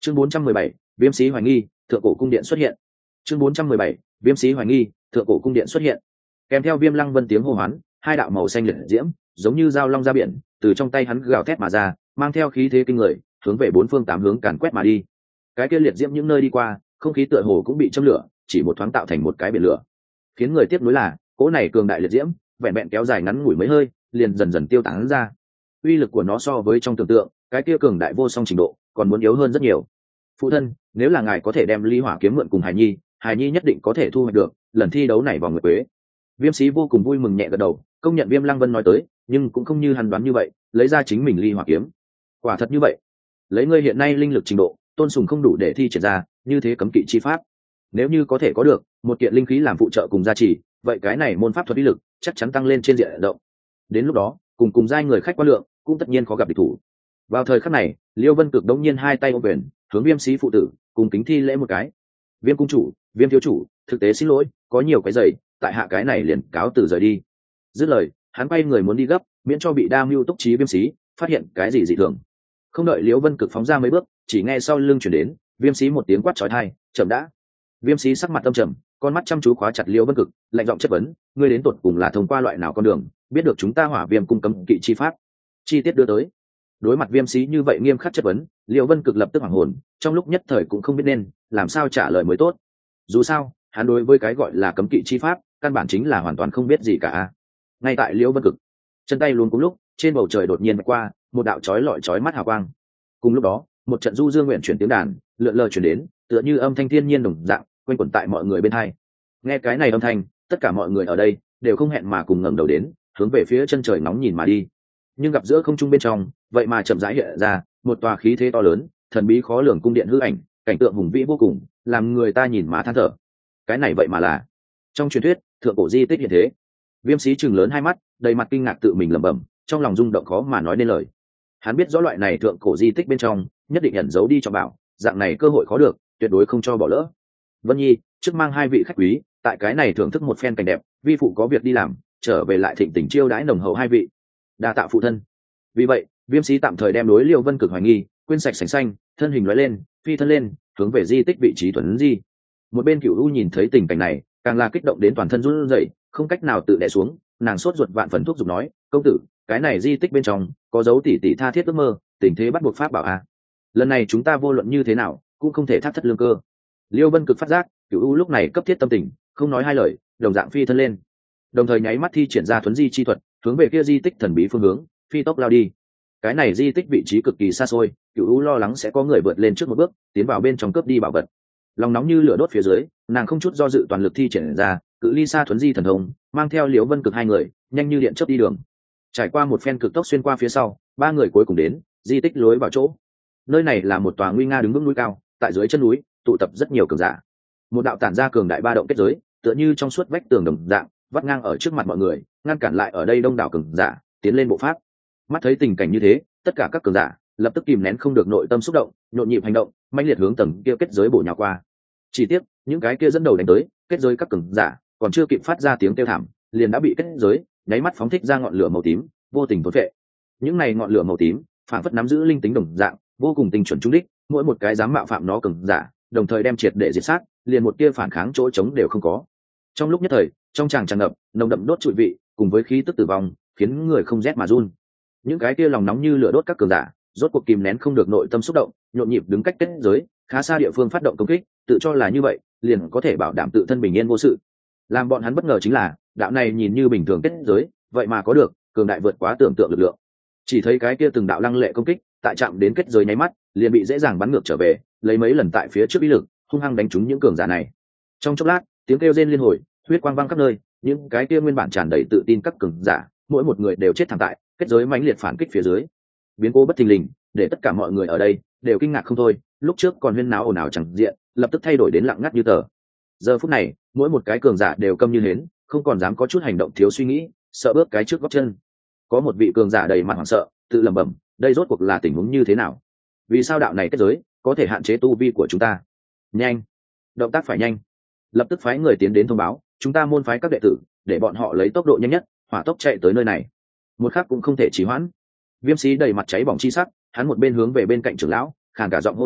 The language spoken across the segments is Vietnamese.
Chương 417, viêm sĩ hoài nghi, thượng cổ cung điện xuất hiện. Chương 417, viêm sĩ hoài nghi, thượng cổ cung điện xuất hiện. Kèm theo Viêm Lăng Vân tiếng hô hoán, hai đạo màu xanh liệt diễm, giống như dao long ra biển, từ trong tay hắn gào thét mà ra, mang theo khí thế kinh người, hướng về bốn phương tám hướng càn quét mà đi. Cái kia liệt diễm những nơi đi qua, không khí tựa hồ cũng bị châm lửa, chỉ một thoáng tạo thành một cái biển lửa. Khiến người tiếc nuối là, cỗ này cường đại liệt diễm, vẹn vẹn kéo dài ngắn ngủi mấy hơi, liền dần dần tiêu tán ra. Uy lực của nó so với trong tưởng tượng, cái kia cường đại vô song trình độ, còn muốn yếu hơn rất nhiều. Phụ thân, nếu là ngài có thể đem ly hỏa kiếm mượn cùng Hải Nhi nhất định có thể thu hoạch được lần thi đấu này vào nguyệt quế. Viêm Sĩ vô cùng vui mừng nhẹ gật đầu, công nhận Viêm Lăng Vân nói tới, nhưng cũng không như hắn đoán như vậy, lấy ra chính mình ly hỏa kiếm. Quả thật như vậy, lấy ngươi hiện nay linh lực trình độ, tôn sùng không đủ để thi triển ra như thế cấm kỵ chi pháp. Nếu như có thể có được một kiện linh khí làm phụ trợ cùng gia trì, vậy cái này môn pháp thuật uy lực chắc chắn tăng lên trên diện rộng. Đến lúc đó, cùng giai người khách quan lượng cũng tất nhiên khó gặp địch thủ. Vào thời khắc này, Liêu Vân Cực đống nhiên hai tay ôm quyền, hướng Viêm Sĩ phụ tử cùng kính thi lễ một cái. Viêm cung chủ, Viêm thiếu chủ, thực tế xin lỗi, có nhiều cái giày, tại hạ cái này liền cáo từ rời đi. Dứt lời, hắn quay người muốn đi gấp, miễn cho bị đa mưu túc trí Viêm Sĩ phát hiện cái gì dị thường. Không đợi Liễu Vân Cực phóng ra mấy bước, chỉ nghe sau lưng chuyển đến Viêm Sĩ một tiếng quát chói tai, chậm đã. Viêm Sĩ sắc mặt âm trầm, con mắt chăm chú khóa chặt Liễu Vân Cực, lạnh giọng chất vấn, ngươi đến tột cùng là thông qua loại nào con đường biết được chúng ta Hỏa Viêm cung cấm kỵ chi pháp? Chi tiết đưa tới. Đối mặt Viêm Sĩ như vậy nghiêm khắc chất vấn, Liễu Vân Cực lập tức hoảng hồn, trong lúc nhất thời cũng không biết nên làm sao trả lời mới tốt. Dù sao, hắn đối với cái gọi là cấm kỵ chi pháp, căn bản chính là hoàn toàn không biết gì cả. Ngay tại Liễu Vân Cực chân tay luôn cùng lúc, trên bầu trời đột nhiên vạch qua một đạo chói lọi chói mắt hào quang. Cùng lúc đó, một trận du dương nguyện chuyển tiếng đàn lượn lờ chuyển đến, tựa như âm thanh thiên nhiên đồng dạng quanh quẩn tại mọi người bên hai. Nghe cái này âm thanh, tất cả mọi người ở đây đều không hẹn mà cùng ngẩng đầu đến, hướng về phía chân trời nóng nhìn mà đi. Nhưng gặp giữa không trung bên trong, vậy mà chậm rãi hiện ra một tòa khí thế to lớn, thần bí khó lường cung điện hư ảnh, cảnh tượng hùng vĩ vô cùng, làm người ta nhìn mà than thở. Cái này vậy mà là trong truyền thuyết thượng cổ di tích hiện thế. Viêm Sĩ trừng lớn hai mắt, đầy mặt kinh ngạc tự mình lẩm bẩm, trong lòng rung động khó mà nói nên lời. Hắn biết rõ loại này thượng cổ di tích bên trong nhất định ẩn giấu đi cho bảo, dạng này cơ hội khó được, tuyệt đối không cho bỏ lỡ. Vân Nhi, trước mang hai vị khách quý, tại cái này thưởng thức một phen cảnh đẹp, vi phụ có việc đi làm, trở về lại thịnh tình chiêu đãi nồng hậu hai vị. Đa tạ phụ thân. Vì vậy, Viêm Sĩ tạm thời đem đối Liêu Vân Cực hoài nghi, quên sạch sành xanh, thân hình lóe lên, phi thân lên, hướng về di tích vị trí thuần di. Một bên Cửu U nhìn thấy tình cảnh này, càng là kích động đến toàn thân run rẩy, không cách nào tự đè xuống, nàng sốt ruột vạn phần thúc giục nói, công tử, cái này di tích bên trong có dấu tỷ tỷ tha thiết ước mơ, tình thế bắt buộc pháp bảo a. Lần này chúng ta vô luận như thế nào cũng không thể thác thất lương cơ. Liêu Vân Cực phát giác, Cửu U lúc này cấp thiết tâm tình, không nói hai lời, đồng dạng phi thân lên, đồng thời nháy mắt thi triển ra thuấn di chi thuật, hướng về kia di tích thần bí phương hướng phi tốc lao đi. Cái này di tích vị trí cực kỳ xa xôi, Cửu U lo lắng sẽ có người vượt lên trước một bước, tiến vào bên trong cướp đi bảo vật. Lòng nóng như lửa đốt phía dưới, nàng không chút do dự toàn lực thi triển ra cự ly xa thuấn di thần thông, mang theo Liễu Vân Cực hai người nhanh như điện chớp đi đường. Trải qua một phen cực tốc xuyên qua phía sau, ba người cuối cùng đến di tích lối vào chỗ. Nơi này là một tòa nguy nga đứng vững núi cao, tại dưới chân núi tụ tập rất nhiều cường giả. Một đạo tản ra cường đại ba động kết giới, tựa như trong suốt vách tường đồng dạng, vắt ngang ở trước mặt mọi người, ngăn cản lại ở đây đông đảo cường giả tiến lên bộ pháp. Mắt thấy tình cảnh như thế, tất cả các cường giả lập tức kìm nén không được nội tâm xúc động, nhộn nhịp hành động, mãnh liệt hướng tầng kia kết giới bổ nhào qua. Chỉ tiếc, những cái kia dẫn đầu đánh tới, kết giới các cường giả còn chưa kịp phát ra tiếng kêu thảm, liền đã bị kết giới nháy mắt phóng thích ra ngọn lửa màu tím, vô tình thôn phệ. Những này ngọn lửa màu tím, phản phất nắm giữ linh tính đồng dạng, vô cùng tinh chuẩn trúng đích, mỗi một cái dám mạo phạm nó cường giả, đồng thời đem triệt để diệt sát, liền một tia phản kháng chỗ trống đều không có. Trong lúc nhất thời, trong tràng tràn ngập nồng đậm đốt trụi vị, cùng với khí tức tử vong, khiến người không rét mà run. Những cái kia lòng nóng như lửa đốt các cường giả, rốt cuộc kìm nén không được nội tâm xúc động, nhộn nhịp đứng cách kết giới khá xa địa phương phát động công kích, tự cho là như vậy liền có thể bảo đảm tự thân bình yên vô sự. Làm bọn hắn bất ngờ chính là, đạo này nhìn như bình thường kết giới, vậy mà có được cường đại vượt quá tưởng tượng lực lượng. Chỉ thấy cái kia từng đạo lăng lệ công kích, tại chạm đến kết giới nháy mắt, liền bị dễ dàng bắn ngược trở về, lấy mấy lần tại phía trước uy lực, hung hăng đánh trúng những cường giả này. Trong chốc lát, tiếng kêu rên liên hồi, huyết quang văng khắp nơi, những cái kia nguyên bản tràn đầy tự tin các cường giả, mỗi một người đều chết thảm tại kết giới mãnh liệt phản kích phía dưới. Biến cố bất thình lình, để tất cả mọi người ở đây đều kinh ngạc không thôi, lúc trước còn huyên náo ồn ào chẳng diện, lập tức thay đổi đến lặng ngắt như tờ. Giờ phút này, mỗi một cái cường giả đều câm như hến, không còn dám có chút hành động thiếu suy nghĩ, sợ bước cái trước gót chân. Có một vị cường giả đầy mặt hoảng sợ, tự lẩm bẩm, đây rốt cuộc là tình huống như thế nào? Vì sao đạo này kết giới có thể hạn chế tu vi của chúng ta? Nhanh, động tác phải nhanh, lập tức phái người tiến đến thông báo, chúng ta môn phái các đệ tử, để bọn họ lấy tốc độ nhanh nhất, hỏa tốc chạy tới nơi này. Một khắc cũng không thể trì hoãn. Viêm Sĩ đầy mặt cháy bỏng chi sắc, hắn một bên hướng về bên cạnh trưởng lão, khàn cả giọng hô to,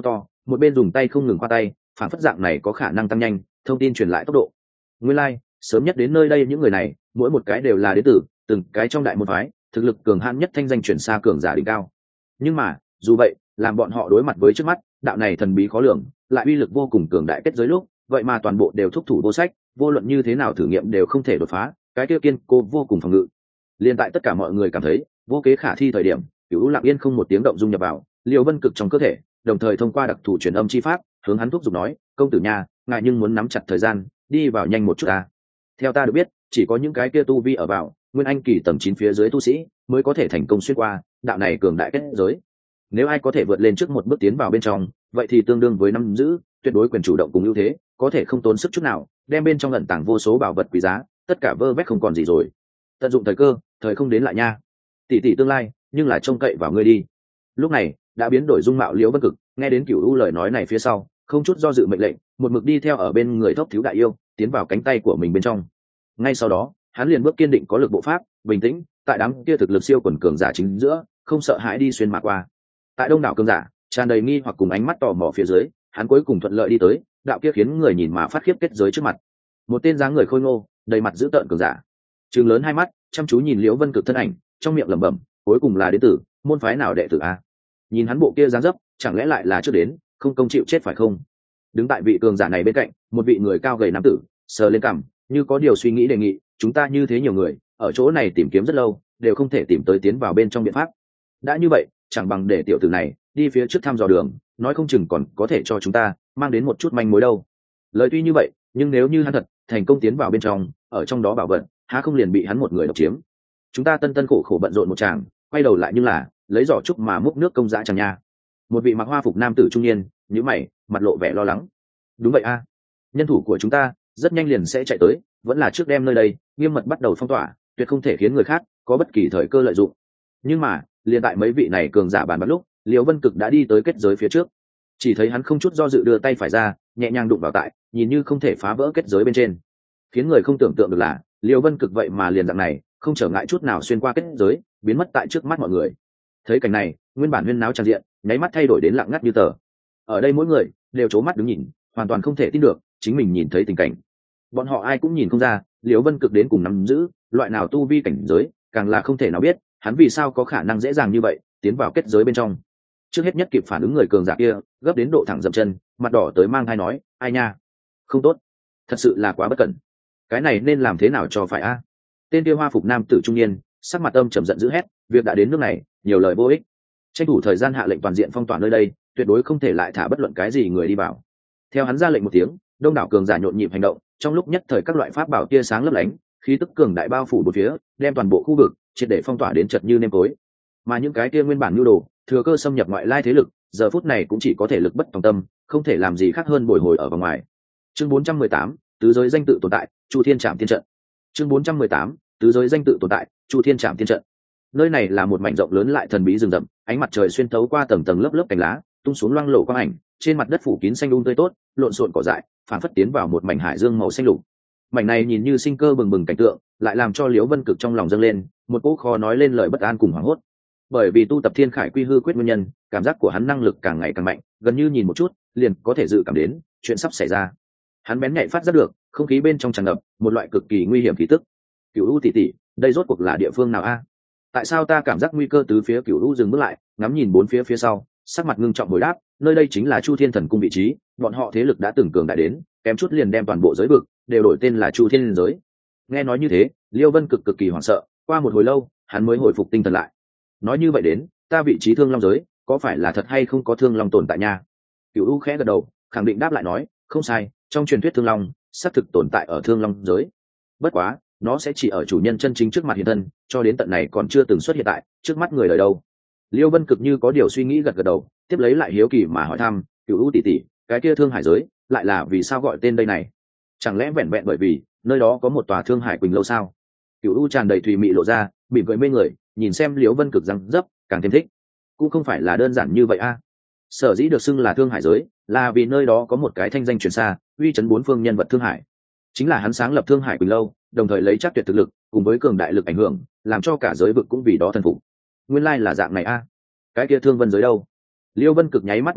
một bên dùng tay không ngừng qua tay, phản phất dạng này có khả năng tăng nhanh thông tin truyền lại tốc độ. Nguyên lai, sớm nhất đến nơi đây những người này, mỗi một cái đều là đế tử, từng cái trong đại môn phái, thực lực cường hãn nhất thanh danh chuyển xa cường giả đỉnh cao. Nhưng mà, dù vậy, làm bọn họ đối mặt với trước mắt, đạo này thần bí khó lường, lại uy lực vô cùng cường đại kết giới lúc, vậy mà toàn bộ đều thúc thủ vô sách, vô luận như thế nào thử nghiệm đều không thể đột phá, cái kia kiên cố vô cùng phòng ngự. Liên tại tất cả mọi người cảm thấy vô kế khả thi thời điểm, Cửu Lặng Yên không một tiếng động dung nhập vào Liêu Vân Cực trong cơ thể, đồng thời thông qua đặc thù truyền âm chi pháp, hướng hắn thúc giục nói: "Công tử nha, ngài nhưng muốn nắm chặt thời gian, đi vào nhanh một chút ta. Theo ta được biết, chỉ có những cái kia tu vi ở vào Nguyên Anh kỳ tầng 9 phía dưới tu sĩ mới có thể thành công xuyên qua đạo này cường đại kết giới. Nếu ai có thể vượt lên trước một bước tiến vào bên trong, vậy thì tương đương với nắm giữ tuyệt đối quyền chủ động cùng ưu thế, có thể không tốn sức chút nào, đem bên trong ẩn tàng vô số bảo vật quý giá, tất cả vơ vét không còn gì rồi. Tận dụng thời cơ, thời không đến lại nha. Tỷ tỷ tương lai, nhưng là trông cậy vào ngươi đi." Lúc này, đã biến đổi dung mạo Liễu Vân Cực, nghe đến Cửu U lời nói này phía sau, không chút do dự mệnh lệnh, một mực đi theo ở bên người Thốc Thiếu đại yêu, tiến vào cánh tay của mình bên trong. Ngay sau đó, hắn liền bước kiên định có lực bộ pháp, bình tĩnh, tại đám kia thực lực siêu quần cường giả chính giữa, không sợ hãi đi xuyên mà qua. Tại đông đảo cường giả, tràn đầy nghi hoặc cùng ánh mắt tò mò phía dưới, hắn cuối cùng thuận lợi đi tới đạo kia khiến người nhìn mà phát khiếp kết giới trước mặt. Một tên dáng người khôi ngô, đầy mặt dữ tợn cường giả, trừng lớn hai mắt, chăm chú nhìn Liễu Vân Cực thân ảnh, trong miệng lẩm bẩm: "Cuối cùng là đệ tử, môn phái nào đệ tử a?" Nhìn hắn bộ kia dáng dấp, chẳng lẽ lại là trước đến không công chịu chết phải không? Đứng tại vị cường giả này bên cạnh, một vị người cao gầy nam tử, sờ lên cằm, như có điều suy nghĩ đề nghị: "Chúng ta như thế nhiều người, ở chỗ này tìm kiếm rất lâu, đều không thể tìm tới tiến vào bên trong biện pháp. Đã như vậy, chẳng bằng để tiểu tử này đi phía trước thăm dò đường, nói không chừng còn có thể cho chúng ta mang đến một chút manh mối đâu." Lời tuy như vậy, nhưng nếu như hắn thật thành công tiến vào bên trong, ở trong đó bảo vật, há không liền bị hắn một người độc chiếm? Chúng ta tân tân khổ khổ bận rộn một tràng, quay đầu lại nhưng là lấy giỏ trúc mà múc nước công dã chẳng nha. Một vị mặc hoa phục nam tử trung niên, nhíu mày, mặt lộ vẻ lo lắng. "Đúng vậy a, nhân thủ của chúng ta rất nhanh liền sẽ chạy tới, vẫn là trước đem nơi đây nghiêm mật bắt đầu phong tỏa, tuyệt không thể khiến người khác có bất kỳ thời cơ lợi dụng." Nhưng mà, liền tại mấy vị này cường giả bàn bạc lúc, Liễu Vân Cực đã đi tới kết giới phía trước. Chỉ thấy hắn không chút do dự đưa tay phải ra, nhẹ nhàng đụng vào tại, nhìn như không thể phá vỡ kết giới bên trên. Khiến người không tưởng tượng được là, Liễu Vân Cực vậy mà liền dạng này, không trở ngại chút nào xuyên qua kết giới, biến mất tại trước mắt mọi người. Thấy cảnh này, nguyên bản huyên náo tràn diện, nháy mắt thay đổi đến lặng ngắt như tờ. Ở đây mỗi người đều trố mắt đứng nhìn, hoàn toàn không thể tin được chính mình nhìn thấy tình cảnh. Bọn họ ai cũng nhìn không ra, Liễu Vân Cực đến cùng nắm giữ loại nào tu vi cảnh giới, càng là không thể nào biết hắn vì sao có khả năng dễ dàng như vậy tiến vào kết giới bên trong. Trước hết nhất kịp phản ứng người cường giả kia, gấp đến độ thẳng dậm chân, mặt đỏ tới mang thai nói: "Ai nha, không tốt, thật sự là quá bất cẩn. Cái này nên làm thế nào cho phải a?" Tên kia hoa phục nam tử trung niên, sắc mặt âm trầm giận dữ hét: "Việc đã đến nước này, nhiều lời vô ích. Tranh thủ thời gian hạ lệnh toàn diện phong tỏa nơi đây, tuyệt đối không thể lại thả bất luận cái gì người đi vào." Theo hắn ra lệnh một tiếng, đông đảo cường giả nhộn nhịp hành động, trong lúc nhất thời các loại pháp bảo tia sáng lấp lánh, khí tức cường đại bao phủ bốn phía, đem toàn bộ khu vực triệt để phong tỏa đến chật như nêm tối. Mà những cái kia nguyên bản nhu đồ thừa cơ xâm nhập ngoại lai thế lực, giờ phút này cũng chỉ có thể lực bất tòng tâm, không thể làm gì khác hơn bồi hồi ở vòng ngoài. Chương 418, tứ giới danh tự tồn tại, Chu Thiên Trảm Thiên trận. Chương 418, tứ giới danh tự tồn tại, Chu Thiên Trảm Thiên trận. Nơi này là một mảnh rộng lớn lại thần bí rừng rậm, ánh mặt trời xuyên thấu qua tầng tầng lớp lớp cành lá, tung xuống loang lổ quang ảnh, trên mặt đất phủ kín xanh tươi tốt, lộn xộn cỏ dại, phản phất tiến vào một mảnh hải dương màu xanh lục. Mảnh này nhìn như sinh cơ bừng bừng cảnh tượng, lại làm cho Liễu Vân Cực trong lòng dâng lên một cỗ khó nói lên lời bất an cùng hoảng hốt. Bởi vì tu tập Thiên Khải Quy Hư Quyết nguyên nhân, cảm giác của hắn năng lực càng ngày càng mạnh, gần như nhìn một chút liền có thể dự cảm đến chuyện sắp xảy ra. Hắn bén nhạy phát giác được không khí bên trong tràn ngập một loại cực kỳ nguy hiểm khí tức. Cửu U tỷ tỷ, đây rốt cuộc là địa phương nào a? Tại sao ta cảm giác nguy cơ tứ phía? Cửu U dừng bước lại, ngắm nhìn bốn phía phía sau, sắc mặt ngưng trọng hồi đáp: "Nơi đây chính là Chu Thiên Thần Cung vị trí, bọn họ thế lực đã từng cường đại đến, kém chút liền đem toàn bộ giới vực đều đổi tên là Chu Thiên giới." Nghe nói như thế, Liêu Vân cực kỳ hoảng sợ, qua một hồi lâu, hắn mới hồi phục tinh thần lại. "Nói như vậy đến, ta vị trí Thương Long giới, có phải là thật hay không có Thương Long tồn tại nha?" Cửu U khẽ gật đầu, khẳng định đáp lại nói: "Không sai, trong truyền thuyết Thương Long xác thực tồn tại ở Thương Long giới. Bất quá, nó sẽ chỉ ở chủ nhân chân chính trước mặt hiện thân, cho đến tận này còn chưa từng xuất hiện tại trước mắt người đời đâu." Liêu Vân Cực như có điều suy nghĩ gật gật đầu, tiếp lấy lại hiếu kỳ mà hỏi thăm: "Cửu U tỷ tỷ, cái kia Thương Hải giới lại là vì sao gọi tên đây này? Chẳng lẽ vẹn vẹn bởi vì nơi đó có một tòa Thương Hải Quỳnh lâu sao?" Cửu U tràn đầy thùy mị lộ ra, mỉm cười mê người, nhìn xem Liễu Vân Cực răng dấp, càng thêm thích. Cũng không phải là đơn giản như vậy a. Sở dĩ được xưng là Thương Hải giới, là vì nơi đó có một cái thanh danh truyền xa, uy chấn bốn phương nhân vật Thương Hải. Chính là hắn sáng lập Thương Hải Quỳnh lâu, đồng thời lấy chắc tuyệt thực lực cùng với cường đại lực ảnh hưởng, làm cho cả giới vực cũng vì đó thần phục. Nguyên lai là dạng này a. Cái kia Thương Vân giới đâu? Liêu Vân Cực nháy mắt mấy cái,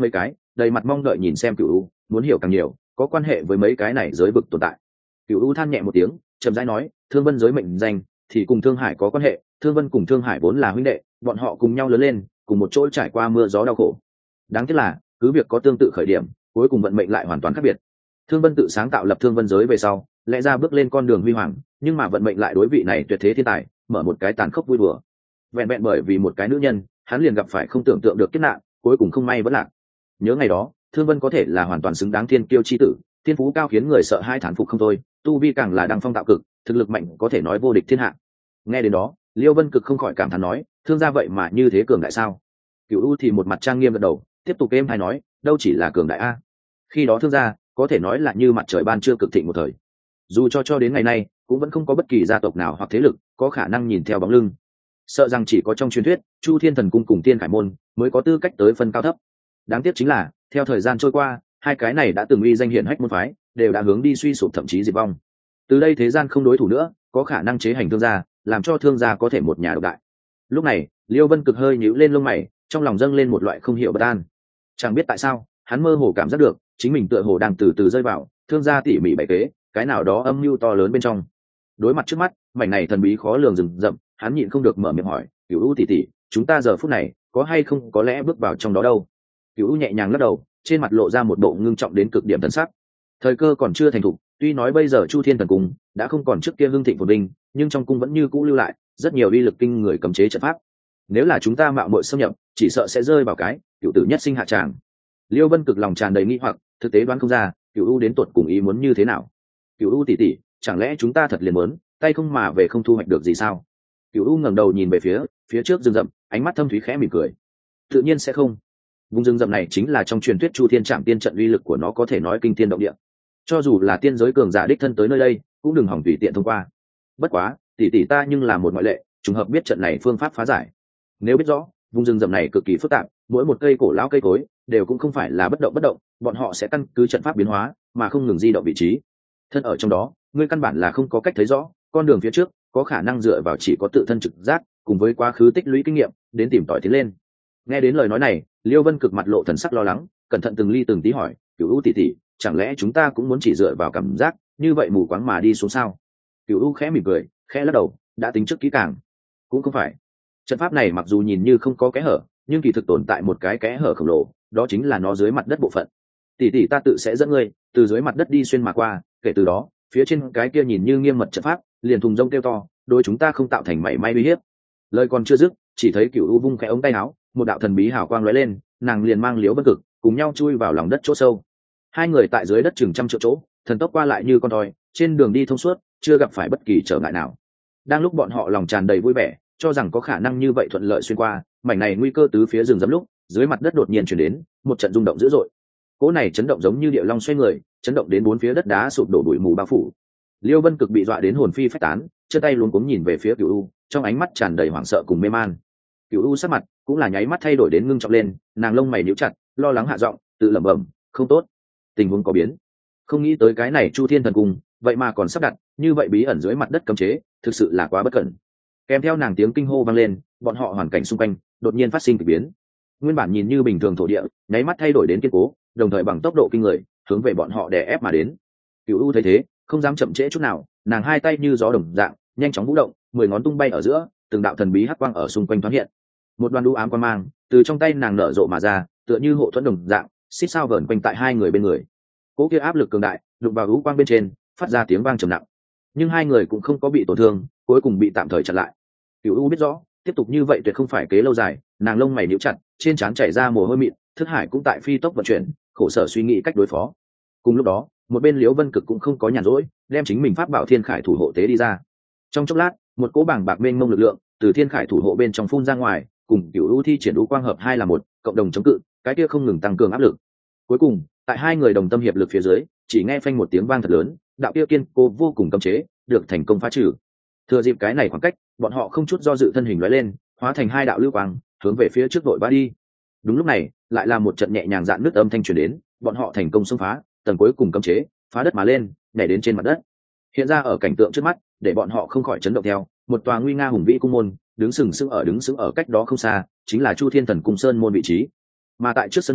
đầy mặt mong đợi nhìn xem Cửu U, muốn hiểu càng nhiều có quan hệ với mấy cái này giới vực tồn tại. Cửu U than nhẹ một tiếng, chậm rãi nói, Thương Vân giới mệnh danh thì cùng Thương Hải có quan hệ, Thương Vân cùng Thương Hải vốn là huynh đệ, bọn họ cùng nhau lớn lên, cùng một chỗ trải qua mưa gió đau khổ. Đáng tiếc là, cứ việc có tương tự khởi điểm, cuối cùng vận mệnh lại hoàn toàn khác biệt. Thương Vân tự sáng tạo lập Thương Vân giới về sau, lẽ ra bước lên con đường huy hoàng, nhưng mà vận mệnh lại đối vị này tuyệt thế thiên tài, mở một cái tàn khốc vui đùa. Vẹn vẹn bởi vì một cái nữ nhân, hắn liền gặp phải không tưởng tượng được kiếp nạn, cuối cùng không may vẫn lạc. Nhớ ngày đó, Thương Vân có thể là hoàn toàn xứng đáng thiên kiêu chi tử, thiên phú cao khiến người sợ hai thán phục không thôi, tu vi càng là đăng phong tạo cực, thực lực mạnh có thể nói vô địch thiên hạ. Nghe đến đó, Liêu Vân Cực không khỏi cảm thán nói, thương gia vậy mà như thế cường đại sao? Cửu U thì một mặt trang nghiêm gật đầu, tiếp tục êm hay nói, đâu chỉ là cường đại a. Khi đó thương gia có thể nói là như mặt trời ban trưa cực thịnh một thời. Dù cho đến ngày nay, cũng vẫn không có bất kỳ gia tộc nào hoặc thế lực có khả năng nhìn theo bóng lưng. Sợ rằng chỉ có trong truyền thuyết, Chu Thiên Thần Cung cùng Tiên Khải Môn mới có tư cách tới phân cao thấp. Đáng tiếc chính là, theo thời gian trôi qua, hai cái này đã từng uy danh hiển hách môn phái, đều đã hướng đi suy sụp thậm chí diệt vong. Từ đây thế gian không đối thủ nữa, có khả năng chế hành thương gia, làm cho thương gia có thể một nhà độc đại. Lúc này, Liêu Vân Cực hơi nhíu lên lông mày, trong lòng dâng lên một loại không hiểu bất an. Chẳng biết tại sao, hắn mơ hồ cảm giác được, chính mình tựa hồ đang từ từ rơi vào thương gia tỉ mỉ bày kế, cái nào đó âm mưu to lớn bên trong. Đối mặt trước mắt, mảnh này thần bí khó lường rừng rậm, hắn nhịn không được mở miệng hỏi, Cửu U tỷ tỷ, chúng ta giờ phút này có hay không có lẽ bước vào trong đó đâu? Cửu U nhẹ nhàng lắc đầu, trên mặt lộ ra một bộ ngưng trọng đến cực điểm thần sắc. Thời cơ còn chưa thành thục, tuy nói bây giờ Chu Thiên Thần Cung đã không còn trước kia hưng thịnh phồn vinh, nhưng trong cung vẫn như cũ lưu lại rất nhiều uy lực kinh người cấm chế trận pháp. Nếu là chúng ta mạo muội xâm nhập, chỉ sợ sẽ rơi vào cái cửu tử nhất sinh hạ tràng. Liêu Vân Cực lòng tràn đầy nghi hoặc, thực tế đoán không ra, Cửu U đến tuột cùng ý muốn như thế nào. Cửu U tỷ tỷ, chẳng lẽ chúng ta thật liền muốn tay không mà về không thu hoạch được gì sao? Cửu U ngẩng đầu nhìn về phía trước rừng rậm, ánh mắt thâm thúy khẽ mỉm cười. Tự nhiên sẽ không. Vùng rừng rậm này chính là trong truyền thuyết Chu Thiên Trảm Tiên trận, uy lực của nó có thể nói kinh thiên động địa. Cho dù là tiên giới cường giả đích thân tới nơi đây, cũng đừng hỏng tùy tiện thông qua. Bất quá, tỷ tỷ ta nhưng là một ngoại lệ, trùng hợp biết trận này phương pháp phá giải. Nếu biết rõ, vùng rừng rậm này cực kỳ phức tạp, mỗi một cây cổ lão cây cối đều cũng không phải là bất động, bọn họ sẽ căn cứ trận pháp biến hóa mà không ngừng di động vị trí. Thân ở trong đó, ngươi căn bản là không có cách thấy rõ con đường phía trước, có khả năng dựa vào chỉ có tự thân trực giác cùng với quá khứ tích lũy kinh nghiệm đến tìm tòi tiến lên. Nghe đến lời nói này, Liêu Vân Cực mặt lộ thần sắc lo lắng, cẩn thận từng ly từng tí hỏi, Cửu U tỷ tỷ, chẳng lẽ chúng ta cũng muốn chỉ dựa vào cảm giác như vậy mù quáng mà đi xuống sao? Cửu U khẽ mỉm cười, khẽ lắc đầu, đã tính trước kỹ càng. Cũng không phải. Trận pháp này mặc dù nhìn như không có kẽ hở, nhưng kỳ thực tồn tại một cái kẽ hở khổng lồ, đó chính là nó dưới mặt đất bộ phận. Tỷ tỷ ta tự sẽ dẫn ngươi từ dưới mặt đất đi xuyên mà qua, kể từ đó, phía trên cái kia nhìn như nghiêm mật trận pháp, liền thùng rông kêu to, đối chúng ta không tạo thành mảy may uy hiếp. Lời còn chưa dứt, chỉ thấy Cửu U vung khẽ ống tay áo, một đạo thần bí hào quang lóe lên, nàng liền mang Liễu Vân Cực cùng nhau chui vào lòng đất chỗ sâu. Hai người tại dưới đất chừng trăm triệu chỗ, thần tốc qua lại như con thoi, trên đường đi thông suốt, chưa gặp phải bất kỳ trở ngại nào. Đang lúc bọn họ lòng tràn đầy vui vẻ, cho rằng có khả năng như vậy thuận lợi xuyên qua mảnh này nguy cơ tứ phía rừng rậm, lúc dưới mặt đất đột nhiên chuyển đến một trận rung động dữ dội. Cỗ này chấn động giống như địa long xoay người, chấn động đến bốn phía đất đá sụp đổ, bụi mù bao phủ. Liêu Vân Cực bị dọa đến hồn phi phách tán, chân tay luống cuống nhìn về phía Cửu U, trong ánh mắt tràn đầy hoảng sợ cùng mê man. Cửu U sắc mặt cũng là nháy mắt thay đổi đến ngưng trọng lên, nàng lông mày nhíu chặt, lo lắng hạ giọng, tự lẩm bẩm, không tốt, tình huống có biến. Không nghĩ tới cái này Chu Thiên Thần Cung vậy mà còn sắp đặt như vậy bí ẩn dưới mặt đất cấm chế, thực sự là quá bất cẩn. Kèm theo nàng tiếng kinh hô vang lên, bọn họ hoàn cảnh xung quanh đột nhiên phát sinh kỳ biến. Nguyên bản nhìn như bình thường thổ địa, nháy mắt thay đổi đến kiên cố, đồng thời bằng tốc độ kinh người hướng về bọn họ đè ép mà đến. Cửu U thấy thế, không dám chậm trễ chút nào, nàng hai tay như gió đồng dạng nhanh chóng vũ động, 10 ngón tung bay ở giữa, từng đạo thần bí hắc quang ở xung quanh thoáng hiện. Một đoàn u ám quang mang từ trong tay nàng nở rộ mà ra, tựa như hộ thuẫn đồng dạng, xích sao vờn quanh tại hai người bên người. Cỗ kia áp lực cường đại đụng vào u quang bên trên, phát ra tiếng vang trầm nặng. Nhưng hai người cũng không có bị tổn thương, cuối cùng bị tạm thời chặn lại. Cửu U biết rõ, tiếp tục như vậy tuyệt không phải kế lâu dài, nàng lông mày nhíu chặt, trên trán chảy ra mồ hôi mịn, thức hải cũng tại phi tốc vận chuyển, khổ sở suy nghĩ cách đối phó. Cùng lúc đó, một bên Liễu Vân Cực cũng không có nhàn rỗi, đem chính mình pháp bảo Thiên Khải thủ hộ tế đi ra. Trong chốc lát, một cỗ bảng bạc mênh mông lực lượng từ Thiên Khải thủ hộ bên trong phun ra ngoài, cùng Cửu U thi triển U quang hợp hai là một, cộng đồng chống cự, cái kia không ngừng tăng cường áp lực. Cuối cùng, tại hai người đồng tâm hiệp lực phía dưới, chỉ nghe phanh một tiếng vang thật lớn, đạo kia kiên cố vô cùng cấm chế được thành công phá trừ. Thừa dịp cái này khoảng cách, bọn họ không chút do dự thân hình lóe lên, hóa thành hai đạo lưu quang, hướng về phía trước vội vã đi. Đúng lúc này, lại là một trận nhẹ nhàng dạn nứt âm thanh truyền đến, bọn họ thành công xông phá tầng cuối cùng cấm chế, phá đất mà lên, nhảy đến trên mặt đất. Hiện ra ở cảnh tượng trước mắt, để bọn họ không khỏi chấn động theo, một tòa nguy nga hùng vĩ cung môn, đứng sừng sững ở cách đó không xa, chính là Chu Thiên Thần Cung sơn môn vị trí. Mà tại trước sân môn,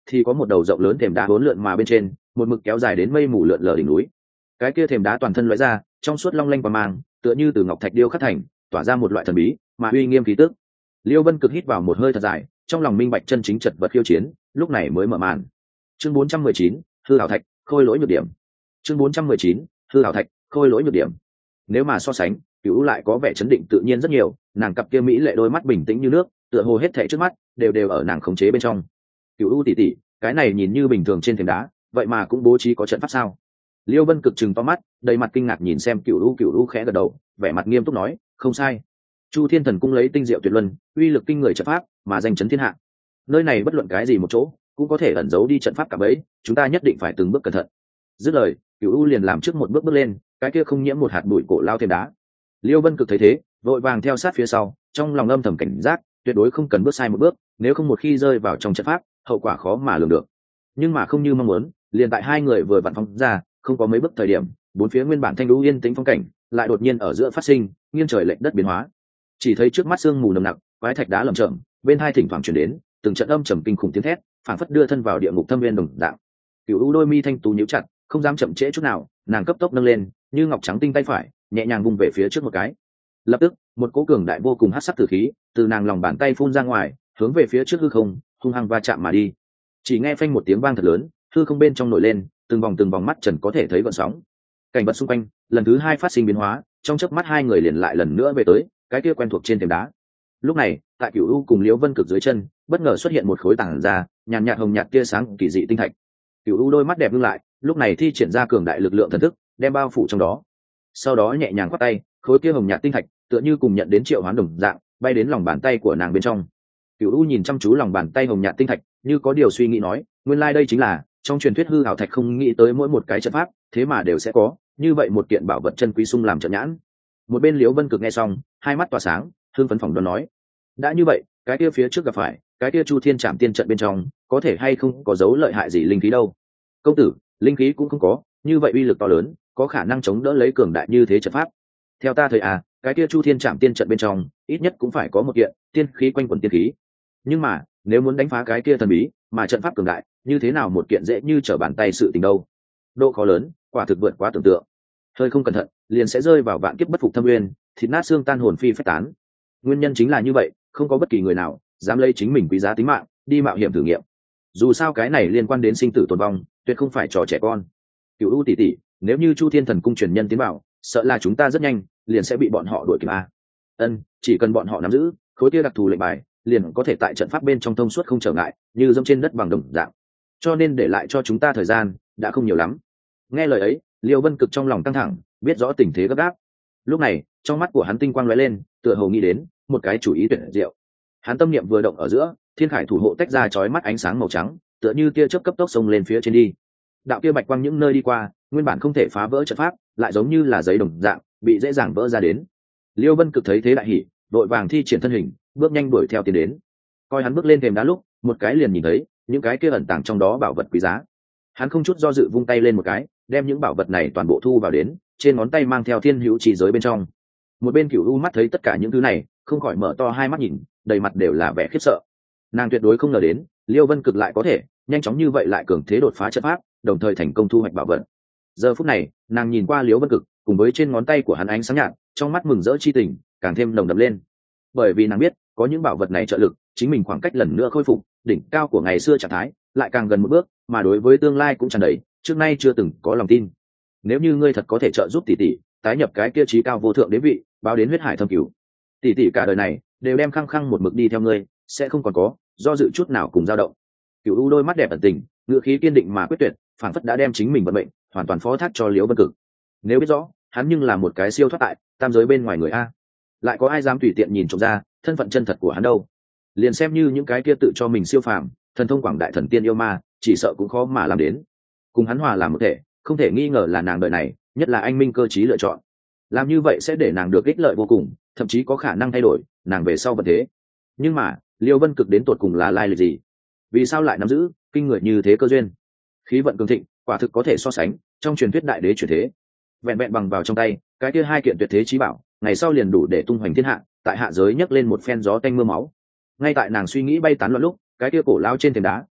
thì có một đầu rộng lớn thềm đá hỗn lượn mà bên trên một mực kéo dài đến mây mù lượn lờ đỉnh núi. Cái kia thềm đá toàn thân lóe ra trong suốt long lanh và mang, tựa như từ ngọc thạch điêu khắc thành, tỏa ra một loại thần bí mà uy nghiêm khí tức. Liêu Vân Cực hít vào một hơi thật dài, trong lòng minh bạch chân chính chật vật khiêu chiến, lúc này mới mở màn. Chương 419, hư hảo thạch, khôi lỗi nhược điểm. Chương 419, hư hảo thạch, khôi lỗi nhược điểm. Nếu mà so sánh, Cửu lại có vẻ chấn định tự nhiên rất nhiều, nàng cặp kia mỹ lệ đôi mắt bình tĩnh như nước, tựa hồ hết thảy trước mắt đều ở nàng khống chế bên trong. Cửu tỷ tỷ, cái này nhìn như bình thường trên thềm đá, vậy mà cũng bố trí có trận pháp sao? Liêu Vân Cực trừng to mắt, đầy mặt kinh ngạc nhìn xem Cửu khẽ gật đầu, vẻ mặt nghiêm túc nói, không sai. Chu Thiên Thần Cung lấy tinh diệu tuyệt luân, uy lực kinh người trận pháp, mà danh chấn thiên hạ. Nơi này bất luận cái gì một chỗ, cũng có thể ẩn giấu đi trận pháp cả bấy, chúng ta nhất định phải từng bước cẩn thận. Dứt lời, Cửu liền làm trước một bước bước lên, cái kia không nhiễm một hạt bụi cổ lao thềm đá. Liêu Vân Cực thấy thế, vội vàng theo sát phía sau, trong lòng âm thầm cảnh giác, tuyệt đối không cần bước sai một bước, nếu không một khi rơi vào trong trận pháp, hậu quả khó mà lường được. Nhưng mà không như mong muốn, liền tại hai người vừa vặn phóng ra, không có mấy bước thời điểm, bốn phía nguyên bản thanh lũ yên tĩnh phong cảnh, lại đột nhiên ở giữa phát sinh, nghiêng trời lệch đất biến hóa. Chỉ thấy trước mắt sương mù nồng nặc, quái thạch đá lởm chởm, bên hai thỉnh thoảng truyền đến từng trận âm trầm kinh khủng tiếng thét, phảng phất đưa thân vào địa ngục thâm viên đồng dạng. Cửu đôi mi thanh tú nhíu chặt, không dám chậm trễ chút nào, nàng cấp tốc nâng lên, như ngọc trắng tinh tay phải, nhẹ nhàng vung về phía trước một cái. Lập tức, một cỗ cường đại vô cùng hắc sắc tử khí từ nàng lòng bàn tay phun ra ngoài, hướng về phía trước hư không, hung hăng va chạm mà đi. Chỉ nghe phanh một tiếng vang thật lớn, hư không bên trong nổi lên từng vòng mắt trần có thể thấy gợn sóng. Cảnh vật xung quanh lần thứ hai phát sinh biến hóa, trong chớp mắt hai người liền lại lần nữa về tới cái kia quen thuộc trên thềm đá. Lúc này, tại Cửu U cùng Liễu Vân Cực dưới chân, bất ngờ xuất hiện một khối tảng ra, nhàn nhạt hồng nhạt tia sáng kỳ dị tinh thạch. Cửu U đôi mắt đẹp ngưng lại, lúc này thi triển ra cường đại lực lượng thần thức, đem bao phủ trong đó. Sau đó nhẹ nhàng quát tay, khối kia hồng nhạt tinh thạch tựa như cùng nhận đến triệu hoán đồng dạng, bay đến lòng bàn tay của nàng bên trong. Cửu U nhìn chăm chú lòng bàn tay hồng nhạt tinh thạch, như có điều suy nghĩ nói, nguyên lai đây chính là trong truyền thuyết hư hảo thạch, không nghĩ tới mỗi một cái trận pháp thế mà đều sẽ có như vậy một kiện bảo vật chân quý sung làm trận nhãn. Một bên Liễu Vân Cực nghe xong, hai mắt tỏa sáng, hưng phấn phỏng đoán nói, đã như vậy, cái kia phía trước gặp phải cái kia Chu Thiên Trảm Tiên trận bên trong có thể hay không có dấu lợi hại gì linh khí đâu? Công tử, linh khí cũng không có, như vậy uy lực to lớn, có khả năng chống đỡ lấy cường đại như thế trận pháp. Theo ta thấy cái kia Chu Thiên Trảm Tiên trận bên trong ít nhất cũng phải có một kiện tiên khí quanh quẩn tiên khí. Nhưng mà nếu muốn đánh phá cái kia thần bí mà trận pháp cường đại, như thế nào một kiện dễ như trở bàn tay sự tình đâu? Độ khó lớn, quả thực vượt quá tưởng tượng. Hơi không cẩn thận, liền sẽ rơi vào vạn kiếp bất phục thâm nguyên, thịt nát xương tan, hồn phi phách tán. Nguyên nhân chính là như vậy, không có bất kỳ người nào dám lấy chính mình quý giá tính mạng đi mạo hiểm thử nghiệm. Dù sao cái này liên quan đến sinh tử tồn vong, tuyệt không phải trò trẻ con. Cửu U tỷ tỷ, nếu như Chu Thiên Thần Cung truyền nhân tiến vào, sợ là chúng ta rất nhanh liền sẽ bị bọn họ đuổi kịp a. Chỉ cần bọn họ nắm giữ khối kia đặc thù lệnh bài, liền có thể tại trận pháp bên trong thông suốt không trở ngại, như dẫm trên đất bằng đồng dạng. Cho nên để lại cho chúng ta thời gian đã không nhiều lắm. Nghe lời ấy, Liêu Vân Cực trong lòng căng thẳng, biết rõ tình thế gấp gáp. Lúc này, trong mắt của hắn tinh quang lóe lên, tựa hồ nghĩ đến một cái chủ ý tuyệt diệu. Hắn tâm niệm vừa động ở giữa, thiên khải thủ hộ tách ra chói mắt ánh sáng màu trắng, tựa như tia chớp cấp tốc xông lên phía trên đi. Đạo kia bạch quang những nơi đi qua, nguyên bản không thể phá vỡ trận pháp, lại giống như là giấy đồng dạng, bị dễ dàng vỡ ra đến. Liêu Vân Cực thấy thế đại hỉ, đội vàng thi triển thân hình, bước nhanh đuổi theo tiến đến. Coi hắn bước lên thềm đá lúc, một cái liền nhìn thấy những cái kia ẩn tàng trong đó bảo vật quý giá. Hắn không chút do dự vung tay lên một cái, đem những bảo vật này toàn bộ thu vào đến, trên ngón tay mang theo thiên hữu chỉ giới bên trong. Một bên Cửu U mắt thấy tất cả những thứ này, không khỏi mở to hai mắt nhìn, đầy mặt đều là vẻ khiếp sợ. Nàng tuyệt đối không ngờ đến Liêu Vân Cực lại có thể nhanh chóng như vậy lại cường thế đột phá trận pháp, đồng thời thành công thu hoạch bảo vật. Giờ phút này, nàng nhìn qua Liêu Vân Cực cùng với trên ngón tay của hắn ánh sáng nhạt, trong mắt mừng rỡ chi tình càng thêm nồng đậm lên. Bởi vì nàng biết có những bảo vật này trợ lực, chính mình khoảng cách lần nữa khôi phục đỉnh cao của ngày xưa trạng thái lại càng gần một bước, mà đối với tương lai cũng tràn đầy trước nay chưa từng có lòng tin. Nếu như ngươi thật có thể trợ giúp tỷ tỷ tái nhập cái kia trí cao vô thượng đế vị, báo đến huyết hải thâm cửu, tỷ tỷ cả đời này đều đem khăng khăng một mực đi theo ngươi, sẽ không còn có do dự chút nào cùng dao động. Cửu U đôi mắt đẹp ẩn tình, ngựa khí kiên định mà quyết tuyệt, phảng phất đã đem chính mình vận mệnh hoàn toàn phó thác cho Liễu Vân Cực. Nếu biết rõ hắn nhưng là một cái siêu thoát tại tam giới bên ngoài người a, lại có ai dám tùy tiện nhìn trộm ra thân phận chân thật của hắn đâu? Liền xem như những cái kia tự cho mình siêu phàm, thần thông quảng đại thần tiên yêu ma, chỉ sợ cũng khó mà làm đến. Cùng hắn hòa làm một thể, không thể nghi ngờ là nàng đời này nhất là anh minh cơ trí lựa chọn. Làm như vậy sẽ để nàng được ích lợi vô cùng, thậm chí có khả năng thay đổi nàng về sau vận thế. Nhưng mà Liêu Vân Cực đến tột cùng là lai lịch gì? Vì sao lại nắm giữ kinh người như thế cơ duyên? Khí vận cường thịnh, quả thực có thể so sánh trong truyền thuyết đại đế chuyển thế. Vẹn vẹn bằng vào trong tay cái kia hai kiện tuyệt thế chí bảo, ngày sau liền đủ để tung hoành thiên hạ, tại hạ giới nhấc lên một phen gió tanh mưa máu. Ngay tại nàng suy nghĩ bay tán loạn lúc, cái kia cổ lao trên thềm đá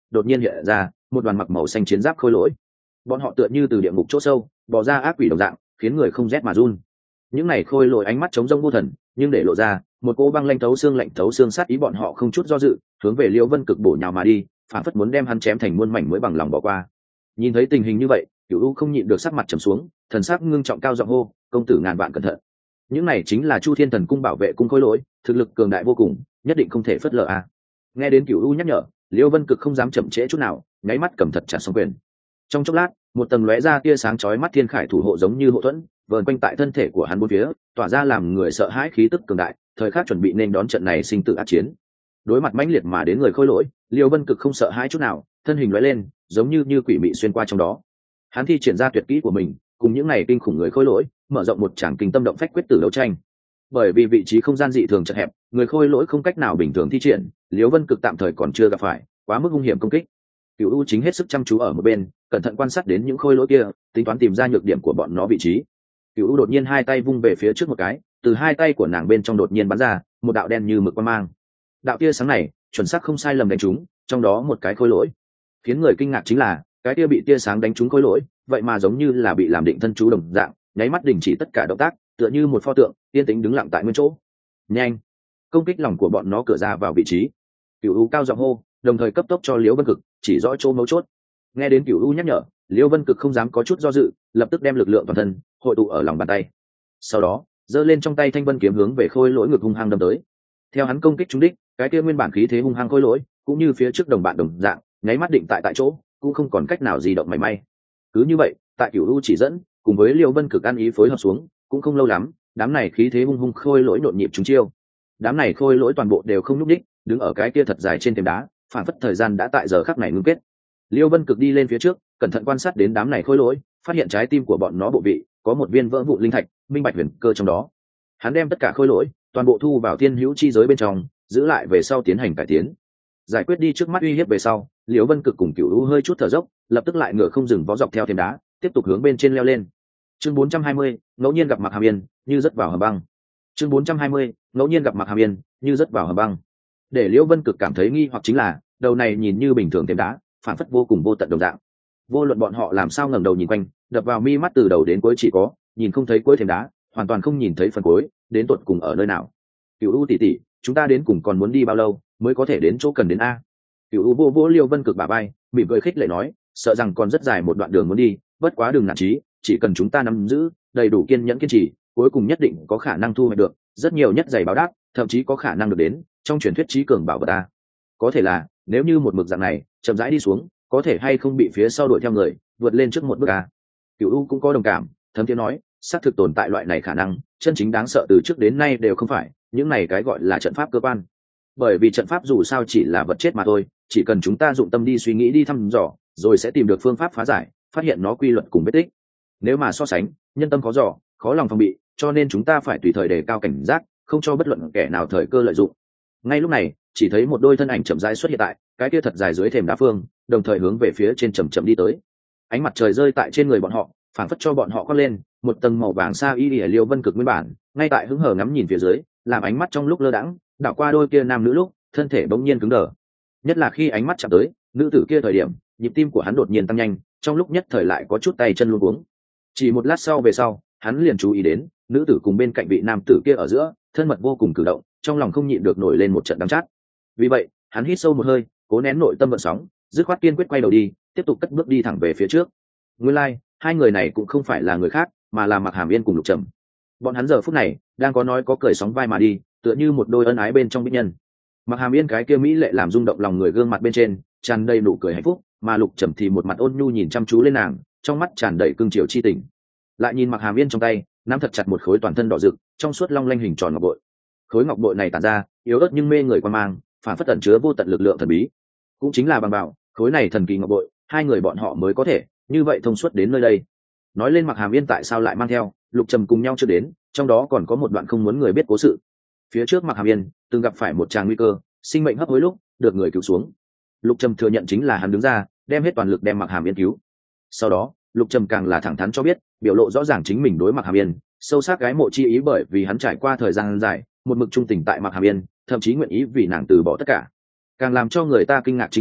đột nhiên hiện ra một đoàn mặc màu xanh chiến giáp khôi lỗi. Bọn họ tựa như từ địa ngục chỗ sâu bò ra ác quỷ đồng dạng, khiến người không rét mà run. Những này khôi lỗi ánh mắt trống rỗng vô thần, nhưng để lộ ra một cỗ băng lạnh thấu xương sát ý. Bọn họ không chút do dự hướng về Liễu Vân Cực bổ nhào mà đi, phản phất muốn đem hắn chém thành muôn mảnh mới bằng lòng bỏ qua. Nhìn thấy tình hình như vậy, Cửu U không nhịn được sắc mặt trầm xuống, thần sắc ngưng trọng cao giọng hô: "Công tử ngàn vạn cẩn thận!" Những này chính là Chu Thiên Thần Cung bảo vệ cung khôi lỗi, thực lực cường đại vô cùng, nhất định không thể phớt lờ a. Nghe đến Cửu U nhắc nhở, Liễu Vân Cực không dám chậm trễ chút nào, nháy mắt cầm thật chặt song quyền. Trong chốc lát, một tầng lóe ra tia sáng chói mắt thiên khải thủ hộ giống như hộ thuẫn, vờn quanh tại thân thể của hắn bốn phía, tỏa ra làm người sợ hãi khí tức cường đại, thời khắc chuẩn bị nên đón trận này sinh tử ác chiến. Đối mặt mãnh liệt mà đến người khôi lỗi, Liễu Vân Cực không sợ hãi chút nào, thân hình lóe lên, giống như quỷ mị xuyên qua trong đó. Hắn thi triển ra tuyệt kỹ của mình, cùng những này kinh khủng người khôi lỗi, mở rộng một tràng kinh tâm động phách quyết tử đấu tranh. Bởi vì vị trí không gian dị thường chật hẹp, người khôi lỗi không cách nào bình thường thi triển, Liễu Vân Cực tạm thời còn chưa gặp phải quá mức hung hiểm công kích. Cửu U chính hết sức chăm chú ở một bên, cẩn thận quan sát đến những khôi lỗi kia, tính toán tìm ra nhược điểm của bọn nó vị trí. Cửu U đột nhiên hai tay vung về phía trước một cái, từ hai tay của nàng bên trong đột nhiên bắn ra một đạo đen như mực quang mang. Đạo tia sáng này chuẩn xác không sai lầm đánh trúng trong đó một cái khôi lỗi. Khiến người kinh ngạc chính là cái tia bị tia sáng đánh trúng khôi lỗi, vậy mà giống như là bị làm định thân chú đồng dạng, nháy mắt đình chỉ tất cả động tác, tựa như một pho tượng yên tĩnh đứng lặng tại nguyên chỗ. Nhanh, công kích lòng của bọn nó cửa ra vào vị trí. Cửu U cao giọng hô, đồng thời cấp tốc cho Liễu Vân Cực chỉ rõ chỗ mấu chốt. Nghe đến Cửu U nhắc nhở, Liễu Vân Cực không dám có chút do dự, lập tức đem lực lượng toàn thân hội tụ ở lòng bàn tay. Sau đó giơ lên trong tay thanh vân kiếm hướng về khôi lỗi ngực hung hăng đâm tới. Theo hắn công kích trúng đích, cái kia nguyên bản khí thế hung hăng khôi lỗi cũng như phía trước đồng bạn đồng dạng, nháy mắt định tại chỗ, cũng không còn cách nào di động mảy may. Cứ như vậy, tại Cửu U chỉ dẫn cùng với Liễu Vân Cực ăn ý phối hợp xuống, cũng không lâu lắm, đám này khí thế hung hung khôi lỗi nhộn nhịp trúng chiêu. Đám này khôi lỗi toàn bộ đều không nhúc đích, đứng ở cái kia thật dài trên thềm đá, phản phất thời gian đã tại giờ khắc này ngưng kết. Liễu Vân Cực đi lên phía trước, cẩn thận quan sát đến đám này khôi lỗi, phát hiện trái tim của bọn nó bộ vị có một viên vỡ vụn linh thạch, minh bạch huyền cơ trong đó. Hắn đem tất cả khôi lỗi toàn bộ thu vào thiên hữu chi giới bên trong, giữ lại về sau tiến hành cải tiến. Giải quyết đi trước mắt uy hiếp về sau, Liễu Vân Cực cùng Cửu U hơi chút thở dốc, lập tức lại ngựa không dừng vó dọc theo thềm đá, tiếp tục hướng bên trên leo lên. Chương 420, ngẫu nhiên gặp Mạc Hàm Yên, như rất vào hầm băng. Chương 420, ngẫu nhiên gặp Mạc Hàm Yên, như rất vào hầm băng. Để Liễu Vân Cực cảm thấy nghi hoặc chính là, đầu này nhìn như bình thường thềm đá, phản phất vô cùng vô tận đồng dạng. Vô luận bọn họ làm sao ngẩng đầu nhìn quanh, đập vào mi mắt từ đầu đến cuối chỉ có nhìn không thấy cuối thềm đá, hoàn toàn không nhìn thấy phần cuối đến tận cùng ở nơi nào. Cửu U tỷ tỷ, chúng ta đến cùng còn muốn đi bao lâu mới có thể đến chỗ cần đến a? Cửu U vô vỗ Liễu Vân Cực bả vai, mỉm cười khích lệ nói, sợ rằng còn rất dài một đoạn đường muốn đi, bất quá đừng nản chí, chỉ cần chúng ta nắm giữ đầy đủ kiên nhẫn kiên trì, cuối cùng nhất định có khả năng thu hoạch được rất nhiều nhất giày báo đáp, thậm chí có khả năng được đến trong truyền thuyết trí cường bảo vật ta. Có thể là nếu như một mực dạng này chậm rãi đi xuống, có thể hay không bị phía sau đuổi theo người vượt lên trước một bước a? Cửu U cũng có đồng cảm, thấm thiế nói, xác thực tồn tại loại này khả năng, chân chính đáng sợ từ trước đến nay đều không phải những này cái gọi là trận pháp cơ quan, bởi vì trận pháp dù sao chỉ là vật chết mà thôi, chỉ cần chúng ta dụng tâm đi suy nghĩ đi thăm dò, rồi sẽ tìm được phương pháp phá giải, phát hiện nó quy luật cùng vết tích. Nếu mà so sánh, nhân tâm khó dò, khó lòng phòng bị, cho nên chúng ta phải tùy thời đề cao cảnh giác, không cho bất luận kẻ nào thời cơ lợi dụng. Ngay lúc này, chỉ thấy một đôi thân ảnh chậm rãi xuất hiện tại cái kia thật dài dưới thềm đá phương, đồng thời hướng về phía trên chậm chậm đi tới. Ánh mặt trời rơi tại trên người bọn họ, phảng phất cho bọn họ khoác lên một tầng màu vàng sa y. Liễu Vân Cực nguyên bản ngay tại hứng hờ ngắm nhìn phía dưới, làm ánh mắt trong lúc lơ đãng đảo qua đôi kia nam nữ lúc, thân thể bỗng nhiên cứng đờ. Nhất là khi ánh mắt chạm tới nữ tử kia thời điểm, nhịp tim của hắn đột nhiên tăng nhanh, trong lúc nhất thời lại có chút tay chân luống cuống. Chỉ một lát sau về sau, hắn liền chú ý đến nữ tử cùng bên cạnh vị nam tử kia ở giữa thân mật vô cùng cử động, trong lòng không nhịn được nổi lên một trận đắng chát. Vì vậy hắn hít sâu một hơi, cố nén nội tâm vận sóng, dứt khoát kiên quyết quay đầu đi, tiếp tục cất bước đi thẳng về phía trước. Nguyên lai hai người này cũng không phải là người khác, mà là Mạc Hàm Yên cùng Lục Trầm. Bọn hắn giờ phút này đang có nói có cười sóng vai mà đi, tựa như một đôi ân ái bên trong bích nhân. Mạc Hàm Yên cái kia mỹ lệ làm rung động lòng người gương mặt bên trên tràn đầy nụ cười hạnh phúc, mà Lục Trầm thì một mặt ôn nhu nhìn chăm chú lên nàng, trong mắt tràn đầy cương triều chi tình. Lại nhìn Mạc Hàm Yên trong tay nắm thật chặt một khối toàn thân đỏ rực, trong suốt long lanh hình tròn ngọc bội. Khối ngọc bội này tản ra yếu ớt nhưng mê người quan mang, phản phất ẩn chứa vô tận lực lượng thần bí. Cũng chính là bằng bảo khối này thần kỳ ngọc bội, hai người bọn họ mới có thể như vậy thông suốt đến nơi đây. Nói lên Mạc Hàm Yên tại sao lại mang theo Lục Trầm cùng nhau chưa đến, trong đó còn có một đoạn không muốn người biết cố sự. Phía trước Mạc Hàm Yên từng gặp phải một tràng nguy cơ, sinh mệnh hấp hối lúc được người cứu xuống. Lục Trầm thừa nhận chính là hắn đứng ra đem hết toàn lực đem Mạc Hàm Yên cứu. Sau đó Lục Trầm càng là thẳng thắn cho biết, biểu lộ rõ ràng chính mình đối Mạc Hàm Yên sâu sắc gái mộ chi ý, bởi vì hắn trải qua thời gian dài một mực trung tình tại Mạc Hàm Yên, thậm chí nguyện ý vì nàng từ bỏ tất cả. Càng làm cho người ta kinh ngạc chính là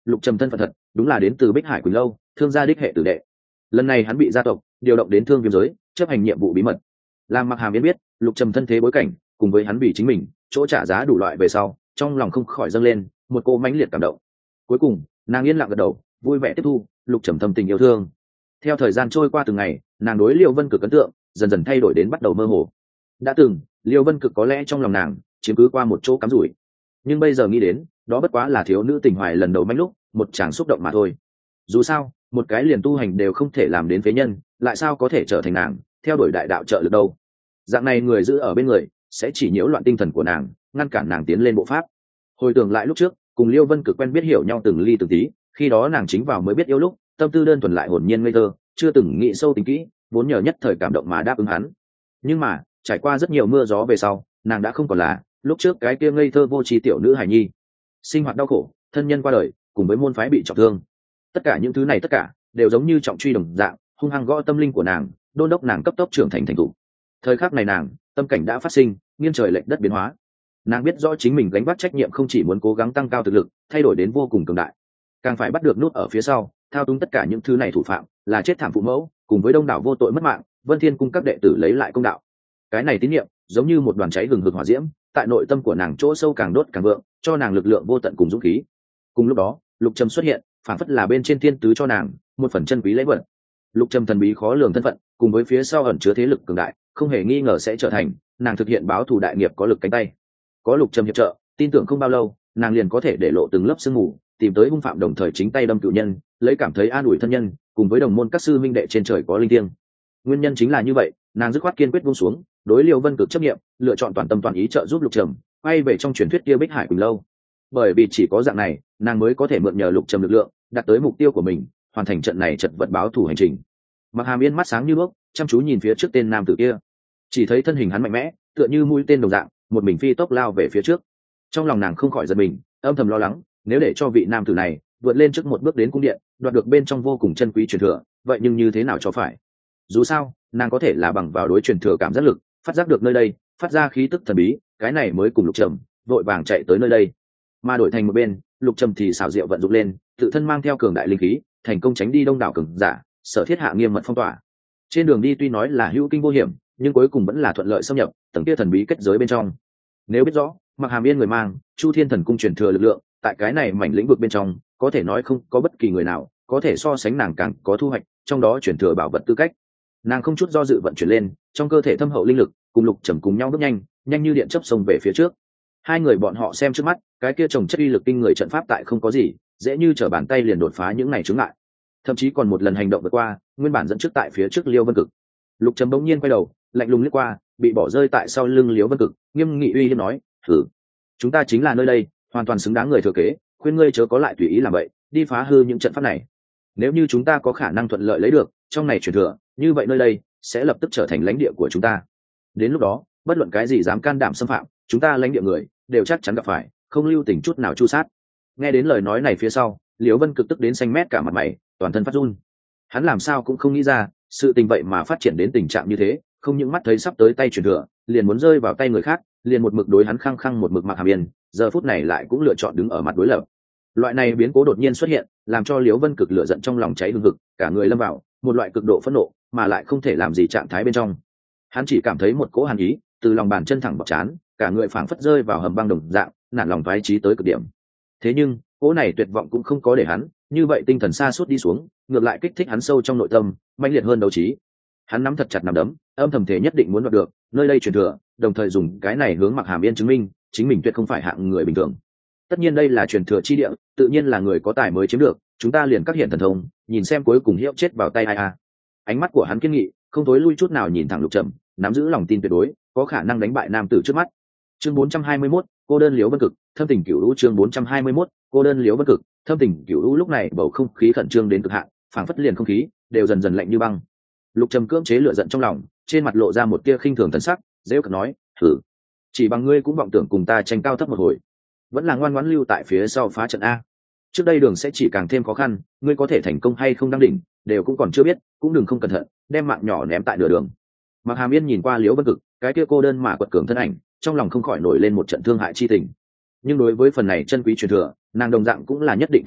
Lục Trầm thân phận thật đúng là đến từ Bích Hải Quỳnh lâu, thương gia đích hệ tử đệ. Lần này hắn bị gia tộc điều động đến Thương Viêm giới chấp hành nhiệm vụ bí mật. Làm Mặc Hàm Yên biết Lục Trầm thân thế bối cảnh cùng với hắn vì chính mình chỗ trả giá đủ loại về sau, trong lòng không khỏi dâng lên một cô mãnh liệt cảm động. Cuối cùng nàng yên lặng gật đầu, vui vẻ tiếp thu Lục Trầm thâm tình yêu thương. Theo thời gian trôi qua từng ngày, nàng đối Liêu Vân Cực ấn tượng dần dần thay đổi đến bắt đầu mơ hồ. Đã từng Liêu Vân Cực có lẽ trong lòng nàng chiếm cứ qua một chỗ cắm rủi, nhưng bây giờ nghĩ đến đó bất quá là thiếu nữ tình hoài lần đầu manh lúc một chàng xúc động mà thôi. Dù sao một cái liền tu hành đều không thể làm đến phế nhân, lại sao có thể trở thành nàng theo đuổi đại đạo trợ lực đâu. Dạng này người giữ ở bên người sẽ chỉ nhiễu loạn tinh thần của nàng, ngăn cản nàng tiến lên bộ pháp. Hồi tưởng lại lúc trước cùng Liêu Vân Cực quen biết hiểu nhau từng ly từng tí, khi đó nàng chính vào mới biết yêu lúc, tâm tư đơn thuần lại hồn nhiên ngây thơ, chưa từng nghĩ sâu tính kỹ, vốn nhờ nhất thời cảm động mà đáp ứng hắn. Nhưng mà trải qua rất nhiều mưa gió về sau, nàng đã không còn là lúc trước cái kia ngây thơ vô tri tiểu nữ hài nhi. Sinh hoạt đau khổ, thân nhân qua đời, cùng với môn phái bị trọng thương, tất cả những thứ này tất cả đều giống như trọng truy đồng dạng hung hăng gõ tâm linh của nàng, đôn đốc nàng cấp tốc trưởng thành thành thủ. Thời khắc này nàng tâm cảnh đã phát sinh nghiêng trời lệch đất biến hóa. Nàng biết rõ chính mình gánh vác trách nhiệm không chỉ muốn cố gắng tăng cao thực lực, thay đổi đến vô cùng cường đại, càng phải bắt được nút ở phía sau thao túng tất cả những thứ này thủ phạm là chết thảm phụ mẫu cùng với đông đảo vô tội mất mạng, Vân Thiên cung các đệ tử lấy lại công đạo. Cái này tín nhiệm giống như một đoàn cháy hừng hực hỏa diễm, tại nội tâm của nàng chỗ sâu càng đốt càng vượng, cho nàng lực lượng vô tận cùng dũng khí. Cùng lúc đó Lục Trầm xuất hiện, phản phất là bên trên thiên tứ cho nàng một phần chân quý lễ vật. Lục Trầm thần bí khó lường thân phận cùng với phía sau ẩn chứa thế lực cường đại, không hề nghi ngờ sẽ trở thành nàng thực hiện báo thù đại nghiệp có lực cánh tay. Có Lục Trầm hiệp trợ, tin tưởng không bao lâu nàng liền có thể để lộ từng lớp sương mù, tìm tới hung phạm đồng thời chính tay đâm cựu nhân, lấy cảm thấy an ủi thân nhân cùng với đồng môn các sư minh đệ trên trời có linh thiêng. Nguyên nhân chính là như vậy, nàng dứt khoát kiên quyết buông xuống đối Liêu Vân Cực chấp nhiệm, lựa chọn toàn tâm toàn ý trợ giúp Lục Trầm quay về trong truyền thuyết kia Bích Hải Quỳnh lâu. Bởi vì chỉ có dạng này nàng mới có thể mượn nhờ Lục Trầm lực lượng đạt tới mục tiêu của mình, hoàn thành trận này chật vật báo thù hành trình. Mặc Hàm Yên mắt sáng như đuốc, chăm chú nhìn phía trước tên nam tử kia, chỉ thấy thân hình hắn mạnh mẽ tựa như mũi tên đồng dạng, một mình phi tốc lao về phía trước. Trong lòng nàng không khỏi giật mình, âm thầm lo lắng, nếu để cho vị nam tử này vượt lên trước một bước đến cung điện, đoạt được bên trong vô cùng chân quý truyền thừa, vậy nhưng như thế nào cho phải. Dù sao nàng có thể là bằng vào đối truyền thừa cảm giác lực phát giác được nơi đây phát ra khí tức thần bí, cái này mới cùng Lục Trầm vội vàng chạy tới nơi đây. Mà đổi thành một bên, Lục Trầm thì xảo diệu vận dụng lên tự thân mang theo cường đại linh khí, thành công tránh đi đông đảo cường giả sở thiết hạ nghiêm mật phong tỏa. Trên đường đi tuy nói là hữu kinh vô hiểm, nhưng cuối cùng vẫn là thuận lợi xâm nhập tầng kia thần bí kết giới bên trong. Nếu biết rõ Mặc Hàm Yên người mang Chu Thiên Thần Cung truyền thừa lực lượng, tại cái này mảnh lĩnh vực bên trong có thể nói không có bất kỳ người nào có thể so sánh nàng càng có thu hoạch trong đó truyền thừa bảo vật tư cách. Nàng không chút do dự vận chuyển lên trong cơ thể thâm hậu linh lực, cùng Lục Trầm cùng nhau bước nhanh nhanh như điện chớp xông về phía trước. Hai người bọn họ xem trước mắt cái kia trồng chất uy lực kinh người trận pháp tại không có gì dễ như trở bàn tay liền đột phá những này chướng ngại, thậm chí còn một lần hành động vượt qua nguyên bản dẫn trước tại phía trước Liêu Vân Cực. Lục Trầm bỗng nhiên quay đầu lạnh lùng liếc qua bị bỏ rơi tại sau lưng Liêu Vân Cực, nghiêm nghị uy hiếp nói: "Thử, chúng ta chính là nơi đây hoàn toàn xứng đáng người thừa kế, khuyên ngươi chớ có lại tùy ý làm vậy, đi phá hư những trận pháp này. Nếu như chúng ta có khả năng thuận lợi lấy được trong này truyền thừa, như vậy nơi đây sẽ lập tức trở thành lãnh địa của chúng ta. Đến lúc đó bất luận cái gì dám can đảm xâm phạm chúng ta lãnh địa người đều chắc chắn gặp phải không lưu tình chút nào chu sát." Nghe đến lời nói này phía sau, Liễu Vân Cực tức đến xanh mét cả mặt mày, toàn thân phát run. Hắn làm sao cũng không nghĩ ra sự tình vậy mà phát triển đến tình trạng như thế, không những mắt thấy sắp tới tay truyền thừa liền muốn rơi vào tay người khác, liền một mực đối hắn khăng khăng một mực Mặc Hàm Yên, giờ phút này lại cũng lựa chọn đứng ở mặt đối lập. Loại này biến cố đột nhiên xuất hiện làm cho Liễu Vân Cực lửa giận trong lòng cháy hừng hực, cả người lâm vào một loại cực độ phẫn nộ mà lại không thể làm gì trạng thái bên trong. Hắn chỉ cảm thấy một cỗ hàn ý từ lòng bàn chân thẳng bọc chán, cả người phảng phất rơi vào hầm băng đồng dạng, nản lòng thoái chí tới cực điểm. Thế nhưng cỗ này tuyệt vọng cũng không có để hắn như vậy tinh thần sa sút đi xuống, ngược lại kích thích hắn sâu trong nội tâm mãnh liệt hơn đấu trí. Hắn nắm thật chặt nắm đấm, âm thầm thể nhất định muốn đoạt được nơi đây truyền thừa, đồng thời dùng cái này hướng Mặc Hàm Yên chứng minh chính mình tuyệt không phải hạng người bình thường. Tất nhiên đây là truyền thừa chi địa, tự nhiên là người có tài mới chiếm được, chúng ta liền các hiện thần thông, nhìn xem cuối cùng hiệu chết vào tay ai a. Ánh mắt của hắn kiên nghị, không tối lui chút nào nhìn thẳng Lục Trầm, nắm giữ lòng tin tuyệt đối có khả năng đánh bại nam tử trước mắt. Chương 421, cô đơn Liễu Vân Cực, thâm tình cửu lũ. Chương 421, cô đơn Liễu Vân Cực, thâm tình cửu lũ. Lúc này bầu không khí khẩn trương đến cực hạn, phảng phất liền không khí đều dần dần lạnh như băng. Lục Trầm cưỡng chế lửa giận trong lòng, trên mặt lộ ra một tia khinh thường thần sắc, giễu cợt nói: "Thử, chỉ bằng ngươi cũng vọng tưởng cùng ta tranh cao thấp một hồi, vẫn là ngoan ngoãn lưu tại phía sau phá trận a. Trước đây đường sẽ chỉ càng thêm khó khăn, ngươi có thể thành công hay không đăng đỉnh đều cũng còn chưa biết, cũng đừng không cẩn thận đem mạng nhỏ ném tại nửa đường." Mặc Hàm Yên nhìn qua Liễu Vân Cực, cái kia cô đơn mà quật cường thân ảnh, trong lòng không khỏi nổi lên một trận thương hại chi tình. Nhưng đối với phần này chân quý truyền thừa, nàng đồng dạng cũng là nhất định phải được,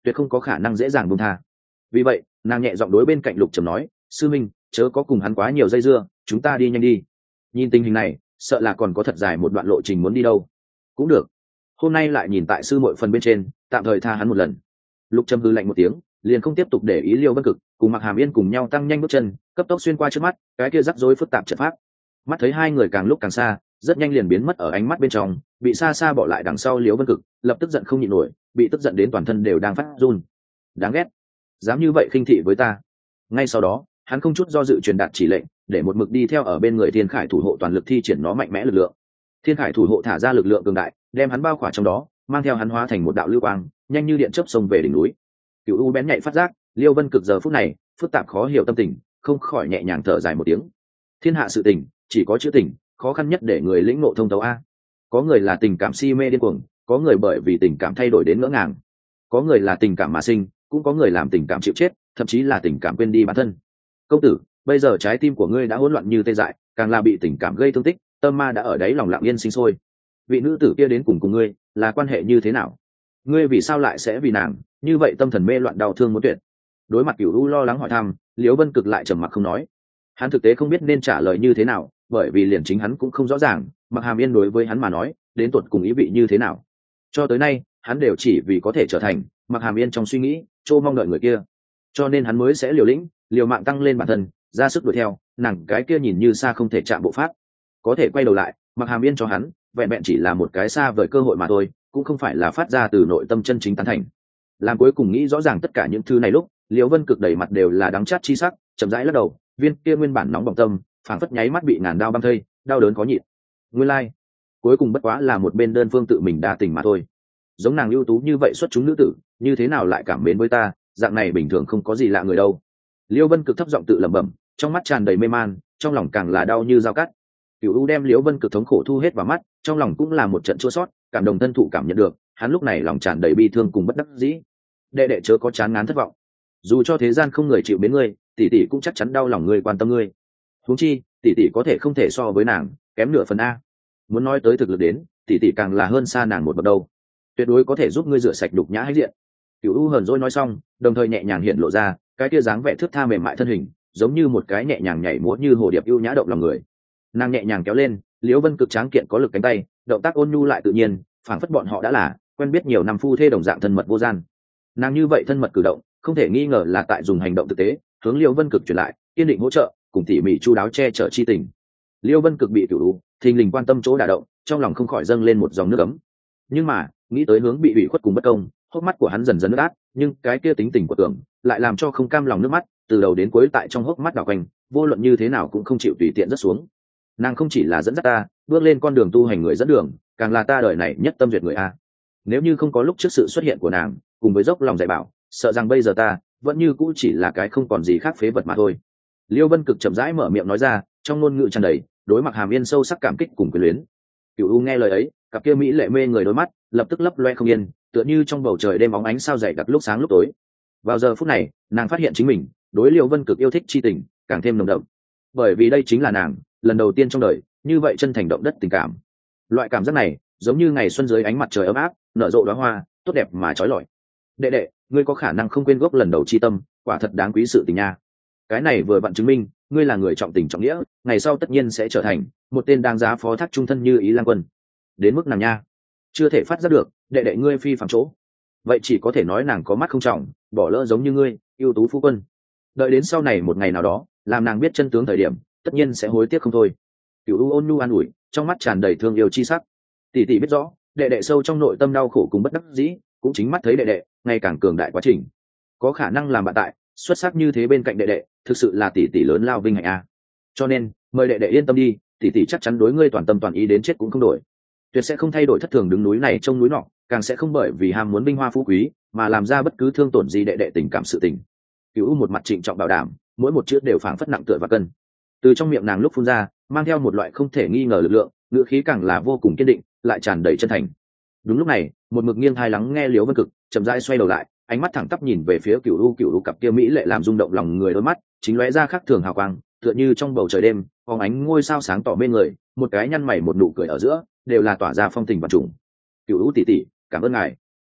tuyệt không có khả năng dễ dàng buông tha. Vì vậy nàng nhẹ giọng đối bên cạnh Lục Trầm nói, sư minh chớ có cùng hắn quá nhiều dây dưa, chúng ta đi nhanh đi. Nhìn tình hình này sợ là còn có thật dài một đoạn lộ trình muốn đi đâu. Cũng được, hôm nay lại nhìn tại sư muội phần bên trên, tạm thời tha hắn một lần. Lục Trầm hư lạnh một tiếng, liền không tiếp tục để ý Liêu Vân Cực, cùng Mạc Hàm Yên cùng nhau tăng nhanh bước chân, cấp tốc xuyên qua trước mắt cái kia rắc rối phức tạp trận pháp. Mắt thấy hai người càng lúc càng xa, rất nhanh liền biến mất ở ánh mắt bên trong, bị xa xa bỏ lại đằng sau Liêu Vân Cực, lập tức giận không nhịn nổi, bị tức giận đến toàn thân đều đang phát run. Đáng ghét, dám như vậy khinh thị với ta. Ngay sau đó hắn không chút do dự truyền đạt chỉ lệnh, để một mực đi theo ở bên người Thiên Khải thủ hộ toàn lực thi triển nó mạnh mẽ lực lượng. Thiên Khải thủ hộ thả ra lực lượng cường đại, đem hắn bao khỏa trong đó, mang theo hắn hóa thành một đạo lưu quang, nhanh như điện chớp xông về đỉnh núi. Cửu U bén nhạy phát giác Liêu Vân Cực giờ phút này phức tạp khó hiểu tâm tình, không khỏi nhẹ nhàng thở dài một tiếng. Thiên hạ sự tình chỉ có chữ tình, khó khăn nhất để người lĩnh ngộ thông thấu a. Có người là tình cảm si mê điên cuồng, có người bởi vì tình cảm thay đổi đến ngỡ ngàng, có người là tình cảm mà sinh, cũng có người làm tình cảm chịu chết, thậm chí là tình cảm quên đi bản thân. Công tử, bây giờ trái tim của ngươi đã hỗn loạn như tê dại, càng là bị tình cảm gây thương tích, tâm ma đã ở đấy lòng lặng yên sinh sôi. Vị nữ tử kia đến cùng ngươi là quan hệ như thế nào? Ngươi vì sao lại sẽ vì nàng như vậy tâm thần mê loạn đau thương muốn tuyệt? Đối mặt Cửu U lo lắng hỏi thăm, Liễu Vân Cực lại trầm mặc không nói. Hắn thực tế không biết nên trả lời như thế nào, bởi vì liền chính hắn cũng không rõ ràng Mạc Hàm Yên đối với hắn mà nói đến tột cùng ý vị như thế nào. Cho tới nay hắn đều chỉ vì có thể trở thành Mạc Hàm Yên trong suy nghĩ chỗ mong đợi người kia, cho nên hắn mới sẽ liều lĩnh liều mạng tăng lên bản thân, ra sức đuổi theo nàng cái kia nhìn như xa không thể chạm bộ pháp. Có thể quay đầu lại, Mạc Hàm Yên cho hắn vẹn vẹn chỉ là một cái xa vời cơ hội mà thôi, cũng không phải là phát ra từ nội tâm chân chính tán thành. Làm cuối cùng nghĩ rõ ràng tất cả những thứ này lúc, Liễu Vân Cực đầy mặt đều là đắng chát chi sắc, chậm rãi lắc đầu, viên kia nguyên bản nóng bỏng tâm phảng phất nháy mắt bị ngàn đao băng thây, đau đớn khó nhịn. Nguyên lai, cuối cùng bất quá là một bên đơn phương tự mình đa tình mà thôi. Giống nàng ưu tú như vậy xuất chúng nữ tử, như thế nào lại cảm mến với ta, dạng này bình thường không có gì lạ người đâu. Liễu Vân Cực thấp giọng tự lẩm bẩm, trong mắt tràn đầy mê man, trong lòng càng là đau như dao cắt. Cửu U đem Liễu Vân Cực thống khổ thu hết vào mắt, trong lòng cũng là một trận chua xót, cảm động thân thụ cảm nhận được, hắn lúc này lòng tràn đầy bi thương cùng bất đắc dĩ. Đệ đệ chớ có chán ngán thất vọng, dù cho thế gian không người chịu mến ngươi, tỷ tỷ cũng chắc chắn đau lòng ngươi, quan tâm ngươi. Huống chi tỷ tỷ có thể không thể so với nàng kém nửa phần a. Muốn nói tới thực lực đến, tỷ tỷ càng là hơn xa nàng một bậc đâu, tuyệt đối có thể giúp ngươi rửa sạch đục nhã hách diện. Cửu U hờn dỗi nói xong, đồng thời nhẹ nhàng hiện lộ ra cái kia dáng vẻ thướt tha mềm mại thân hình, giống như một cái nhẹ nhàng nhảy múa như hồ điệp ưu nhã động lòng người. Nàng nhẹ nhàng kéo lên Liễu Vân Cực tráng kiện có lực cánh tay, động tác ôn nhu lại tự nhiên, phảng phất bọn họ đã là quen biết nhiều năm phu thê đồng dạng thân mật vô gian. Nàng như vậy thân mật cử động, không thể nghi ngờ là tại dùng hành động thực tế hướng Liễu Vân Cực truyền lại kiên định hỗ trợ cùng tỉ mỉ chu đáo che chở chi tình. Liễu Vân Cực bị Cửu U thình lình quan tâm chỗ đả động, trong lòng không khỏi dâng lên một dòng nước ấm. Nhưng mà nghĩ tới hướng bị ủy khuất cùng bất công, hốc mắt của hắn dần dần ướt át, nhưng cái kia tính tình của tưởng lại làm cho không cam lòng nước mắt từ đầu đến cuối tại trong hốc mắt đảo quanh, vô luận như thế nào cũng không chịu tùy tiện rớt xuống. Nàng không chỉ là dẫn dắt ta bước lên con đường tu hành người dẫn đường, càng là ta đời này nhất tâm duyệt người a. Nếu như không có lúc trước sự xuất hiện của nàng cùng với dốc lòng dạy bảo, sợ rằng bây giờ ta vẫn như cũ chỉ là cái không còn gì khác phế vật mà thôi. Liêu Vân Cực chậm rãi mở miệng nói ra, trong ngôn ngữ tràn đầy đối Mạc Hàm Yên sâu sắc cảm kích cùng quyền luyến. Cửu U nghe lời ấy, cặp kia mỹ lệ mê người đôi mắt lập tức lấp loe không yên, tựa như trong bầu trời đêm óng ánh sao dày đặc lúc sáng lúc tối. Vào giờ phút này, nàng phát hiện chính mình đối Liêu Vân Cực yêu thích chi tình càng thêm nồng đậm, bởi vì đây chính là nàng lần đầu tiên trong đời như vậy chân thành động đất tình cảm. Loại cảm giác này giống như ngày xuân dưới ánh mặt trời ấm áp, nở rộ đóa hoa tốt đẹp mà trói lọi. Đệ đệ, ngươi có khả năng không quên gốc lần đầu chi tâm, quả thật đáng quý sự tình nha. Cái này vừa vặn chứng minh ngươi là người trọng tình trọng nghĩa, ngày sau tất nhiên sẽ trở thành một tên đáng giá phó thác trung thân như Ý Lang Quân. Đến mức nàng nha, chưa thể phát giác được đệ đệ ngươi phi phàm chỗ, vậy chỉ có thể nói nàng có mắt không trọng, bỏ lỡ giống như ngươi ưu tú phu quân. Đợi đến sau này một ngày nào đó làm nàng biết chân tướng thời điểm, tất nhiên sẽ hối tiếc không thôi. Cửu U ôn nhu an ủi, trong mắt tràn đầy thương yêu chi sắc. Tỷ tỷ biết rõ đệ đệ sâu trong nội tâm đau khổ cùng bất đắc dĩ, cũng chính mắt thấy đệ đệ ngày càng cường đại quá trình, có khả năng làm bạn tại xuất sắc như thế bên cạnh đệ đệ, thực sự là tỷ tỷ lớn lao vinh hạnh a. Cho nên mời đệ đệ yên tâm đi, tỷ tỷ chắc chắn đối ngươi toàn tâm toàn ý đến chết cũng không đổi, tuyệt sẽ không thay đổi thất thường đứng núi này trông núi nọ, càng sẽ không bởi vì ham muốn vinh hoa phú quý mà làm ra bất cứ thương tổn gì đệ đệ tình cảm sự tình. Cửu U một mặt trịnh trọng bảo đảm, mỗi một chữ đều phảng phất nặng tựa và cân. Từ trong miệng nàng lúc phun ra mang theo một loại không thể nghi ngờ lực lượng, ngữ khí càng là vô cùng kiên định, lại tràn đầy chân thành. Đúng lúc này, một mực nghiêng tai lắng nghe Liễu Vân Cực chậm rãi xoay đầu lại, ánh mắt thẳng tắp nhìn về phía Cửu U cặp kia mỹ lệ làm rung động lòng người đôi mắt chính lóe ra khác thường hào quang, tựa như trong bầu trời đêm phóng ánh ngôi sao sáng tỏ bên người, một cái nhăn mày một nụ cười ở giữa đều là tỏa ra phong tình và trùng. Cửu U tỷ tỷ, cảm ơn ngài.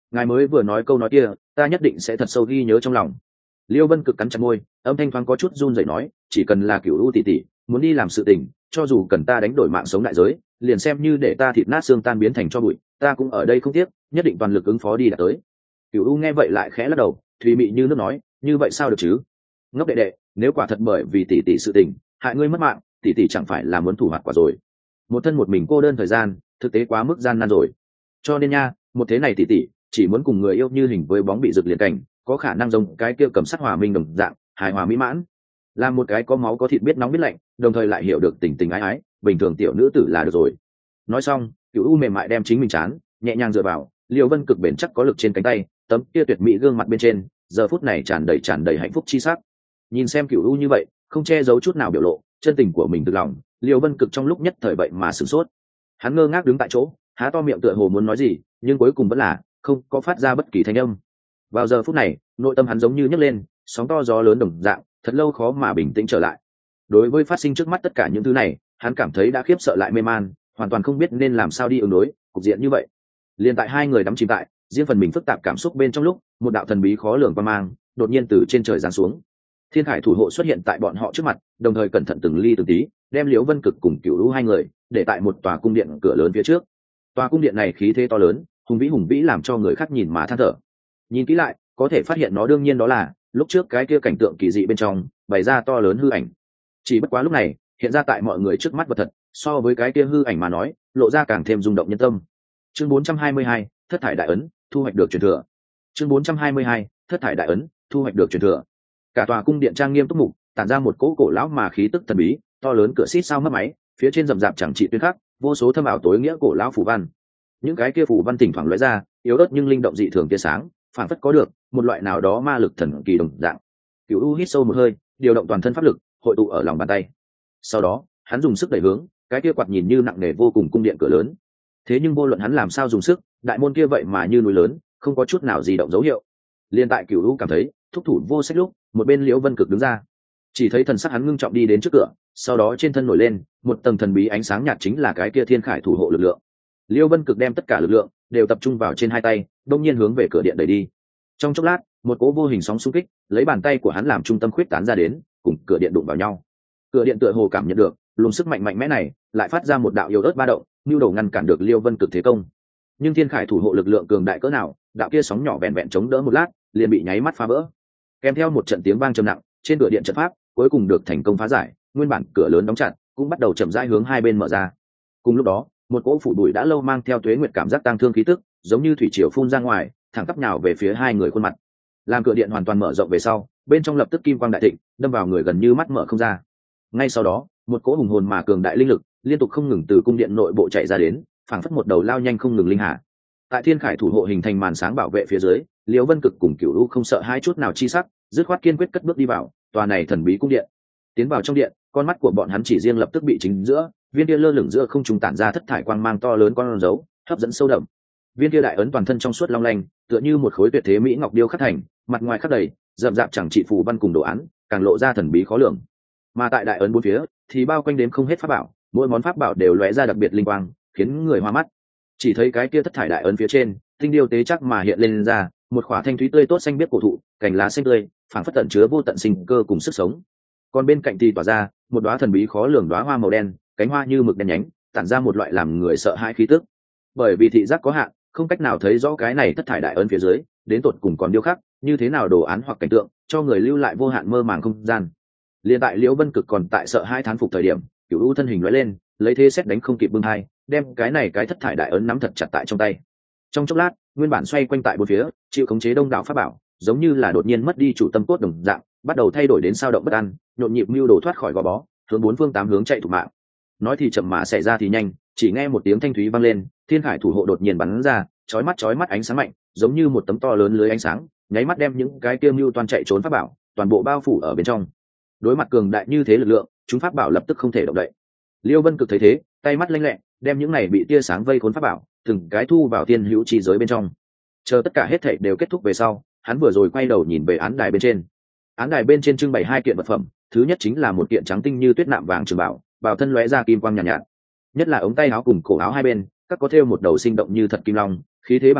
ngài mới vừa nói câu nói kia ta nhất định sẽ thật sâu ghi nhớ trong lòng. Liêu Vân Cực cắn chặt môi, âm thanh thoáng có chút run rẩy nói, chỉ cần là Cửu U tỷ tỷ muốn đi làm sự tình, cho dù cần ta đánh đổi mạng sống đại giới, liền xem như để ta thịt nát xương tan biến thành cho bụi, ta cũng ở đây không tiếc, nhất định toàn lực ứng phó đi đã tới. Cửu U nghe vậy lại khẽ lắc đầu, thùy mị như nước nói, như vậy sao được chứ? Ngốc đệ đệ, nếu quả thật bởi vì tỷ tỷ sự tình hại ngươi mất mạng, tỷ tỷ chẳng phải là muốn thủ hoạt quả rồi. Một thân một mình cô đơn thời gian, thực tế quá mức gian nan rồi. Cho nên nha, một thế này tỷ tỷ chỉ muốn cùng người yêu như hình với bóng bị rực liền cảnh, có khả năng giống cái kia cầm sắt hòa minh đồng dạng, hài hòa mỹ mãn. Là một cái có máu có thịt biết nóng biết lạnh, đồng thời lại hiểu được tình tình ái ái, bình thường tiểu nữ tử là được rồi. Nói xong, Cửu U mềm mại đem chính mình chán nhẹ nhàng dựa vào Liêu Vân Cực bền chắc có lực trên cánh tay, tấm kia tuyệt mỹ gương mặt bên trên giờ phút này tràn đầy hạnh phúc chi sắc. Nhìn xem Cửu U như vậy, không che giấu chút nào biểu lộ chân tình của mình từ lòng, Liêu Vân Cực trong lúc nhất thời vậy mà sửng sốt. Hắn ngơ ngác đứng tại chỗ, há to miệng tựa hồ muốn nói gì, nhưng cuối cùng vẫn là không có phát ra bất kỳ thanh âm. Vào giờ phút này, nội tâm hắn giống như nhấc lên sóng to gió lớn đồng dạng, thật lâu khó mà bình tĩnh trở lại. Đối với phát sinh trước mắt tất cả những thứ này, hắn cảm thấy đã khiếp sợ lại mê man, hoàn toàn không biết nên làm sao đi ứng đối cục diện như vậy. Liên tại hai người đắm chìm tại riêng phần mình phức tạp cảm xúc bên trong lúc, một đạo thần bí khó lường qua mang đột nhiên từ trên trời giáng xuống. Thiên Khải thủ hộ xuất hiện tại bọn họ trước mặt, đồng thời cẩn thận từng ly từng tí đem Liễu Vân Cực cùng Cửu Lũ hai người để tại một tòa cung điện cửa lớn phía trước. Tòa cung điện này khí thế to lớn, hùng vĩ làm cho người khác nhìn mà than thở. Nhìn kỹ lại, có thể phát hiện nó đương nhiên đó là lúc trước cái kia cảnh tượng kỳ dị bên trong bày ra to lớn hư ảnh. Chỉ bất quá lúc này hiện ra tại mọi người trước mắt vật thật, so với cái kia hư ảnh mà nói, lộ ra càng thêm rung động nhân tâm. Chương 422, thất thải đại ấn, thu hoạch được truyền thừa. Chương 422, thất thải đại ấn, thu hoạch được truyền thừa. Cả tòa cung điện trang nghiêm túc mục, tản ra một cỗ cổ lão mà khí tức thần bí, to lớn cửa xít sao mấp máy, phía trên rậm rạp chẳng trị tuyên khắc, vô số thâm ảo tối nghĩa cổ lão phù văn. Những cái kia phù văn thỉnh thoảng lóe ra, yếu ớt nhưng linh động dị thường tia sáng, phản phất có được một loại nào đó ma lực thần kỳ đồng dạng. Cửu U hít sâu một hơi, điều động toàn thân pháp lực, hội tụ ở lòng bàn tay. Sau đó, hắn dùng sức đẩy hướng cái kia quạt nhìn như nặng nề vô cùng cung điện cửa lớn. Thế nhưng vô luận hắn làm sao dùng sức, đại môn kia vậy mà như núi lớn, không có chút nào di động dấu hiệu. Liên tại Cửu U cảm thấy thúc thủ vô sách lúc, một bên Liễu Vân Cực đứng ra, chỉ thấy thần sắc hắn ngưng trọng đi đến trước cửa, sau đó trên thân nổi lên một tầng thần bí ánh sáng nhạt, chính là cái kia Thiên Khải thủ hộ lực lượng. Liễu Vân Cực đem tất cả lực lượng đều tập trung vào trên hai tay, đông nhiên hướng về cửa điện đẩy đi. Trong chốc lát, một cỗ vô hình sóng xung kích lấy bàn tay của hắn làm trung tâm khuyết tán ra đến, cùng cửa điện đụng vào nhau. Cửa điện tựa hồ cảm nhận được luồng sức mạnh mẽ này, lại phát ra một đạo yếu ớt ba động, nhu đầu ngăn cản được Liêu Vân Cực thế công. Nhưng Thiên Khải thủ hộ lực lượng cường đại cỡ nào, đạo kia sóng nhỏ vẹn vẹn chống đỡ một lát, liền bị nháy mắt phá vỡ. Kèm theo một trận tiếng vang trầm nặng, trên cửa điện trận pháp cuối cùng được thành công phá giải, nguyên bản cửa lớn đóng chặt cũng bắt đầu chậm rãi hướng hai bên mở ra. Cùng lúc đó, một cỗ phủ bụi đã lâu mang theo tuế nguyệt cảm giác tang thương khí tức, giống như thủy triều phun ra ngoài, thẳng tắp nhào về phía hai người khuôn mặt. Làm cửa điện hoàn toàn mở rộng về sau, bên trong lập tức kim quang đại thịnh, đâm vào người gần như mắt mở không ra. Ngay sau đó, một cỗ hùng hồn mà cường đại linh lực liên tục không ngừng từ cung điện nội bộ chạy ra đến, phảng phất một đầu lao nhanh không ngừng linh hà. Tại Thiên Khải thủ hộ hình thành màn sáng bảo vệ phía dưới, Liễu Vân Cực cùng Cửu U không sợ hai chút nào chi sắc, dứt khoát kiên quyết cất bước đi vào tòa này thần bí cung điện. Tiến vào trong điện, con mắt của bọn hắn chỉ riêng lập tức bị chính giữa viên kia lơ lửng giữa không trung tản ra thất thải quang mang to lớn con dấu hấp dẫn sâu đậm. Viên kia đại ấn toàn thân trong suốt long lanh, tựa như một khối tuyệt thế mỹ ngọc điêu khắc thành, mặt ngoài khắc đầy rậm rạp chẳng trị phù văn cùng đồ án, càng lộ ra thần bí khó lường. Mà tại đại ấn bốn phía thì bao quanh đến không hết pháp bảo, mỗi món pháp bảo đều lóe ra đặc biệt linh quang, khiến người hoa mắt. Chỉ thấy cái kia thất thải đại ấn phía trên, tinh điêu tế chắc mà hiện lên ra một khỏa thanh thúy tươi tốt xanh biếc cổ thụ, cành lá xanh tươi, phảng phất tận chứa vô tận sinh cơ cùng sức sống. Còn bên cạnh thì tỏa ra một đóa thần bí khó lường đóa hoa màu đen, cánh hoa như mực đen nhánh, tản ra một loại làm người sợ hãi khí tức. Bởi vì thị giác có hạn, không cách nào thấy rõ cái này thất thải đại ấn phía dưới đến tột cùng còn điêu khắc như thế nào đồ án hoặc cảnh tượng, cho người lưu lại vô hạn mơ màng không gian. Liên tại Liễu Vân Cực còn tại sợ hai thán phục thời điểm, Cửu U thân hình lóe lên, lấy thế xét đánh không kịp bưng hai, đem cái thất thải đại ấn nắm thật chặt tại trong tay. Trong chốc lát, nguyên bản xoay quanh tại bốn phía chịu khống chế đông đảo pháp bảo, giống như là đột nhiên mất đi chủ tâm cốt đồng dạng, bắt đầu thay đổi đến sao động bất an, nhộn nhịp mưu đồ thoát khỏi gò bó, hướng bốn phương tám hướng chạy thục mạng. Nói thì chậm mà xảy ra thì nhanh, chỉ nghe một tiếng thanh thúy vang lên, Thiên Khải thủ hộ đột nhiên bắn ra chói mắt ánh sáng mạnh, giống như một tấm to lớn lưới ánh sáng, nháy mắt đem những cái kiêm mưu toàn chạy trốn pháp bảo toàn bộ bao phủ ở bên trong. Đối mặt cường đại như thế lực lượng, chúng pháp bảo lập tức không thể động đậy. Liêu Vân Cực thấy thế, tay mắt lanh lẹ, đem những này bị tia sáng vây khốn pháp bảo từng cái thu vào thiên hữu chi giới bên trong. Chờ tất cả hết thảy đều kết thúc về sau, hắn vừa rồi quay đầu nhìn về án đài bên trên. Án đài bên trên trưng bày hai kiện vật phẩm, thứ nhất chính là một kiện trắng tinh như tuyết nạm vàng trường bảo, bảo thân lóe ra kim quang nhàn nhạt, nhất là ống tay áo cùng cổ áo hai bên các có thêu một đầu sinh động như thật kim long, khí thế bằng bạc,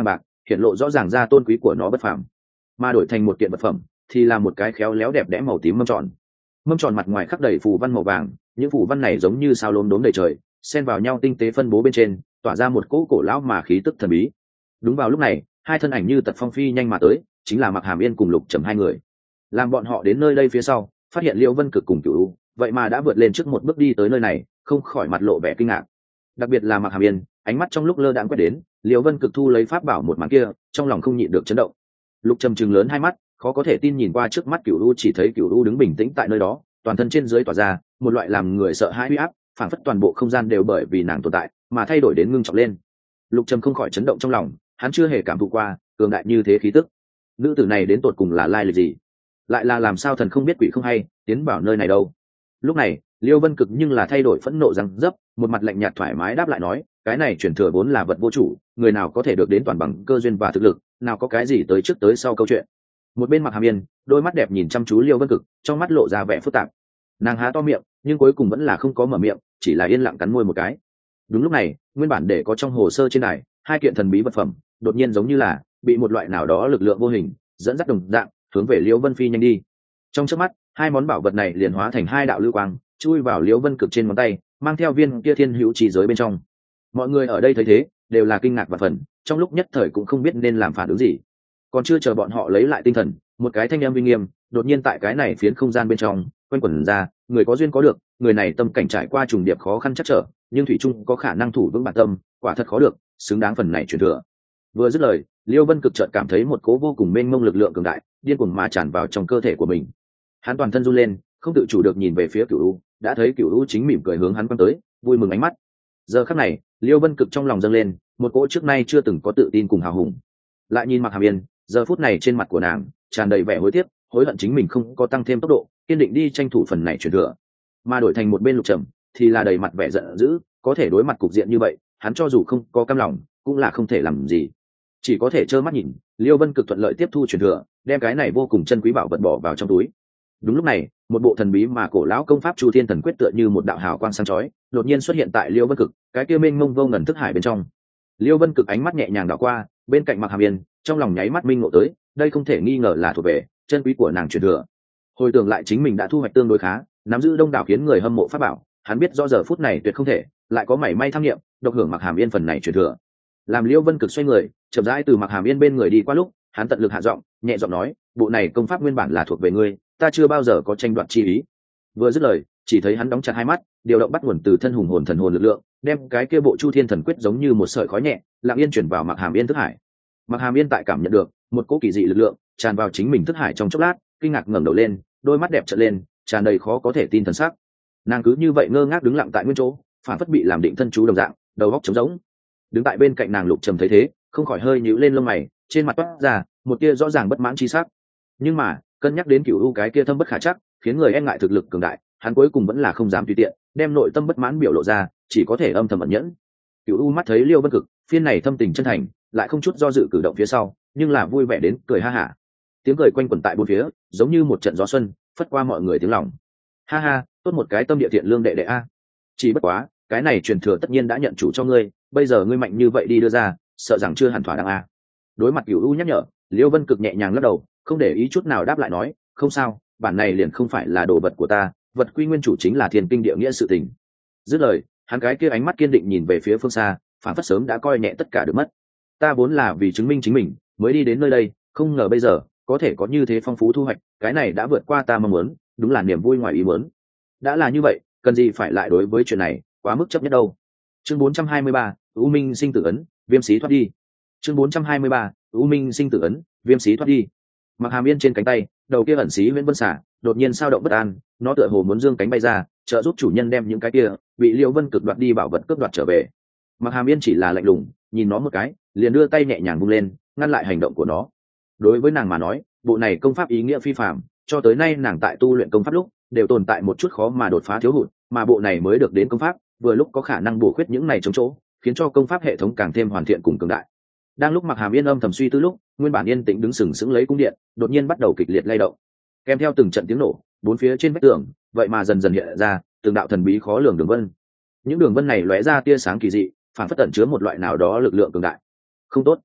hiện lộ rõ ràng ra tôn quý của nó bất phàm. Mà đổi thành một kiện vật phẩm thì là một cái khéo léo đẹp đẽ màu tím mâm tròn mặt ngoài khắc đầy phù văn màu vàng, những phù văn này giống như sao lốm đốm đầy trời, xen vào nhau tinh tế phân bố bên trên, tỏa ra một cỗ cổ lão mà khí tức thần bí. Đúng vào lúc này, hai thân ảnh như tật phong phi nhanh mà tới, chính là Mặc Hàm Yên cùng Lục Trầm hai người. Làm bọn họ đến nơi đây phía sau, phát hiện Liễu Vân Cực cùng Cửu U, vậy mà đã vượt lên trước một bước đi tới nơi này, không khỏi mặt lộ vẻ kinh ngạc. Đặc biệt là Mặc Hàm Yên, ánh mắt trong lúc lơ đãng quét đến, Liễu Vân Cực thu lấy pháp bảo một màn kia, trong lòng không nhịn được chấn động. Lục Trầm trừng lớn hai mắt, khó có thể tin nhìn qua trước mắt Cửu U, chỉ thấy Cửu U đứng bình tĩnh tại nơi đó, toàn thân trên dưới tỏa ra một loại làm người sợ hãi uy áp, phảng phất toàn bộ không gian đều bởi vì nàng tồn tại mà thay đổi đến ngưng trọng lên. Lục Trầm không khỏi chấn động trong lòng, hắn chưa hề cảm thụ qua cường đại như thế khí tức. Nữ tử này đến tột cùng là lai lịch gì? Lại là làm sao thần không biết quỷ không hay tiến vào nơi này đâu? Lúc này Liêu Vân Cực nhưng là thay đổi phẫn nộ răng dấp, một mặt lạnh nhạt thoải mái đáp lại nói, cái này truyền thừa vốn là vật vô chủ, người nào có thể được đến toàn bằng cơ duyên và thực lực, nào có cái gì tới trước tới sau câu chuyện. Một bên Mặc Hàm Yên, đôi mắt đẹp nhìn chăm chú Liêu Vân Cực, trong mắt lộ ra vẻ phức tạp. Nàng há to miệng, nhưng cuối cùng vẫn là không có mở miệng, chỉ là yên lặng cắn môi một cái. Đúng lúc này, nguyên bản để có trong hồ sơ trên này, hai kiện thần bí vật phẩm, đột nhiên giống như là bị một loại nào đó lực lượng vô hình dẫn dắt đồng dạng, hướng về Liêu Vân Phi nhanh đi. Trong chớp mắt, hai món bảo vật này liền hóa thành hai đạo lưu quang, chui vào Liêu Vân Cực trên ngón tay, mang theo viên kia thiên hữu chi giới bên trong. Mọi người ở đây thấy thế, đều là kinh ngạc và phần, trong lúc nhất thời cũng không biết nên làm phản ứng gì. Còn chưa chờ bọn họ lấy lại tinh thần, một cái thanh âm uy nghiêm đột nhiên tại cái này phiến không gian bên trong quanh quẩn ra, người có duyên có được, người này tâm cảnh trải qua trùng điệp khó khăn chắc trở, nhưng thủy trung có khả năng thủ vững bản tâm, quả thật khó được, xứng đáng phần này truyền thừa. Vừa dứt lời, Liêu Vân Cực chợt cảm thấy một cố vô cùng mênh mông lực lượng cường đại điên cuồng mà tràn vào trong cơ thể của mình. Hắn toàn thân run lên, không tự chủ được nhìn về phía Cửu U, đã thấy Cửu U chính mỉm cười hướng hắn quăng tới, vui mừng ánh mắt. Giờ khắc này, Liêu Vân Cực trong lòng dâng lên một cỗ trước nay chưa từng có tự tin cùng hào hùng. Lại nhìn Mặc Hàm Yên, giờ phút này trên mặt của nàng tràn đầy vẻ hối tiếc, hối hận chính mình không có tăng thêm tốc độ, kiên định đi tranh thủ phần này truyền thừa. Mà đổi thành một bên Lục Trầm thì là đầy mặt vẻ giận dữ, có thể đối mặt cục diện như vậy, hắn cho dù không có cam lòng cũng là không thể làm gì, chỉ có thể trơ mắt nhìn Liêu Vân Cực thuận lợi tiếp thu truyền thừa, đem cái này vô cùng chân quý bảo vật bỏ vào trong túi. Đúng lúc này, một bộ thần bí mà cổ lão công pháp Chu Thiên Thần Quyết tựa như một đạo hào quang sáng chói đột nhiên xuất hiện tại Liêu Vân Cực, cái kia mênh mông vô ngần thức hải bên trong. Liêu Vân Cực ánh mắt nhẹ nhàng đảo qua bên cạnh Mặc Hàm Yên, trong lòng nháy mắt minh ngộ tới, đây không thể nghi ngờ là thuộc về chân quý của nàng truyền thừa. Hồi tưởng lại chính mình đã thu hoạch tương đối khá, nắm giữ đông đảo khiến người hâm mộ pháp bảo, hắn biết do giờ phút này tuyệt không thể lại có mảy may tham nghiệm độc hưởng Mặc Hàm Yên phần này truyền thừa. Làm Liêu Vân Cực xoay người chậm rãi từ Mặc Hàm Yên bên người đi qua lúc, hắn tận lực hạ giọng nhẹ giọng nói, bộ này công pháp nguyên bản là thuộc về ngươi, ta chưa bao giờ có tranh đoạt chi ý. Vừa dứt lời, chỉ thấy hắn đóng chặt hai mắt, điều động bắt nguồn từ thân hùng hồn thần hồn lực lượng, đem cái kia bộ Chu Thiên Thần Quyết giống như một sợi khói nhẹ lặng yên chuyển vào Mặc Hàm Yên thức hải. Mặc Hàm Yên tại cảm nhận được một cỗ kỳ dị lực lượng tràn vào chính mình thức hải trong chốc lát, kinh ngạc ngẩng đầu lên, đôi mắt đẹp trợn lên, tràn đầy khó có thể tin thần sắc. Nàng cứ như vậy ngơ ngác đứng lặng tại nguyên chỗ, phản phất bị làm định thân chú đồng dạng, đầu óc trống rỗng. Đứng tại bên cạnh nàng Lục Trầm thấy thế, không khỏi hơi nhíu lên lông mày, trên mặt toát ra một tia rõ ràng bất mãn chi sắc. Nhưng mà cân nhắc đến Cửu U cái kia thâm bất khả chắc, khiến người e ngại thực lực cường đại, hắn cuối cùng vẫn là không dám tùy tiện đem nội tâm bất mãn biểu lộ ra, chỉ có thể âm thầm ẩn nhẫn. Cửu U mắt thấy Liêu Vân Cực phiên này thâm tình chân thành, lại không chút do dự cử động phía sau, nhưng là vui vẻ đến cười ha hả. Tiếng cười quanh quẩn tại bốn phía, giống như một trận gió xuân phất qua mọi người tiếng lòng. Ha ha, tốt một cái tâm địa thiện lương đệ đệ a. Chỉ bất quá, cái này truyền thừa tất nhiên đã nhận chủ cho ngươi, bây giờ ngươi mạnh như vậy đi đưa ra, sợ rằng chưa hẳn thỏa đáng a. Đối mặt Cửu U nhắc nhở, Liêu Vân Cực nhẹ nhàng lắc đầu, không để ý chút nào đáp lại nói, không sao, bản này liền không phải là đồ vật của ta, vật quy nguyên chủ chính là thiên kinh địa nghĩa sự tình. Dứt lời, hắn cái kia ánh mắt kiên định nhìn về phía phương xa, phản phất sớm đã coi nhẹ tất cả được mất. Ta vốn là vì chứng minh chính mình mới đi đến nơi đây, không ngờ bây giờ có thể có như thế phong phú thu hoạch, cái này đã vượt qua ta mong muốn, đúng là niềm vui ngoài ý muốn. Đã là như vậy, cần gì phải lại đối với chuyện này quá mức chấp nhất đâu. Chương 423, U Minh sinh tử ấn, Viêm Xí thoát đi. Chương 423, U Minh sinh tử ấn, Viêm Xí thoát đi. Mặc Hàm Yên trên cánh tay, đầu kia ẩn xí Huyễn Vân xả, đột nhiên sao động bất an, nó tựa hồ muốn dương cánh bay ra, trợ giúp chủ nhân đem những cái kia bị Liêu Vân Cực đoạt đi bảo vật cướp đoạt trở về. Mặc Hàm Yên chỉ là lạnh lùng nhìn nó một cái, liền đưa tay nhẹ nhàng vung lên, ngăn lại hành động của nó. Đối với nàng mà nói, bộ này công pháp ý nghĩa phi phàm, cho tới nay nàng tại tu luyện công pháp lúc đều tồn tại một chút khó mà đột phá thiếu hụt, mà bộ này mới được đến công pháp, vừa lúc có khả năng bổ khuyết những này chống chỗ, khiến cho công pháp hệ thống càng thêm hoàn thiện cùng cường đại. Đang lúc Mặc Hàm Yên âm thầm suy tư lúc, nguyên bản yên tĩnh đứng sừng sững lấy cung điện đột nhiên bắt đầu kịch liệt lay động, kèm theo từng trận tiếng nổ, bốn phía trên vách tường vậy mà dần dần hiện ra từng đạo thần bí khó lường đường vân. Những đường vân này lóe ra tia sáng kỳ dị, phản phất tẩn chứa một loại nào đó lực lượng cường đại. Không tốt,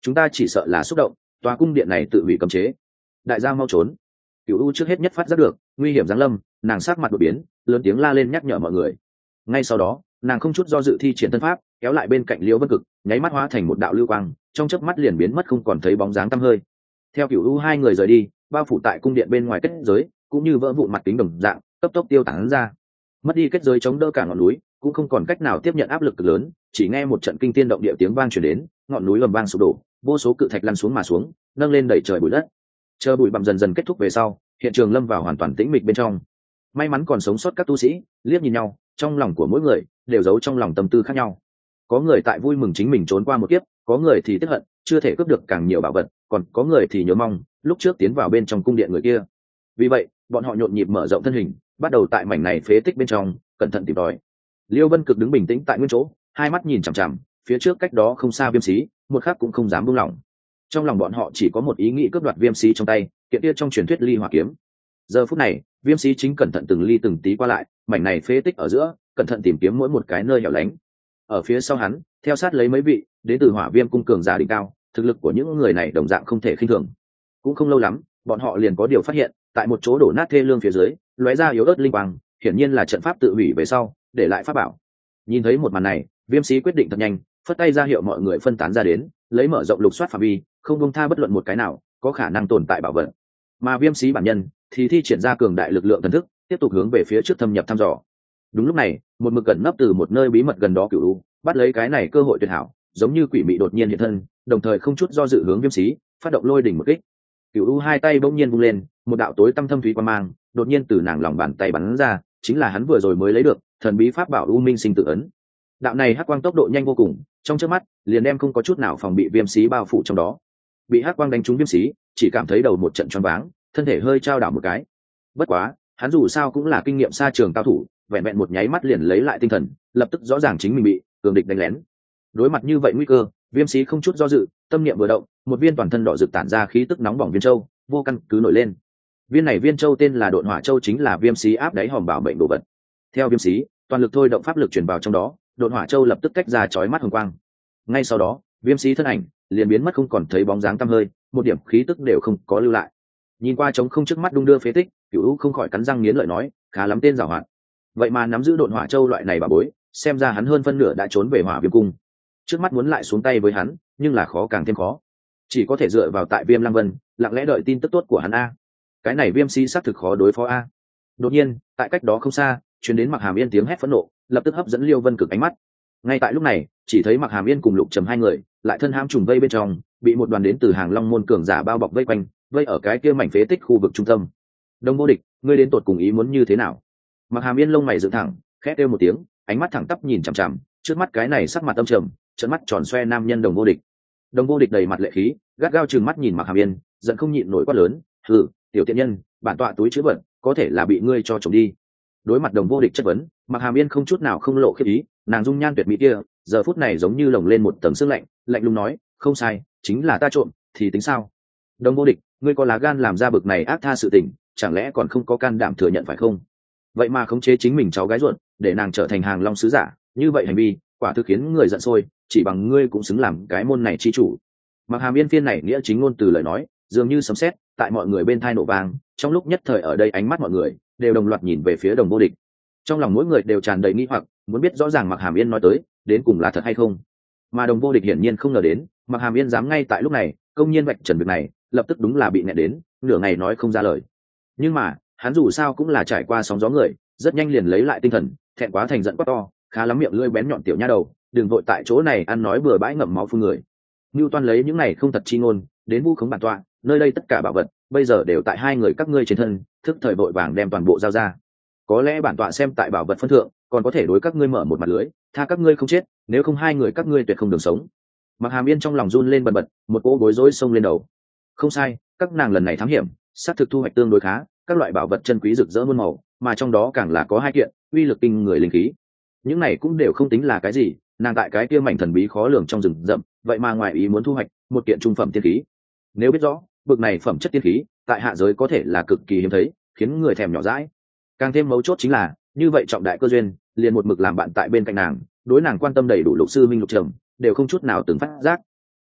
chúng ta chỉ sợ là xúc động, tòa cung điện này tự hủy cấm chế. Đại gia mau trốn. Cửu u trước hết nhất phát giác được nguy hiểm giáng lâm, nàng sắc mặt đột biến, lớn tiếng la lên nhắc nhở mọi người. Ngay sau đó nàng không chút do dự thi triển thân pháp, kéo lại bên cạnh Liễu Vân Cực, nháy mắt hóa thành một đạo lưu quang, trong chớp mắt liền biến mất không còn thấy bóng dáng tăm hơi. Theo Cửu u hai người rời đi, bao phủ tại cung điện bên ngoài kết giới cũng như vỡ vụn mặt kính đồng dạng cấp tốc tiêu tán ra. Mất đi kết giới chống đỡ cả ngọn núi, cũng không còn cách nào tiếp nhận áp lực cực lớn, chỉ nghe một trận kinh thiên động địa tiếng vang truyền đến, ngọn núi ầm vang sụp đổ, vô số cự thạch lăn xuống mà xuống, nâng lên đẩy trời bụi đất. Chờ bụi bặm dần dần kết thúc về sau, hiện trường lâm vào hoàn toàn tĩnh mịch bên trong. May mắn còn sống sót các tu sĩ liếc nhìn nhau, trong lòng của mỗi người đều giấu trong lòng tâm tư khác nhau. Có người tại vui mừng chính mình trốn qua một kiếp, có người thì tiếc hận chưa thể cướp được càng nhiều bảo vật, còn có người thì nhớ mong lúc trước tiến vào bên trong cung điện người kia. Vì vậy bọn họ nhộn nhịp mở rộng thân hình, bắt đầu tại mảnh này phế tích bên trong cẩn thận tìm tòi. Liêu Vân Cực đứng bình tĩnh tại nguyên chỗ, hai mắt nhìn chằm chằm phía trước cách đó không xa Viêm Xí, một khắc cũng không dám buông lỏng. Trong lòng bọn họ chỉ có một ý nghĩ cướp đoạt Viêm Xí trong tay kiện kia trong truyền thuyết ly hỏa kiếm. Giờ phút này Viêm Xí chính cẩn thận từng ly từng tí qua lại mảnh này phế tích ở giữa, cẩn thận tìm kiếm mỗi một cái nơi hẻo lánh. Ở phía sau hắn theo sát lấy mấy vị đến từ Hỏa Viêm cung cường giả đỉnh cao, thực lực của những người này đồng dạng không thể khinh thường. Cũng không lâu lắm bọn họ liền có điều phát hiện, tại một chỗ đổ nát thê lương phía dưới lóe ra yếu ớt linh quang, hiển nhiên là trận pháp tự hủy về sau để lại pháp bảo. Nhìn thấy một màn này, Viêm Xí quyết định thật nhanh, phất tay ra hiệu mọi người phân tán ra đến, lấy mở rộng lục soát phạm vi, không buông tha bất luận một cái nào có khả năng tồn tại bảo vật. Mà Viêm Xí bản nhân thì thi triển ra cường đại lực lượng thần thức, tiếp tục hướng về phía trước thâm nhập thăm dò. Đúng lúc này, một mực cẩn nấp từ một nơi bí mật gần đó Cửu U bắt lấy cái này cơ hội tuyệt hảo, giống như quỷ mị đột nhiên hiện thân, đồng thời không chút do dự hướng Viêm Xí phát động lôi đỉnh một kích. Cửu U hai tay bỗng nhiên vung lên, một đạo tối tăm thâm thúy quang mang đột nhiên từ nàng lòng bàn tay bắn ra, chính là hắn vừa rồi mới lấy được thần bí pháp bảo U Minh Sinh Tử ấn. Đạo này hắc quang tốc độ nhanh vô cùng, trong chớp mắt liền đem không có chút nào phòng bị Viêm Xí bao phủ trong đó. Bị hắc quang đánh trúng Viêm Xí, chỉ cảm thấy đầu một trận choáng váng, thân thể hơi trao đảo một cái. Bất quá hắn dù sao cũng là kinh nghiệm xa trường cao thủ, vẹn vẹn một nháy mắt liền lấy lại tinh thần, lập tức rõ ràng chính mình bị cường địch đánh lén. Đối mặt như vậy nguy cơ, Viêm Xí không chút do dự, tâm niệm vừa động, một viên toàn thân đỏ rực tản ra khí tức nóng bỏng viên châu vô căn cứ nổi lên. Viên này viên châu tên là Độn Hỏa Châu, chính là Viêm Xí áp đáy hòm bảo mệnh đồ vật. Theo Viêm Xí toàn lực thôi động pháp lực truyền vào trong đó, Độn Hỏa Châu lập tức tách ra chói mắt hồng quang. Ngay sau đó Viêm Xí thân ảnh liền biến mất không còn thấy bóng dáng tăm hơi, một điểm khí tức đều không có lưu lại. Nhìn qua trống không trước mắt đung đưa phế tích, Cửu U không khỏi cắn răng nghiến lợi nói, khá lắm tên giàu hoạt. Vậy mà nắm giữ Độn Hỏa Châu loại này bà bối, xem ra hắn hơn phân nửa đã trốn về Hỏa Viêm cung. Trước mắt muốn lại xuống tay với hắn, nhưng là khó càng thêm khó, chỉ có thể dựa vào tại Viêm Lăng Vân lặng lẽ đợi tin tức tốt của hắn a. Cái này Viêm Xí xác thực khó đối phó a. Đột nhiên tại cách đó không xa truyền đến Mặc Hàm Yên tiếng hét phẫn nộ, lập tức hấp dẫn Liêu Vân Cực ánh mắt. Ngay tại lúc này chỉ thấy Mặc Hàm Yên cùng Lục Trầm hai người lại thân hãm trùng vây bên trong, bị một đoàn đến từ Hàng Long môn cường giả bao bọc vây quanh, vây ở cái kia mảnh phế tích khu vực trung tâm. Đông Vô Địch, ngươi đến tột cùng ý muốn như thế nào? Mặc Hàm Yên lông mày dựng thẳng, khẽ kêu một tiếng, ánh mắt thẳng tắp nhìn chằm chằm trước mắt cái này sắc mặt âm trầm, trợn mắt tròn xoe nam nhân Đồng Vô Địch. Đồng Vô Địch đầy mặt lệ khí, gắt gao trừng mắt nhìn Mặc Hàm Yên, giận không nhịn nổi quát lớn, hừ, tiểu tiện nhân, bản tọa túi chứa bẩn có thể là bị ngươi cho trộm đi. Đối mặt Đồng Vô Địch chất vấn, Mặc Hàm Yên không chút nào không lộ khiếp ý, nàng dung nhan tuyệt mỹ kia giờ phút này giống như lồng lên một tầng sương lạnh, lạnh lùng nói, không sai, chính là ta trộm thì tính sao? Đồng Vô Địch, ngươi có lá gan làm ra bực này ác tha sự tình, chẳng lẽ còn không có can đảm thừa nhận phải không? Vậy mà khống chế chính mình cháu gái ruột để nàng trở thành Hàng Long sứ giả, như vậy hành vi quả thực khiến người giận sôi, chỉ bằng ngươi cũng xứng làm cái môn này chi chủ. Mặc Hàm Yên phiên này nghĩa chính ngôn từ lời nói dường như sấm sét tại mọi người bên thai nổ vang, trong lúc nhất thời ở đây ánh mắt mọi người đều đồng loạt nhìn về phía Đồng Vô Địch. Trong lòng mỗi người đều tràn đầy nghi hoặc, muốn biết rõ ràng Mặc Hàm Yên nói tới đến cùng là thật hay không. Mà Đồng Vô Địch hiển nhiên không ngờ đến Mặc Hàm Yên dám ngay tại lúc này công nhiên vạch trần việc này, lập tức đúng là bị nghẹn đến nửa ngày nói không ra lời. Nhưng mà hắn dù sao cũng là trải qua sóng gió người, rất nhanh liền lấy lại tinh thần, thẹn quá thành giận quát to, khá lắm miệng lưỡi bén nhọn tiểu nha đầu, đừng vội tại chỗ này ăn nói bừa bãi ngậm máu phun người. Ngưu Toan lấy những này không thật chi ngôn đến vu khống bản tọa, nơi đây tất cả bảo vật bây giờ đều tại hai người các ngươi trên thân, thức thời vội vàng đem toàn bộ giao ra. Có lẽ bản tọa xem tại bảo vật phân thượng, còn có thể đối các ngươi mở một mặt lưới, tha các ngươi không chết, nếu không hai người các ngươi tuyệt không đường sống. Mặc Hàm Yên trong lòng run lên bần bật, một cỗ bối rối xông lên đầu. Không sai, các nàng lần này thám hiểm, xác thực thu hoạch tương đối khá, các loại bảo vật chân quý rực rỡ muôn màu, mà trong đó càng là có hai kiện uy lực kinh người linh khí. Những này cũng đều không tính là cái gì, nàng tại cái kia mảnh thần bí khó lường trong rừng rậm, vậy mà ngoài ý muốn thu hoạch một kiện trung phẩm tiên khí. Nếu biết rõ bực này phẩm chất tiên khí tại hạ giới có thể là cực kỳ hiếm thấy, khiến người thèm nhỏ dãi. Càng thêm mấu chốt chính là như vậy trọng đại cơ duyên liền một mực làm bạn tại bên cạnh nàng, đối nàng quan tâm đầy đủ. Lục sư minh Lục Trầm đều không chút nào từng phát giác.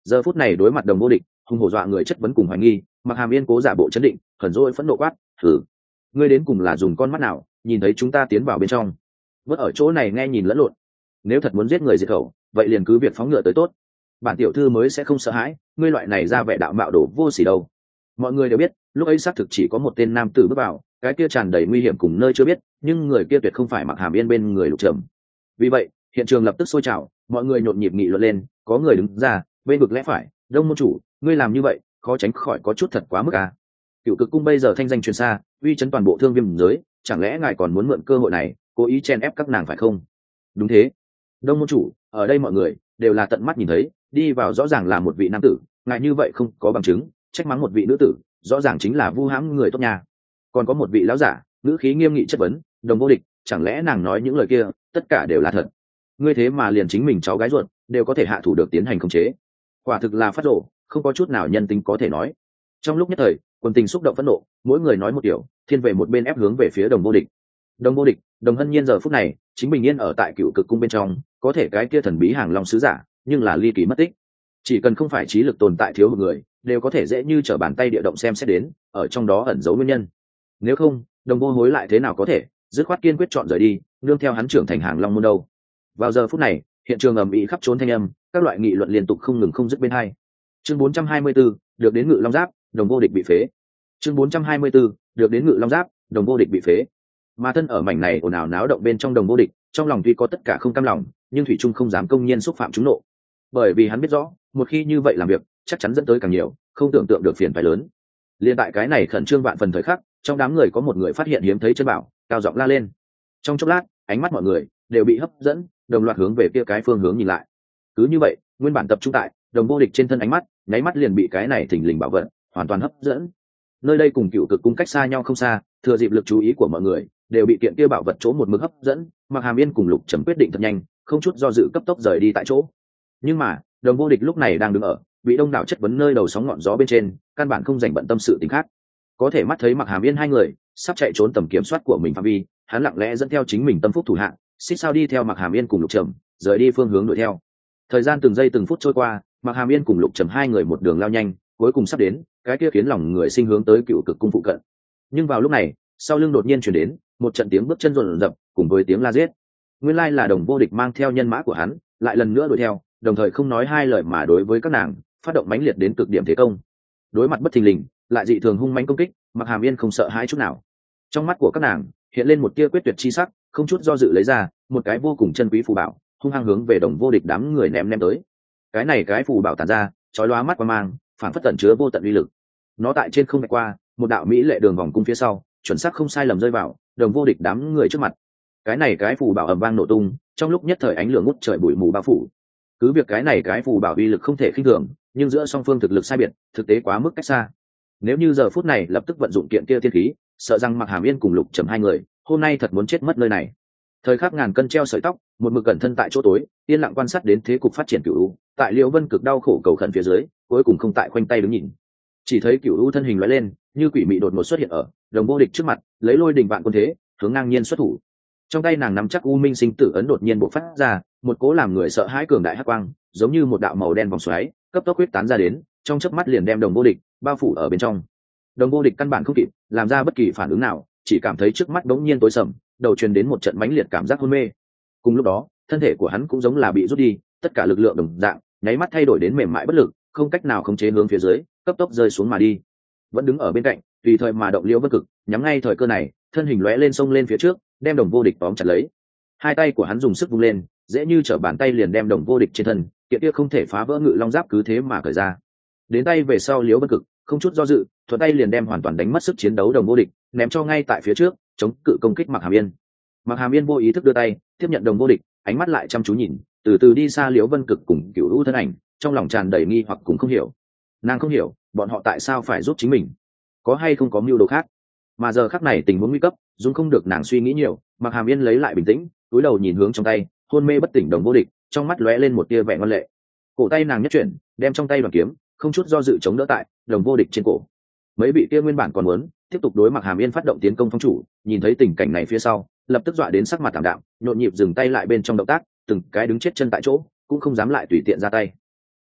giờ phút này đối mặt đồng vô địch hùng hổ dọa người chất vấn cùng hoài nghi, Mạc Hàm Yên cố giả bộ chấn định, hờn dỗi phẫn nộ quát: thử, ngươi đến cùng là dùng con mắt nào nhìn thấy chúng ta tiến vào bên trong? Vớt ở chỗ này nghe nhìn lẫn lộn, nếu thật muốn giết người diệt khẩu vậy liền cứ việc phóng ngựa tới tốt, bản tiểu thư mới sẽ không sợ hãi ngươi loại này ra vẻ đạo mạo đổ vô sỉ đâu. Mọi người đều biết lúc ấy xác thực chỉ có một tên nam tử bước vào, cái kia tràn đầy nguy hiểm cùng nơi chưa biết, nhưng người kia tuyệt không phải Mạc Hàm Yên bên người Lục Trầm. Vì vậy hiện trường lập tức sôi trào, mọi người nhộn nhịp nghị luận lên, có người đứng ra bên vực lẽ phải: Đông môn chủ, ngươi làm như vậy khó tránh khỏi có chút thật quá mức à. Cựu Cực cung bây giờ thanh danh truyền xa, uy chấn toàn bộ thương viêm giới, chẳng lẽ ngài còn muốn mượn cơ hội này cố ý chen ép các nàng phải không? Đúng thế, Đông môn chủ, ở đây mọi người đều là tận mắt nhìn thấy, đi vào rõ ràng là một vị nam tử, ngài như vậy không có bằng chứng trách mắng một vị nữ tử, rõ ràng chính là vu hãm người tốt nhà. Còn có một vị lão giả ngữ khí nghiêm nghị chất vấn: Đồng vô địch, chẳng lẽ nàng nói những lời kia tất cả đều là thật? Ngươi thế mà liền chính mình cháu gái ruột đều có thể hạ thủ được tiến hành khống chế, quả thực là phát rộ, không có chút nào nhân tính có thể nói. Trong lúc nhất thời quần tình xúc động phẫn nộ, mỗi người nói một điều, thiên về một bên ép hướng về phía đồng vô địch. Đồng vô địch, Đồng Hân Nhiên giờ phút này chính bình yên ở tại Cựu Cực cung bên trong, có thể cái kia thần bí hàng long sứ giả nhưng là ly kỳ mất tích, chỉ cần không phải trí lực tồn tại thiếu một người đều có thể dễ như trở bàn tay địa động xem xét đến ở trong đó ẩn giấu nguyên nhân. Nếu không đồng vô hối lại thế nào có thể dứt khoát kiên quyết chọn rời đi nương theo hắn trưởng thành hàng long môn đâu. Vào giờ phút này hiện trường ầm ĩ khắp trốn thanh âm, các loại nghị luận liên tục không ngừng không dứt bên hai. Chương 424, được đến Ngự Long Giáp, đồng vô địch bị phế. Chương 424, được đến Ngự Long Giáp, đồng vô địch bị phế. Mà thân ở mảnh này ồn ào náo động bên trong đồng vô địch, trong lòng tuy có tất cả không cam lòng, nhưng thủy trung không dám công nhiên xúc phạm chúng nộ, bởi vì hắn biết rõ một khi như vậy làm việc chắc chắn dẫn tới càng nhiều không tưởng tượng được phiền phái lớn. Liên tại cái này khẩn trương vạn phần thời khắc, trong đám người có một người phát hiện hiếm thấy chân bảo, cao giọng la lên. Trong chốc lát ánh mắt mọi người đều bị hấp dẫn, đồng loạt hướng về kia cái phương hướng nhìn lại. Cứ như vậy nguyên bản tập trung tại đồng vô địch trên thân ánh mắt nháy mắt liền bị cái này thình lình bảo vật hoàn toàn hấp dẫn. Nơi đây cùng Cựu Cực cung cách xa nhau không xa, thừa dịp lực chú ý của mọi người đều bị kiện kia bảo vật chỗ một mực hấp dẫn, Mạc Hàm Yên cùng Lục Trầm quyết định thật nhanh, không chút do dự cấp tốc rời đi tại chỗ. Nhưng mà đồng vô địch lúc này đang đứng ở bị đông đảo chất vấn nơi đầu sóng ngọn gió bên trên, căn bản không dành bận tâm sự tình khác. Có thể mắt thấy Mạc Hàm Yên hai người sắp chạy trốn tầm kiểm soát của mình phạm vi, hắn lặng lẽ dẫn theo chính mình tâm phúc thủ hạng, xích sao đi theo Mạc Hàm Yên cùng Lục Trầm rời đi phương hướng đuổi theo. Thời gian từng giây từng phút trôi qua, Mạc Hàm Yên cùng Lục Trầm hai người một đường lao nhanh, cuối cùng sắp đến cái kia khiến lòng người sinh hướng tới Cựu Cực cung phụ cận. Nhưng vào lúc này sau lưng đột nhiên chuyển đến một trận tiếng bước chân rộn rập cùng với tiếng la giết. Nguyên lai là đồng vô địch mang theo nhân mã của hắn lại lần nữa đuổi theo, đồng thời không nói hai lời mà đối với các nàng phát động mãnh liệt đến cực điểm thế công. Đối mặt bất thình lình lại dị thường hung mãnh công kích, Mạc Hàm Yên không sợ hãi chút nào. Trong mắt của các nàng hiện lên một tia quyết tuyệt chi sắc, không chút do dự lấy ra một cái vô cùng chân quý phù bảo, hung hăng hướng về đồng vô địch đám người ném tới. Cái này cái phù bảo tản ra chói lóa mắt qua mang, phản phất tẩn chứa vô tận uy lực. Nó tại trên không vạch qua một đạo mỹ lệ đường vòng cung phía sau, chuẩn xác không sai lầm rơi vào đồng vô địch đám người trước mặt. Cái này cái phù bảo ầm vang nổ tung, trong lúc nhất thời ánh lửa ngút trời bụi mù bao phủ. Cứ việc cái này cái phù bảo uy lực không thể khinh thường, nhưng giữa song phương thực lực sai biệt thực tế quá mức cách xa. Nếu như giờ phút này lập tức vận dụng kiện kia thiên khí, sợ rằng Mạc Hàm Yên cùng Lục Trầm hai người hôm nay thật muốn chết mất nơi này. Thời khắc ngàn cân treo sợi tóc, một mực cẩn thân tại chỗ tối, yên lặng quan sát đến thế cục phát triển Cửu U. Tại Liễu Vân cực đau khổ cầu khẩn phía dưới, cuối cùng không tại khoanh tay đứng nhìn. Chỉ thấy Cửu U thân hình lóe lên, như quỷ mị đột ngột xuất hiện ở đồng vô địch trước mặt, lấy lôi đình vạn quân thế, hướng ngang nhiên xuất thủ. Trong tay nàng nắm chắc U Minh sinh tử ấn đột nhiên bộc phát ra, một cỗ làm người sợ hãi cường đại hắc quang, giống như một đạo màu đen vòng xoáy, cấp tốc huyết tán ra đến, trong chớp mắt liền đem đồng vô địch bao phủ ở bên trong. Đồng vô địch căn bản không kịp làm ra bất kỳ phản ứng nào, chỉ cảm thấy trước mắt bỗng nhiên tối sầm, đầu truyền đến một trận mãnh liệt cảm giác hôn mê. Cùng lúc đó thân thể của hắn cũng giống là bị rút đi, tất cả lực lượng đồng dạng nháy mắt thay đổi đến mềm mại bất lực, không cách nào khống chế hướng phía dưới cấp tốc rơi xuống mà đi. Vẫn đứng ở bên cạnh tùy thời mà động Liễu Vân Cực nhắm ngay thời cơ này, thân hình lóe lên xông lên phía trước, đem đồng vô địch tóm chặt lấy. Hai tay của hắn dùng sức vung lên, dễ như trở bàn tay liền đem đồng vô địch trên thân kiện kia không thể phá vỡ Ngự Long Giáp cứ thế mà cởi ra. Đến tay về sau Liễu Vân Cực không chút do dự thuận tay liền đem hoàn toàn đánh mất sức chiến đấu đồng vô địch ném cho ngay tại phía trước, chống cự công kích Mạc Hàm Yên. Mạc Hàm Yên vô ý thức đưa tay tiếp nhận đồng vô địch, ánh mắt lại chăm chú nhìn từ từ đi xa Liễu Vân Cực cùng Cửu U thân ảnh, trong lòng tràn đầy nghi hoặc cùng không hiểu. Nàng không hiểu bọn họ tại sao phải giúp chính mình, có hay không có mưu đồ khác. Mà giờ khắc này tình huống nguy cấp, dung không được nàng suy nghĩ nhiều, Mạc Hàm Yên lấy lại bình tĩnh, cúi đầu nhìn hướng trong tay hôn mê bất tỉnh đồng vô địch, trong mắt lóe lên một tia vẻ ngoan lệ. Cổ tay nàng nhất chuyển, đem trong tay đoàn kiếm không chút do dự chống đỡ tại đồng vô địch trên cổ. Mấy vị kia nguyên bản còn muốn tiếp tục đối Mạc Hàm Yên phát động tiến công phong chủ, nhìn thấy tình cảnh này phía sau lập tức dọa đến sắc mặt thảm đạm, nhộn nhịp dừng tay lại bên trong động tác, từng cái đứng chết chân tại chỗ, cũng không dám lại tùy tiện ra tay.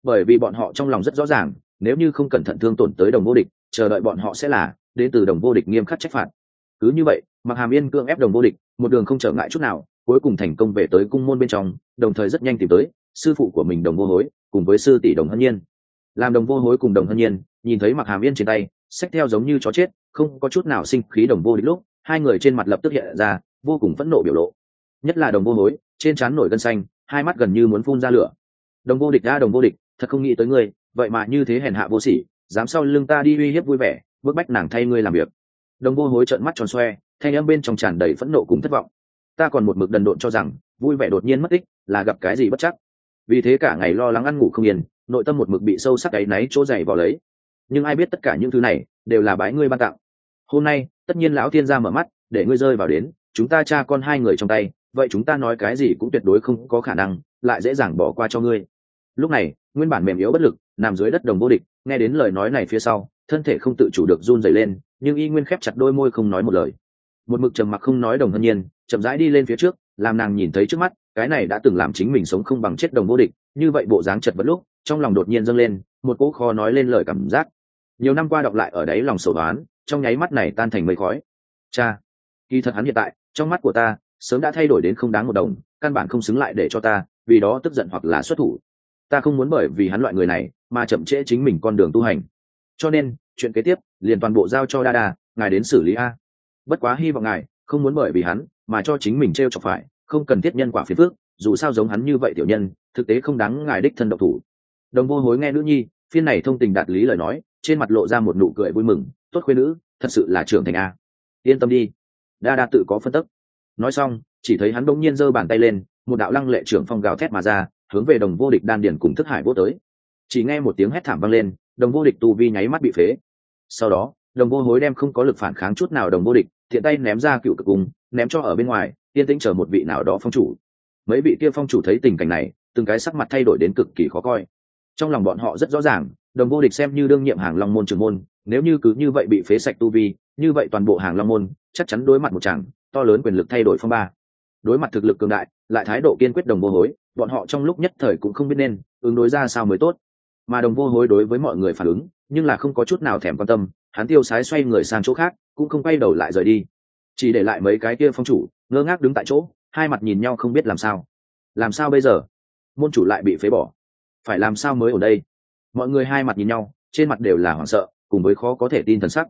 bởi vì bọn họ trong lòng rất rõ ràng, nếu như không cẩn thận thương tổn tới đồng vô địch, chờ đợi bọn họ sẽ là đến từ đồng vô địch nghiêm khắc trách phạt. Cứ như vậy, Mạc Hàm Yên cưỡng ép đồng vô địch, một đường không trở ngại chút nào, cuối cùng thành công về tới cung môn bên trong, đồng thời rất nhanh tìm tới sư phụ của mình Đồng Vô Hối cùng với sư tỷ Đồng Hân Nhiên. Làm Đồng Vô Hối cùng Đồng Hân Nhiên nhìn thấy Mạc Hàm Yên trên tay xách theo giống như chó chết, không có chút nào sinh khí đồng vô địch lúc, hai người trên mặt lập tức hiện ra vô cùng phẫn nộ biểu lộ. Nhất là Đồng Vô Hối, trên trán nổi gân xanh, hai mắt gần như muốn phun ra lửa. Đồng vô địch, Đồng vô địch, thật không nghĩ tới ngươi, vậy mà như thế hèn hạ vô sỉ, dám sau lưng ta đi uy hiếp vui vẻ, bức bách nàng thay ngươi làm việc. Đồng Vô Hối trợn mắt tròn xoe, thanh âm bên trong tràn đầy phẫn nộ cùng thất vọng. Ta còn một mực đần độn cho rằng vui vẻ đột nhiên mất tích là gặp cái gì bất chắc, vì thế cả ngày lo lắng ăn ngủ không yên, nội tâm một mực bị sâu sắc áy náy chỗ dày vào lấy. Nhưng ai biết tất cả những thứ này đều là bái ngươi ban tặng. Hôm nay tất nhiên lão tiên gia mở mắt để ngươi rơi vào đến chúng ta cha con hai người trong tay, vậy chúng ta nói cái gì cũng tuyệt đối không có khả năng lại dễ dàng bỏ qua cho ngươi. Lúc này nguyên bản mềm yếu bất lực nằm dưới đất Đồng Vô Địch nghe đến lời nói này phía sau, thân thể không tự chủ được run rẩy lên, nhưng y nguyên khép chặt đôi môi không nói một lời. Một mực trầm mặc không nói Đồng Hân Nhiên chậm rãi đi lên phía trước, làm nàng nhìn thấy trước mắt cái này đã từng làm chính mình sống không bằng chết Đồng Vô Địch, như vậy bộ dáng chật vật lúc, trong lòng đột nhiên dâng lên một cỗ khó nói lên lời cảm giác. Nhiều năm qua đọng lại ở đáy lòng sầu đoán, trong nháy mắt này tan thành mây khói. Cha, kỳ thật hắn hiện tại trong mắt của ta sớm đã thay đổi đến không đáng một đồng, căn bản không xứng lại để cho ta vì đó tức giận hoặc là xuất thủ. Ta không muốn bởi vì hắn loại người này mà chậm trễ chính mình con đường tu hành, cho nên chuyện kế tiếp liền toàn bộ giao cho Đa, ngài đến xử lý a. Bất quá hy vọng ngài không muốn bởi vì hắn mà cho chính mình t chọc phải không cần thiết nhân quả phiền phức, dù sao giống hắn như vậy tiểu nhân thực tế không đáng ngài đích thân độc thủ. Đồng Vô Hối nghe nữ nhi phiên này thông tình đạt lý lời nói, trên mặt lộ ra một nụ cười vui mừng. Tốt khuê nữ, thật sự là trưởng thành a. Yên tâm đi, Đa tự có phân tức. Nói xong chỉ thấy hắn bỗng nhiên giơ bàn tay lên, một đạo lăng lệ trưởng phong gào thét mà ra, hướng về Đồng Vô Địch đan điền cùng thức hải vô tới. Chỉ nghe một tiếng hét thảm vang lên, Đồng Vô Địch tu vi nháy mắt bị phế. Sau đó Đồng Vô Hối đem không có lực phản kháng chút nào Đồng Vô Địch thiện tay ném ra cựu cực cung, ném cho ở bên ngoài yên tĩnh chờ một vị nào đó phong chủ. Mấy vị kia phong chủ thấy tình cảnh này, từng cái sắc mặt thay đổi đến cực kỳ khó coi. Trong lòng bọn họ rất rõ ràng, Đồng Vô Địch xem như đương nhiệm Hàng Long môn trưởng môn, nếu như cứ như vậy bị phế sạch tu vi, như vậy toàn bộ Hàng Long môn chắc chắn đối mặt một tràng to lớn quyền lực thay đổi phong ba. Đối mặt thực lực cường đại lại thái độ kiên quyết Đồng Vô Hối, bọn họ trong lúc nhất thời cũng không biết nên ứng đối ra sao mới tốt. Mà Đồng Vô Hối đối với mọi người phản ứng nhưng là không có chút nào thèm quan tâm, hắn tiêu sái xoay người sang chỗ khác, cũng không quay đầu lại rời đi, chỉ để lại mấy cái kia phong chủ ngơ ngác đứng tại chỗ, hai mặt nhìn nhau không biết làm sao. Làm sao bây giờ? Môn chủ lại bị phế bỏ, phải làm sao mới ở đây? Mọi người hai mặt nhìn nhau, trên mặt đều là hoảng sợ cùng với khó có thể tin thần sắc.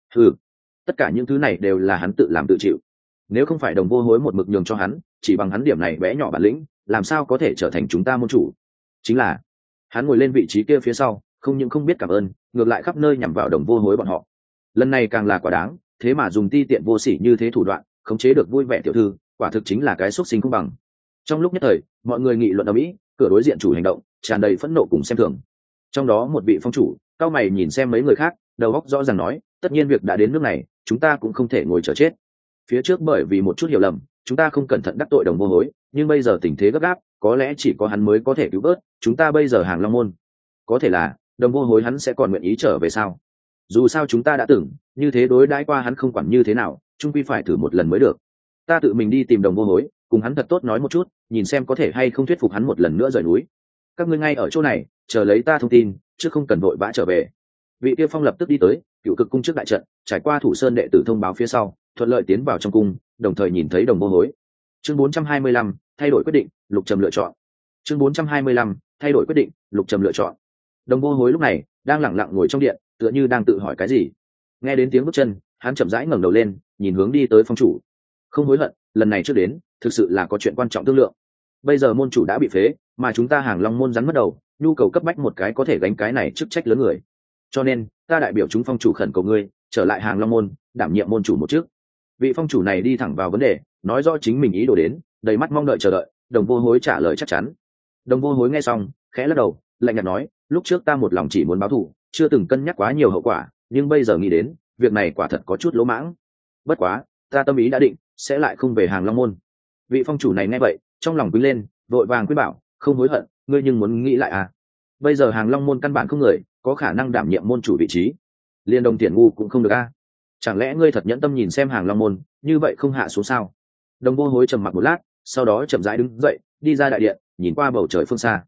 Tất cả những thứ này đều là hắn tự làm tự chịu. Nếu không phải Đồng Vô Hối một mực nhường cho hắn, chỉ bằng hắn điểm này bé nhỏ bản lĩnh, làm sao có thể trở thành chúng ta môn chủ? Chính là hắn ngồi lên vị trí kia phía sau, không những không biết cảm ơn, ngược lại khắp nơi nhằm vào Đồng Vô Hối bọn họ. Lần này càng là quả đáng, thế mà dùng ti tiện vô sỉ như thế thủ đoạn khống chế được vui vẻ tiểu thư, quả thực chính là cái xúc sinh không bằng. Trong lúc nhất thời mọi người nghị luận ầm ĩ, cửa đối diện chủ hành động tràn đầy phẫn nộ cùng xem thường. Trong đó một vị phong chủ cao mày nhìn xem mấy người khác, đầu óc rõ ràng nói, tất nhiên việc đã đến nước này, chúng ta cũng không thể ngồi chờ chết. Phía trước bởi vì một chút hiểu lầm, chúng ta không cẩn thận đắc tội Đồng Vô Hối, nhưng bây giờ tình thế gấp gáp, có lẽ chỉ có hắn mới có thể cứu vớt chúng ta bây giờ Hàng Long môn. Có thể là Đồng Vô Hối hắn sẽ còn nguyện ý trở về sao? Dù sao chúng ta đã từng như thế đối đãi qua hắn, không quản như thế nào chung quy phải thử một lần mới được. Ta tự mình đi tìm Đồng Vô Hối, cùng hắn thật tốt nói một chút, nhìn xem có thể hay không thuyết phục hắn một lần nữa rời núi. Các ngươi ngay ở chỗ này chờ lấy ta thông tin, chứ không cần vội vã trở về. Vị tiêu phong lập tức đi tới Cựu Cực cung trước đại trận, trải qua thủ sơn đệ tử thông báo phía sau, thuận lợi tiến vào trong cung, đồng thời nhìn thấy Đồng Vô Hối. Chương 425, thay đổi quyết định, Lục Trầm lựa chọn. Chương 425, thay đổi quyết định, Lục Trầm lựa chọn. Đồng Vô Hối lúc này đang lặng lặng ngồi trong điện, tựa như đang tự hỏi cái gì. Nghe đến tiếng bước chân, hắn chậm rãi ngẩng đầu lên, nhìn hướng đi tới phong chủ. Không hối hận, lần này trước đến thực sự là có chuyện quan trọng thương lượng. Bây giờ môn chủ đã bị phế, mà chúng ta Hàng Long môn rắn mất đầu, nhu cầu cấp bách một cái có thể gánh cái này chức trách lớn người. Cho nên ta đại biểu chúng phong chủ khẩn cầu ngươi trở lại Hàng Long môn, đảm nhiệm môn chủ một chức. Vị phong chủ này đi thẳng vào vấn đề, nói rõ chính mình ý đồ đến, đầy mắt mong đợi chờ đợi. Đồng Vô Hối trả lời chắc chắn. Đồng Vô Hối nghe xong khẽ lắc đầu, lạnh nhạt nói, lúc trước ta một lòng chỉ muốn báo thù, chưa từng cân nhắc quá nhiều hậu quả, nhưng bây giờ nghĩ đến việc này quả thật có chút lỗ mãng. Bất quá ta tâm ý đã định, sẽ lại không về Hàng Long môn. Vị phong chủ này nghe vậy trong lòng quý lên, vội vàng khuyên bảo, không hối hận, ngươi nhưng muốn nghĩ lại à? Bây giờ Hàng Long môn căn bản không người có khả năng đảm nhiệm môn chủ vị trí, liên Đồng Tiền ngu cũng không được a. Chẳng lẽ ngươi thật nhẫn tâm nhìn xem Hàng Long môn như vậy không hạ xuống sao? Đồng Vô Hối trầm mặc một lát, sau đó chậm rãi đứng dậy, đi ra đại điện, nhìn qua bầu trời phương xa.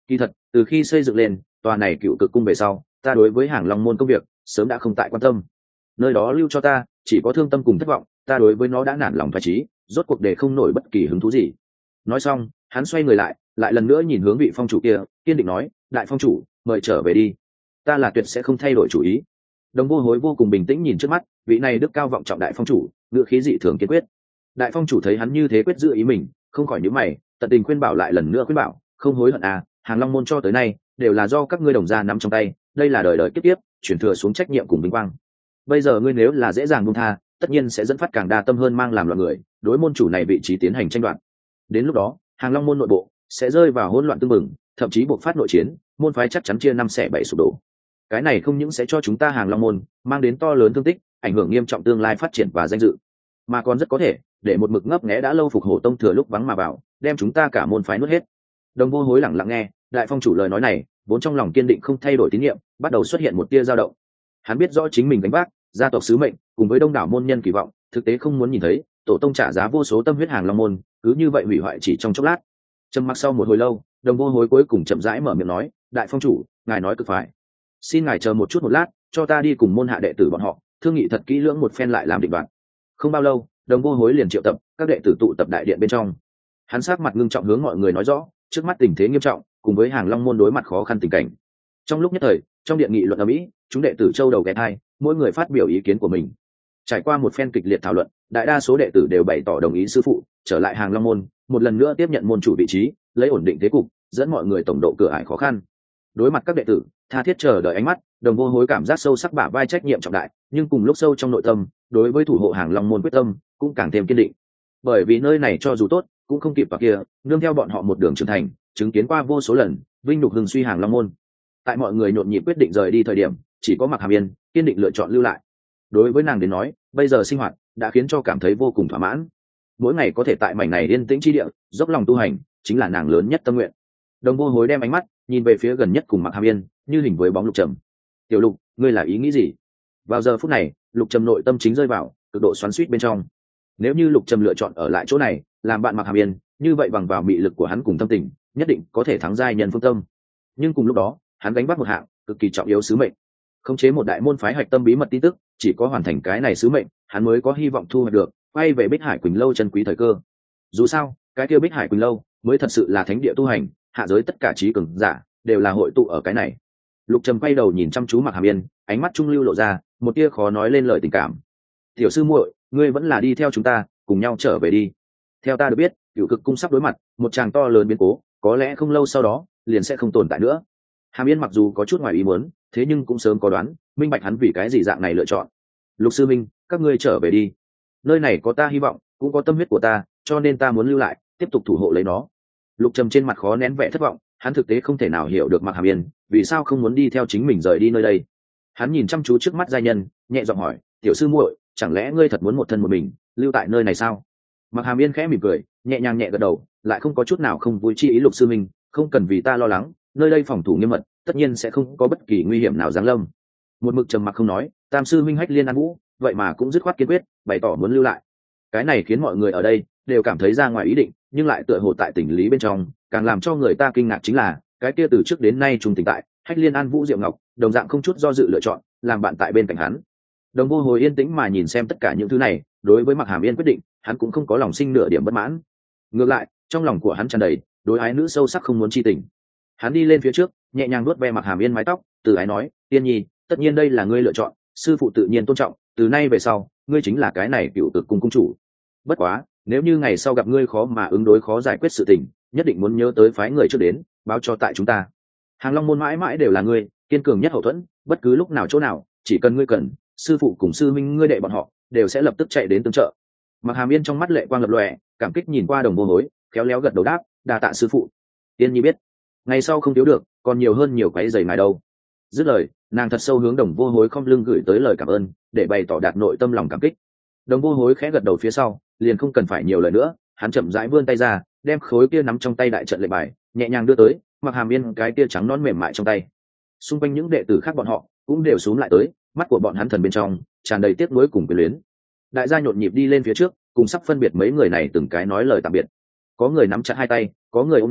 Kỳ thật từ khi xây dựng lên tòa này cựu cực cung về sau, ta đối với hàng long môn công việc sớm đã không tại quan tâm. Nơi đó lưu cho ta chỉ có thương tâm cùng thất vọng, ta đối với nó đã nản lòng thoái trí, rốt cuộc để không nổi bất kỳ hứng thú gì. Nói xong hắn xoay người lại lần nữa nhìn hướng vị phong chủ kia, kiên định nói, đại phong chủ mời trở về đi, ta là tuyệt sẽ không thay đổi chủ ý. Đồng Vô Hối vô cùng bình tĩnh nhìn trước mắt vị này đức cao vọng trọng đại phong chủ, ngữ khí dị thường kiên quyết. Đại phong chủ thấy hắn như thế quyết giữ ý mình, không khỏi nhíu mày, tận tình khuyên bảo lại lần nữa khuyên bảo, không hối hận à, hàng long môn cho tới nay đều là do các ngươi đồng gia nắm trong tay, đây là đời đời kiếp kiếp chuyển thừa xuống trách nhiệm cùng vinh quang. Bây giờ ngươi nếu là dễ dàng buông tha, tất nhiên sẽ dẫn phát càng đa tâm hơn mang làm loạn người, đối môn chủ này vị trí tiến hành tranh đoạt. Đến lúc đó hàng long môn nội bộ sẽ rơi vào hỗn loạn tương mừng, thậm chí buộc phát nội chiến, môn phái chắc chắn chia năm xẻ bảy sụp đổ. Cái này không những sẽ cho chúng ta hàng long môn mang đến to lớn thương tích, ảnh hưởng nghiêm trọng tương lai phát triển và danh dự, mà còn rất có thể để một mực ngấp nghé đã lâu phục hổ tông thừa lúc vắng mà vào, đem chúng ta cả môn phái nuốt hết. Đồng Vô Hối lặng lặng nghe đại phong chủ lời nói này, vốn trong lòng kiên định không thay đổi tín nhiệm bắt đầu xuất hiện một tia dao động. Hắn biết rõ chính mình gánh vác gia tộc sứ mệnh cùng với đông đảo môn nhân kỳ vọng, thực tế không muốn nhìn thấy tổ tông trả giá vô số tâm huyết hàng long môn cứ như vậy hủy hoại chỉ trong chốc lát. Trầm mặc sau một hồi lâu, Đồng Vô Hối cuối cùng chậm rãi mở miệng nói, đại phong chủ ngài nói cực phải, xin ngài chờ một lát, cho ta đi cùng môn hạ đệ tử bọn họ thương nghị thật kỹ lưỡng một phen lại làm định đoạt. Không bao lâu, Đồng Vô Hối liền triệu tập các đệ tử tụ tập đại điện bên trong. Hắn sắc mặt ngưng trọng hướng mọi người nói rõ trước mắt tình thế nghiêm trọng cùng với hàng long môn đối mặt khó khăn tình cảnh. Trong lúc nhất thời trong điện nghị luận ở mỹ, chúng đệ tử châu đầu ghé thai, mỗi người phát biểu ý kiến của mình. Trải qua một phen kịch liệt thảo luận, đại đa số đệ tử đều bày tỏ đồng ý sư phụ trở lại hàng long môn, một lần nữa tiếp nhận môn chủ vị trí, lấy ổn định thế cục, dẫn mọi người tổng độ cửa ải khó khăn. Đối mặt các đệ tử tha thiết chờ đợi ánh mắt, Đồng Vô Hối cảm giác sâu sắc bả vai trách nhiệm trọng đại, nhưng cùng lúc sâu trong nội tâm đối với thủ hộ hàng long môn quyết tâm cũng càng thêm kiên định. Bởi vì nơi này cho dù tốt cũng không kịp vào kia, nương theo bọn họ một đường trưởng thành, chứng kiến qua vô số lần vinh nhục hưng suy hàng long môn. Tại mọi người nhộn nhịp quyết định rời đi thời điểm, chỉ có Mạc Hàm Yên kiên định lựa chọn lưu lại. Đối với nàng đến nói, bây giờ sinh hoạt đã khiến cho cảm thấy vô cùng thỏa mãn, mỗi ngày có thể tại mảnh này yên tĩnh chi địa dốc lòng tu hành chính là nàng lớn nhất tâm nguyện. Đồng Vô Hối đem ánh mắt nhìn về phía gần nhất cùng Mạc Hàm Yên, như hình với bóng Lục Trầm. Tiểu Lục, ngươi là ý nghĩ gì? Vào giờ phút này, Lục Trầm nội tâm chính rơi vào cực độ xoắn xuýt bên trong. Nếu như Lục Trầm lựa chọn ở lại chỗ này làm bạn Mạc Hàm Yên, như vậy bằng vào mị lực của hắn cùng tâm tình, nhất định có thể thắng giai nhân phương tâm. Nhưng cùng lúc đó, hắn gánh vác một hạng cực kỳ trọng yếu sứ mệnh, khống chế một đại môn phái hạch tâm bí mật tin tức, chỉ có hoàn thành cái này sứ mệnh, hắn mới có hy vọng thu hoạch được quay về Bích Hải Quỳnh lâu chân quý thời cơ. Dù sao, cái kia Bích Hải Quỳnh lâu mới thật sự là thánh địa tu hành, hạ giới tất cả trí cường giả đều là hội tụ ở cái này. Lục Trầm quay đầu nhìn chăm chú Mạc Hàm Yên, ánh mắt trung lưu lộ ra một tia khó nói lên lời tình cảm. Tiểu sư muội, ngươi vẫn là đi theo chúng ta, cùng nhau trở về đi. Theo ta được biết, Cửu Cực cung sắp đối mặt một tràng to lớn biến cố, có lẽ không lâu sau đó liền sẽ không tồn tại nữa. Hàm Yên mặc dù có chút ngoài ý muốn, thế nhưng cũng sớm có đoán, minh bạch hắn vì cái gì dạng này lựa chọn. Lục sư minh, các ngươi trở về đi. Nơi này có ta hy vọng, cũng có tâm huyết của ta, cho nên ta muốn lưu lại, tiếp tục thủ hộ lấy nó. Lục Trầm trên mặt khó nén vẻ thất vọng, hắn thực tế không thể nào hiểu được Mạc Hàm Yên vì sao không muốn đi theo chính mình rời đi nơi đây. Hắn nhìn chăm chú trước mắt giai nhân, nhẹ giọng hỏi, tiểu sư muội, chẳng lẽ ngươi thật muốn một thân một mình lưu tại nơi này sao? Mạc Hàm Yên khẽ mỉm cười, nhẹ nhàng nhẹ gật đầu, lại không có chút nào không vui chi ý. Lục sư minh, không cần vì ta lo lắng, nơi đây phòng thủ nghiêm mật, tất nhiên sẽ không có bất kỳ nguy hiểm nào giáng lâm. Một mực trầm mặc không nói, Tam sư minh Hách Liên An Vũ vậy mà cũng dứt khoát kiên quyết bày tỏ muốn lưu lại. Cái này khiến mọi người ở đây đều cảm thấy ra ngoài ý định, nhưng lại tựa hồ tại tình lý bên trong, càng làm cho người ta kinh ngạc chính là cái kia từ trước đến nay trung tình tại Hách Liên An Vũ Diệu Ngọc đồng dạng không chút do dự lựa chọn làm bạn tại bên cạnh hắn. Đồng Vô Hồi yên tĩnh mà nhìn xem tất cả những thứ này, đối với Mạc Hàm Yên quyết định, hắn cũng không có lòng sinh nửa điểm bất mãn. Ngược lại, trong lòng của hắn tràn đầy đối ái nữ sâu sắc không muốn chi tình. Hắn đi lên phía trước, nhẹ nhàng nuốt ve Mạc Hàm Yên mái tóc, từ ái nói, Tiên Nhi, tất nhiên đây là ngươi lựa chọn, sư phụ tự nhiên tôn trọng, từ nay về sau, ngươi chính là cái này Cửu Cực cung cung chủ. Bất quá, nếu như ngày sau gặp ngươi khó mà ứng đối khó giải quyết sự tình, nhất định muốn nhớ tới phái người trước đến báo cho tại chúng ta. Hàng Long môn mãi mãi đều là ngươi kiên cường nhất hậu thuẫn, bất cứ lúc nào chỗ nào, chỉ cần ngươi cần, sư phụ cùng sư minh ngươi đệ bọn họ đều sẽ lập tức chạy đến tương trợ. Mạc Hàm Yên trong mắt lệ quang lập lòe, cảm kích nhìn qua Đồng Vô Hối, khéo léo gật đầu đáp, đa tạ sư phụ. Tiên Nhi biết, ngày sau không thiếu được, còn nhiều hơn nhiều quấy giày ngài đâu. Dứt lời, nàng thật sâu hướng Đồng Vô Hối không lưng gửi tới lời cảm ơn, để bày tỏ đạt nội tâm lòng cảm kích. Đồng Vô Hối khẽ gật đầu phía sau, liền không cần phải nhiều lời nữa, hắn chậm rãi vươn tay ra, đem khối kia nắm trong tay đại trận lệnh bài nhẹ nhàng đưa tới Mạc Hàm Yên cái kia trắng nõn mềm mại trong tay. Xung quanh những đệ tử khác bọn họ cũng đều xúm lại tới, mắt của bọn hắn thần bên trong tràn đầy tiếc nuối cùng quyền luyến. Đại gia nhộn nhịp đi lên phía trước, cùng sắp phân biệt mấy người này từng cái nói lời tạm biệt. Có người nắm chặt hai tay, có người ôm nhau,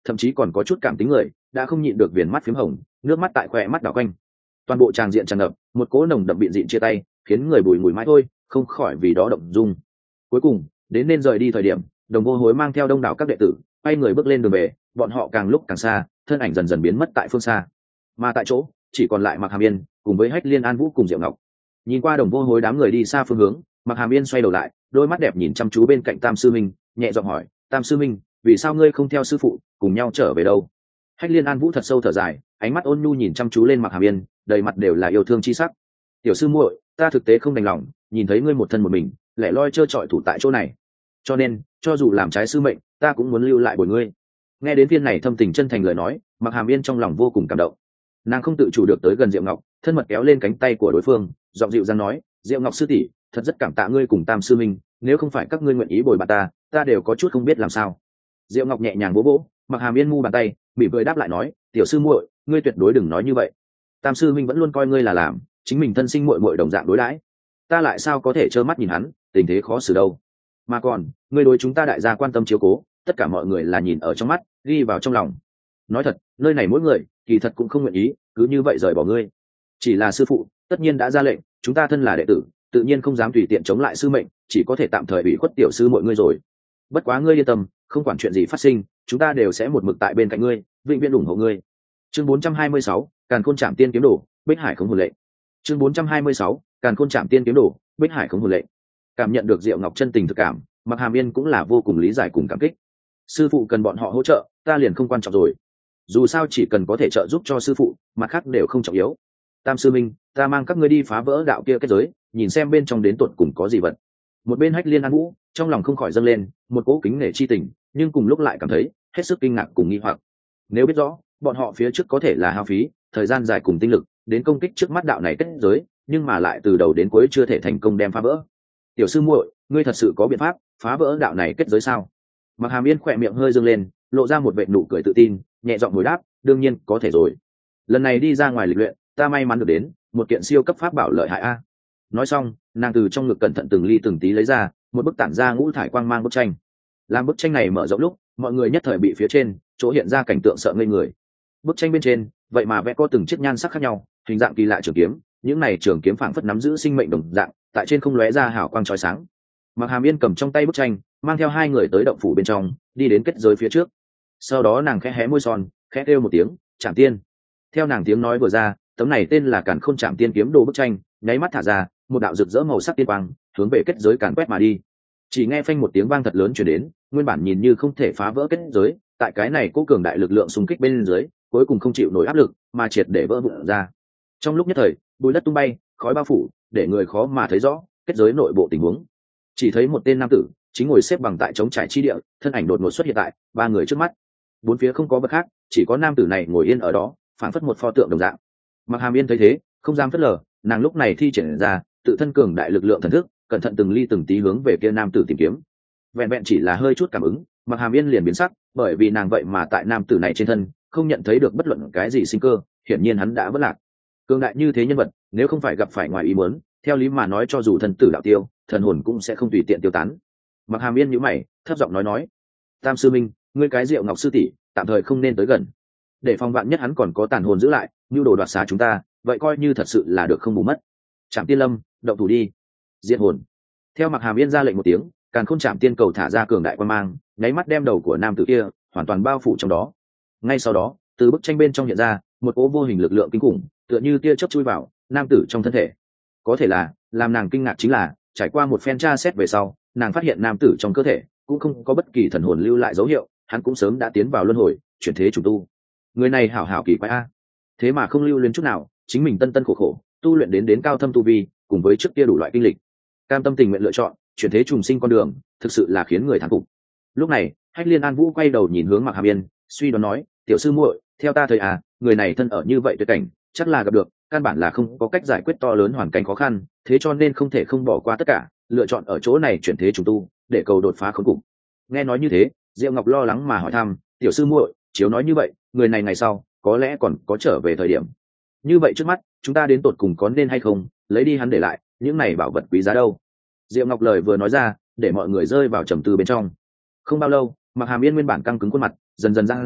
thậm chí còn có chút cảm tính người đã không nhịn được viền mắt phím hồng, nước mắt tại khỏe mắt đảo quanh. Toàn bộ tràng diện tràn ngập một cỗ nồng đậm bịn dịn chia tay, khiến người bùi ngùi mãi thôi không khỏi vì đó động dung. Cuối cùng đến nên rời đi thời điểm, Đồng Vô Hối mang theo đông đảo các đệ tử quay người bước lên đường về. Bọn họ càng lúc càng xa, thân ảnh dần dần biến mất tại phương xa, mà tại chỗ chỉ còn lại Mạc Hàm Yên cùng với Hách Liên An Vũ cùng Diệu Ngọc. Nhìn qua Đồng Vô Hối đám người đi xa phương hướng, Mạc Hàm Yên xoay đầu lại, đôi mắt đẹp nhìn chăm chú bên cạnh Tam sư minh, nhẹ giọng hỏi: Tam sư minh, vì sao ngươi không theo sư phụ cùng nhau trở về đâu? Hách Liên An Vũ thật sâu thở dài, ánh mắt ôn nhu nhìn chăm chú lên Mạc Hàm Yên, đầy mặt đều là yêu thương chi sắc. Tiểu sư muội, ta thực tế không đành lòng nhìn thấy ngươi một thân một mình lẻ loi trơ trọi thủ tại chỗ này, cho nên cho dù làm trái sư mệnh, ta cũng muốn lưu lại bồi ngươi. Nghe đến viên này thâm tình chân thành lời nói, Mạc Hàm Yên trong lòng vô cùng cảm động. Nàng không tự chủ được tới gần Diệu Ngọc, thân mật kéo lên cánh tay của đối phương, giọng dịu dàng nói: Diệu Ngọc sư tỷ, thật rất cảm tạ ngươi cùng Tam sư minh, nếu không phải các ngươi nguyện ý bồi bạn ta đều có chút không biết làm sao. Diệu Ngọc nhẹ nhàng vỗ vỗ Mạc Hàm Yên mu bàn tay, mỉm cười đáp lại nói: Tiểu sư muội, ngươi tuyệt đối đừng nói như vậy. Tam sư minh vẫn luôn coi ngươi là làm chính mình thân sinh muội muội đồng dạng đối đãi, ta lại sao có thể trơ mắt nhìn hắn tình thế khó xử đâu. Mà còn ngươi đối chúng ta đại gia quan tâm chiếu cố, tất cả mọi người là nhìn ở trong mắt, ghi vào trong lòng. Nói thật, nơi này mỗi người kỳ thật cũng không nguyện ý cứ như vậy rời bỏ ngươi, chỉ là sư phụ tất nhiên đã ra lệnh, chúng ta thân là đệ tử tự nhiên không dám tùy tiện chống lại sư mệnh, chỉ có thể tạm thời ủy khuất tiểu sư mọi ngươi rồi. Bất quá ngươi yên tâm, không quản chuyện gì phát sinh, chúng ta đều sẽ một mực tại bên cạnh ngươi, vĩnh viễn ủng hộ ngươi. Chương 426, Càn Khôn Trảm Tiên Kiếm Đồ, Bích Hải Không Hồn Lệnh. Chương 426, Càn Khôn Trảm Tiên Kiếm Đồ, Bích Hải Không Hồn Lệnh. Cảm nhận được Diệu Ngọc chân tình thực cảm, Mạc Hàm Yên cũng là vô cùng lý giải cùng cảm kích. Sư phụ cần bọn họ hỗ trợ, ta liền không quan trọng rồi. Dù sao chỉ cần có thể trợ giúp cho sư phụ, mặt khác đều không trọng yếu. Tam sư minh, ta mang các ngươi đi phá vỡ đạo kia kết giới, nhìn xem bên trong đến tột cùng có gì vật. Một bên Hách Liên An Vũ trong lòng không khỏi dâng lên một cỗ kính nể chi tình, nhưng cùng lúc lại cảm thấy hết sức kinh ngạc cùng nghi hoặc. Nếu biết rõ bọn họ phía trước có thể là hao phí thời gian dài cùng tinh lực đến công kích trước mắt đạo này kết giới, nhưng mà lại từ đầu đến cuối chưa thể thành công đem phá vỡ. Tiểu sư muội, ngươi thật sự có biện pháp phá vỡ đạo này kết giới sao? Mạc Hàm Yên khỏe miệng hơi dâng lên, lộ ra một vệt nụ cười tự tin, nhẹ giọng hồi đáp: đương nhiên có thể rồi. Lần này đi ra ngoài lịch luyện, ta may mắn được đến một kiện siêu cấp pháp bảo lợi hại a. Nói xong, nàng từ trong ngực cẩn thận từng ly từng tí lấy ra một bức tản ra ngũ thải quang mang bức tranh. Làm bức tranh này mở rộng lúc, mọi người nhất thời bị phía trên chỗ hiện ra cảnh tượng sợ ngây người. Bức tranh bên trên vậy mà vẽ có từng chiếc nhan sắc khác nhau, hình dạng kỳ lạ trường kiếm, những này trường kiếm phảng phất nắm giữ sinh mệnh đồng dạng, tại trên không lóe ra hào quang chói sáng. Mạc Hàm Yên cầm trong tay bức tranh, mang theo hai người tới động phủ bên trong, đi đến kết giới phía trước. Sau đó nàng khẽ hé môi son, khẽ kêu một tiếng: Trảm Tiên. Theo nàng tiếng nói vừa ra, tấm này tên là Càn Khôn Trảm Tiên Kiếm Đồ bức tranh nháy mắt thả ra một đạo rực rỡ màu sắc tiên quang, hướng về kết giới càn quét mà đi. Chỉ nghe phanh một tiếng vang thật lớn truyền đến, nguyên bản nhìn như không thể phá vỡ kết giới, tại cái này cố cường đại lực lượng xung kích bên dưới, cuối cùng không chịu nổi áp lực mà triệt để vỡ vụn ra. Trong lúc nhất thời, bụi đất tung bay, khói bao phủ, để người khó mà thấy rõ kết giới nội bộ tình huống. Chỉ thấy một tên nam tử chính ngồi xếp bằng tại trống trải chi địa, thân ảnh đột ngột xuất hiện tại ba người trước mắt. Bốn phía không có vật khác, chỉ có nam tử này ngồi yên ở đó, phảng phất một pho tượng đồng dạng. Mạc Hàm Yên thấy thế, không dám phớt lờ, nàng lúc này thi triển ra tự thân cường đại lực lượng thần thức, cẩn thận từng ly từng tí hướng về kia nam tử tìm kiếm. Vẹn vẹn chỉ là hơi chút cảm ứng, Mạc Hàm Yên liền biến sắc, bởi vì nàng vậy mà tại nam tử này trên thân không nhận thấy được bất luận cái gì sinh cơ, hiển nhiên hắn đã vỡ lạc. Cường đại như thế nhân vật, nếu không phải gặp phải ngoài ý muốn, theo lý mà nói cho dù thần tử đạo tiêu, thần hồn cũng sẽ không tùy tiện tiêu tán. Mạc Hàm Yên nhíu mày, thấp giọng nói: Tam sư minh, ngươi cái Diệu Ngọc sư tỷ tạm thời không nên tới gần, để phòng vạn nhất hắn còn có tàn hồn giữ lại, nhu đồ đoạt xá chúng ta, vậy coi như thật sự là được không bù mất. Trảm Tiên Lâm, động thủ đi. Diệt hồn. Theo Mạc Hàm Yên ra lệnh một tiếng, Càn Khôn Trảm Tiên cầu thả ra cường đại quang mang, nháy mắt đem đầu của nam tử kia hoàn toàn bao phủ trong đó. Ngay sau đó, từ bức tranh bên trong hiện ra một cỗ vô hình lực lượng kinh khủng, tựa như tia chớp chui vào nam tử trong thân thể. Có thể là, làm nàng kinh ngạc chính là, trải qua một phen tra xét về sau, nàng phát hiện nam tử trong cơ thể cũng không có bất kỳ thần hồn lưu lại dấu hiệu, hắn cũng sớm đã tiến vào luân hồi, chuyển thế trùng tu. Người này hảo hảo kỳ quái a, thế mà không lưu luyến chút nào, chính mình tân tân khổ khổ tu luyện đến cao thâm tu vi, cùng với trước kia đủ loại kinh lịch, cam tâm tình nguyện lựa chọn chuyển thế trùng sinh con đường, thực sự là khiến người thán phục. Lúc này, Hách Liên An Vũ quay đầu nhìn hướng Mạc Hàm Yên, suy đoán nói: Tiểu sư muội, theo ta thấy người này thân ở như vậy tuyệt cảnh, chắc là gặp được căn bản là không có cách giải quyết to lớn hoàn cảnh khó khăn, thế cho nên không thể không bỏ qua tất cả, lựa chọn ở chỗ này chuyển thế trùng tu, để cầu đột phá khốn cùng. Nghe nói như thế, Diệu Ngọc lo lắng mà hỏi thăm: Tiểu sư muội, chiếu nói như vậy, người này ngày sau có lẽ còn có trở về thời điểm. Như vậy trước mắt, chúng ta đến tột cùng có nên hay không lấy đi hắn để lại những này bảo vật quý giá đâu? Diệu Ngọc lời vừa nói ra, để mọi người rơi vào trầm tư bên trong. Không bao lâu, Mạc Hàm Yên nguyên bản căng cứng khuôn mặt dần dần giãn ra,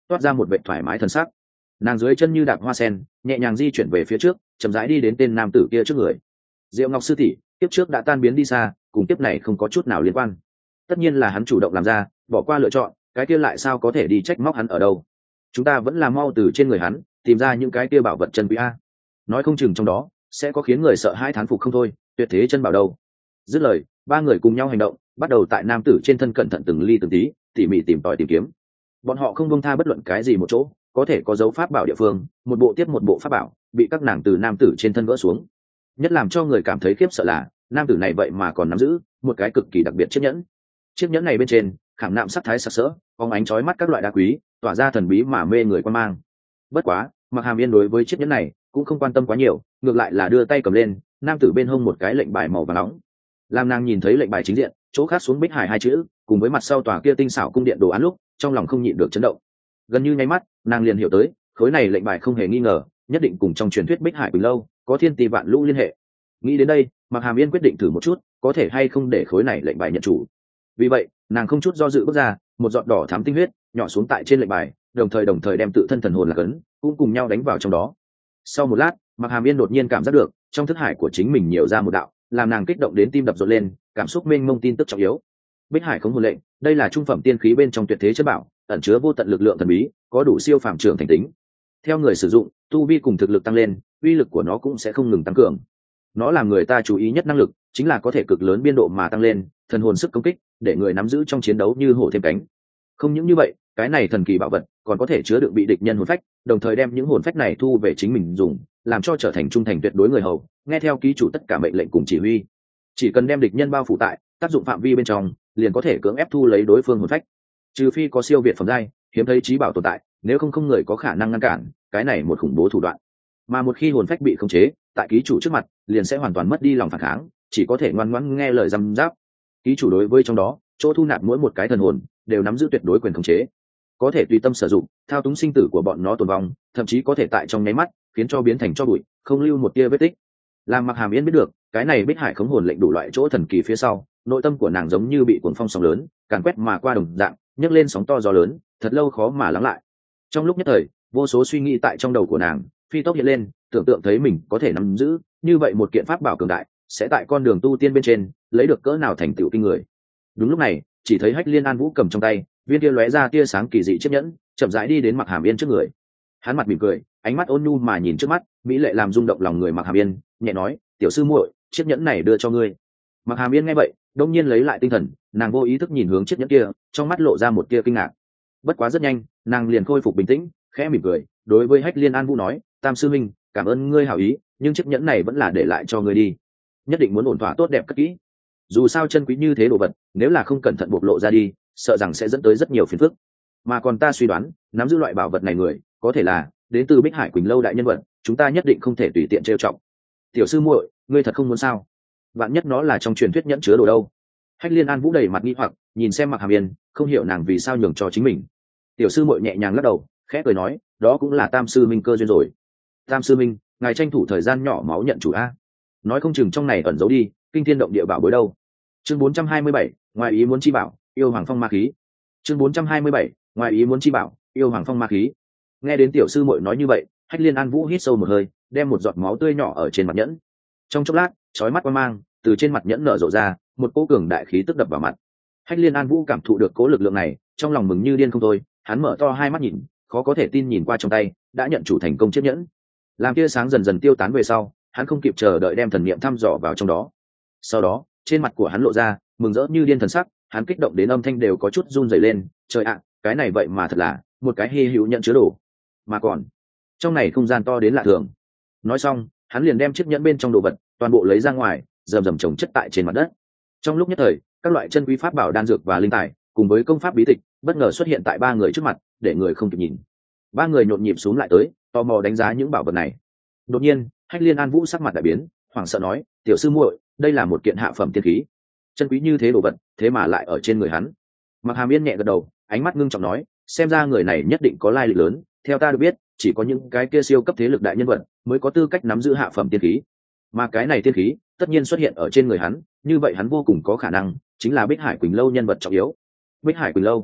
toát ra một vệ thoải mái thân sắc. Nàng dưới chân như đạp hoa sen, nhẹ nhàng di chuyển về phía trước, chậm rãi đi đến tên nam tử kia trước người. Diệu Ngọc sư tỷ, tiếp trước đã tan biến đi xa, cùng tiếp này không có chút nào liên quan. Tất nhiên là hắn chủ động làm ra, bỏ qua lựa chọn, cái kia lại sao có thể đi trách móc hắn ở đâu. Chúng ta vẫn là mau từ trên người hắn tìm ra những cái kia bảo vật chân quý a. Nói không chừng trong đó sẽ có khiến người sợ hãi thán phục không thôi, tuyệt thế chân bảo đâu. Dứt lời, ba người cùng nhau hành động, bắt đầu tại nam tử trên thân cẩn thận từng ly từng tí, tỉ mỉ tìm tòi tìm kiếm. Bọn họ không buông tha bất luận cái gì một chỗ có thể có dấu pháp bảo địa phương, một bộ tiếp một bộ pháp bảo bị các nàng từ nam tử trên thân vỡ xuống. Nhất làm cho người cảm thấy khiếp sợ là nam tử này vậy mà còn nắm giữ một cái cực kỳ đặc biệt chiếc nhẫn. Chiếc nhẫn này bên trên khảm nạm sắc thái sặc sỡ, phóng ánh chói mắt các loại đá quý, tỏa ra thần bí mà mê người quan mang. Bất quá, Mặc Hàm Yên đối với chiếc nhẫn này cũng không quan tâm quá nhiều, ngược lại là đưa tay cầm lên nam tử bên hông một cái lệnh bài màu vàng nóng. Làm nàng nhìn thấy lệnh bài chính diện chỗ khắc xuống Bích Hải hai chữ cùng với mặt sau tòa kia tinh xảo cung điện đồ án lúc, trong lòng không nhịn được chấn động. Gần như nháy mắt, nàng liền hiểu tới khối này lệnh bài không hề nghi ngờ nhất định cùng trong truyền thuyết Bích Hải Quỳnh lâu có thiên tỷ vạn lũ liên hệ. Nghĩ đến đây, Mặc Hàm Yên quyết định thử một chút có thể hay không để khối này lệnh bài nhận chủ. Vì vậy, nàng không chút do dự bước ra, một giọt đỏ thắm tinh huyết nhỏ xuống tại trên lệnh bài, đồng thời đem tự thân thần hồn lạc ấn cũng cùng nhau đánh vào trong đó. Sau một lát, Mặc Hàm Yên đột nhiên cảm giác được trong thức hải của chính mình nhiều ra một đạo, làm nàng kích động đến tim đập rộn lên, cảm xúc mênh mông tin tức trọng yếu. Bích Hải Khống Hồn Lệnh, đây là trung phẩm tiên khí bên trong tuyệt thế chất bảo, ẩn chứa vô tận lực lượng thần bí, có đủ siêu phàm trưởng thành tính. Theo người sử dụng, tu vi cùng thực lực tăng lên, uy lực của nó cũng sẽ không ngừng tăng cường. Nó làm người ta chú ý nhất năng lực, chính là có thể cực lớn biên độ mà tăng lên thần hồn sức công kích, để người nắm giữ trong chiến đấu như hổ thêm cánh. Không những như vậy, cái này thần kỳ bảo vật còn có thể chứa đựng bị địch nhân hồn phách, đồng thời đem những hồn phách này thu về chính mình dùng, làm cho trở thành trung thành tuyệt đối người hầu, nghe theo ký chủ tất cả mệnh lệnh cùng chỉ huy. Chỉ cần đem địch nhân bao phủ tại tác dụng phạm vi bên trong, liền có thể cưỡng ép thu lấy đối phương hồn phách. Trừ phi có siêu việt phẩm giai, hiếm thấy trí bảo tồn tại, nếu không người có khả năng ngăn cản cái này một khủng bố thủ đoạn. Mà một khi hồn phách bị khống chế, tại ký chủ trước mặt, liền sẽ hoàn toàn mất đi lòng phản kháng, chỉ có thể ngoan ngoãn nghe lời răm giáp. Ký chủ đối với trong đó chỗ thu nạp mỗi một cái thần hồn đều nắm giữ tuyệt đối quyền khống chế, có thể tùy tâm sử dụng, thao túng sinh tử của bọn nó tồn vong, thậm chí có thể tại trong nháy mắt khiến cho biến thành tro bụi, không lưu một tia vết tích. Làm Mặc Hàm Yên biết được cái này Bích Hải Khống Hồn Lệnh đủ loại chỗ thần kỳ phía sau, nội tâm của nàng giống như bị cuồng phong sóng lớn càn quét mà qua đồng dạng, nhấc lên sóng to gió lớn, thật lâu khó mà lắng lại. Trong lúc nhất thời, vô số suy nghĩ tại trong đầu của nàng phi tốc hiện lên, tưởng tượng thấy mình có thể nắm giữ như vậy một kiện pháp bảo cường đại, sẽ tại con đường tu tiên bên trên lấy được cỡ nào thành tựu kinh người. Đúng lúc này, chỉ thấy Hách Liên An Vũ cầm trong tay viên kia lóe ra tia sáng kỳ dị chiếc nhẫn, chậm rãi đi đến Mặc Hàm Yên trước người. Hắn mặt mỉm cười, ánh mắt ôn nhu mà nhìn trước mắt, mỹ lệ làm rung động lòng người Mặc Hàm Yên, nhẹ nói, "Tiểu sư muội, chiếc nhẫn này đưa cho ngươi." Mặc Hàm Yên nghe vậy, đông nhiên lấy lại tinh thần, nàng vô ý thức nhìn hướng chiếc nhẫn kia, trong mắt lộ ra một tia kinh ngạc. Bất quá rất nhanh, nàng liền khôi phục bình tĩnh, khẽ mỉm cười, đối với Hách Liên An Vũ nói, "Tam sư minh, cảm ơn ngươi hảo ý, nhưng chiếc nhẫn này vẫn là để lại cho ngươi đi. Nhất định muốn ổn thỏa tốt đẹp cất kỹ. Dù sao chân quý như thế đồ vật, nếu là không cẩn thận bộc lộ ra đi, sợ rằng sẽ dẫn tới rất nhiều phiền phức. Mà còn ta suy đoán, nắm giữ loại bảo vật này người, có thể là đến từ Bích Hải Quỳnh lâu đại nhân vật, chúng ta nhất định không thể tùy tiện trêu chọc. Tiểu sư muội, ngươi thật không muốn sao? Vạn nhất nó là trong truyền thuyết nhẫn chứa đồ đâu?" Hách Liên An Vũ đầy mặt nghi hoặc, nhìn xem Mặc Hàm Yên, không hiểu nàng vì sao nhường cho chính mình. Tiểu sư muội nhẹ nhàng lắc đầu, khẽ cười nói, "Đó cũng là Tam sư minh cơ duyên rồi. Tam sư minh, ngài tranh thủ thời gian nhỏ máu nhận chủ a. Nói không chừng trong này ẩn giấu đi kinh thiên động địa bảo bối đâu." Chương 427, ngoài ý muốn chi bảo, yêu hoàng phong ma khí. Chương 427, ngoài ý muốn chi bảo, yêu hoàng phong ma khí. Nghe đến tiểu sư muội nói như vậy, Hách Liên An Vũ hít sâu một hơi, đem một giọt máu tươi nhỏ ở trên mặt nhẫn. Trong chốc lát, chói mắt quang mang từ trên mặt nhẫn nở rộ ra, một cỗ cường đại khí tức đập vào mặt. Hách Liên An Vũ cảm thụ được cỗ lực lượng này, trong lòng mừng như điên không thôi, hắn mở to hai mắt nhìn, khó có thể tin nhìn qua trong tay đã nhận chủ thành công chiếc nhẫn. Làm tia sáng dần dần tiêu tán về sau, hắn không kịp chờ đợi đem thần niệm thăm dò vào trong đó. Sau đó, trên mặt của hắn lộ ra mừng rỡ như điên thần sắc, hắn kích động đến âm thanh đều có chút run rẩy lên. Trời ạ, cái này vậy mà thật là một cái hy hữu nhận chứa đồ, mà còn trong này không gian to đến lạ thường. Nói xong, hắn liền đem chiếc nhẫn bên trong đồ vật toàn bộ lấy ra ngoài, rầm rầm chồng chất tại trên mặt đất. Trong lúc nhất thời, các loại chân quý pháp bảo đan dược và linh tài cùng với công pháp bí tịch bất ngờ xuất hiện tại ba người trước mặt, để người không kịp nhìn. Ba người nhộn nhịp xuống lại tới, tò mò đánh giá những bảo vật này. Đột nhiên, Hách Liên An Vũ sắc mặt đại biến, hoảng sợ nói, "Tiểu sư muội, đây là một kiện hạ phẩm tiên khí, chân quý như thế đồ vật, thế mà lại ở trên người hắn." Mặc Hàm Yên nhẹ gật đầu, ánh mắt ngưng trọng nói, "Xem ra người này nhất định có lai lịch lớn, theo ta được biết, chỉ có những cái kia siêu cấp thế lực đại nhân vật mới có tư cách nắm giữ hạ phẩm tiên khí. Mà cái này tiên khí, tất nhiên xuất hiện ở trên người hắn, như vậy hắn vô cùng có khả năng chính là Bích Hải Quỳnh lâu nhân vật trọng yếu." Bích Hải Quỳnh lâu?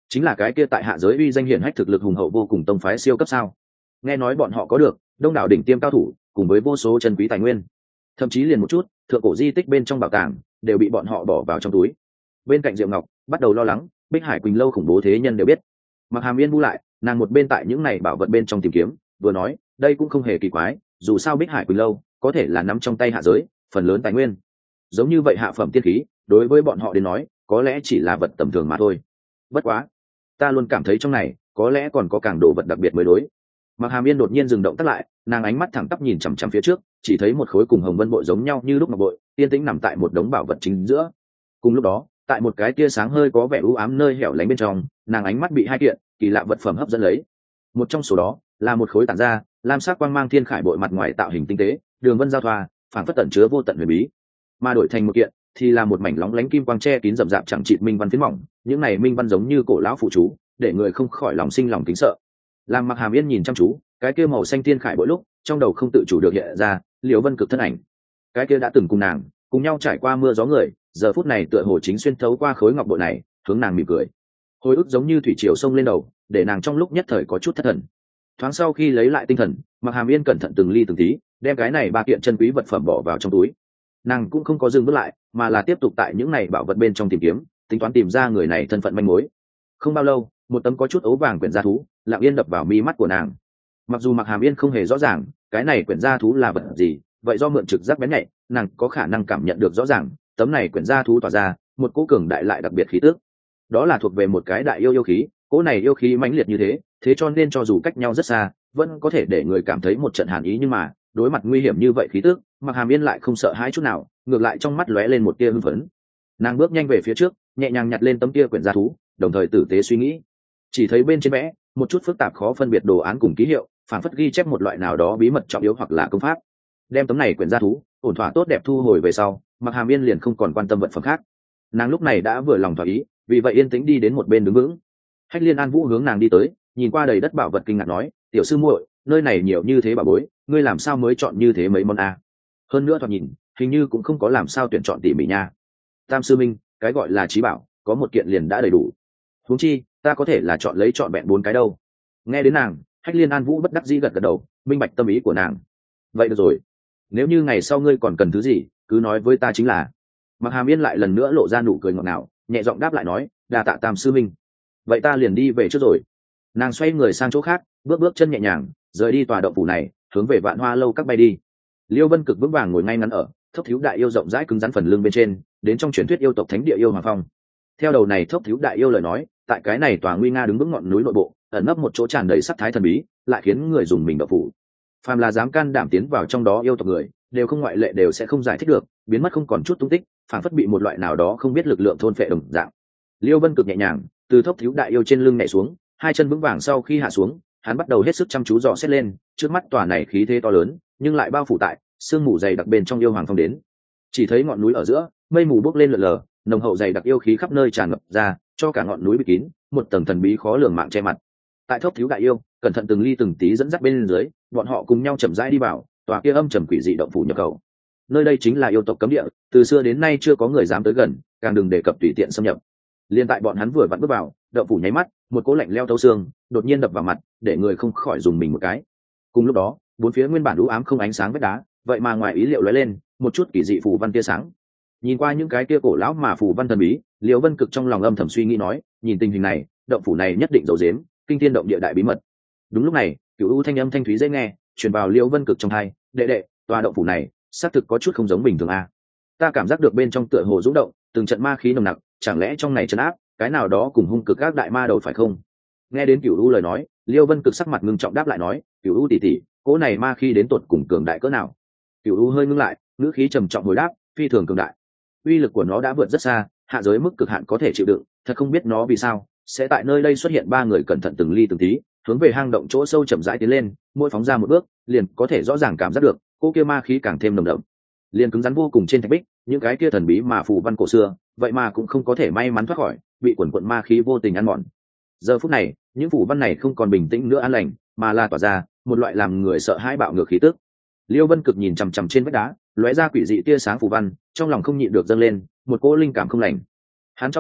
chính là cái kia tại hạ giới uy danh hiển hách thực lực hùng hậu vô cùng tông phái siêu cấp sao? Nghe nói bọn họ có được đông đảo đỉnh tiêm cao thủ cùng với vô số chân quý tài nguyên, thậm chí liền một chút thượng cổ di tích bên trong bảo tàng đều bị bọn họ bỏ vào trong túi. Bên cạnh Diệu Ngọc bắt đầu lo lắng, Bích Hải Quỳnh lâu khủng bố thế nhân đều biết. Mặc Hàm Yên bu lại, nàng một bên tại những này bảo vật bên trong tìm kiếm, vừa nói đây cũng không hề kỳ quái, dù sao Bích Hải Quỳnh lâu có thể là nắm trong tay hạ giới phần lớn tài nguyên, giống như vậy hạ phẩm tiên khí đối với bọn họ đến nói có lẽ chỉ là vật tầm thường mà thôi. Bất quá ta luôn cảm thấy trong này có lẽ còn có càng đồ vật đặc biệt mới đối. Mặc Hàm Yên đột nhiên dừng động tác lại, nàng ánh mắt thẳng tắp nhìn chằm chằm phía trước, chỉ thấy một khối cùng hồng vân bội giống nhau như lúc ngọc bội yên tĩnh nằm tại một đống bảo vật chính giữa. Cùng lúc đó tại một cái tia sáng hơi có vẻ u ám nơi hẻo lánh bên trong, nàng ánh mắt bị hai kiện kỳ lạ vật phẩm hấp dẫn lấy. Một trong số đó là một khối tản ra lam sắc quang mang thiên khải bội, mặt ngoài tạo hình tinh tế, đường vân giao thoa, phảng phất tẩn chứa vô tận huyền bí. Mà đổi thành một kiện thì là một mảnh lóng lánh kim quang che kín rậm rạp chẳng chịt minh văn phiến mỏng, những này minh văn giống như cổ lão phụ chú, để người không khỏi lòng sinh lòng kính sợ. Làm Mặc Hàm Yên nhìn chăm chú cái kia màu xanh thiên khải bội lúc, trong đầu không tự chủ được hiện ra Liễu Vân Cực thân ảnh. Cái kia đã từng cùng nàng cùng nhau trải qua mưa gió người, giờ phút này tựa hồ chính xuyên thấu qua khối ngọc bội này hướng nàng mỉm cười. Hồi ức giống như thủy triều sông lên đầu, để nàng trong lúc nhất thời có chút thất thần. Thoáng sau khi lấy lại tinh thần, Mặc Hàm Yên cẩn thận từng ly từng tí đem cái này ba kiện chân quý vật phẩm bỏ vào trong túi. Nàng cũng không có dừng bước lại, mà là tiếp tục tại những này bảo vật bên trong tìm kiếm, tính toán tìm ra người này thân phận manh mối. Không bao lâu, một tấm có chút ấu vàng quyển gia thú lặng yên đập vào mi mắt của nàng. Mặc dù Mặc Hàm Yên không hề rõ ràng cái này quyển gia thú là vật gì, vậy do mượn trực giác bén nhạy, nàng có khả năng cảm nhận được rõ ràng tấm này quyển gia thú tỏa ra một cỗ cường đại lại đặc biệt khí tức. Đó là thuộc về một cái đại yêu khí, cỗ này yêu khí mãnh liệt như thế, thế cho nên cho dù cách nhau rất xa, vẫn có thể để người cảm thấy một trận hàn ý, nhưng mà đối mặt nguy hiểm như vậy khí tức, Mặc Hàm Yên lại không sợ hãi chút nào, ngược lại trong mắt lóe lên một tia hưng phấn. Nàng bước nhanh về phía trước, nhẹ nhàng nhặt lên tấm kia quyển gia thú, đồng thời tử tế suy nghĩ. Chỉ thấy bên trên vẽ một chút phức tạp khó phân biệt đồ án cùng ký hiệu, phản phất ghi chép một loại nào đó bí mật trọng yếu hoặc là công pháp. Đem tấm này quyển gia thú ổn thỏa tốt đẹp thu hồi về sau, Mặc Hàm Yên liền không còn quan tâm vật phẩm khác. Nàng lúc này đã vừa lòng thỏa ý, vì vậy yên tĩnh đi đến một bên đứng vững. Hách Liên An Vũ hướng nàng đi tới, nhìn qua đầy đất bảo vật kinh ngạc nói, tiểu sư muội, nơi này nhiều như thế bảo bối, ngươi làm sao mới chọn như thế mấy món a? Hơn nữa thoạt nhìn hình như cũng không có làm sao tuyển chọn tỉ mỉ nha. Tam sư minh, cái gọi là trí bảo có một kiện liền đã đầy đủ, huống chi ta có thể là chọn lấy chọn vẹn 4 cái đâu. Nghe đến nàng, Hách Liên An Vũ bất đắc dĩ gật gật đầu, minh bạch tâm ý của nàng. Vậy được rồi, nếu như ngày sau ngươi còn cần thứ gì cứ nói với ta chính là. Mặc Hàm Yên lại lần nữa lộ ra nụ cười ngọt ngào, nhẹ giọng đáp lại nói, đa tạ Tam sư minh, vậy ta liền đi về trước rồi. Nàng xoay người sang chỗ khác, bước bước chân nhẹ nhàng rời đi tòa động phủ này, hướng về Vạn Hoa lâu các bay đi. Liêu Vân Cực vững vàng ngồi ngay ngắn ở Thốc Thiếu Đại Yêu rộng rãi cứng rắn phần lưng bên trên, đến trong truyền thuyết yêu tộc thánh địa yêu hoàng phong. Theo đầu này Thốc Thiếu Đại Yêu lời nói, tại cái này tòa nguy nga đứng vững ngọn núi nội bộ ẩn nấp một chỗ tràn đầy sắc thái thần bí, lại khiến người dùng mình động phủ. Phàm là dám can đảm tiến vào trong đó yêu tộc người, đều không ngoại lệ đều sẽ không giải thích được, biến mất không còn chút tung tích, phản phất bị một loại nào đó không biết lực lượng thôn phệ đồng dạng. Liêu Vân Cực nhẹ nhàng từ Thốc Thiếu Đại Yêu trên lưng nhảy xuống, hai chân vững vàng sau khi hạ xuống, hắn bắt đầu hết sức chăm chú dò xét lên trước mắt tòa này khí thế to lớn nhưng lại bao phủ tại sương mù dày đặc bên trong yêu hoàng phong đến. Chỉ thấy ngọn núi ở giữa mây mù bốc lên lờ lờ, nồng hậu dày đặc yêu khí khắp nơi tràn ngập ra, cho cả ngọn núi bị kín một tầng thần bí khó lường mạng che mặt. Tại Thốc Thiếu Đại Yêu cẩn thận từng ly từng tí dẫn dắt bên dưới, bọn họ cùng nhau chậm rãi đi vào tòa kia âm trầm quỷ dị động phủ nhập khẩu. Nơi đây chính là yêu tộc cấm địa, từ xưa đến nay chưa có người dám tới gần, càng đừng đề cập tùy tiện xâm nhập. Liên tại bọn hắn vừa vặn bước vào động phủ nháy mắt, một cỗ lạnh leo thấu xương đột nhiên đập vào mặt, để người không khỏi dùng mình một cái. Cùng lúc đó bốn phía nguyên bản u ám không ánh sáng vách đá, vậy mà ngoài ý liệu lóe lên một chút kỳ dị phù văn tia sáng. Nhìn qua những cái kia cổ lão mà phù văn thần bí, Liễu Vân Cực trong lòng âm thầm suy nghĩ nói, nhìn tình hình này động phủ này nhất định giấu giếm kinh thiên động địa đại bí mật. Đúng lúc này Cửu U thanh âm thanh thúy dễ nghe truyền vào Liễu Vân Cực trong tai, đệ đệ, tòa động phủ này xác thực có chút không giống bình thường a. Ta cảm giác được bên trong tựa hồ rung động từng trận ma khí nồng nặc, chẳng lẽ trong này trấn áp cái nào đó cùng hung cực các đại ma đầu phải không? Nghe đến Cửu U lời nói, Liêu Vân Cực sắc mặt ngưng trọng đáp lại nói, Cửu U tỷ tỷ, cỗ này ma khí đến tột cùng cường đại cỡ nào? Cửu U hơi ngưng lại, ngữ khí trầm trọng hồi đáp, phi thường cường đại, uy lực của nó đã vượt rất xa, hạ giới mức cực hạn có thể chịu đựng, thật không biết nó vì sao sẽ tại nơi đây xuất hiện 3 người cẩn thận từng ly từng tí hướng về hang động chỗ sâu chậm rãi tiến lên, mỗi phóng ra một bước liền có thể rõ ràng cảm giác được cỗ kia ma khí càng thêm nồng đậm, liền cứng rắn vô cùng trên thạch bích, những cái kia thần bí mà phù văn cổ xưa vậy mà cũng không có thể may mắn thoát khỏi bị quần quận ma khí vô tình ăn mòn. Giờ phút này những phù văn này không còn bình tĩnh nữa an lành, mà là tỏa ra một loại làm người sợ hãi bạo ngược khí tức. Liêu Vân Cực nhìn chằm chằm trên vách đá lóe ra quỷ dị tia sáng phù văn, trong lòng không nhịn được dâng lên một cỗ linh cảm không lành. Hắn chau mày,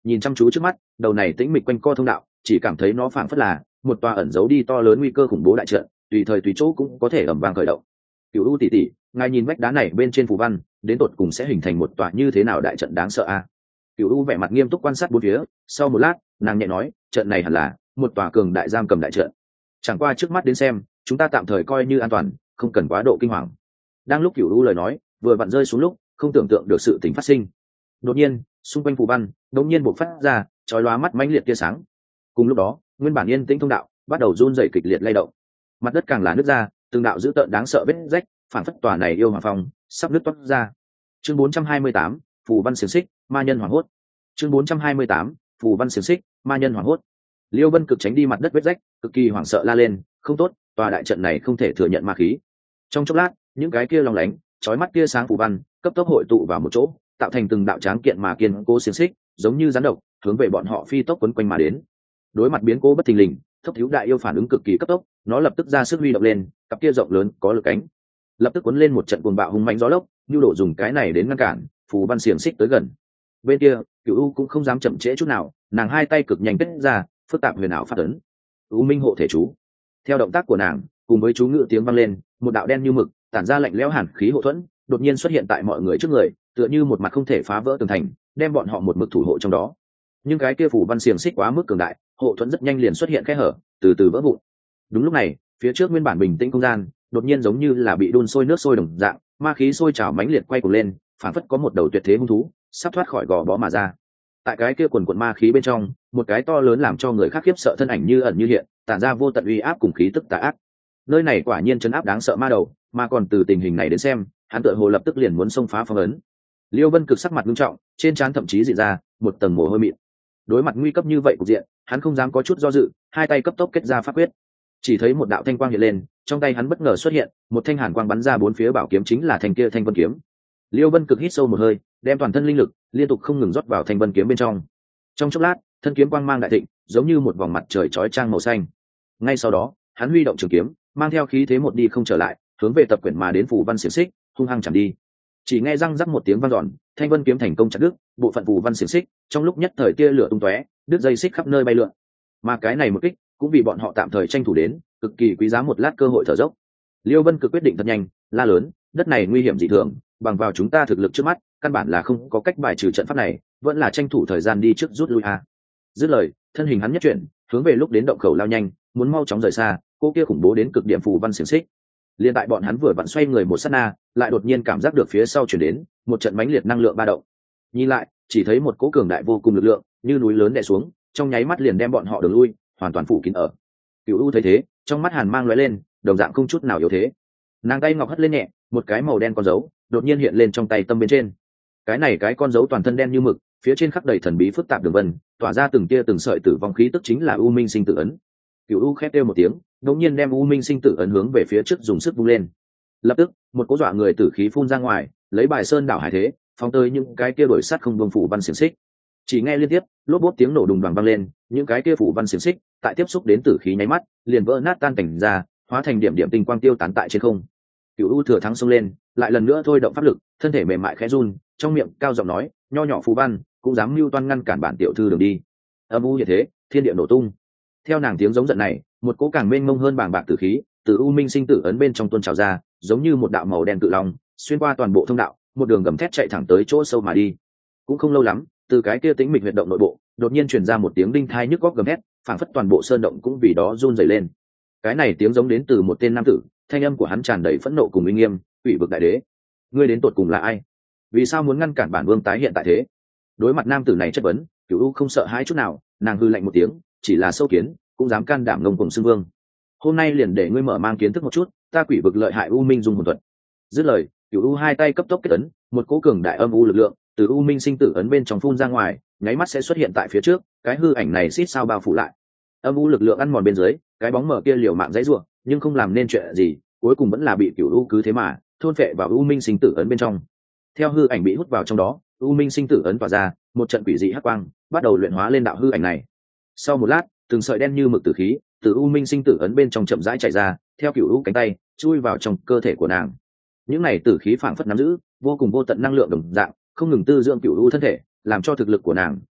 nhìn chăm chú trước mắt đầu này tĩnh mịch quanh co thông đạo, chỉ cảm thấy nó phảng phất là một tòa ẩn giấu đi to lớn nguy cơ khủng bố đại trận, tùy thời tùy chỗ cũng có thể ầm vang khởi động. Cửu U tỷ tỷ, ngài nhìn vách đá này bên trên phù văn, đến tột cùng sẽ hình thành một tòa như thế nào đại trận đáng sợ a? Cửu U vẻ mặt nghiêm túc quan sát bốn phía, sau một lát nàng nhẹ nói, trận này hẳn là một tòa cường đại giam cầm đại trận. Chẳng qua trước mắt đến xem, chúng ta tạm thời coi như an toàn, không cần quá độ kinh hoàng. Đang lúc Cửu U lời nói vừa vặn rơi xuống lúc, không tưởng tượng được sự tình phát sinh. Đột nhiên xung quanh phù văn đột nhiên bộc phát ra chói lóa mắt mãnh liệt tia sáng. Cùng lúc đó nguyên bản yên tĩnh thông đạo bắt đầu run rẩy kịch liệt lay động, mặt đất càng là nứt ra, từng đạo dữ tợn đáng sợ vết rách phản phất tòa này yêu hoàng phong sắp nứt toát ra. Chương 428, phù văn xiềng xích, ma nhân hoảng hốt. Chương 428, phù văn xiềng xích, ma nhân hoảng hốt. Liêu Vân Cực tránh đi mặt đất vết rách, cực kỳ hoảng sợ la lên, không tốt, tòa đại trận này không thể thừa nhận ma khí. Trong chốc lát những cái kia long lánh chói mắt tia sáng phù văn cấp tốc hội tụ vào một chỗ, tạo thành từng đạo tráng kiện mà kiên cố xiềng xích giống như rắn độc hướng về bọn họ phi tốc quấn quanh mà đến. Đối mặt biến cố bất thình lình, Thốc Thiếu Đại yêu phản ứng cực kỳ cấp tốc, nó lập tức ra sức huy động lên cặp kia rộng lớn có lực cánh, lập tức cuốn lên một trận cuồng bạo hung mạnh gió lốc, nhu đổ dùng cái này đến ngăn cản phù văn xiềng xích tới gần. Bên kia Cửu U cũng không dám chậm trễ chút nào, nàng hai tay cực nhanh kết ra phức tạp huyền ảo phát ấn U Minh hộ thể chú. Theo động tác của nàng cùng với chú ngữ tiếng vang lên, một đạo đen như mực tản ra lạnh lẽo hàn khí hộ thuẫn đột nhiên xuất hiện tại mọi người trước người, tựa như một mặt không thể phá vỡ tường thành, đem bọn họ một mực thủ hộ trong đó. Nhưng cái kia phủ văn xiềng xích quá mức cường đại, hộ thuẫn rất nhanh liền xuất hiện kẽ hở, từ từ vỡ vụn. Đúng lúc này phía trước nguyên bản bình tĩnh không gian đột nhiên giống như là bị đun sôi nước sôi đồng dạng, ma khí sôi trào mãnh liệt quay cuồng lên, phản phất có một đầu tuyệt thế hung thú sắp thoát khỏi gò bó mà ra. Tại cái kia quần quần ma khí bên trong, một cái to lớn làm cho người khác khiếp sợ thân ảnh như ẩn như hiện, tản ra vô tận uy áp cùng khí tức tà ác. Nơi này quả nhiên trấn áp đáng sợ ma đầu, mà còn từ tình hình này đến xem, hắn tựa hồ lập tức liền muốn xông phá phong ấn. Liêu Vân Cực sắc mặt nghiêm trọng, trên trán thậm chí dị ra một tầng mồ hôi mịn. Đối mặt nguy cấp như vậy cục diện, hắn không dám có chút do dự, hai tay cấp tốc kết ra pháp quyết. Chỉ thấy một đạo thanh quang hiện lên, trong tay hắn bất ngờ xuất hiện một thanh hàn quang bắn ra bốn phía bảo kiếm, chính là thanh kia Thanh Vân kiếm. Liêu Vân Cực hít sâu một hơi, đem toàn thân linh lực liên tục không ngừng rót vào Thanh Vân kiếm bên trong. Trong chốc lát, thân kiếm quang mang đại thịnh, giống như một vòng mặt trời chói chang màu xanh. Ngay sau đó, hắn huy động trường kiếm, mang theo khí thế một đi không trở lại, hướng về tập quyển mà đến phù văn xiềng xích hung hăng chạm đi. Chỉ nghe răng rắc một tiếng vang dọn, Thanh Vân kiếm thành công chặt đứt bộ phận phù văn xiềng xích, trong lúc nhất thời tia lửa tung tóe, đứt dây xích khắp nơi bay lượn. Mà cái này một kích cũng vì bọn họ tạm thời tranh thủ đến cực kỳ quý giá một lát cơ hội thở dốc. Liêu Vân Cực quyết định thật nhanh, la lớn, đất này nguy hiểm dị thường, bằng vào chúng ta thực lực trước mắt, căn bản là không có cách bài trừ trận pháp này, vẫn là tranh thủ thời gian đi trước rút lui a. Dứt lời, thân hình hắn nhất chuyển, hướng về lúc đến động khẩu lao nhanh, muốn mau chóng rời xa cô kia khủng bố đến cực điểm phù văn xiềng xích. Liên tại bọn hắn vừa vặn xoay người một sát na, lại đột nhiên cảm giác được phía sau chuyển đến một trận mãnh liệt năng lượng ba động. Nhìn lại, chỉ thấy một cỗ cường đại vô cùng lực lượng như núi lớn đè xuống, trong nháy mắt liền đem bọn họ đường lui hoàn toàn phủ kín ở. Cửu U thấy thế, trong mắt hàn mang lóe lên, đồng dạng không chút nào yếu thế. Nàng tay ngọc hất lên nhẹ, một cái màu đen con dấu đột nhiên hiện lên trong tay tâm bên trên. Cái con dấu toàn thân đen như mực, phía trên khắc đầy thần bí phức tạp đường vân, tỏa ra từng tia từng sợi tử vong khí tức, chính là U Minh sinh tử ấn. Cửu U khét kêu một tiếng, đột nhiên đem U Minh sinh tử ấn hướng về phía trước dùng sức vung lên. Lập tức, một cỗ dọa người tử khí phun ra ngoài, lấy bài sơn đảo hải thế, phóng tới những cái kia đổi sắt không buông phủ văn xiềng xích. Chỉ nghe liên tiếp lốp bốp tiếng nổ đùng đoàng vang lên, những cái kia phủ văn xiềng xích tại tiếp xúc đến tử khí nháy mắt liền vỡ nát tan cảnh ra, hóa thành điểm điểm tinh quang tiêu tán tại trên không. Cửu U thừa thắng xông lên, lại lần nữa thôi động pháp lực, thân thể mềm mại khẽ run, trong miệng cao giọng nói, nho nhỏ phù văn cũng dám mưu toan ngăn cản bản tiểu thư đường đi. Âm u như thế, thiên địa nổ tung. Theo nàng tiếng giống giận này, một cỗ càng mênh mông hơn bàng bạc tử khí từ U Minh sinh tử ấn bên trong tuôn trào ra, giống như một đạo màu đen cự long xuyên qua toàn bộ thông đạo, một đường gầm thét chạy thẳng tới chỗ sâu mà đi. Cũng không lâu lắm, từ cái kia tĩnh mịch huyệt động nội bộ đột nhiên truyền ra một tiếng đinh thai nhức góc gầm thét, phảng phất toàn bộ sơn động cũng vì đó run rẩy lên. Cái này tiếng giống đến từ một tên nam tử, thanh âm của hắn tràn đầy phẫn nộ cùng uy nghiêm, ủy vực đại đế, ngươi đến tột cùng là ai? Vì sao muốn ngăn cản bản vương tái hiện tại thế? Đối mặt nam tử này chất vấn, Cửu U không sợ hãi chút nào, nàng hư lạnh một tiếng, chỉ là sâu kiến cũng dám can đảm ngông cuồng xưng vương. Hôm nay liền để ngươi mở mang kiến thức một chút, ta quỷ vực lợi hại U Minh dung hồn thuật. Dứt lời, Cửu U hai tay cấp tốc kết ấn, một cỗ cường đại âm u lực lượng từ U Minh sinh tử ấn bên trong phun ra ngoài, nháy mắt sẽ xuất hiện tại phía trước, cái hư ảnh này xít sao bao phủ lại. Âm u lực lượng ăn mòn bên dưới, cái bóng mờ kia liều mạng dãy rủa, nhưng không làm nên chuyện gì, cuối cùng vẫn là bị Cửu U cứ thế mà thôn phệ vào U Minh sinh tử ấn bên trong. Theo hư ảnh bị hút vào trong đó, U Minh sinh tử ấn tỏa ra một trận quỷ dị hắc quang, bắt đầu luyện hóa lên đạo hư ảnh này. Sau một lát, từng sợi đen như mực tử khí từ U Minh sinh tử ấn bên trong chậm rãi chạy ra, theo Cửu U cánh tay chui vào trong cơ thể của nàng. Những này tử khí phảng phất nắm giữ vô cùng vô tận năng lượng đồng dạng, không ngừng tư dưỡng Cửu U thân thể, làm cho thực lực của nàng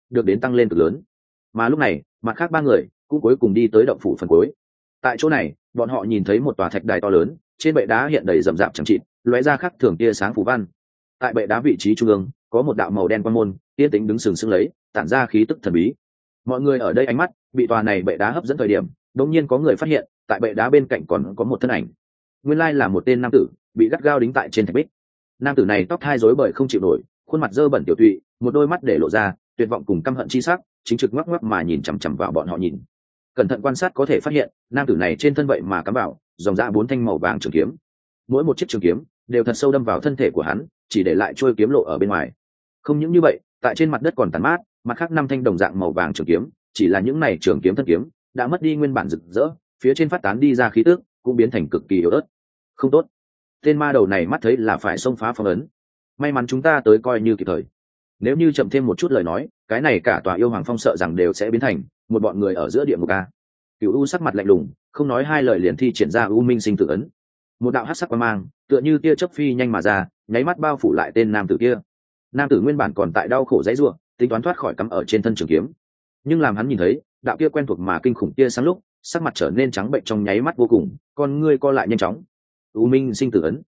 được đến tăng lên cực lớn. Mà lúc này mặt khác ba người cũng cuối cùng đi tới động phủ phần cuối. Tại chỗ này bọn họ nhìn thấy một tòa thạch đài to lớn, trên bệ đá hiện đầy rậm rạp chẳng chịt lóe ra khắc thường tia sáng phù văn. Tại bệ đá vị trí trung ương có một đạo màu đen quan môn yên tĩnh đứng sừng sững lấy, tản ra khí tức thần bí. Mọi người ở đây ánh mắt bị tòa này bệ đá hấp dẫn thời điểm, đột nhiên có người phát hiện tại bệ đá bên cạnh còn có một thân ảnh. Nguyên lai là một tên nam tử bị gắt gao đính tại trên thạch bích. Nam tử này tóc hai rối bời không chịu nổi, khuôn mặt dơ bẩn tiểu tụy, một đôi mắt để lộ ra tuyệt vọng cùng căm hận chi sắc, chính trực ngoắc ngoắc mà nhìn chằm chằm vào bọn họ nhìn. Cẩn thận quan sát có thể phát hiện nam tử này trên thân vậy mà cắm vào dòng dã 4 thanh màu vàng trường kiếm, mỗi một chiếc trường kiếm đều thật sâu đâm vào thân thể của hắn, chỉ để lại trôi kiếm lộ ở bên ngoài. Không những như vậy, tại trên mặt đất còn tàn mát mặt khác 5 thanh đồng dạng màu vàng trường kiếm, chỉ là những này trường kiếm thân kiếm đã mất đi nguyên bản rực rỡ, phía trên phát tán đi ra khí tức cũng biến thành cực kỳ yếu ớt. Không tốt, tên ma đầu này mắt thấy là phải xông phá phong ấn. May mắn chúng ta tới coi như kịp thời, nếu như chậm thêm một chút lời nói, cái này cả tòa yêu hoàng phong sợ rằng đều sẽ biến thành một bọn người ở giữa địa ngục a. Cửu U sắc mặt lạnh lùng, không nói hai lời liền thi triển ra U Minh Sinh Tử ấn. Một đạo hắc sắc quang mang tựa như tia chớp phi nhanh mà ra, nháy mắt bao phủ lại tên nam tử kia. Nam tử nguyên bản còn tại đau khổ dãy rủa, tính toán thoát khỏi cắm ở trên thân trường kiếm, nhưng làm hắn nhìn thấy đạo kia quen thuộc mà kinh khủng kia sáng lúc, sắc mặt trở nên trắng bệnh trong nháy mắt vô cùng, con ngươi co lại nhanh chóng. U Minh Sinh Tử ấn,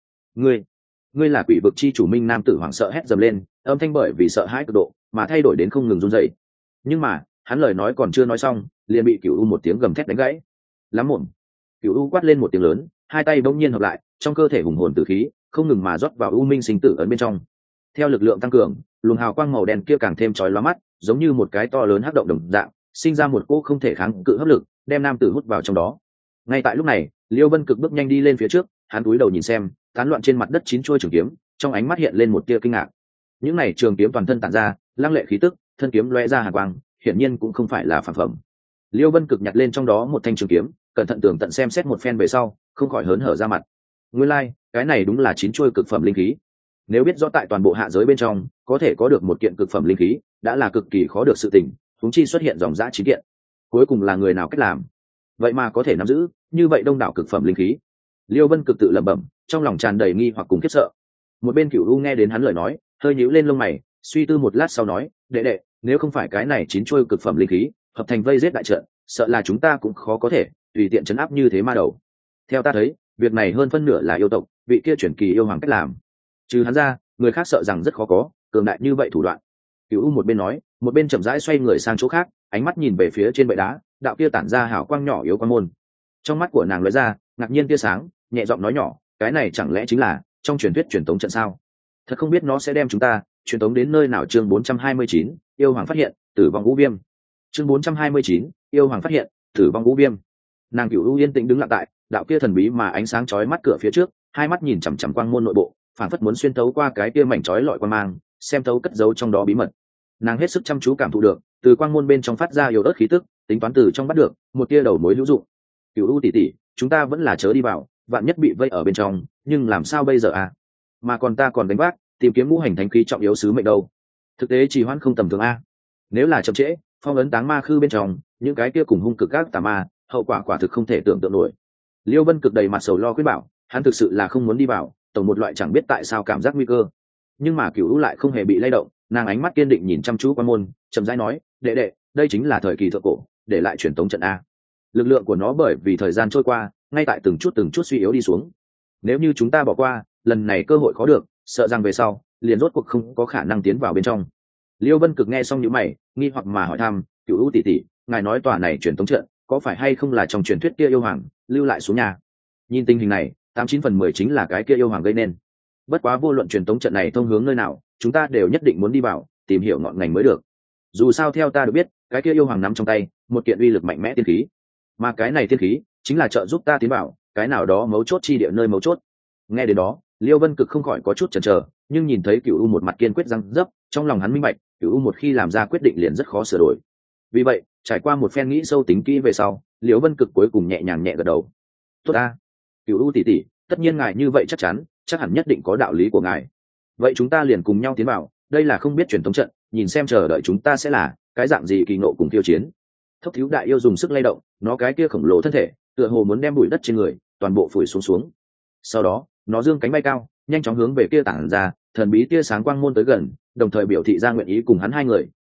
ngươi là quỷ vực chi chủ Minh? Nam tử hoảng sợ hét dầm lên, âm thanh bởi vì sợ hãi cực độ mà thay đổi đến không ngừng run rẩy. Nhưng mà hắn lời nói còn chưa nói xong liền bị Cửu U một tiếng gầm thét đánh gãy. Lắm mồm! Cửu U quát lên một tiếng lớn, hai tay bỗng nhiên hợp lại, trong cơ thể hùng hồn tử khí không ngừng mà rót vào U Minh Sinh Tử ấn bên trong. Theo lực lượng tăng cường, luồng hào quang màu đen kia càng thêm chói lóa mắt, giống như một cái to lớn hắc động đồng dạng, sinh ra một cỗ không thể kháng cự hấp lực, đem nam tử hút vào trong đó. Ngay tại lúc này, Liêu Vân Cực bước nhanh đi lên phía trước, hắn cúi đầu nhìn xem tán loạn trên mặt đất 9 chuôi trường kiếm, trong ánh mắt hiện lên một tia kinh ngạc. Những này trường kiếm toàn thân tản ra lăng lệ khí tức, thân kiếm lóe ra hàn quang, hiển nhiên cũng không phải là phàm phẩm. Liêu Vân Cực nhặt lên trong đó một thanh trường kiếm, cẩn thận tường tận xem xét một phen về sau, không khỏi hớn hở ra mặt. Nguyên lai, cái này đúng là 9 chuôi cực phẩm linh khí. Nếu biết rõ tại toàn bộ hạ giới bên trong có thể có được một kiện cực phẩm linh khí, đã là cực kỳ khó được sự tình, huống chi xuất hiện dòng dã 9 kiện. Cuối cùng là người nào cách làm, vậy mà có thể nắm giữ như vậy đông đảo cực phẩm linh khí? Liêu Vân Cực tự lẩm bẩm, trong lòng tràn đầy nghi hoặc cùng khiếp sợ. Một bên Cửu U nghe đến hắn lời nói, hơi nhíu lên lông mày, suy tư một lát sau nói, đệ đệ, nếu không phải cái này 9 chuôi cực phẩm linh khí hợp thành vây giết đại trận, sợ là chúng ta cũng khó có thể tùy tiện trấn áp như thế ma đầu. Theo ta thấy, việc này hơn phân nửa là yêu tộc vị kia chuyển kỳ yêu hoàng cách làm. Trừ hắn ra, người khác sợ rằng rất khó có cường đại như vậy thủ đoạn. Cửu U một bên nói, một bên chậm rãi xoay người sang chỗ khác, ánh mắt nhìn về phía trên bệ đá, đạo kia tản ra hào quang nhỏ yếu quang môn. Trong mắt của nàng lóe ra ngạc nhiên tia sáng, nhẹ giọng nói nhỏ, cái này chẳng lẽ chính là trong truyền thuyết truyền tống trận sao? Thật không biết nó sẽ đem chúng ta truyền tống đến nơi nào. Chương 429, yêu hoàng phát hiện tử vong ngũ viêm. Chương 429, yêu hoàng phát hiện tử vong ngũ viêm. Nàng Cửu U yên tĩnh đứng lặng tại đạo kia thần bí mà ánh sáng chói mắt cửa phía trước, hai mắt nhìn chằm chằm quang môn nội bộ, phảng phất muốn xuyên thấu qua cái kia mảnh chói lọi quang mang, xem thấu cất giấu trong đó bí mật. Nàng hết sức chăm chú cảm thụ được từ quang môn bên trong phát ra yếu ớt khí tức, tính toán từ trong bắt được một tia đầu mối hữu dụng. Cửu U tỷ tỷ, chúng ta vẫn là chớ đi vào, vạn nhất bị vây ở bên trong, nhưng làm sao bây giờ à? Mà còn ta còn đánh vác tìm kiếm ngũ hành thánh khí trọng yếu sứ mệnh đâu. Thực tế trì hoãn không tầm thường a. Nếu là chậm trễ, phong ấn táng ma khư bên trong những cái kia cùng hung cực các tà ma, hậu quả quả thực không thể tưởng tượng nổi. Liêu Vân Cực đầy mặt sầu lo khuyên bảo, hắn thực sự là không muốn đi vào, tổng một loại chẳng biết tại sao cảm giác nguy cơ. Nhưng mà Cửu U lại không hề bị lay động, nàng ánh mắt kiên định nhìn chăm chú quan môn, chậm rãi nói, đệ đệ, đây chính là thời kỳ thượng cổ để lại truyền tống trận a. Lực lượng của nó bởi vì thời gian trôi qua ngay tại từng chút suy yếu đi xuống. Nếu như chúng ta bỏ qua lần này cơ hội khó được, sợ rằng về sau liền rốt cuộc không có khả năng tiến vào bên trong. Liêu Vân Cực nghe xong những mày nghi hoặc mà hỏi thăm, Cửu U tỷ tỷ, ngài nói tòa này truyền tống trận có phải hay không là trong truyền thuyết kia yêu hoàng lưu lại xuống nhà? Nhìn tình hình này 89/10 chính là cái kia yêu hoàng gây nên. Bất quá vô luận truyền tống trận này thông hướng nơi nào, chúng ta đều nhất định muốn đi vào tìm hiểu ngọn ngành mới được. Dù sao theo ta được biết, cái kia yêu hoàng nắm trong tay một kiện uy lực mạnh mẽ tiên khí, mà cái này tiên khí chính là trợ giúp ta tiến vào cái nào đó mấu chốt chi địa nơi mấu chốt. Nghe đến đó, Liêu Vân Cực không khỏi có chút chần chờ, nhưng nhìn thấy Cửu U một mặt kiên quyết răng dấp, trong lòng hắn minh bạch, Cửu U một khi làm ra quyết định liền rất khó sửa đổi. Vì vậy, trải qua một phen nghĩ sâu tính kỹ về sau, Liêu Vân Cực cuối cùng nhẹ nhàng nhẹ gật đầu. Tốt ta, Cửu U tỷ tỷ, tất nhiên ngài như vậy chắc hẳn nhất định có đạo lý của ngài. Vậy chúng ta liền cùng nhau tiến vào, đây là không biết truyền thống trận, nhìn xem chờ đợi chúng ta sẽ là cái dạng gì kỳ ngộ cùng tiêu chiến. Thốc thiếu đại yêu dùng sức lay động nó cái kia khổng lồ thân thể, tựa hồ muốn đem bụi đất trên người toàn bộ phủi xuống. Sau đó nó dương cánh bay cao, nhanh chóng hướng về kia tản ra thần bí tia sáng quang môn tới gần, đồng thời biểu thị ra nguyện ý cùng hắn hai người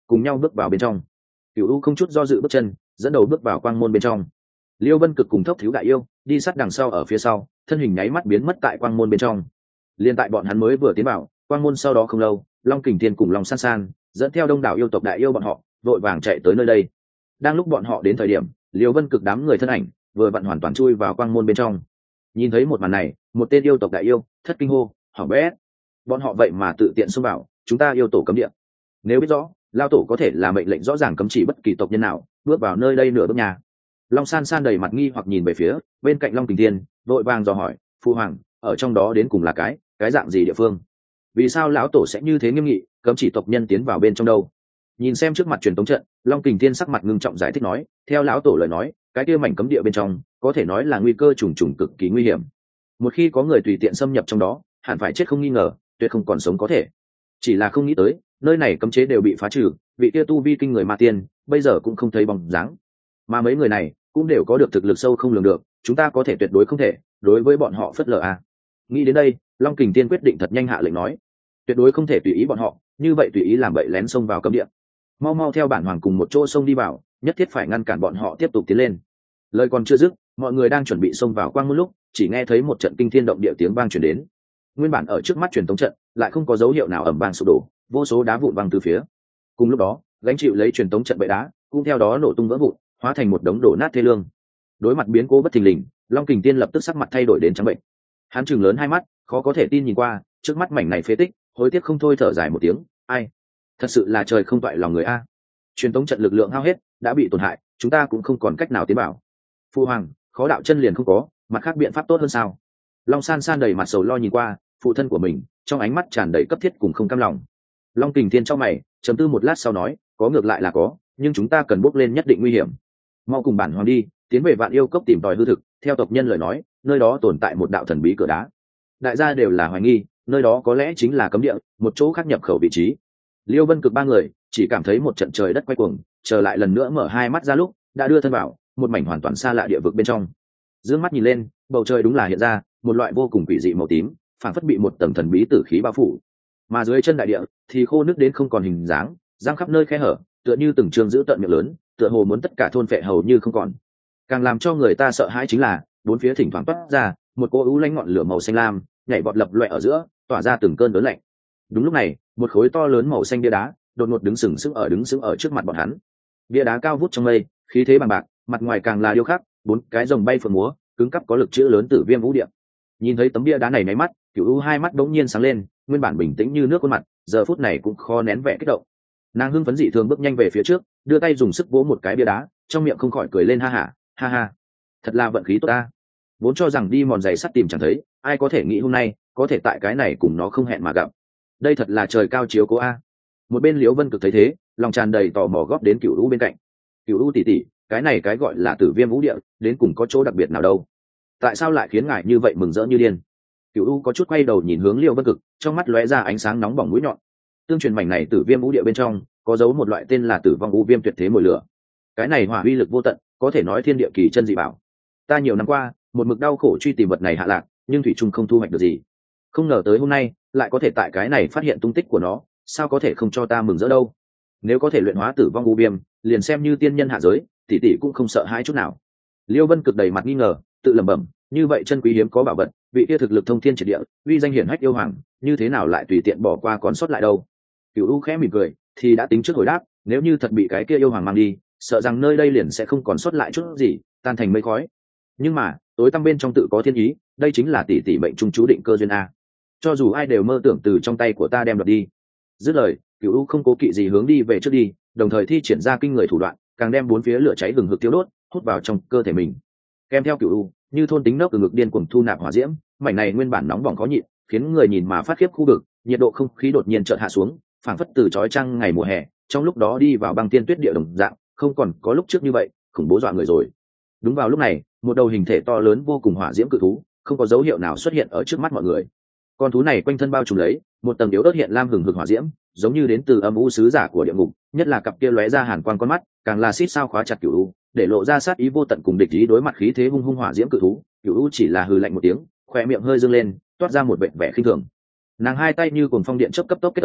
cùng nhau bước vào bên trong. Cửu U không chút do dự bước chân, dẫn đầu bước vào quang môn bên trong. Liêu Vân Cực cùng Thốc Thiếu Đại Yêu đi sát đằng sau ở phía sau, thân hình nháy mắt biến mất tại quang môn bên trong. Liên tại bọn hắn mới vừa tiến vào quang môn sau đó không lâu, Long Kình Thiên cùng Long San San dẫn theo đông đảo yêu tộc đại yêu bọn họ vội vàng chạy tới nơi đây. Đang lúc bọn họ đến thời điểm, Liêu Vân Cực đám người thân ảnh vừa vặn hoàn toàn chui vào quang môn bên trong. Nhìn thấy một màn này, một tên yêu tộc đại yêu thất kinh hô, hỏng bét, bọn họ vậy mà tự tiện xông vào chúng ta yêu tổ cấm địa. Nếu biết rõ lao tổ có thể là mệnh lệnh rõ ràng cấm chỉ bất kỳ tộc nhân nào bước vào nơi đây nửa bước nhà. Long San San đầy mặt nghi hoặc nhìn về phía bên cạnh Long Kình Thiên, vội vàng dò hỏi, phu hoàng, ở trong đó đến cùng là cái dạng gì địa phương? Vì sao lão tổ sẽ như thế nghiêm nghị cấm chỉ tộc nhân tiến vào bên trong đâu? Nhìn xem trước mặt truyền tống trận, Long Kình Thiên sắc mặt ngưng trọng giải thích nói, theo lão tổ lời nói, cái kia mảnh cấm địa bên trong có thể nói là nguy cơ trùng trùng cực kỳ nguy hiểm. Một khi có người tùy tiện xâm nhập trong đó, hẳn phải chết không nghi ngờ, tuyệt không còn sống có thể. Chỉ là không nghĩ tới, nơi này cấm chế đều bị phá trừ, vị kia tu vi kinh người ma tiên bây giờ cũng không thấy bóng dáng. Mà mấy người này cũng đều có được thực lực sâu không lường được, chúng ta có thể tuyệt đối không thể đối với bọn họ phớt lờ à. Nghĩ đến đây, Long Kình Thiên quyết định thật nhanh hạ lệnh nói, tuyệt đối không thể tùy ý bọn họ, như vậy tùy ý làm bậy lén xông vào cấm địa. Mau mau theo bản hoàng cùng một chỗ xông đi vào, nhất thiết phải ngăn cản bọn họ tiếp tục tiến lên. Lời còn chưa dứt, mọi người đang chuẩn bị xông vào quang môn lúc, chỉ nghe thấy một trận kinh thiên động địa tiếng vang truyền đến. Nguyên bản ở trước mắt truyền tống trận lại không có dấu hiệu nào ầm vang sụp đổ, vô số đá vụn văng từ phía. Cùng lúc đó, gánh chịu lấy truyền tống trận bệ đá cũng theo đó nổ tung vỡ vụn, hóa thành một đống đổ nát thê lương. Đối mặt biến cố bất thình lình, Long Kình Tiên lập tức sắc mặt thay đổi đến trắng bệnh. Hắn trừng lớn hai mắt, khó có thể tin nhìn qua trước mắt mảnh này phế tích, hối tiếc không thôi thở dài một tiếng, ai, thật sự là trời không toại lòng người a. Truyền tống trận lực lượng hao hết, đã bị tổn hại, chúng ta cũng không còn cách nào tiến vào. Phu hoàng, khó đạo chân liền không có, mặt khác biện pháp tốt hơn sao? Long San San đầy mặt sầu lo nhìn qua phụ thân của mình, trong ánh mắt tràn đầy cấp thiết cùng không cam lòng. Long Kình Thiên trong mày trầm tư một lát sau nói, có ngược lại là có, nhưng chúng ta cần bước lên nhất định nguy hiểm. Mau cùng bản hoàng đi, tiến về Vạn Yêu Cốc tìm tòi hư thực. Theo tộc nhân lời nói, nơi đó tồn tại một đạo thần bí cửa đá, đại gia đều là hoài nghi nơi đó có lẽ chính là cấm địa, một chỗ khác nhập khẩu vị trí. Liêu Vân Cực ba người chỉ cảm thấy một trận trời đất quay cuồng, trở lại lần nữa mở hai mắt ra lúc đã đưa thân vào một mảnh hoàn toàn xa lạ địa vực bên trong. Dương mắt nhìn lên, bầu trời đúng là hiện ra một loại vô cùng quỷ dị màu tím, phảng phất bị một tầng thần bí tử khí bao phủ. Mà dưới chân đại địa thì khô nước đến không còn hình dáng, giang khắp nơi khe hở, tựa như từng trường giữ tận miệng lớn, tựa hồ muốn tất cả thôn phệ hầu như không còn. Càng làm cho người ta sợ hãi chính là bốn phía thỉnh thoảng toát ra một cỗ u lanh ngọn lửa màu xanh lam, nhảy vọt lập loè ở giữa, tỏa ra từng cơn đớn lạnh. Đúng lúc này, một khối to lớn màu xanh bia đá đột ngột đứng sừng sững ở trước mặt bọn hắn. Bia đá cao vút trong mây, khí thế bằng bạc, mặt ngoài càng là điêu khắc bốn cái rồng bay phượng múa, cứng cắp có lực chữ lớn Tử Viêm Vũ Điệp. Nhìn thấy tấm bia đá này nháy mắt, Cửu U hai mắt đống nhiên sáng lên, nguyên bản bình tĩnh như nước khuôn mặt giờ phút này cũng khó nén vẻ kích động. Nàng hưng phấn dị thường bước nhanh về phía trước, đưa tay dùng sức vỗ một cái bia đá, trong miệng không khỏi cười lên, ha ha, thật là vận khí tốt ta. Vốn cho rằng đi mòn giày sắt tìm chẳng thấy, ai có thể nghĩ hôm nay có thể tại cái này cùng nó không hẹn mà gặp. Đây thật là trời cao chiếu cố a. Một bên Liễu Vân Cực thấy thế, lòng tràn đầy tò mò góp đến Cửu U bên cạnh. Cửu U tỷ tỷ, cái này cái gọi là Tử Viêm Vũ Địa đến cùng có chỗ đặc biệt nào đâu? Tại sao lại khiến ngài như vậy mừng rỡ như điên? Cửu U có chút quay đầu nhìn hướng Liễu Vân Cực, trong mắt lóe ra ánh sáng nóng bỏng mũi nhọn. Tương truyền mảnh này Tử Viêm Vũ Địa bên trong có giấu một loại tên là Tử Vong U Viêm tuyệt thế mồi lửa. Cái này hỏa uy lực vô tận, có thể nói thiên địa kỳ chân dị bảo. Ta nhiều năm qua một mực đau khổ truy tìm vật này hạ lạc, nhưng thủy trung không thu hoạch được gì. Không ngờ tới hôm nay lại có thể tại cái này phát hiện tung tích của nó, sao có thể không cho ta mừng rỡ đâu. Nếu có thể luyện hóa Tử Vong U Viêm, liền xem như tiên nhân hạ giới, tỷ tỷ cũng không sợ hãi chút nào. Liêu Vân Cực đầy mặt nghi ngờ, tự lẩm bẩm, như vậy chân quý hiếm có bảo vật, vị kia thực lực thông thiên triệt địa, uy danh hiển hách yêu hoàng, như thế nào lại tùy tiện bỏ qua còn sót lại đâu. Cửu U khẽ mỉm cười, thì đã tính trước hồi đáp, nếu như thật bị cái kia yêu hoàng mang đi, sợ rằng nơi đây liền sẽ không còn sót lại chút gì, tan thành mây khói. Nhưng mà tối tăm bên trong tự có thiên ý, đây chính là tỷ tỷ mệnh trung chú định cơ duyên a. Cho dù ai đều mơ tưởng từ trong tay của ta đem đoạt đi. Dứt lời, Cửu U không cố kỵ gì hướng đi về trước đi, đồng thời thi triển ra kinh người thủ đoạn, càng đem bốn phía lửa cháy hừng hực tiêu đốt, hút vào trong cơ thể mình. Kèm theo Cửu U như thôn tính nốc từ ngực điên cuồng thu nạp hỏa diễm, mảnh này nguyên bản nóng bỏng khó nhịn, khiến người nhìn mà phát khiếp khu vực, nhiệt độ không khí đột nhiên chợt hạ xuống, phảng phất từ chói chang ngày mùa hè, trong lúc đó đi vào băng tiên tuyết địa đồng dạng, không còn có lúc trước như vậy khủng bố dọa người rồi. Đúng vào lúc này, một đầu hình thể to lớn vô cùng hỏa diễm cự thú không có dấu hiệu nào xuất hiện ở trước mắt mọi người. Con thú này quanh thân bao trùm lấy một tầng yếu ớt hiện lam hừng hực hỏa diễm, giống như đến từ âm u sứ giả của địa ngục, nhất là cặp kia lóe ra hàn quang con mắt càng là xít sao khóa chặt Cửu U, để lộ ra sát ý vô tận cùng địch ý đối mặt khí thế hung hung hỏa diễm cự thú. Cửu U chỉ là hừ lạnh một tiếng, khóe miệng hơi dương lên, toát ra một vẻ vẻ khinh thường. Nàng hai tay như cuồng phong điện chớp cấp tốc kết ấn,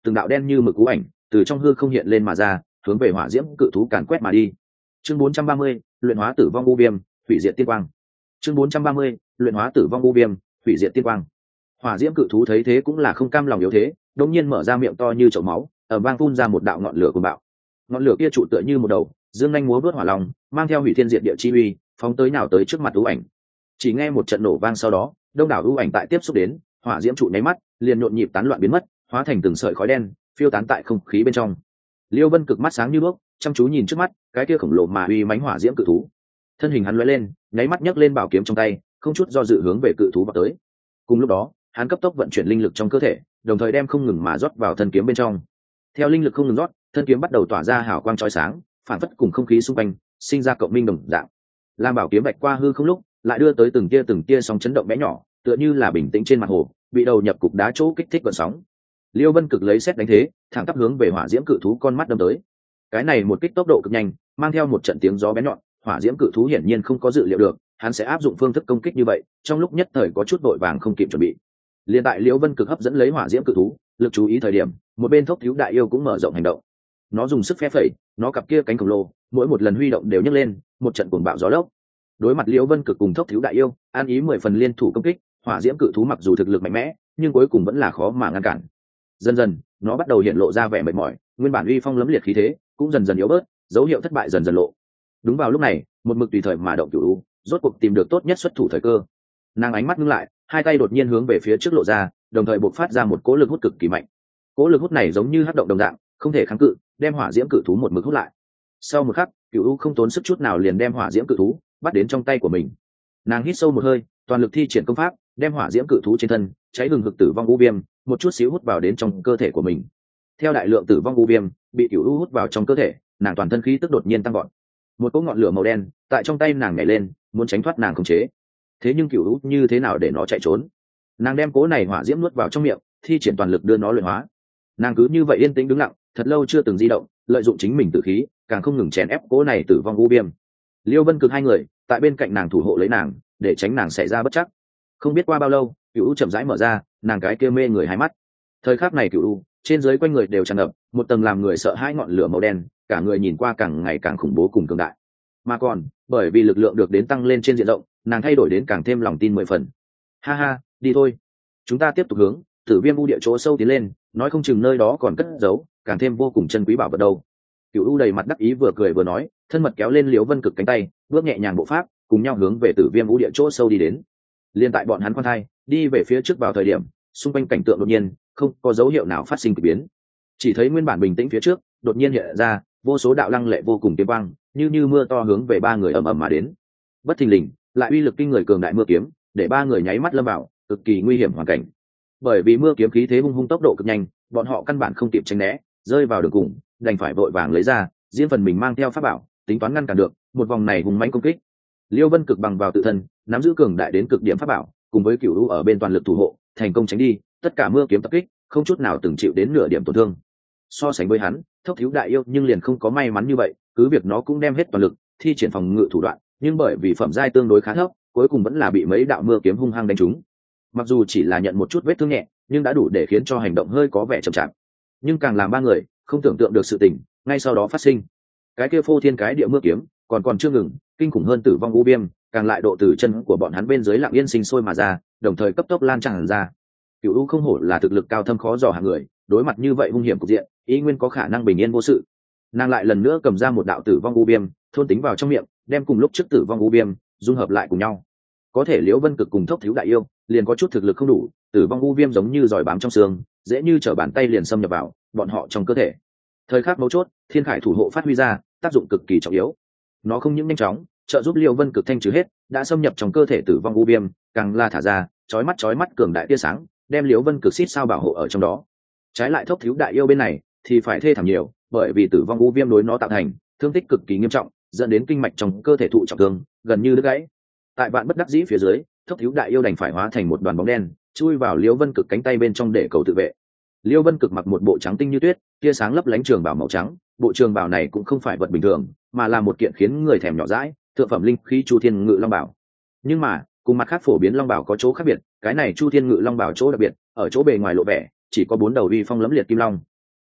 từng đạo đen như mực cú ảnh từ trong hư không hiện lên mà ra, hướng về hỏa diễm cự thú càn quét mà đi. Chương 430, luyện hóa tử vong u viêm, hủy diệt tiên quang. Chương 430, luyện hóa tử vong u viêm, hủy diệt tiên quang. Hỏa diễm cự thú thấy thế cũng là không cam lòng yếu thế, đột nhiên mở ra miệng to như chậu máu, ở vang phun ra một đạo ngọn lửa cuồng bạo. Ngọn lửa kia trụ tựa như một đầu dương nhanh múa vớt hỏa long, mang theo hủy thiên diệt địa chi uy, phóng tới nào tới trước mặt u ảnh. Chỉ nghe một trận nổ vang sau đó, đông đảo u ảnh tại tiếp xúc đến, hỏa diễm trụ nháy mắt liền nhộn nhịp tán loạn biến mất, hóa thành từng sợi khói đen phiêu tán tại không khí bên trong. Liêu Vân Cực mắt sáng như đuốc, chăm chú nhìn trước mắt cái kia khổng lồ mà uy mãnh hỏa diễm cự thú. Thân hình hắn lóe lên, nháy mắt nhấc lên bảo kiếm trong tay, không chút do dự hướng về cự thú vào tới. Cùng lúc đó, hắn cấp tốc vận chuyển linh lực trong cơ thể, đồng thời đem không ngừng mà rót vào thân kiếm bên trong. Theo linh lực không ngừng rót, thân kiếm bắt đầu tỏa ra hào quang chói sáng, phản phất cùng không khí xung quanh sinh ra cộng minh đồng dạng. Lam bảo kiếm vạch qua hư không lúc, lại đưa tới từng tia sóng chấn động bé nhỏ, tựa như là bình tĩnh trên mặt hồ bị đầu nhập cục đá chỗ kích thích gợn sóng. Liêu Vân Cực lấy xét đánh thế, thẳng tắp hướng về hỏa diễm cự thú con mắt đâm tới. Cái này một kích tốc độ cực nhanh, mang theo một trận tiếng gió bén nhọn, hỏa diễm cự thú hiển nhiên không có dự liệu được hắn sẽ áp dụng phương thức công kích như vậy, trong lúc nhất thời có chút vội vàng không kịp chuẩn bị. Liên tại Liêu Vân Cực hấp dẫn lấy hỏa diễm cự thú lực chú ý thời điểm, một bên Thốc Thiếu Đại Yêu cũng mở rộng hành động. Nó dùng sức phe phẩy, nó cặp kia cánh khổng lồ, mỗi một lần huy động đều nhấc lên một trận cuồng bạo gió lốc. Đối mặt Liêu Vân Cực cùng Thốc Thiếu Đại Yêu, an ý 10 phần liên thủ công kích, hỏa diễm cự thú mặc dù thực lực mạnh mẽ, nhưng cuối cùng vẫn là khó mà ngăn cản. Dần dần, nó bắt đầu hiện lộ ra vẻ mệt mỏi, nguyên bản uy phong lấm liệt khí thế cũng dần dần yếu bớt, dấu hiệu thất bại dần dần lộ. Đúng vào lúc này, một mực tùy thời mà động Cửu U, rốt cuộc tìm được tốt nhất xuất thủ thời cơ. Nàng ánh mắt ngưng lại, hai tay đột nhiên hướng về phía trước lộ ra, đồng thời bộc phát ra một cỗ lực hút cực kỳ mạnh. Cỗ lực hút này giống như hắc động đồng dạng, không thể kháng cự, đem hỏa diễm cự thú một mực hút lại. Sau một khắc, Cửu U không tốn sức chút nào liền đem hỏa diễm cự thú bắt đến trong tay của mình. Nàng hít sâu một hơi, toàn lực thi triển công pháp, đem hỏa diễm cự thú trên thân cháy hừng hực tử vong u viêm một chút xíu hút vào đến trong cơ thể của mình. Theo đại lượng tử vong u viêm bị Cửu U hút vào trong cơ thể, nàng toàn thân khí tức đột nhiên tăng vọt. Một cỗ ngọn lửa màu đen tại trong tay nàng nhảy lên, muốn tránh thoát nàng khống chế. Thế nhưng Cửu U như thế nào để nó chạy trốn? Nàng đem cỗ này hỏa diễm nuốt vào trong miệng, thi triển toàn lực đưa nó luyện hóa. Nàng cứ như vậy yên tĩnh đứng lặng, thật lâu chưa từng di động, lợi dụng chính mình tử khí, càng không ngừng chèn ép cỗ này tử vong u viêm. Liêu Vân Cực hai người tại bên cạnh nàng thủ hộ lấy nàng, để tránh nàng xảy ra bất trắc. Không biết qua bao lâu, Cửu U chậm rãi mở ra, nàng cái kia mê người hai mắt. Thời khắc này Cửu U, trên dưới quanh người đều tràn ngập một tầng làm người sợ hãi ngọn lửa màu đen, cả người nhìn qua càng ngày càng khủng bố cùng cường đại. Mà còn, bởi vì lực lượng được đến tăng lên trên diện rộng, nàng thay đổi đến càng thêm lòng tin 10 phần. Ha ha, đi thôi, chúng ta tiếp tục hướng Tử Viêm U địa chỗ sâu tiến lên, nói không chừng nơi đó còn cất giấu càng thêm vô cùng chân quý bảo vật đâu. Cửu U đầy mặt đắc ý vừa cười vừa nói, thân mật kéo lên Liễu Vân Cực cánh tay, bước nhẹ nhàng bộ pháp, cùng nhau hướng về Tử Viêm U địa chỗ sâu đi đến. Liên tại bọn hắn khoan thai đi về phía trước vào thời điểm, xung quanh cảnh tượng đột nhiên không có dấu hiệu nào phát sinh kỳ biến. Chỉ thấy nguyên bản bình tĩnh phía trước đột nhiên hiện ra vô số đạo lăng lệ vô cùng kiếm quang, như mưa to hướng về ba người ầm ầm mà đến. Bất thình lình, lại uy lực kinh người cường đại mưa kiếm, để ba người nháy mắt lâm vào cực kỳ nguy hiểm hoàn cảnh. Bởi vì mưa kiếm khí thế hung hung tốc độ cực nhanh, bọn họ căn bản không kịp tránh né, rơi vào đường cùng, đành phải vội vàng lấy ra riêng phần mình mang theo pháp bảo, tính toán ngăn cản được một vòng này hùng mãnh công kích. Liêu Vân Cực bằng vào tự thân nắm giữ cường đại đến cực điểm pháp bảo, cùng với Cửu U ở bên toàn lực thủ hộ, thành công tránh đi tất cả mưa kiếm tập kích, không chút nào từng chịu đến nửa điểm tổn thương. So sánh với hắn, Thốc Thiếu Đại Yêu nhưng liền không có may mắn như vậy, cứ việc nó cũng đem hết toàn lực thi triển phòng ngự thủ đoạn, nhưng bởi vì phẩm giai tương đối khá thấp, cuối cùng vẫn là bị mấy đạo mưa kiếm hung hăng đánh trúng. Mặc dù chỉ là nhận một chút vết thương nhẹ, nhưng đã đủ để khiến cho hành động hơi có vẻ chậm chạp. Nhưng càng làm ba người không tưởng tượng được sự tình ngay sau đó phát sinh. Cái kia phô thiên cái địa mưa kiếm còn chưa ngừng, kinh khủng hơn tử vong u viêm càng lại độ từ chân của bọn hắn bên dưới lặng yên sinh sôi mà ra, đồng thời cấp tốc lan tràn ra. Cửu U không hổ là thực lực cao thâm khó dò hạng người, đối mặt như vậy hung hiểm cục diện, ý nguyên có khả năng bình yên vô sự. Nàng lại lần nữa cầm ra một đạo tử vong u viêm, thôn tính vào trong miệng, đem cùng lúc trước tử vong u viêm dung hợp lại cùng nhau. Có thể Liễu Vân Cực cùng Thốc Thiếu Đại Yêu liền có chút thực lực không đủ, tử vong u viêm giống như giỏi bám trong xương, dễ như trở bàn tay liền xâm nhập vào bọn họ trong cơ thể. Thời khắc mấu chốt, Thiên Khải thủ hộ phát huy ra tác dụng cực kỳ trọng yếu. Nó không những nhanh chóng trợ giúp Liễu Vân Cực thanh trừ hết đã xâm nhập trong cơ thể tử vong u viêm, càng là thả ra chói mắt cường đại tia sáng, đem Liễu Vân Cực xít sao bảo hộ ở trong đó. Trái lại Thốc Thiếu Đại Yêu bên này thì phải thê thảm nhiều, bởi vì tử vong u viêm đối nó tạo thành thương tích cực kỳ nghiêm trọng, dẫn đến kinh mạch trong cơ thể thụ trọng thương, gần như đứt gãy. Tại vạn bất đắc dĩ phía dưới, Thốc Thiếu Đại Yêu đành phải hóa thành một đoàn bóng đen, chui vào Liễu Vân Cực cánh tay bên trong để cầu tự vệ. Liễu Vân Cực mặc một bộ trắng tinh như tuyết, tia sáng lấp lánh trường bào màu trắng, bộ trường bào này cũng không phải vật bình thường, mà là một kiện khiến người thèm nhỏ dãi, thượng phẩm linh khí Chu Thiên Ngự Long Bảo. Nhưng mà, cùng mặt khác phổ biến long bảo có chỗ khác biệt, cái này Chu Thiên Ngự Long Bảo chỗ đặc biệt, ở chỗ bề ngoài lộ vẻ, chỉ có 4 đầu uy phong lẫm liệt kim long,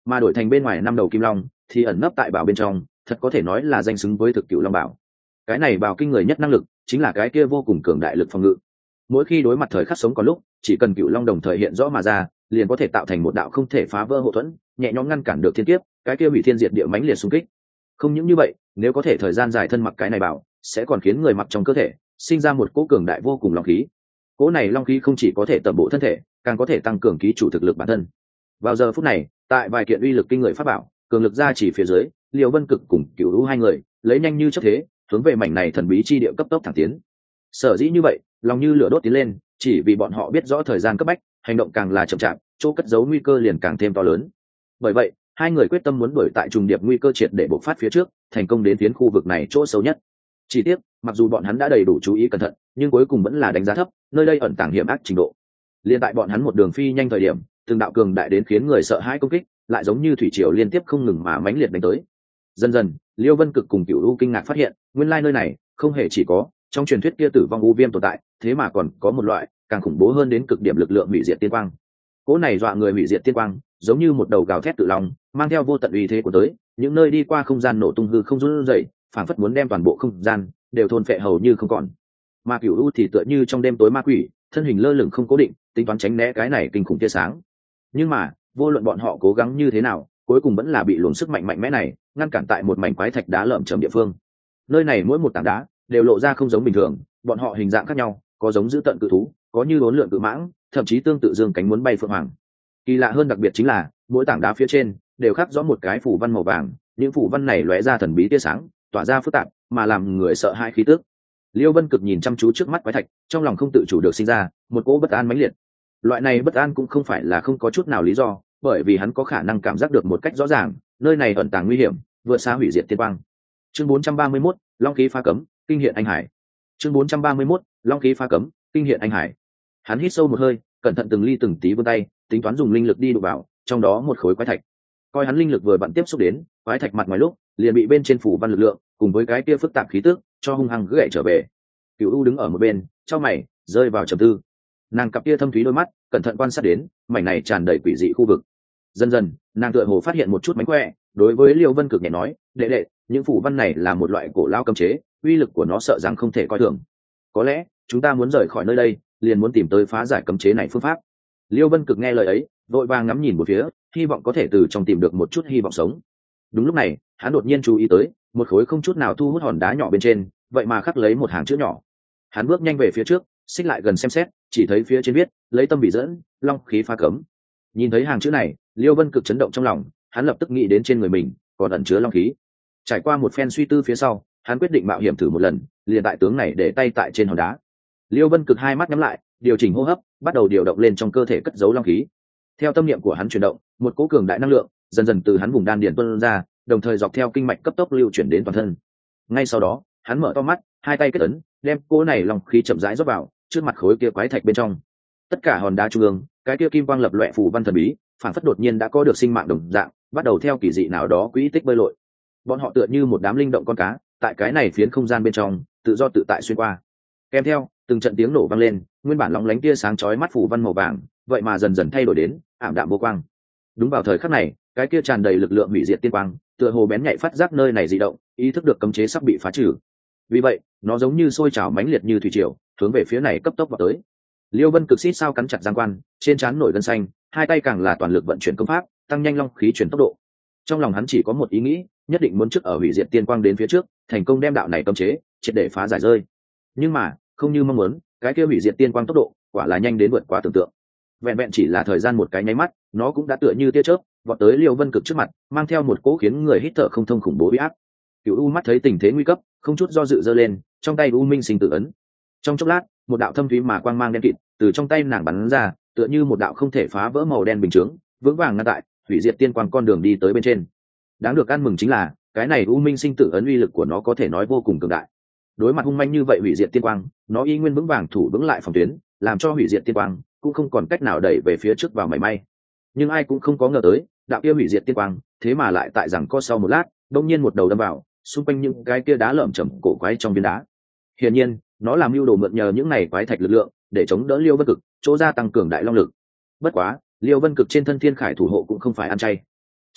mà đổi thành bên ngoài năm đầu kim long thì ẩn nấp tại bảo bên trong, thật có thể nói là danh xứng với thực cựu long bảo. Cái này bảo kinh người nhất năng lực chính là cái kia vô cùng cường đại lực phòng ngự. Mỗi khi đối mặt thời khắc sống còn lúc, chỉ cần cựu long đồng thời hiện rõ mà ra, liền có thể tạo thành một đạo không thể phá vỡ hậu thuẫn, nhẹ nhõm ngăn cản được thiên kiếp, cái kia hủy thiên diệt địa mãnh liệt xung kích. Không những như vậy, nếu có thể thời gian dài thân mặc cái này bảo, sẽ còn khiến người mặc trong cơ thể sinh ra một cỗ cường đại vô cùng long khí. Cỗ này long khí không chỉ có thể tẩm bổ thân thể, càng có thể tăng cường ký chủ thực lực bản thân. Vào giờ phút này, tại vài kiện uy lực kinh người pháp bảo cường lực ra chỉ phía dưới, Liêu Vân Cực cùng Cửu Lũ hai người lấy nhanh như chớp thế hướng về mảnh này thần bí chi địa cấp tốc thẳng tiến. Sở dĩ như vậy, lòng như lửa đốt tiến lên, chỉ vì bọn họ biết rõ thời gian cấp bách, hành động càng là chậm chạp, chỗ cất giấu nguy cơ liền càng thêm to lớn. Bởi vậy, hai người quyết tâm muốn đuổi tại trùng điệp nguy cơ triệt để bộc phát phía trước, thành công đến phiến khu vực này chỗ sâu nhất. Chỉ tiếc, mặc dù bọn hắn đã đầy đủ chú ý cẩn thận, nhưng cuối cùng vẫn là đánh giá thấp nơi đây ẩn tàng hiểm ác trình độ. Liên tại bọn hắn một đường phi nhanh thời điểm, từng đạo cường đại đến khiến người sợ hãi công kích, lại giống như thủy triều liên tiếp không ngừng mà mãnh liệt đánh tới. Dần dần, Liêu Vân Cực cùng Cửu U kinh ngạc phát hiện, nguyên lai nơi này không hề chỉ có trong truyền thuyết kia tử vong u viêm tồn tại, thế mà còn có một loại càng khủng bố hơn đến cực điểm lực lượng hủy diệt tiên quang. Cỗ này dọa người hủy diệt tiên quang, giống như một đầu gào thét tự lòng, mang theo vô tận uy thế của tới, những nơi đi qua không gian nổ tung hư không run rẩy, phảng phất muốn đem toàn bộ không gian đều thôn phệ hầu như không còn. Mà Cửu U thì tựa như trong đêm tối ma quỷ, thân hình lơ lửng không cố định, tính toán tránh né cái này kinh khủng tia sáng. Nhưng mà, vô luận bọn họ cố gắng như thế nào, cuối cùng vẫn là bị luồng sức mạnh mạnh mẽ này ngăn cản tại một mảnh quái thạch đá lởm chởm địa phương. Nơi này mỗi một tảng đá đều lộ ra không giống bình thường, bọn họ hình dạng khác nhau, có giống dữ tợn cự thú, có như uốn lượn cự mãng, thậm chí tương tự dương cánh muốn bay phượng hoàng. Kỳ lạ hơn đặc biệt chính là mỗi tảng đá phía trên đều khắc rõ một cái phù văn màu vàng, những phù văn này lóe ra thần bí tia sáng, tỏa ra phức tạp mà làm người sợ hãi khí tức. Liêu Vân Cực nhìn chăm chú trước mắt quái thạch, trong lòng không tự chủ được sinh ra một cỗ bất an mãnh liệt. Loại này bất an cũng không phải là không có chút nào lý do, bởi vì hắn có khả năng cảm giác được một cách rõ ràng, nơi này ẩn tàng nguy hiểm, vượt xa hủy diệt tiên quang. Chương 431, Long khí phá cấm, kinh hiện anh hải. Chương 431, Long khí phá cấm, kinh hiện anh hải. Hắn hít sâu một hơi, cẩn thận từng ly từng tí vươn tay, tính toán dùng linh lực đi đụng vào trong đó một khối quái thạch. Coi hắn linh lực vừa bận tiếp xúc đến quái thạch mặt ngoài lúc, liền bị bên trên phủ văn lực lượng cùng với cái kia phức tạp khí tức cho hung hăng gãy trở về. Cửu U đứng ở một bên, chau mày, rơi vào trầm tư. Nàng cặp kia thâm thúy đôi mắt cẩn thận quan sát đến mảnh này tràn đầy quỷ dị khu vực. Dần dần, nàng tựa hồ phát hiện một chút mánh khỏe, đối với Liêu Vân Cực nhẹ nói, đệ đệ, những phủ văn này là một loại cổ lao cấm chế, uy lực của nó sợ rằng không thể coi thường. Có lẽ chúng ta muốn rời khỏi nơi đây, liền muốn tìm tới phá giải cấm chế này phương pháp. Liêu Vân Cực nghe lời ấy, vội vàng ngắm nhìn một phía, hy vọng có thể từ trong tìm được một chút hy vọng sống. Đúng lúc này, hắn đột nhiên chú ý tới một khối không chút nào thu hút hòn đá nhỏ bên trên, vậy mà khắc lấy một hàng chữ nhỏ. Hắn bước nhanh về phía trước, xích lại gần xem xét, chỉ thấy phía trên viết lấy tâm bị dẫn, long khí phá cấm. Nhìn thấy hàng chữ này, Liêu Vân Cực chấn động trong lòng, hắn lập tức nghĩ đến trên người mình còn ẩn chứa long khí. Trải qua một phen suy tư phía sau, hắn quyết định mạo hiểm thử một lần, liền tại tướng này để tay tại trên hòn đá. Liêu Vân Cực hai mắt nhắm lại, điều chỉnh hô hấp, bắt đầu điều động lên trong cơ thể cất giấu long khí. Theo tâm niệm của hắn chuyển động, một cỗ cường đại năng lượng dần dần từ hắn vùng đan điền tuôn ra, đồng thời dọc theo kinh mạch cấp tốc lưu chuyển đến toàn thân. Ngay sau đó, hắn mở to mắt, hai tay kết ấn, đem cỗ này long khí chậm rãi rót vào trước mặt khối kia quái thạch bên trong. Tất cả hòn đá trung ương, cái kia kim quang lập loè phù văn thần bí, phản phất đột nhiên đã có được sinh mạng đồng dạng, bắt đầu theo kỳ dị nào đó quỹ tích bơi lội. Bọn họ tựa như một đám linh động con cá, tại cái này phiến không gian bên trong tự do tự tại xuyên qua. Kèm theo từng trận tiếng nổ vang lên, nguyên bản lóng lánh tia sáng chói mắt phù văn màu vàng, vậy mà dần dần thay đổi đến ảm đạm vô quang. Đúng vào thời khắc này, cái kia tràn đầy lực lượng hủy diệt tiên quang, tựa hồ bén nhạy phát giác nơi này dị động, ý thức được cấm chế sắp bị phá trừ. Vì vậy, nó giống như sôi trào mãnh liệt như thủy triều, hướng về phía này cấp tốc vào tới. Liêu Vân Cực xít sao cắn chặt giang quan, trên trán nổi gân xanh, hai tay càng là toàn lực vận chuyển công pháp, tăng nhanh long khí chuyển tốc độ. Trong lòng hắn chỉ có một ý nghĩ, nhất định muốn trước ở hủy diệt tiên quang đến phía trước, thành công đem đạo này cấm chế triệt để phá giải rơi. Nhưng mà, không như mong muốn, cái kia hủy diệt tiên quang tốc độ, quả là nhanh đến vượt quá tưởng tượng. Vẹn vẹn chỉ là thời gian một cái nháy mắt, nó cũng đã tựa như tia chớp, vọt tới Liêu Vân Cực trước mặt, mang theo một cỗ khiến người hít thở không thông khủng bố uy áp. Cửu U mắt thấy tình thế nguy cấp, không chút do dự giơ lên, trong tay U Minh Sinh Tử ấn. Trong chốc lát, một đạo thâm thúy mà quang mang đen kịt từ trong tay nàng bắn ra, tựa như một đạo không thể phá vỡ màu đen bình chướng, vững vàng ngăn tại hủy diệt tiên quang con đường đi tới bên trên. Đáng được ăn mừng chính là, cái này U Minh Sinh Tử ấn uy lực của nó có thể nói vô cùng cường đại. Đối mặt hung manh như vậy hủy diệt tiên quang, nó y nguyên vững vàng thủ vững lại phòng tuyến, làm cho hủy diệt tiên quang cũng không còn cách nào đẩy về phía trước vào mảy may. Nhưng ai cũng không có ngờ tới, đạo kia hủy diệt tiên quang, thế mà lại tại rằng co sau một lát, đột nhiên một đầu đâm vào, xung quanh những cái kia đá lởm chởm cổ quái trong viên đá. Hiển nhiên, nó làm mưu đồ mượn nhờ những này quái thạch lực lượng để chống đỡ Liêu Vân Cực, chỗ gia tăng cường đại long lực. Bất quá, Liêu Vân Cực trên thân Thiên Khải thủ hộ cũng không phải ăn chay.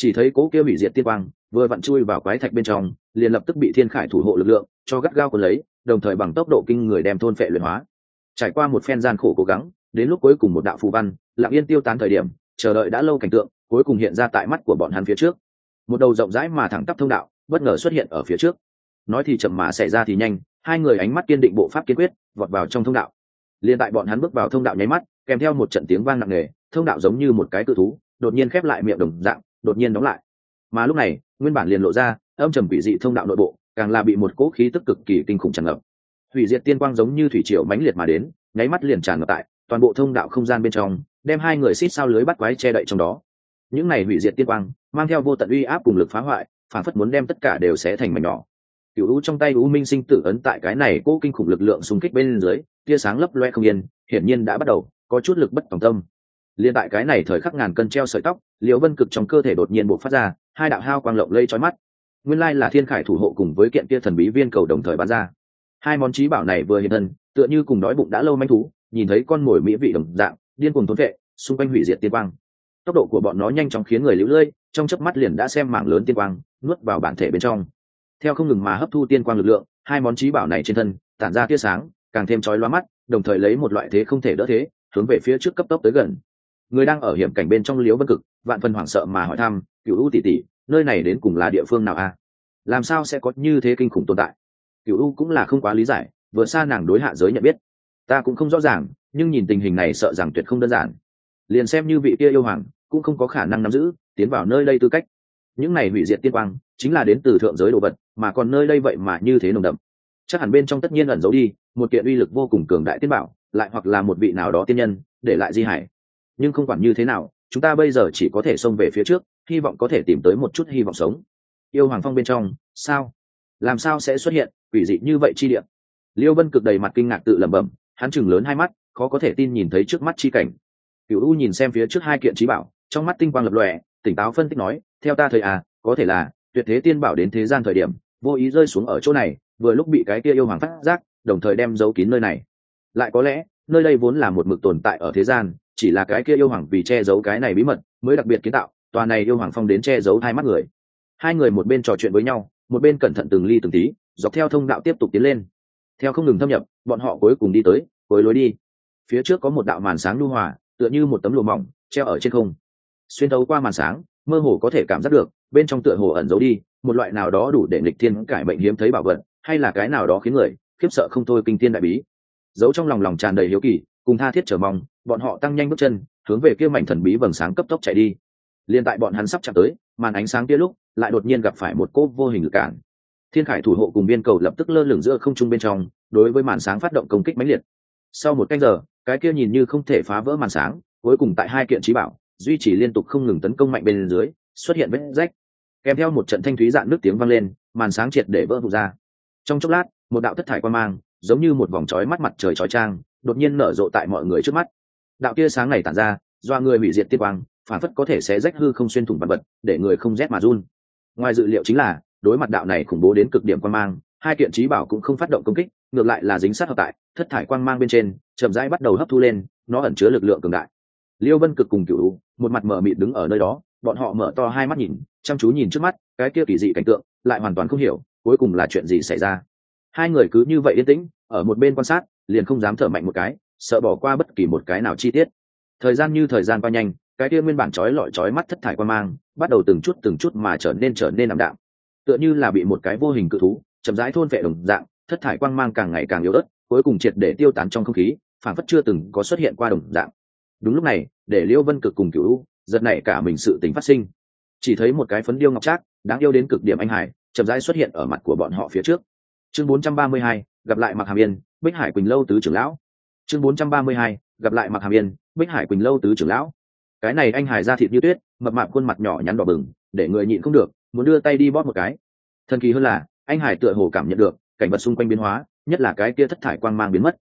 Chỉ thấy cố kia hủy diệt tiên quang vừa vặn chui vào quái thạch bên trong, liền lập tức bị thiên khải thủ hộ lực lượng cho gắt gao cuốn lấy, đồng thời bằng tốc độ kinh người đem thôn phệ luyện hóa. Trải qua một phen gian khổ cố gắng, đến lúc cuối cùng một đạo phù văn lặng yên tiêu tán thời điểm, chờ đợi đã lâu cảnh tượng cuối cùng hiện ra tại mắt của bọn hắn phía trước. Một đầu rộng rãi mà thẳng tắp thông đạo bất ngờ xuất hiện ở phía trước. Nói thì chậm mà xảy ra thì nhanh, hai người ánh mắt kiên định, bộ pháp kiên quyết, vọt vào trong thông đạo. Liên tại bọn hắn bước vào thông đạo nháy mắt, kèm theo một trận tiếng vang nặng nề, thông đạo giống như một cái cự thú đột nhiên khép lại miệng đồng dạng, đột nhiên đóng lại. Mà lúc này, nguyên bản liền lộ ra âm trầm quỷ dị thông đạo nội bộ, càng là bị một cỗ khí tức cực kỳ kinh khủng tràn ngập. Hủy diệt tiên quang giống như thủy triều mãnh liệt mà đến, nháy mắt liền tràn ngập tại toàn bộ thông đạo không gian bên trong, đem hai người xít sao lưới bắt quái che đậy trong đó. Những này hủy diệt tiên quang mang theo vô tận uy áp cùng lực phá hoại, phản phất muốn đem tất cả đều xé thành mảnh nhỏ. Cửu u trong tay u minh sinh tử ấn tại cái này cỗ kinh khủng lực lượng xung kích bên dưới, tia sáng lấp loe không yên, hiển nhiên đã bắt đầu có chút lực bất tòng tâm. Liên tại cái này thời khắc ngàn cân treo sợi tóc, Liễu Vân Cực trong cơ thể đột nhiên bộc phát ra hai đạo hao quang lộng lây chói mắt. Nguyên lai là thiên khải thủ hộ cùng với kiện kia thần bí viên cầu đồng thời bắn ra. Hai món chí bảo này vừa hiện thân, tựa như cùng đói bụng đã lâu manh thú, nhìn thấy con mồi mỹ vị đồng dạng, điên cuồng thôn vệ, xung quanh hủy diệt tiên quang. Tốc độ của bọn nó nhanh chóng khiến người liễu lơi, trong chớp mắt liền đã xem mảng lớn tiên quang nuốt vào bản thể bên trong. Theo không ngừng mà hấp thu tiên quang lực lượng, hai món chí bảo này trên thân tản ra tia sáng càng thêm chói lóa mắt, đồng thời lấy một loại thế không thể đỡ thế, hướng về phía trước cấp tốc tới gần. Người đang ở hiểm cảnh bên trong Liễu Vân Cực vạn phần hoảng sợ mà hỏi thăm, Cửu U tỷ tỷ, nơi này đến cùng là địa phương nào a? Làm sao sẽ có như thế kinh khủng tồn tại? Cửu U cũng là không quá lý giải, vừa xa nàng đối hạ giới nhận biết, ta cũng không rõ ràng, nhưng nhìn tình hình này sợ rằng tuyệt không đơn giản. Liền xem như vị kia yêu hoàng cũng không có khả năng nắm giữ tiến vào nơi đây tư cách. Những này hủy diệt tiên quang chính là đến từ thượng giới đồ vật, mà còn nơi đây vậy mà như thế nồng đậm, chắc hẳn bên trong tất nhiên ẩn giấu đi một kiện uy lực vô cùng cường đại tiên bảo, lại hoặc là một vị nào đó tiên nhân để lại di hải. Nhưng không quản như thế nào, chúng ta bây giờ chỉ có thể xông về phía trước, hy vọng có thể tìm tới một chút hy vọng sống. Yêu hoàng phong bên trong sao, làm sao sẽ xuất hiện quỷ dị như vậy chi địa? Liêu Vân Cực đầy mặt kinh ngạc tự lẩm bẩm, hắn chừng lớn hai mắt, khó có thể tin nhìn thấy trước mắt chi cảnh. Cửu U nhìn xem phía trước hai kiện chí bảo, trong mắt tinh quang lập lòe, tỉnh táo phân tích nói, theo ta thấy có thể là tuyệt thế tiên bảo đến thế gian thời điểm vô ý rơi xuống ở chỗ này, vừa lúc bị cái kia yêu hoàng phát giác, đồng thời đem giấu kín nơi này. Lại có lẽ nơi đây vốn là một mực tồn tại ở thế gian, chỉ là cái kia yêu hoàng vì che giấu cái này bí mật mới đặc biệt kiến tạo tòa này yêu hoàng phong đến che giấu hai mắt người. Hai người một bên trò chuyện với nhau, một bên cẩn thận từng ly từng tí dọc theo thông đạo tiếp tục tiến lên. Theo không ngừng thâm nhập, bọn họ cuối cùng đi tới cuối lối đi. Phía trước có một đạo màn sáng nhu hòa, tựa như một tấm lụa mỏng treo ở trên không. Xuyên thấu qua màn sáng, mơ hồ có thể cảm giác được bên trong tựa hồ ẩn giấu đi một loại nào đó đủ để nghịch thiên cải mệnh hiếm thấy bảo vật, hay là cái nào đó khiến người khiếp sợ không thôi kinh thiên đại bí. Giấu trong lòng tràn đầy hiếu kỳ cùng tha thiết chờ mong, bọn họ tăng nhanh bước chân hướng về kia mảnh thần bí vầng sáng cấp tốc chạy đi. Liên tại bọn hắn sắp chạm tới màn ánh sáng kia lúc, lại đột nhiên gặp phải một cỗ vô hình lực cản. Thiên khải thủ hộ cùng biên cầu lập tức lơ lửng giữa không trung bên trong, đối với màn sáng phát động công kích mãnh liệt. Sau một canh giờ, cái kia nhìn như không thể phá vỡ màn sáng, cuối cùng tại hai kiện chí bảo duy trì liên tục không ngừng tấn công mạnh bên dưới xuất hiện vết rách, kèm theo một trận thanh thúy dạn nước tiếng vang lên, màn sáng triệt để vỡ vụn ra. Trong chốc lát, một đạo thất thải quang mang giống như một vòng chói mắt mặt trời chói chang đột nhiên nở rộ tại mọi người trước mắt. Đạo tia sáng này tản ra doa người hủy diệt tiên quang, phản phất có thể xé rách hư không xuyên thủng vật vật, để người không rét mà run. Ngoài dự liệu chính là đối mặt đạo này khủng bố đến cực điểm quang mang, hai kiện chí bảo cũng không phát động công kích, ngược lại là dính sát hợp tại thất thải quang mang bên trên, chậm rãi bắt đầu hấp thu lên, nó ẩn chứa lực lượng cường đại. Liêu Vân Cực cùng Cửu U một mặt mở mịt đứng ở nơi đó, bọn họ mở to hai mắt nhìn, chăm chú nhìn trước mắt cái kia kỳ dị cảnh tượng, lại hoàn toàn không hiểu cuối cùng là chuyện gì xảy ra. Hai người cứ như vậy yên tĩnh ở một bên quan sát, liền không dám thở mạnh một cái, sợ bỏ qua bất kỳ một cái nào chi tiết. Thời gian như thời gian qua nhanh, cái kia nguyên bản chói mắt thất thải quang mang bắt đầu từng chút mà trở nên ảm đạm, tựa như là bị một cái vô hình cự thú chậm rãi thôn phệ đồng dạng. Thất thải quang mang càng ngày càng yếu ớt, cuối cùng triệt để tiêu tán trong không khí, phản phất chưa từng có xuất hiện qua đồng dạng. Đúng lúc này, để Liêu Vân Cực cùng Cửu U giật nảy cả mình sự tình phát sinh. Chỉ thấy một cái phấn điêu ngọc trác đáng yêu đến cực điểm anh hải chậm rãi xuất hiện ở mặt của bọn họ phía trước. Chương 432, gặp lại Mạc Hàm Yên, Bích Hải Quỳnh lâu tứ trưởng lão. Chương 432, gặp lại Mạc Hàm Yên, Bích Hải Quỳnh lâu tứ trưởng lão. Cái này anh hải da thịt như tuyết, mập mạp khuôn mặt nhỏ nhắn đỏ bừng, để người nhịn không được muốn đưa tay đi bóp một cái. Thần kỳ hơn là, anh hải tựa hồ cảm nhận được cảnh vật xung quanh biến hóa, nhất là cái kia thất thải quang mang biến mất.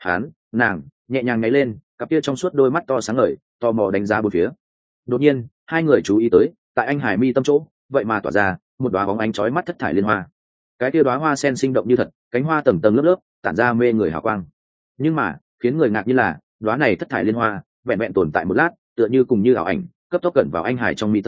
Nàng nhẹ nhàng ngáy lên, cặp kia trong suốt đôi mắt to sáng ngời, tò mò đánh giá bốn phía. Đột nhiên, hai người chú ý tới, tại anh hải mi tâm chỗ, vậy mà tỏa ra một đóa bóng ánh chói mắt thất thải liên hoa. Cái kia đóa hoa sen sinh động như thật, cánh hoa tầng tầng lớp lớp, tản ra mê người hào quang. Nhưng mà, khiến người ngạc nhiên là, đóa này thất thải liên hoa, vẹn vẹn tồn tại một lát, tựa như cùng như ảo ảnh, cấp tốc cận vào anh hải trong mi tâm,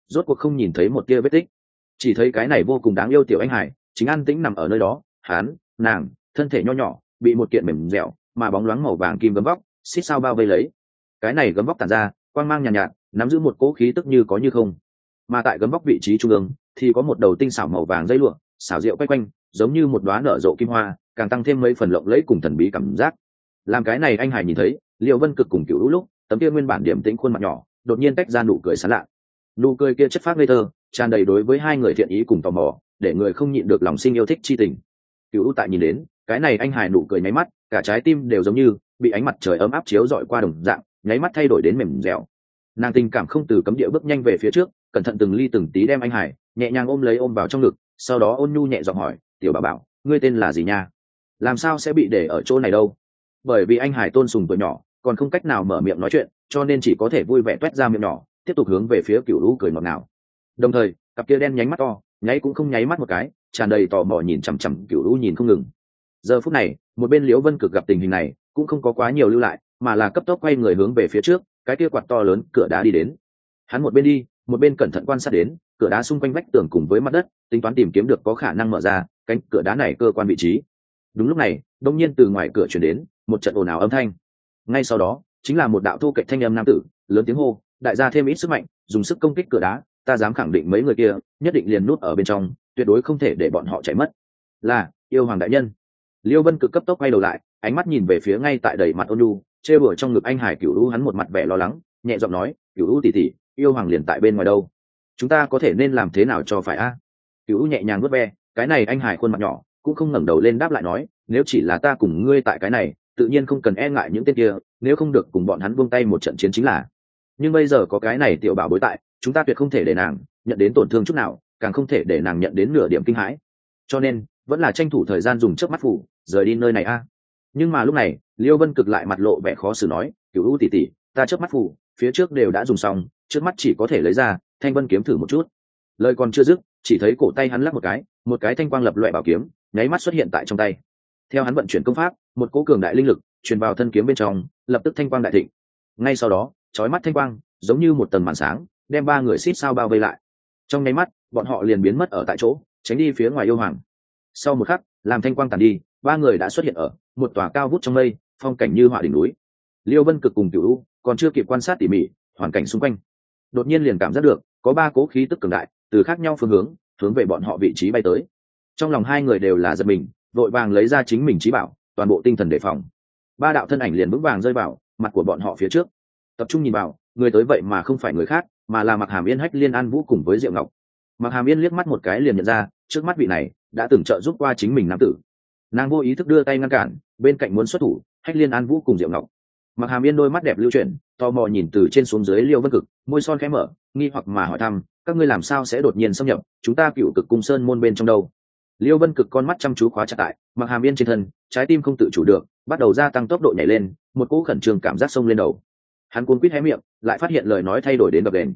rốt cuộc không nhìn thấy một tia vết tích, chỉ thấy cái này vô cùng đáng yêu tiểu anh hải chính an tĩnh nằm ở nơi đó. Hắn, nàng, thân thể nho nhỏ bị một kiện mềm dẻo mà bóng loáng màu vàng kim gấm vóc xích sao bao vây lấy. Cái này gấm vóc tản ra quang mang nhàn nhạt, nắm giữ một cỗ khí tức như có như không. Mà tại gấm vóc vị trí trung ương thì có một đầu tinh xảo màu vàng dây lụa xảo diệu quay quanh, giống như một đóa nở rộ kim hoa, càng tăng thêm mấy phần lộng lẫy cùng thần bí cảm giác. Làm cái này anh hải nhìn thấy Liễu Vân Cực cùng Cửu Lũ lúc, tấm kia nguyên bản điềm tĩnh khuôn mặt nhỏ đột nhiên tách ra nụ cười sán lạ. Nụ cười kia chất phác ngây thơ, tràn đầy đối với hai người thiện ý cùng tò mò, để người không nhịn được lòng sinh yêu thích chi tình. Cửu Lũ tại nhìn đến cái này anh hải nụ cười nháy mắt, cả trái tim đều giống như bị ánh mặt trời ấm áp chiếu rọi qua đồng dạng, nháy mắt thay đổi đến mềm dẻo. Nàng tình cảm không từ cấm địa bước nhanh về phía trước, cẩn thận từng ly từng tí đem anh hải nhẹ nhàng ôm vào trong ngực, sau đó ôn nhu nhẹ giọng hỏi, tiểu bảo bảo, ngươi tên là gì nha? Làm sao sẽ bị để ở chỗ này đâu? Bởi vì anh hải tôn sùng tuổi nhỏ, còn không cách nào mở miệng nói chuyện, cho nên chỉ có thể vui vẻ toét ra miệng nhỏ, tiếp tục hướng về phía Cửu Lũ cười ngọt ngào. Đồng thời cặp kia đen nhánh mắt to nháy cũng không nháy mắt một cái, tràn đầy tò mò nhìn chằm chằm Cửu Lũ nhìn không ngừng. Giờ phút này một bên Liễu Vân Cực gặp tình hình này cũng không có quá nhiều lưu lại, mà là cấp tốc quay người hướng về phía trước cái kia quạt to lớn cửa đá đi đến. Hắn một bên đi một bên cẩn thận quan sát đến cửa đá xung quanh vách tường cùng với mặt đất, tính toán tìm kiếm được có khả năng mở ra cánh cửa đá này cơ quan vị trí. Đúng lúc này đông nhiên từ ngoài cửa chuyển đến một trận ồn ào âm thanh, ngay sau đó chính là một đạo thô kệch thanh âm nam tử lớn tiếng hô, đại gia thêm ít sức mạnh, dùng sức công kích cửa đá, ta dám khẳng định mấy người kia nhất định liền nút ở bên trong, tuyệt đối không thể để bọn họ chạy mất. Là yêu hoàng đại nhân. Liêu Vân Cực cấp tốc quay đầu lại, ánh mắt nhìn về phía ngay tại đầy mặt ôn nhu trêu đùa trong ngực anh hải Cửu Lũ, hắn một mặt vẻ lo lắng nhẹ giọng nói, Cửu Lũ tỉ tỉ, yêu hoàng liền tại bên ngoài đâu, chúng ta có thể nên làm thế nào cho phải a? Cửu Lũ nhẹ nhàng vuốt ve cái này anh hải khuôn mặt nhỏ, cũng không ngẩng đầu lên đáp lại nói, nếu chỉ là ta cùng ngươi tại cái này, tự nhiên không cần e ngại những tên kia, nếu không được cùng bọn hắn buông tay một trận chiến chính là. Nhưng bây giờ có cái này tiểu bảo bối tại, chúng ta tuyệt không thể để nàng nhận đến tổn thương chút nào, càng không thể để nàng nhận đến nửa điểm kinh hãi, cho nên vẫn là tranh thủ thời gian dùng chớp mắt phủ rời đi nơi này a. Nhưng mà lúc này Liêu Vân Cực lại mặt lộ vẻ khó xử nói, Cửu Lũ tỉ tỉ, ta chớp mắt phủ phía trước đều đã dùng xong, trước mắt chỉ có thể lấy ra thanh vân kiếm thử một chút. Lời còn chưa dứt, chỉ thấy cổ tay hắn lắc một cái thanh quang lập loè bảo kiếm nháy mắt xuất hiện tại trong tay. Theo hắn vận chuyển công pháp, một cỗ cường đại linh lực truyền vào thân kiếm bên trong, lập tức thanh quang đại thịnh. Ngay sau đó chói mắt thanh quang giống như một tầng màn sáng, đem ba người xít sao bao vây lại. Trong nháy mắt bọn họ liền biến mất ở tại chỗ, tránh đi phía ngoài yêu hoàng. Sau một khắc, làm thanh quang tàn đi, ba người đã xuất hiện ở một tòa cao vút trong mây, phong cảnh như họa đỉnh núi. Liêu Vân Cực cùng Cửu Lũ còn chưa kịp quan sát tỉ mỉ hoàn cảnh xung quanh, đột nhiên liền cảm giác được có ba cỗ khí tức cường đại từ khác nhau phương hướng về bọn họ vị trí bay tới. Trong lòng hai người đều là giật mình, vội vàng lấy ra chính mình trí bảo, toàn bộ tinh thần đề phòng. Ba đạo thân ảnh liền vững vàng rơi vào mặt của bọn họ phía trước, tập trung nhìn vào, người tới vậy mà không phải người khác, mà là Mặc Hàm Yên, Hách Liên An Vũ cùng với Diệu Ngọc. Mặc Hàm Yên liếc mắt một cái liền nhận ra trước mắt vị này đã từng trợ giúp qua chính mình nam tử, nàng vô ý thức đưa tay ngăn cản, bên cạnh muốn xuất thủ Hách Liên An Vũ cùng Diệu Ngọc. Mặc Hàm Yên đôi mắt đẹp lưu chuyển, tò mò nhìn từ trên xuống dưới Liêu Vân Cực, môi son khẽ mở, nghi hoặc mà hỏi thăm, các ngươi làm sao sẽ đột nhiên xâm nhập chúng ta Cựu Cực Cung Sơn môn bên trong đâu? Liêu Vân Cực con mắt chăm chú khóa chặt tại Mặc Hàm Yên trên thân, trái tim không tự chủ được bắt đầu gia tăng tốc độ nhảy lên, một cỗ khẩn trương cảm giác xông lên đầu. Hắn cuống quýt hé miệng, lại phát hiện lời nói thay đổi đến gập ghềnh,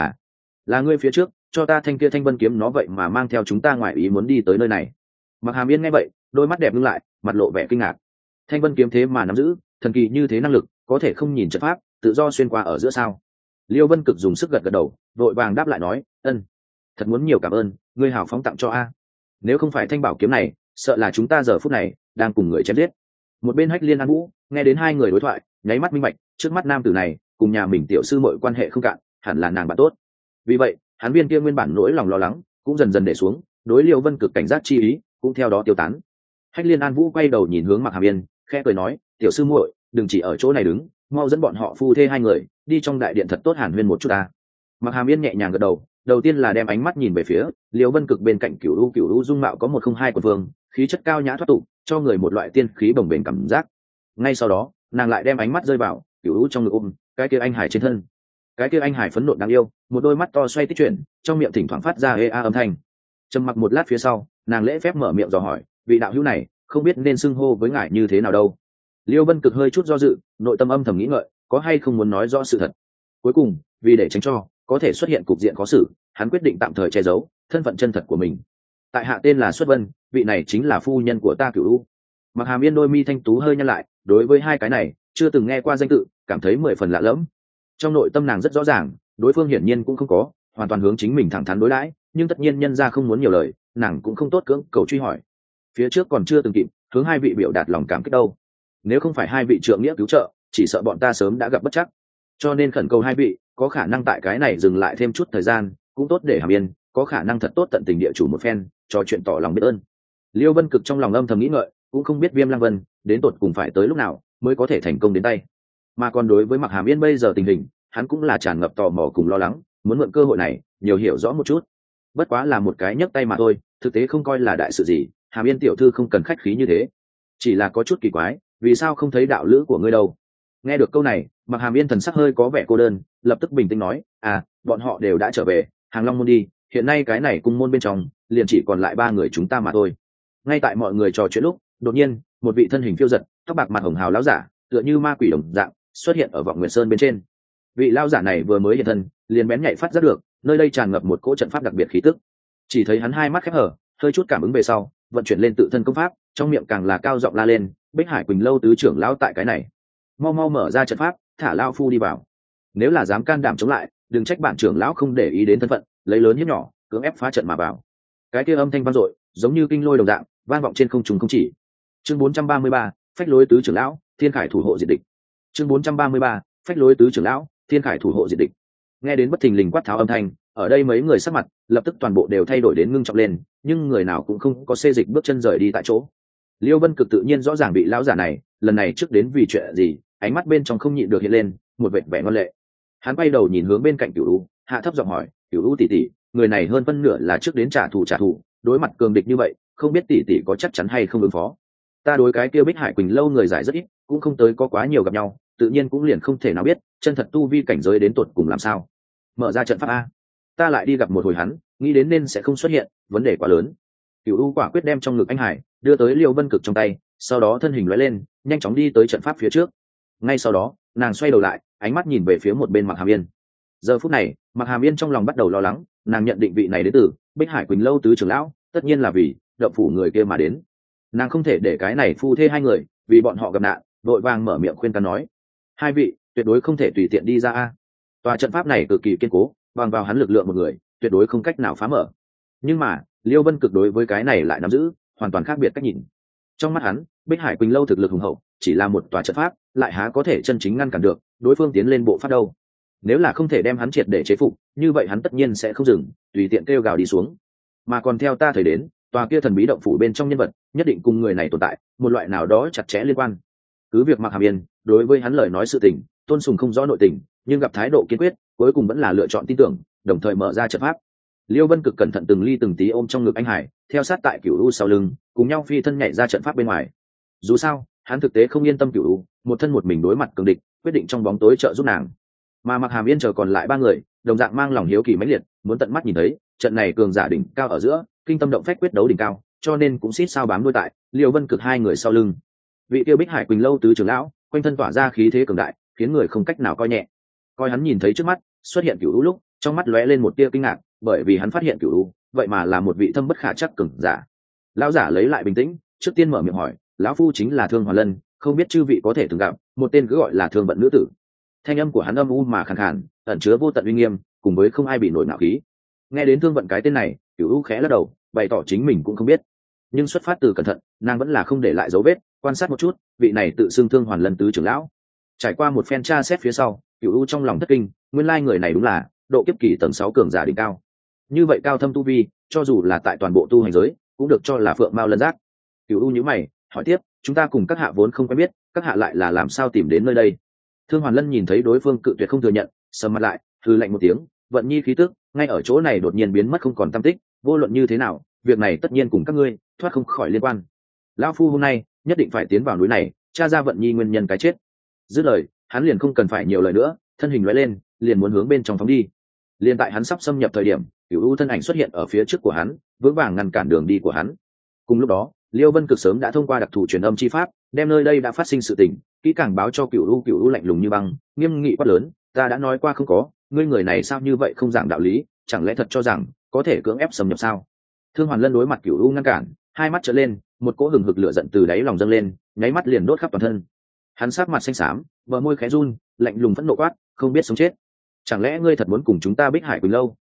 là ngươi phía trước cho ta thanh kia thanh vân kiếm, nó vậy mà mang theo chúng ta ngoài ý muốn đi tới nơi này. Mặc Hàm Yên nghe vậy, đôi mắt đẹp ngưng lại, mặt lộ vẻ kinh ngạc. Thanh vân kiếm thế mà nắm giữ thần kỳ như thế năng lực, có thể không nhìn trận pháp tự do xuyên qua ở giữa sao? Liêu Vân Cực dùng sức gật gật đầu, vội vàng đáp lại nói, ân, thật muốn nhiều cảm ơn ngươi hào phóng tặng cho a. Nếu không phải thanh bảo kiếm này, sợ là chúng ta giờ phút này đang cùng người chém giết. Một bên Hách Liên An Vũ nghe đến hai người đối thoại, nháy mắt minh bạch, trước mắt nam tử này cùng nhà mình tiểu sư muội quan hệ không cạn, hẳn là nàng bạn tốt. Vì vậy hắn viên kia nguyên bản nỗi lòng lo lắng cũng dần dần để xuống, đối Liêu Vân Cực cảnh giác chi ý cũng theo đó tiêu tán. Hách Liên An Vũ quay đầu nhìn hướng Mặc Hàm Yên, khẽ cười nói, tiểu sư muội, đừng chỉ ở chỗ này đứng, mau dẫn bọn họ phu thê hai người đi trong đại điện thật tốt hàn huyên một chút ta. Mặc Hàm Yên nhẹ nhàng gật đầu, đầu tiên là đem ánh mắt nhìn về phía Liêu Vân Cực bên cạnh Cửu Lũ dung mạo có 102 quần vương, khí chất cao nhã thoát tục, cho người một loại tiên khí bồng bềnh cảm giác. Ngay sau đó nàng lại đem ánh mắt rơi vào Cửu Lũ trong ngực ôm cái kia anh hải trên thân. Cái kia anh hải phấn nộn đáng yêu, một đôi mắt to xoay tích chuyển, trong miệng thỉnh thoảng phát ra ê a âm thanh. Trầm mặc một lát phía sau, nàng lễ phép mở miệng dò hỏi, vị đạo hữu này không biết nên xưng hô với ngài như thế nào đâu? Liêu Vân Cực hơi chút do dự, nội tâm âm thầm nghĩ ngợi, có hay không muốn nói rõ sự thật. Cuối cùng vì để tránh cho có thể xuất hiện cục diện khó xử, hắn quyết định tạm thời che giấu thân phận chân thật của mình. Tại hạ tên là Xuất Vân, vị này chính là phu nhân của ta Cửu Lũ. Mặc Hàm Yên đôi mi thanh tú hơi nhăn lại, đối với hai cái này chưa từng nghe qua danh tự, cảm thấy 10 phần lạ lẫm. Trong nội tâm nàng rất rõ ràng, đối phương hiển nhiên cũng không có hoàn toàn hướng chính mình thẳng thắn đối đãi, nhưng tất nhiên nhân ra không muốn nhiều lời, nàng cũng không tốt cưỡng cầu truy hỏi. Phía trước còn chưa từng kịp hướng hai vị biểu đạt lòng cảm kích đâu, nếu không phải hai vị trượng nghĩa cứu trợ, chỉ sợ bọn ta sớm đã gặp bất chắc. Cho nên khẩn cầu hai vị có khả năng tại cái này dừng lại thêm chút thời gian, cũng tốt để Hàm Yên có khả năng thật tốt tận tình địa chủ một phen, trò chuyện tỏ lòng biết ơn. Liêu Vân Cực trong lòng âm thầm nghĩ ngợi, cũng không biết Viêm Lăng Vân đến tột cùng phải tới lúc nào mới có thể thành công đến tay. Mà còn đối với Mạc Hàm Yên bây giờ tình hình, hắn cũng là tràn ngập tò mò cùng lo lắng, muốn mượn cơ hội này nhiều hiểu rõ một chút. Bất quá là một cái nhấc tay mà thôi, thực tế không coi là đại sự gì. Hàm Yên tiểu thư không cần khách khí như thế, chỉ là có chút kỳ quái, vì sao không thấy đạo lữ của ngươi đâu? Nghe được câu này, Mạc Hàm Yên thần sắc hơi có vẻ cô đơn, lập tức bình tĩnh nói, bọn họ đều đã trở về Hàng Long môn đi, hiện nay cái này cung môn bên trong liền chỉ còn lại 3 người chúng ta mà thôi. Ngay tại mọi người trò chuyện lúc, đột nhiên một vị thân hình phiêu giật, tóc bạc mặt hồng hào lão giả tựa như ma quỷ đồng dạng xuất hiện ở Vọng Nguyệt Sơn bên trên. Vị lão giả này vừa mới hiện thân, liền bén nhạy phát giác được nơi đây tràn ngập một cỗ trận pháp đặc biệt khí tức. Chỉ thấy hắn hai mắt khép hở, hơi chút cảm ứng về sau, vận chuyển lên tự thân công pháp, trong miệng càng là cao giọng la lên, Bích Hải Quỳnh lâu tứ trưởng lão tại cái này, mau mau mở ra trận pháp, thả lao phu đi vào. Nếu là dám can đảm chống lại, đừng trách bản trưởng lão không để ý đến thân phận, lấy lớn hiếp nhỏ, cưỡng ép phá trận mà vào. Cái kia âm thanh vang dội, giống như kinh lôi đồng dạng, vang vọng trên không trung không chỉ. Chương 433, phách lối tứ trưởng lão, Thiên Khải thủ hộ diệt địch. Chương 433, phách lối tứ trưởng lão, Thiên Khải thủ hộ diệt địch. Nghe đến bất thình lình quát tháo âm thanh, ở đây mấy người sắc mặt lập tức toàn bộ đều thay đổi đến ngưng trọng lên, nhưng người nào cũng không có xê dịch bước chân rời đi tại chỗ. Liêu Vân Cực tự nhiên rõ ràng bị lão giả này lần này trước đến vì chuyện gì, ánh mắt bên trong không nhịn được hiện lên một vệt vẻ ngoan lệ. Hắn quay đầu nhìn hướng bên cạnh Cửu U, hạ thấp giọng hỏi, Cửu U tỷ tỷ, người này hơn phân nửa là trước đến trả thù, đối mặt cường địch như vậy, không biết tỷ tỷ có chắc chắn hay không ứng phó. Ta đối cái kia Bích Hải Quỳnh lâu người giải rất ít, cũng không tới có quá nhiều gặp nhau, tự nhiên cũng liền không thể nào biết chân thật tu vi cảnh giới đến tột cùng làm sao. Mở ra trận pháp a, ta lại đi gặp một hồi hắn, nghĩ đến nên sẽ không xuất hiện vấn đề quá lớn. Cửu U quả quyết đem trong ngực anh Hải đưa tới Liêu Vân Cực trong tay, sau đó thân hình lóe lên, nhanh chóng đi tới trận pháp phía trước. Ngay sau đó, nàng xoay đầu lại, ánh mắt nhìn về phía một bên Mạc Hàm Yên. Giờ phút này, Mạc Hàm Yên trong lòng bắt đầu lo lắng, nàng nhận định vị này đến từ Bích Hải Quỳnh lâu tứ trưởng lão, tất nhiên là vì động phủ người kia mà đến. Nàng không thể để cái này phu thê hai người vì bọn họ gặp nạn, vội vàng mở miệng khuyên can nói, hai vị tuyệt đối không thể tùy tiện đi ra a. Tòa trận pháp này cực kỳ kiên cố, bằng vào hắn lực lượng một người, tuyệt đối không cách nào phá mở. Nhưng mà Liêu Vân Cực đối với cái này lại nắm giữ hoàn toàn khác biệt cách nhìn. Trong mắt hắn, Bích Hải Quỳnh lâu thực lực hùng hậu, chỉ là một tòa trận pháp, lại há có thể chân chính ngăn cản được đối phương tiến lên bộ pháp đâu. Nếu là không thể đem hắn triệt để chế phục, như vậy hắn tất nhiên sẽ không dừng, tùy tiện kêu gào đi xuống. Mà còn theo ta thấy đến, tòa kia thần bí động phủ bên trong nhân vật, nhất định cùng người này tồn tại một loại nào đó chặt chẽ liên quan. Cứ việc Mạc Hàm Yên đối với hắn lời nói sự tình tôn sùng không rõ nội tình, nhưng gặp thái độ kiên quyết, cuối cùng vẫn là lựa chọn tin tưởng, đồng thời mở ra trận pháp. Liêu Vân Cực cẩn thận từng ly từng tí ôm trong ngực anh Hải, theo sát tại Cửu U sau lưng, cùng nhau phi thân nhảy ra trận pháp bên ngoài. Dù sao, hắn thực tế không yên tâm Cửu U một thân một mình đối mặt cường địch, quyết định trong bóng tối trợ giúp nàng. Mà Mạc Hàm Yên chờ còn lại 3 người, đồng dạng mang lòng hiếu kỳ mãnh liệt, muốn tận mắt nhìn thấy trận này cường giả đỉnh cao ở giữa, kinh tâm động phách quyết đấu đỉnh cao, cho nên cũng xít sao bám đuôi tại Liêu Vân Cực 2 người sau lưng. Vị tiêu Bích Hải Quỳnh lâu tứ trưởng lão, quanh thân tỏa ra khí thế cường đại, khiến người không cách nào coi nhẹ. Coi hắn nhìn thấy trước mắt xuất hiện Cửu U lúc, trong mắt lóe lên một tia kinh ngạc, bởi vì hắn phát hiện Cửu U vậy mà là một vị thâm bất khả chắc cường giả. Lão giả lấy lại bình tĩnh, trước tiên mở miệng hỏi, lão phu chính là Thương Hoàn Lân, không biết chư vị có thể từng gặp một tên cứ gọi là Thương Vận nữ tử. Thanh âm của hắn âm u mà khàn khàn, ẩn chứa vô tận uy nghiêm, cùng với không ai bị nổi nạo khí. Nghe đến Thương Vận cái tên này, Cửu U khẽ lắc đầu, bày tỏ chính mình cũng không biết. Nhưng xuất phát từ cẩn thận, nàng vẫn là không để lại dấu vết, quan sát một chút, vị này tự xưng Thương Hoàn Lân tứ trưởng lão. Trải qua một phen tra xét phía sau, Cửu U trong lòng thất kinh, nguyên lai người này đúng là độ kiếp kỳ tầng 6 cường giả đỉnh cao. Như vậy cao thâm tu vi, cho dù là tại toàn bộ tu hành giới, cũng được cho là phượng mao lân giác. Cửu U nhíu mày, hỏi tiếp, chúng ta cùng các hạ vốn không quen biết, các hạ lại là làm sao tìm đến nơi đây? Thương Hoàn Lân nhìn thấy đối phương cự tuyệt không thừa nhận, sầm mặt lại, hừ lạnh một tiếng, vận nhi khí tức, ngay ở chỗ này đột nhiên biến mất không còn tăm tích, vô luận như thế nào, việc này tất nhiên cùng các ngươi thoát không khỏi liên quan. Lão phu hôm nay nhất định phải tiến vào núi này, tra ra vận nhi nguyên nhân cái chết. Dứt lời, hắn liền không cần phải nhiều lời nữa, thân hình lóe lên, liền muốn hướng bên trong phóng đi. Liên tại hắn sắp xâm nhập thời điểm, Cửu U thân ảnh xuất hiện ở phía trước của hắn, vững vàng ngăn cản đường đi của hắn. Cùng lúc đó, Liêu Vân Cực sớm đã thông qua đặc thù truyền âm chi pháp, đem nơi đây đã phát sinh sự tình kỹ càng báo cho Cửu U lạnh lùng như băng, nghiêm nghị quát lớn, ta đã nói qua không có, ngươi người này sao như vậy không giảng đạo lý, chẳng lẽ thật cho rằng có thể cưỡng ép xâm nhập sao? Thương Hoàn Lân đối mặt Cửu U ngăn cản, hai mắt trợn lên, một cỗ hừng hực lửa giận từ đáy lòng dâng lên, nháy mắt liền đốt khắp toàn thân. Hắn sắc mặt xanh xám, bờ môi khẽ run, lạnh lùng phẫn nộ quát, không biết sống chết, chẳng lẽ ngươi thật muốn cùng chúng ta Bích Hải Quỳnh lâu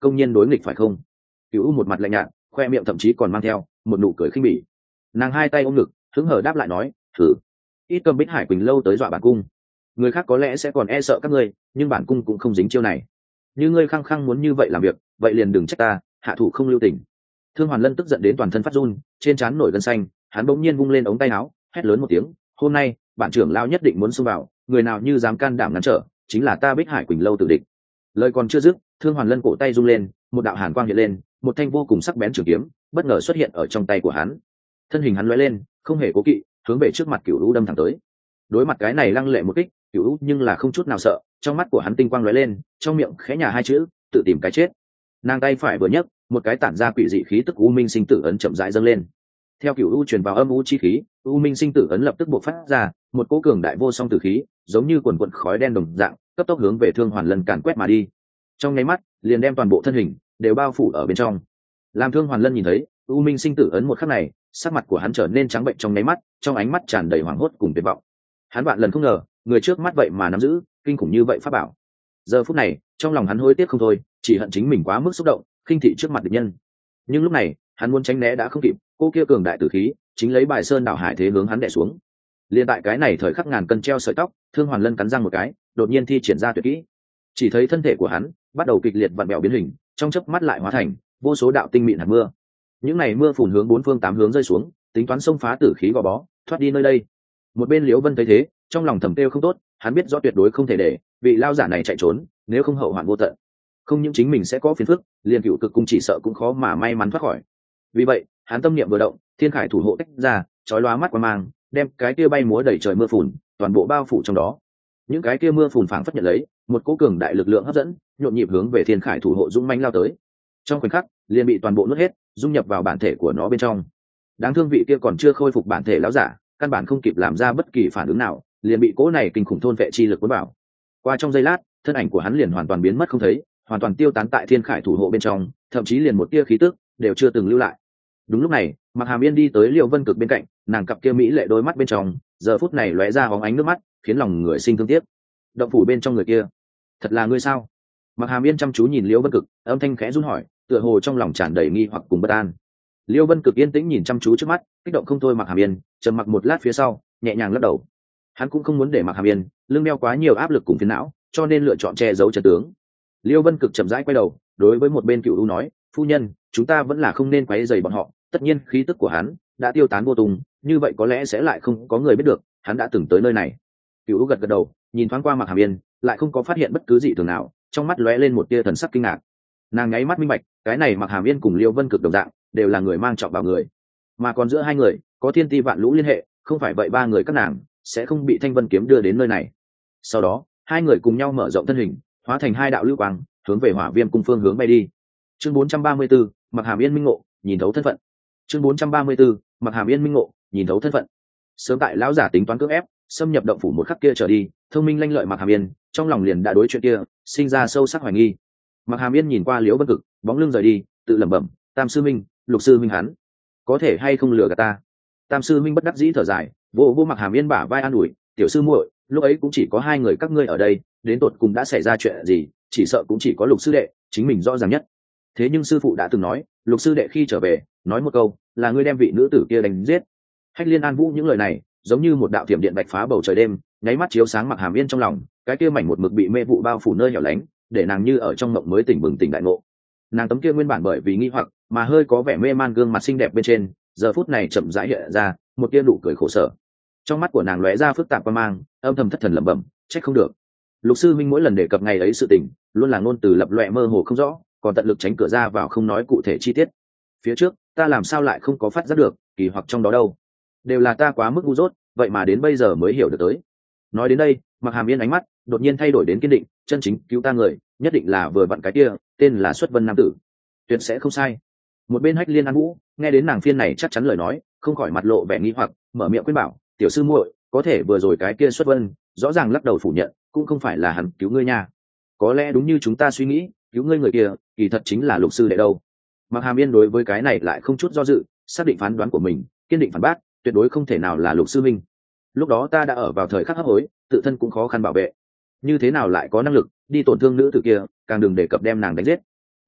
công nhiên đối nghịch phải không? Cửu U một mặt lạnh nhạt, khoe miệng thậm chí còn mang theo một nụ cười khinh bỉ. Nàng hai tay ôm ngực, hứng hở đáp lại nói, thử ít cầm Bích Hải Quỳnh lâu tới dọa bản cung. Người khác có lẽ sẽ còn e sợ các ngươi, nhưng bản cung cũng không dính chiêu này. Như ngươi khăng khăng muốn như vậy làm việc, vậy liền đừng trách ta hạ thủ không lưu tình. Thương Hoàn Lân tức giận đến toàn thân phát run, trên trán nổi gân xanh, hắn bỗng nhiên vung lên ống tay áo, hét lớn một tiếng, hôm nay bản trưởng lão nhất định muốn xông vào, người nào như dám can đảm ngăn trở, chính là ta Bích Hải Quỳnh lâu tự địch. Lời còn chưa dứt, Thương Hoàn Lân cổ tay rung lên, một đạo hàn quang hiện lên, một thanh vô cùng sắc bén trường kiếm bất ngờ xuất hiện ở trong tay của hắn. Thân hình hắn lóe lên, không hề cố kỵ, hướng về trước mặt Cửu U đâm thẳng tới. Đối mặt cái này lăng lệ một kích, Cửu U nhưng là không chút nào sợ, trong mắt của hắn tinh quang lóe lên, trong miệng khẽ nhả hai chữ, tự tìm cái chết. Nàng tay phải vừa nhấc, một cái tản ra quỷ dị khí tức U Minh Sinh Tử ấn chậm rãi dâng lên. Theo Cửu U truyền vào âm u chi khí, U Minh Sinh Tử ấn lập tức bộc phát ra một cỗ cường đại vô song tử khí, giống như quần quần khói đen đồng dạng, cấp tốc hướng về Thương Hoàn Lân càn quét mà đi. Trong nháy mắt, liền đem toàn bộ thân hình đều bao phủ ở bên trong. Làm Thương Hoàn Lân nhìn thấy U Minh Sinh Tử ấn một khắc này, sắc mặt của hắn trở nên trắng bệnh trong nháy mắt, trong ánh mắt tràn đầy hoảng hốt cùng tuyệt vọng. Hắn vạn lần không ngờ, người trước mắt vậy mà nắm giữ kinh khủng như vậy pháp bảo. Giờ phút này, trong lòng hắn hối tiếc không thôi, chỉ hận chính mình quá mức xúc động, khinh thị trước mặt địch nhân. Nhưng lúc này, hắn muốn tránh né đã không kịp, cô kia cường đại tử khí chính lấy bài sơn đảo hải thế hướng hắn đè xuống. Liên tại cái này thời khắc ngàn cân treo sợi tóc, Thương Hoàn Lân cắn răng một cái, đột nhiên thi triển ra tuyệt kỹ. Chỉ thấy thân thể của hắn bắt đầu kịch liệt vặn vẹo biến hình, trong chớp mắt lại hóa thành vô số đạo tinh mịn hạt mưa. Những này mưa phùn hướng bốn phương tám hướng rơi xuống, tính toán xông phá tử khí gò bó, thoát đi nơi đây. Một bên Liễu Vân thấy thế, trong lòng thầm kêu không tốt, hắn biết rõ tuyệt đối không thể để vị lao giả này chạy trốn, nếu không hậu hoạn vô tận. Không những chính mình sẽ có phiền phức, liền Cựu Cực cung chỉ sợ cũng khó mà may mắn thoát khỏi. Vì vậy, hắn tâm niệm vừa động, Thiên Khải thủ hộ tách ra, chói lóa mắt quang mang, đem cái kia bay múa đầy trời mưa phùn toàn bộ bao phủ trong đó. Những cái kia mưa phùn phảng phất nhận lấy một cỗ cường đại lực lượng hấp dẫn, nhộn nhịp hướng về Thiên Khải thủ hộ dũng mãnh lao tới. Trong khoảnh khắc, liền bị toàn bộ nuốt hết, dung nhập vào bản thể của nó bên trong. Đáng thương vị kia còn chưa khôi phục bản thể lão giả, căn bản không kịp làm ra bất kỳ phản ứng nào, liền bị cỗ này kinh khủng thôn vệ chi lực cuốn vào. Qua trong giây lát, thân ảnh của hắn liền hoàn toàn biến mất không thấy, hoàn toàn tiêu tán tại Thiên Khải thủ hộ bên trong, thậm chí liền một tia khí tức đều chưa từng lưu lại. Đúng lúc này, Mạc Hàm Yên đi tới Liễu Vân Cực bên cạnh, nàng cặp kia mỹ lệ đôi mắt bên trong, giờ phút này lóe ra bóng ánh nước mắt, khiến lòng người sinh thương tiếc. Động phủ bên trong người kia, thật là ngươi sao? Mạc Hàm Yên chăm chú nhìn Liễu Vân Cực, âm thanh khẽ run hỏi, tựa hồ trong lòng tràn đầy nghi hoặc cùng bất an. Liễu Vân Cực yên tĩnh nhìn chăm chú trước mắt, kích động không thôi. Mạc Hàm Yên trầm mặc một lát phía sau, nhẹ nhàng lắc đầu. Hắn cũng không muốn để Mạc Hàm Yên lưng đeo quá nhiều áp lực cùng phiền não, cho nên lựa chọn che giấu chân tướng. Liễu Vân Cực chậm rãi quay đầu, đối với một bên Cửu U nói, phu nhân, chúng ta vẫn là không nên quấy rầy bọn họ. Tất nhiên khí tức của hắn đã tiêu tán vô tung, như vậy có lẽ sẽ lại không có người biết được hắn đã từng tới nơi này. Cửu U gật gật đầu, nhìn thoáng qua Mạc Hàm Yên, lại không có phát hiện bất cứ gì thường nào, trong mắt lóe lên một tia thần sắc kinh ngạc. Nàng nháy mắt minh bạch, cái này Mạc Hàm Yên cùng Liễu Vân Cực đồng dạng, đều là người mang trọng bảo người, mà còn giữa hai người có thiên ti vạn lũ liên hệ, không phải vậy ba người các nàng sẽ không bị Thanh Vân kiếm đưa đến nơi này. Sau đó, hai người cùng nhau mở rộng thân hình, hóa thành hai đạo lưu quang, hướng về Hỏa Viêm cung phương hướng bay đi. Chương 434, Mạc Hàm Yên minh ngộ, nhìn thấu thân phận. Chương 434, Mạc Hàm Yên minh ngộ, nhìn thấu thân phận. Sớm tại lão giả tính toán cưỡng ép xâm nhập động phủ một khắc kia trở đi, thông minh lanh lợi Mạc Hàm Yên trong lòng liền đã đối chuyện kia sinh ra sâu sắc hoài nghi. Mạc Hàm Yên nhìn qua Liễu Vân Cực, bóng lưng rời đi, tự lẩm bẩm, Tam sư minh, Lục sư minh hắn có thể hay không lừa gạt ta? Tam sư minh bất đắc dĩ thở dài, vô Mạc Hàm Yên bả vai an ủi, tiểu sư muội, lúc ấy cũng chỉ có hai người các ngươi ở đây, đến tột cùng đã xảy ra chuyện gì, chỉ sợ cũng chỉ có Lục sư đệ chính mình rõ ràng nhất. Thế nhưng sư phụ đã từng nói, Lục sư đệ khi trở về nói một câu, là ngươi đem vị nữ tử kia đánh giết. Hách Liên An Vũ những lời này giống như một đạo thiểm điện bạch phá bầu trời đêm, nháy mắt chiếu sáng Mạc Hàm Yên trong lòng, cái kia mảnh một mực bị mê vụ bao phủ nơi hẻo lánh, để nàng như ở trong mộng mới tỉnh bừng tỉnh đại ngộ. Nàng tấm kia nguyên bản bởi vì nghi hoặc mà hơi có vẻ mê man gương mặt xinh đẹp bên trên, giờ phút này chậm rãi hiện ra một tia nụ cười khổ sở. Trong mắt của nàng lóe ra phức tạp quan mang, âm thầm thất thần lẩm bẩm, trách không được. Lục sư minh mỗi lần đề cập ngày ấy sự tình, luôn là ngôn từ lập loè mơ hồ không rõ, còn tận lực tránh cửa ra vào không nói cụ thể chi tiết. Phía trước ta làm sao lại không có phát giác được kỳ hoặc trong đó đâu? Đều là ta quá mức ngu dốt, vậy mà đến bây giờ mới hiểu được tới. Nói đến đây, Mạc Hàm Yên ánh mắt đột nhiên thay đổi đến kiên định, chân chính cứu ta người nhất định là vừa vặn cái kia tên là Xuất Vân nam tử, tuyệt sẽ không sai. Một bên Hách Liên An Vũ nghe đến nàng phiên này chắc chắn lời nói, không khỏi mặt lộ vẻ nghi hoặc, mở miệng khuyên bảo, tiểu sư muội, có thể vừa rồi cái kia Xuất Vân rõ ràng lắc đầu phủ nhận, cũng không phải là hắn cứu ngươi nha. Có lẽ đúng như chúng ta suy nghĩ, cứu ngươi người kia kỳ thật chính là Lục sư đệ đâu. Mạc Hàm Yên đối với cái này lại không chút do dự, xác định phán đoán của mình, kiên định phản bác, tuyệt đối không thể nào là Lục sư minh. Lúc đó ta đã ở vào thời khắc hấp hối, tự thân cũng khó khăn bảo vệ, như thế nào lại có năng lực đi tổn thương nữ tử kia, càng đừng đề cập đem nàng đánh giết.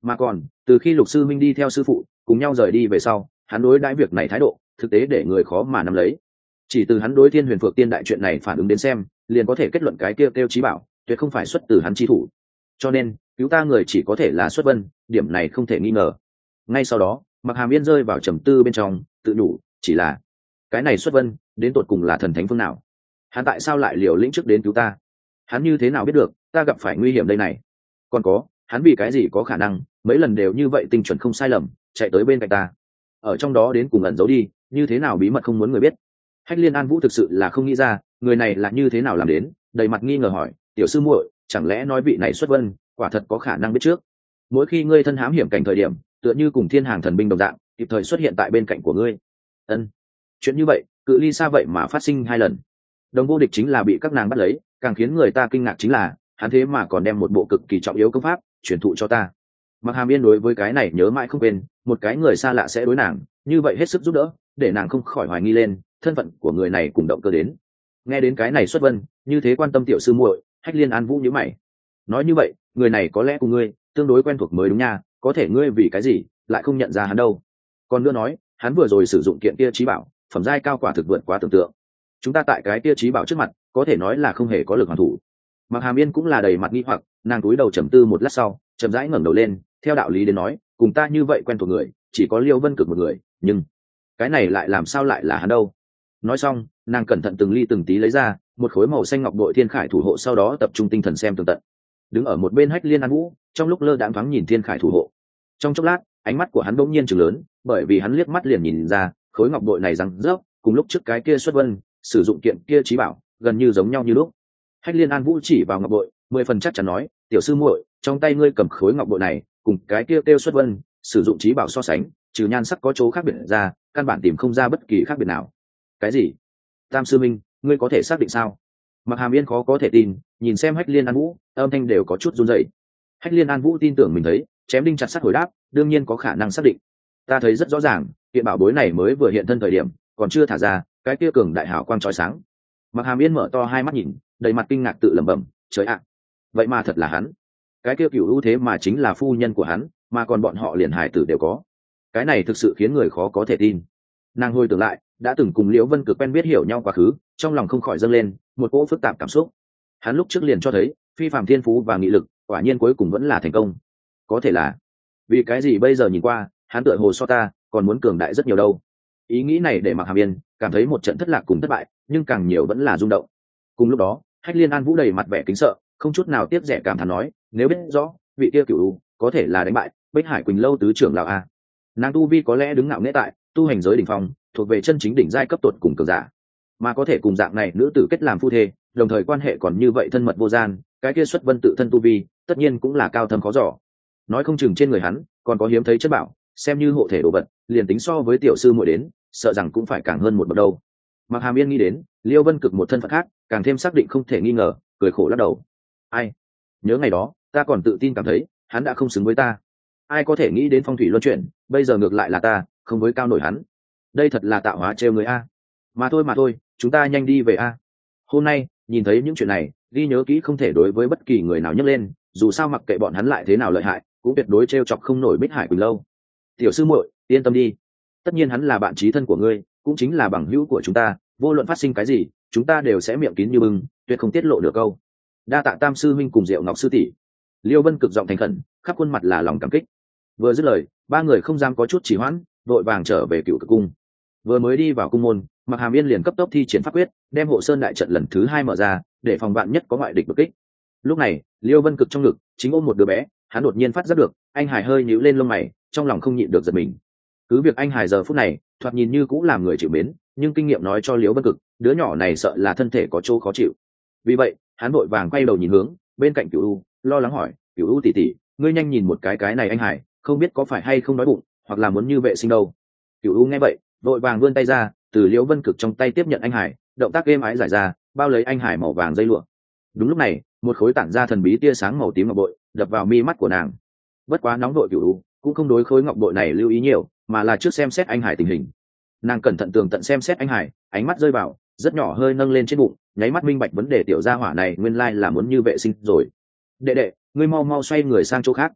Mà còn từ khi Lục sư minh đi theo sư phụ cùng nhau rời đi về sau, hắn đối đãi việc này thái độ thực tế để người khó mà nắm lấy. Chỉ từ hắn đối Thiên Huyền Phượng Tiên đại chuyện này phản ứng đến xem, liền có thể kết luận cái kia kêu Chí Bảo tuyệt không phải xuất từ hắn chi thủ. Cho nên cứu ta người chỉ có thể là Xuất Vân, điểm này không thể nghi ngờ. Ngay sau đó Mặc Hàm Yên rơi vào trầm tư bên trong, tự nhủ, chỉ là cái này Xuất Vân đến tột cùng là thần thánh phương nào? Hắn tại sao lại liều lĩnh trước đến cứu ta? Hắn như thế nào biết được ta gặp phải nguy hiểm đây này? Còn có, hắn vì cái gì có khả năng mấy lần đều như vậy tinh chuẩn không sai lầm chạy tới bên cạnh ta? Ở trong đó đến cùng ẩn giấu đi như thế nào bí mật không muốn người biết? Hách Liên An Vũ thực sự là không nghĩ ra người này là như thế nào làm đến, đầy mặt nghi ngờ hỏi, tiểu sư muội, chẳng lẽ nói vị này Xuất Vân quả thật có khả năng biết trước? Mỗi khi ngươi thân hãm hiểm cảnh thời điểm, tựa như cùng thiên hàng thần binh đồng dạng, kịp thời xuất hiện tại bên cạnh của ngươi. Ân, chuyện như vậy cự ly xa vậy mà phát sinh 2 lần. Đồng vô địch chính là bị các nàng bắt lấy, càng khiến người ta kinh ngạc chính là hắn thế mà còn đem một bộ cực kỳ trọng yếu công pháp truyền thụ cho ta. Mặc Hàm Yên đối với cái này nhớ mãi không quên, một cái người xa lạ sẽ đối nàng như vậy hết sức giúp đỡ, để nàng không khỏi hoài nghi lên thân phận của người này cùng động cơ đến. Nghe đến cái này Xuất Vân như thế quan tâm tiểu sư muội, Hách Liên An Vũ nhíu mày. Nói như vậy người này có lẽ cùng ngươi tương đối quen thuộc mới đúng nha, có thể ngươi vì cái gì lại không nhận ra hắn đâu? Còn nữa nói hắn vừa rồi sử dụng kiện kia Chí Bảo phẩm giai cao quả thực vượt quá tưởng tượng, chúng ta tại cái kia Chí Bảo trước mặt có thể nói là không hề có lực hoàn thủ. Mặc Hàm Yên cũng là đầy mặt nghi hoặc, nàng cúi đầu trầm tư một lát sau chậm rãi ngẩng đầu lên, theo đạo lý đến nói cùng ta như vậy quen thuộc người chỉ có Liêu Vân Cực một người, nhưng cái này lại làm sao lại là hắn đâu? Nói xong nàng cẩn thận từng ly từng tí lấy ra một khối màu xanh ngọc bội thiên khải thủ hộ, sau đó tập trung tinh thần xem tường tận. Đứng ở một bên Hách Liên An Vũ trong lúc lơ đãng thoáng nhìn thiên khải thủ hộ, trong chốc lát ánh mắt của hắn bỗng nhiên trừng lớn, bởi vì hắn liếc mắt liền nhìn ra khối ngọc bội này răng rớp cùng lúc trước cái kia Xuất Vân sử dụng kiện kia Chí Bảo gần như giống nhau như lúc. Hách Liên An Vũ chỉ vào ngọc bội 10 phần chắc chắn nói, tiểu sư muội, trong tay ngươi cầm khối ngọc bội này cùng cái kia kêu Xuất Vân sử dụng Chí Bảo so sánh, trừ nhan sắc có chỗ khác biệt ra, căn bản tìm không ra bất kỳ khác biệt nào. Cái gì? Tam sư minh, ngươi có thể xác định sao? Mặc Hàm Yên khó có thể tin nhìn xem Hách Liên An Vũ, âm thanh đều có chút run rẩy. Hách Liên An Vũ tin tưởng mình thấy, chém đinh chặt sắt hồi đáp, đương nhiên có khả năng xác định. Ta thấy rất rõ ràng, kiện bảo bối này mới vừa hiện thân thời điểm còn chưa thả ra cái kia cường đại hảo quang chói sáng. Mặc Hàm Yên mở to hai mắt nhìn, đầy mặt kinh ngạc tự lẩm bẩm, trời ạ, vậy mà thật là hắn. Cái kia Cửu ưu thế mà chính là phu nhân của hắn, mà còn bọn họ liền hài tử đều có. Cái này thực sự khiến người khó có thể tin. Nàng hồi tưởng lại đã từng cùng Liễu Vân Cực quen biết hiểu nhau quá khứ, trong lòng không khỏi dâng lên một cỗ phức tạp cảm xúc. Hắn lúc trước liền cho thấy phi phàm thiên phú và nghị lực, quả nhiên cuối cùng vẫn là thành công. Có thể là vì cái gì bây giờ nhìn qua hắn tựa hồ so ta còn muốn cường đại rất nhiều đâu? Ý nghĩ này để Mặc Hàm Yên cảm thấy một trận thất lạc cùng thất bại, nhưng càng nhiều vẫn là rung động. Cùng lúc đó Hách Liên An Vũ đầy mặt vẻ kính sợ, không chút nào tiếc rẻ cảm thán nói, nếu biết rõ vị kia Cửu ưu có thể là đánh bại Bích Hải Quỳnh lâu tứ trưởng lão a, nàng tu vi có lẽ đứng ngạo nghễ tại tu hành giới đỉnh phong, thuộc về chân chính đỉnh giai cấp tột cùng cường giả, mà có thể cùng dạng này nữ tử kết làm phu thê, đồng thời quan hệ còn như vậy thân mật vô gian, cái kia Xuất Vân tự thân tu vi tất nhiên cũng là cao thâm khó dò. Nói không chừng trên người hắn còn có hiếm thấy chất bảo, xem như hộ thể đồ vật, liền tính so với tiểu sư muội đến, sợ rằng cũng phải càng hơn một bậc đâu. Mặc Hàm Yên nghĩ đến Liêu Vân Cực một thân phận khác, càng thêm xác định không thể nghi ngờ, cười khổ lắc đầu. Ai, nhớ ngày đó ta còn tự tin cảm thấy hắn đã không xứng với ta, ai có thể nghĩ đến phong thủy luân chuyển, bây giờ ngược lại là ta không với cao nổi hắn. Đây thật là tạo hóa trêu người a. Mà thôi, chúng ta nhanh đi về a. Hôm nay nhìn thấy những chuyện này, ghi nhớ kỹ không thể đối với bất kỳ người nào nhắc lên, dù sao mặc kệ bọn hắn lại thế nào lợi hại, cũng tuyệt đối trêu chọc không nổi Bích Hải Quỳnh lâu. Tiểu sư muội, yên tâm đi, tất nhiên hắn là bạn chí thân của ngươi, cũng chính là bằng hữu của chúng ta, vô luận phát sinh cái gì chúng ta đều sẽ miệng kín như bưng, tuyệt không tiết lộ được câu. Đa tạ Tam sư minh cùng Diệu Ngọc sư tỷ. Liêu Vân cực giọng thành khẩn, khắp khuôn mặt là lòng cảm kích. Vừa dứt lời, ba người không dám có chút trì hoãn, vội vàng trở về Cửu Cực cung. Vừa mới đi vào cung môn, Mặc Hàm Yên liền cấp tốc thi triển pháp quyết, đem Hộ Sơn đại trận lần thứ 2 mở ra, để phòng vạn nhất có ngoại địch đột kích. Lúc này Liêu Vân cực trong ngực chính ôm một đứa bé, hắn đột nhiên phát giác được anh Hải hơi nhíu lên lông mày, trong lòng không nhịn được giật mình. Cứ việc anh Hải giờ phút này thoạt nhìn như cũng làm người chịu mến, nhưng kinh nghiệm nói cho Liêu Vân cực, đứa nhỏ này sợ là thân thể có chỗ khó chịu. Vì vậy hắn vội vàng quay đầu nhìn hướng bên cạnh Cửu U, lo lắng hỏi, Cửu U tỷ tỷ, ngươi nhanh nhìn một cái này anh Hải, không biết có phải hay không đói bụng, hoặc là muốn như vệ sinh đâu. Cửu U nghe vậy vội vàng vươn tay ra, từ Liễu Vân cực trong tay tiếp nhận anh Hải, động tác êm ái giải ra, bao lấy anh Hải màu vàng dây lụa. Đúng lúc này một khối tản ra thần bí tia sáng màu tím ngọc bội đập vào mi mắt của nàng. Bất quá nóng đội Cửu U cũng không đối khối ngọc bội này lưu ý nhiều, mà là trước xem xét anh Hải tình hình. Nàng cẩn thận tường tận xem xét anh Hải, ánh mắt rơi vào rất nhỏ hơi nâng lên trên bụng, nháy mắt minh bạch vấn đề tiểu gia hỏa này nguyên lai là muốn như vệ sinh rồi. Đệ đệ, ngươi mau mau xoay người sang chỗ khác.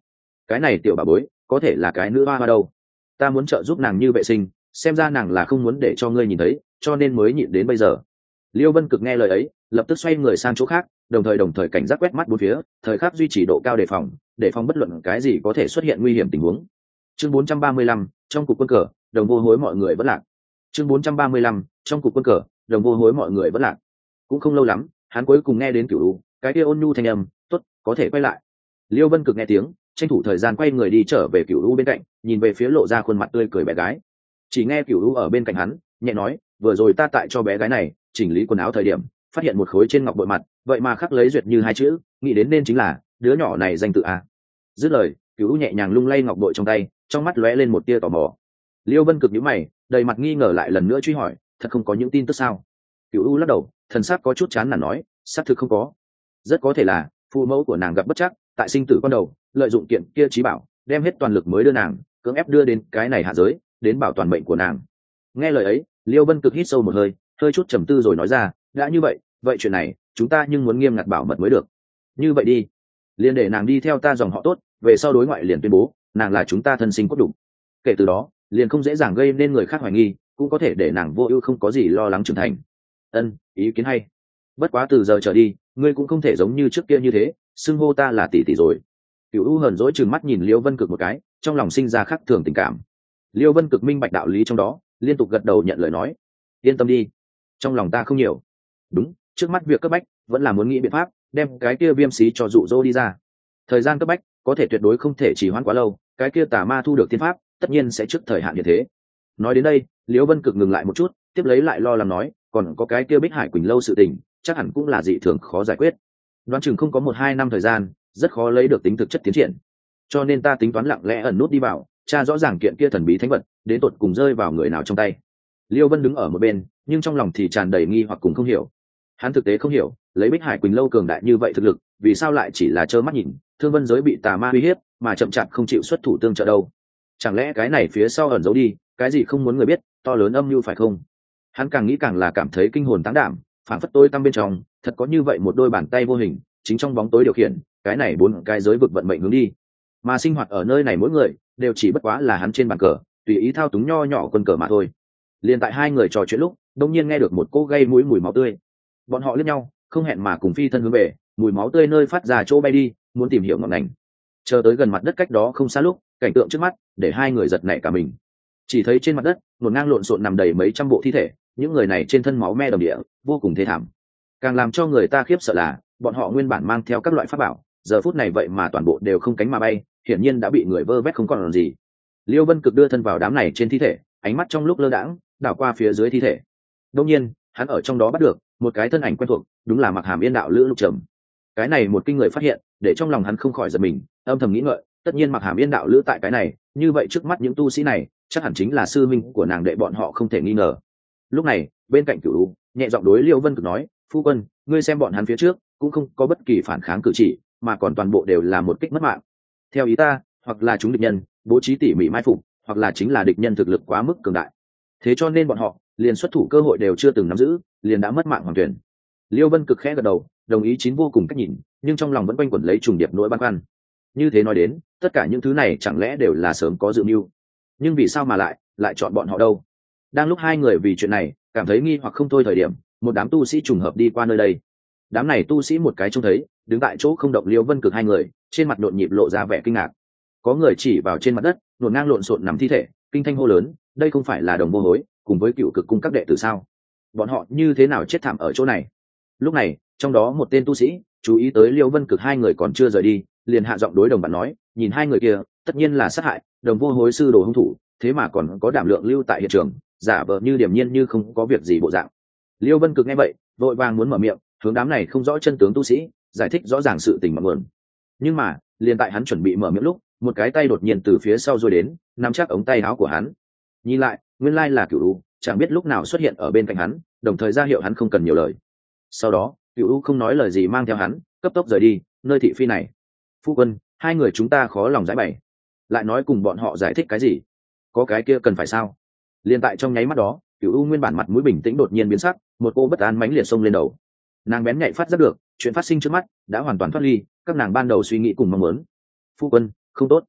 cái này tiểu bà bối có thể là cái nữ hoa hoa đâu, ta muốn trợ giúp nàng như vệ sinh, xem ra nàng là không muốn để cho ngươi nhìn thấy, cho nên mới nhịn đến bây giờ. Liêu Vân Cực nghe lời ấy, lập tức xoay người sang chỗ khác, đồng thời cảnh giác quét mắt bốn phía, thời khắc duy trì độ cao đề phòng bất luận cái gì có thể xuất hiện nguy hiểm tình huống. Chương 435, trong cục quân cờ, đồng vô hối mọi người vẫn lạc. Chương 435, trong cục quân cờ, đồng vô hối mọi người vẫn lạc. Cũng không lâu lắm, hắn cuối cùng nghe đến Cửu U, cái kia ôn nhu thanh âm, "Tốt, có thể quay lại." Liêu Vân Cực nghe tiếng, tranh thủ thời gian quay người đi trở về Cửu U bên cạnh, nhìn về phía lộ ra khuôn mặt tươi cười bé gái. Chỉ nghe Cửu U ở bên cạnh hắn, nhẹ nói, "Vừa rồi ta tại cho bé gái này chỉnh lý quần áo thời điểm, phát hiện một khối trên ngọc bội mặt, vậy mà khắc lấy duyệt như hai chữ, nghĩ đến nên chính là đứa nhỏ này danh tự a." Dứt lời, Cửu U nhẹ nhàng lung lay ngọc bội trong tay, trong mắt lóe lên một tia tò mò. Liêu Vân Cực nhíu mày, đầy mặt nghi ngờ lại lần nữa truy hỏi, "Thật không có những tin tức sao?" Cửu U lắc đầu, thần sắc có chút chán nản nói, "Xác thực không có. Rất có thể là phụ mẫu của nàng gặp bất trắc, tại sinh tử con đầu, lợi dụng kiện kia trí bảo, đem hết toàn lực mới đưa nàng, cưỡng ép đưa đến cái này hạ giới, đến bảo toàn mệnh của nàng." Nghe lời ấy, Liêu Vân Cực hít sâu một hơi, hơi chút trầm tư rồi nói ra, "Đã như vậy, vậy chuyện này chúng ta nhưng muốn nghiêm ngặt bảo mật mới được. Như vậy đi, liền để nàng đi theo ta dòng họ tốt, về sau đối ngoại liền tuyên bố nàng là chúng ta thân sinh cốt đục. Kể từ đó, liền không dễ dàng gây nên người khác hoài nghi, cũng có thể để nàng vô ưu không có gì lo lắng trưởng thành." Ân, ý kiến hay. Bất quá từ giờ trở đi, ngươi cũng không thể giống như trước kia như thế, xưng hô ta là tỷ tỷ rồi. Cửu U hờn dỗi trừng mắt nhìn Liêu Vân Cực một cái, trong lòng sinh ra khác thường tình cảm. Liêu Vân Cực minh bạch đạo lý trong đó, liên tục gật đầu nhận lời nói, "Yên tâm đi, trong lòng ta không nhiều. Đúng, trước mắt việc cấp bách vẫn là muốn nghĩ biện pháp đem cái kia viêm xí cho dụ dỗ đi ra. Thời gian cấp bách có thể tuyệt đối không thể trì hoãn quá lâu, cái kia tà ma thu được thiên pháp tất nhiên sẽ trước thời hạn như thế." Nói đến đây, Liễu Vân Cực ngừng lại một chút, tiếp lấy lại lo lắng nói, "Còn có cái kia Bích Hải Quỳnh lâu sự tình, chắc hẳn cũng là dị thường khó giải quyết. Đoán chừng không có 1-2 năm thời gian, rất khó lấy được tính thực chất tiến triển. Cho nên ta tính toán lặng lẽ ẩn nút đi vào, tra rõ ràng kiện kia thần bí thánh vật đến tột cùng rơi vào người nào trong tay." Liêu Vân đứng ở một bên, nhưng trong lòng thì tràn đầy nghi hoặc cùng không hiểu. Hắn thực tế không hiểu, lấy Bích Hải Quỳnh lâu cường đại như vậy thực lực, vì sao lại chỉ là trơ mắt nhìn Thương Vân giới bị tà ma uy hiếp mà chậm chạp không chịu xuất thủ tương trợ đâu? Chẳng lẽ cái này phía sau ẩn giấu đi cái gì không muốn người biết, to lớn âm mưu phải không? Hắn càng nghĩ càng là cảm thấy kinh hồn táng đảm, phản phất tôi tăm bên trong thật có như vậy một đôi bàn tay vô hình, chính trong bóng tối điều khiển cái này 4 cái giới vực vận mệnh hướng đi. Mà sinh hoạt ở nơi này mỗi người đều chỉ bất quá là hắn trên bàn cờ, tùy ý thao túng nho nhỏ quân cờ mà thôi. Liên tại hai người trò chuyện lúc, đông nhiên nghe được một cỗ gây mũi mùi máu tươi. Bọn họ liếc nhau, không hẹn mà cùng phi thân hướng về mùi máu tươi nơi phát ra chỗ bay đi, muốn tìm hiểu ngọn ngành. Chờ tới gần mặt đất cách đó không xa lúc, cảnh tượng trước mắt để hai người giật nảy cả mình. Chỉ thấy trên mặt đất ngổn ngang lộn xộn nằm đầy mấy trăm bộ thi thể, những người này trên thân máu me đầm địa, vô cùng thê thảm. Càng làm cho người ta khiếp sợ là bọn họ nguyên bản mang theo các loại pháp bảo, giờ phút này vậy mà toàn bộ đều không cánh mà bay, hiển nhiên đã bị người vơ vét không còn làm gì. Liêu Vân Cực đưa thân vào đám này trên thi thể, ánh mắt trong lúc lơ đãng đảo qua phía dưới thi thể. Đương nhiên, hắn ở trong đó bắt được một cái thân ảnh quen thuộc, đúng là Mặc Hàm Yên đạo lữ Lục Trầm. Cái này một kinh người phát hiện, để trong lòng hắn không khỏi giật mình, âm thầm nghĩ ngợi, tất nhiên Mặc Hàm Yên đạo lữ tại cái này, như vậy trước mắt những tu sĩ này, chắc hẳn chính là sư minh của nàng đệ bọn họ không thể nghi ngờ. Lúc này, bên cạnh Cửu U, nhẹ giọng đối Liêu Vân Cực nói, "Phu quân, ngươi xem bọn hắn phía trước, cũng không có bất kỳ phản kháng cử chỉ, mà còn toàn bộ đều là một kích mất mạng. Theo ý ta, hoặc là chúng địch nhân bố trí tỉ mỉ mai phục, hoặc là chính là địch nhân thực lực quá mức cường đại. Thế cho nên bọn họ liền xuất thủ cơ hội đều chưa từng nắm giữ, liền đã mất mạng hoàn toàn." Liêu Vân Cực khẽ gật đầu, đồng ý chín vô cùng cách nhìn, nhưng trong lòng vẫn quanh quẩn lấy trùng điệp nỗi băn khoăn. Như thế nói đến, tất cả những thứ này chẳng lẽ đều là sớm có dự mưu? Nhưng vì sao mà lại chọn bọn họ đâu? Đang lúc hai người vì chuyện này cảm thấy nghi hoặc không thôi thời điểm, một đám tu sĩ trùng hợp đi qua nơi đây. Đám này tu sĩ một cái trông thấy, đứng tại chỗ không động Liêu Vân Cực hai người, trên mặt nhộn nhịp lộ ra vẻ kinh ngạc. Có người chỉ vào trên mặt đất ngổn ngang lộn xộn nằm thi thể, kinh thanh hô lớn, đây không phải là Đồng Vô Hối cùng với Cựu Cực cung các đệ tử sao? Bọn họ như thế nào chết thảm ở chỗ này? Lúc này, trong đó một tên tu sĩ chú ý tới Liêu Vân Cực hai người còn chưa rời đi, liền hạ giọng đối đồng bạn nói, nhìn hai người kia, tất nhiên là sát hại Đồng Vô Hối sư đồ hung thủ, thế mà còn có đảm lượng lưu tại hiện trường, giả vờ như điềm nhiên như không có việc gì bộ dạng. Liêu Vân Cực nghe vậy, vội vàng muốn mở miệng, hướng đám này không rõ chân tướng tu sĩ giải thích rõ ràng sự tình mọn nguồn. Nhưng mà, liền tại hắn chuẩn bị mở miệng lúc, một cái tay đột nhiên từ phía sau rơi đến, nắm chắc ống tay áo của hắn. Nhìn lại, nguyên lai là Cửu U, chẳng biết lúc nào xuất hiện ở bên cạnh hắn, đồng thời ra hiệu hắn không cần nhiều lời. Sau đó, Cửu U không nói lời gì mang theo hắn, cấp tốc rời đi nơi thị phi này. Phu quân, hai người chúng ta khó lòng giải bày, lại nói cùng bọn họ giải thích cái gì? Có cái kia cần phải sao? Liên tại trong nháy mắt đó, Cửu U nguyên bản mặt mũi bình tĩnh đột nhiên biến sắc, một cô bất an mãnh liệt xông lên đầu. Nàng bén nhạy phát giác được chuyện phát sinh trước mắt đã hoàn toàn thoát ly các nàng ban đầu suy nghĩ cùng mong muốn. Phu quân, không tốt.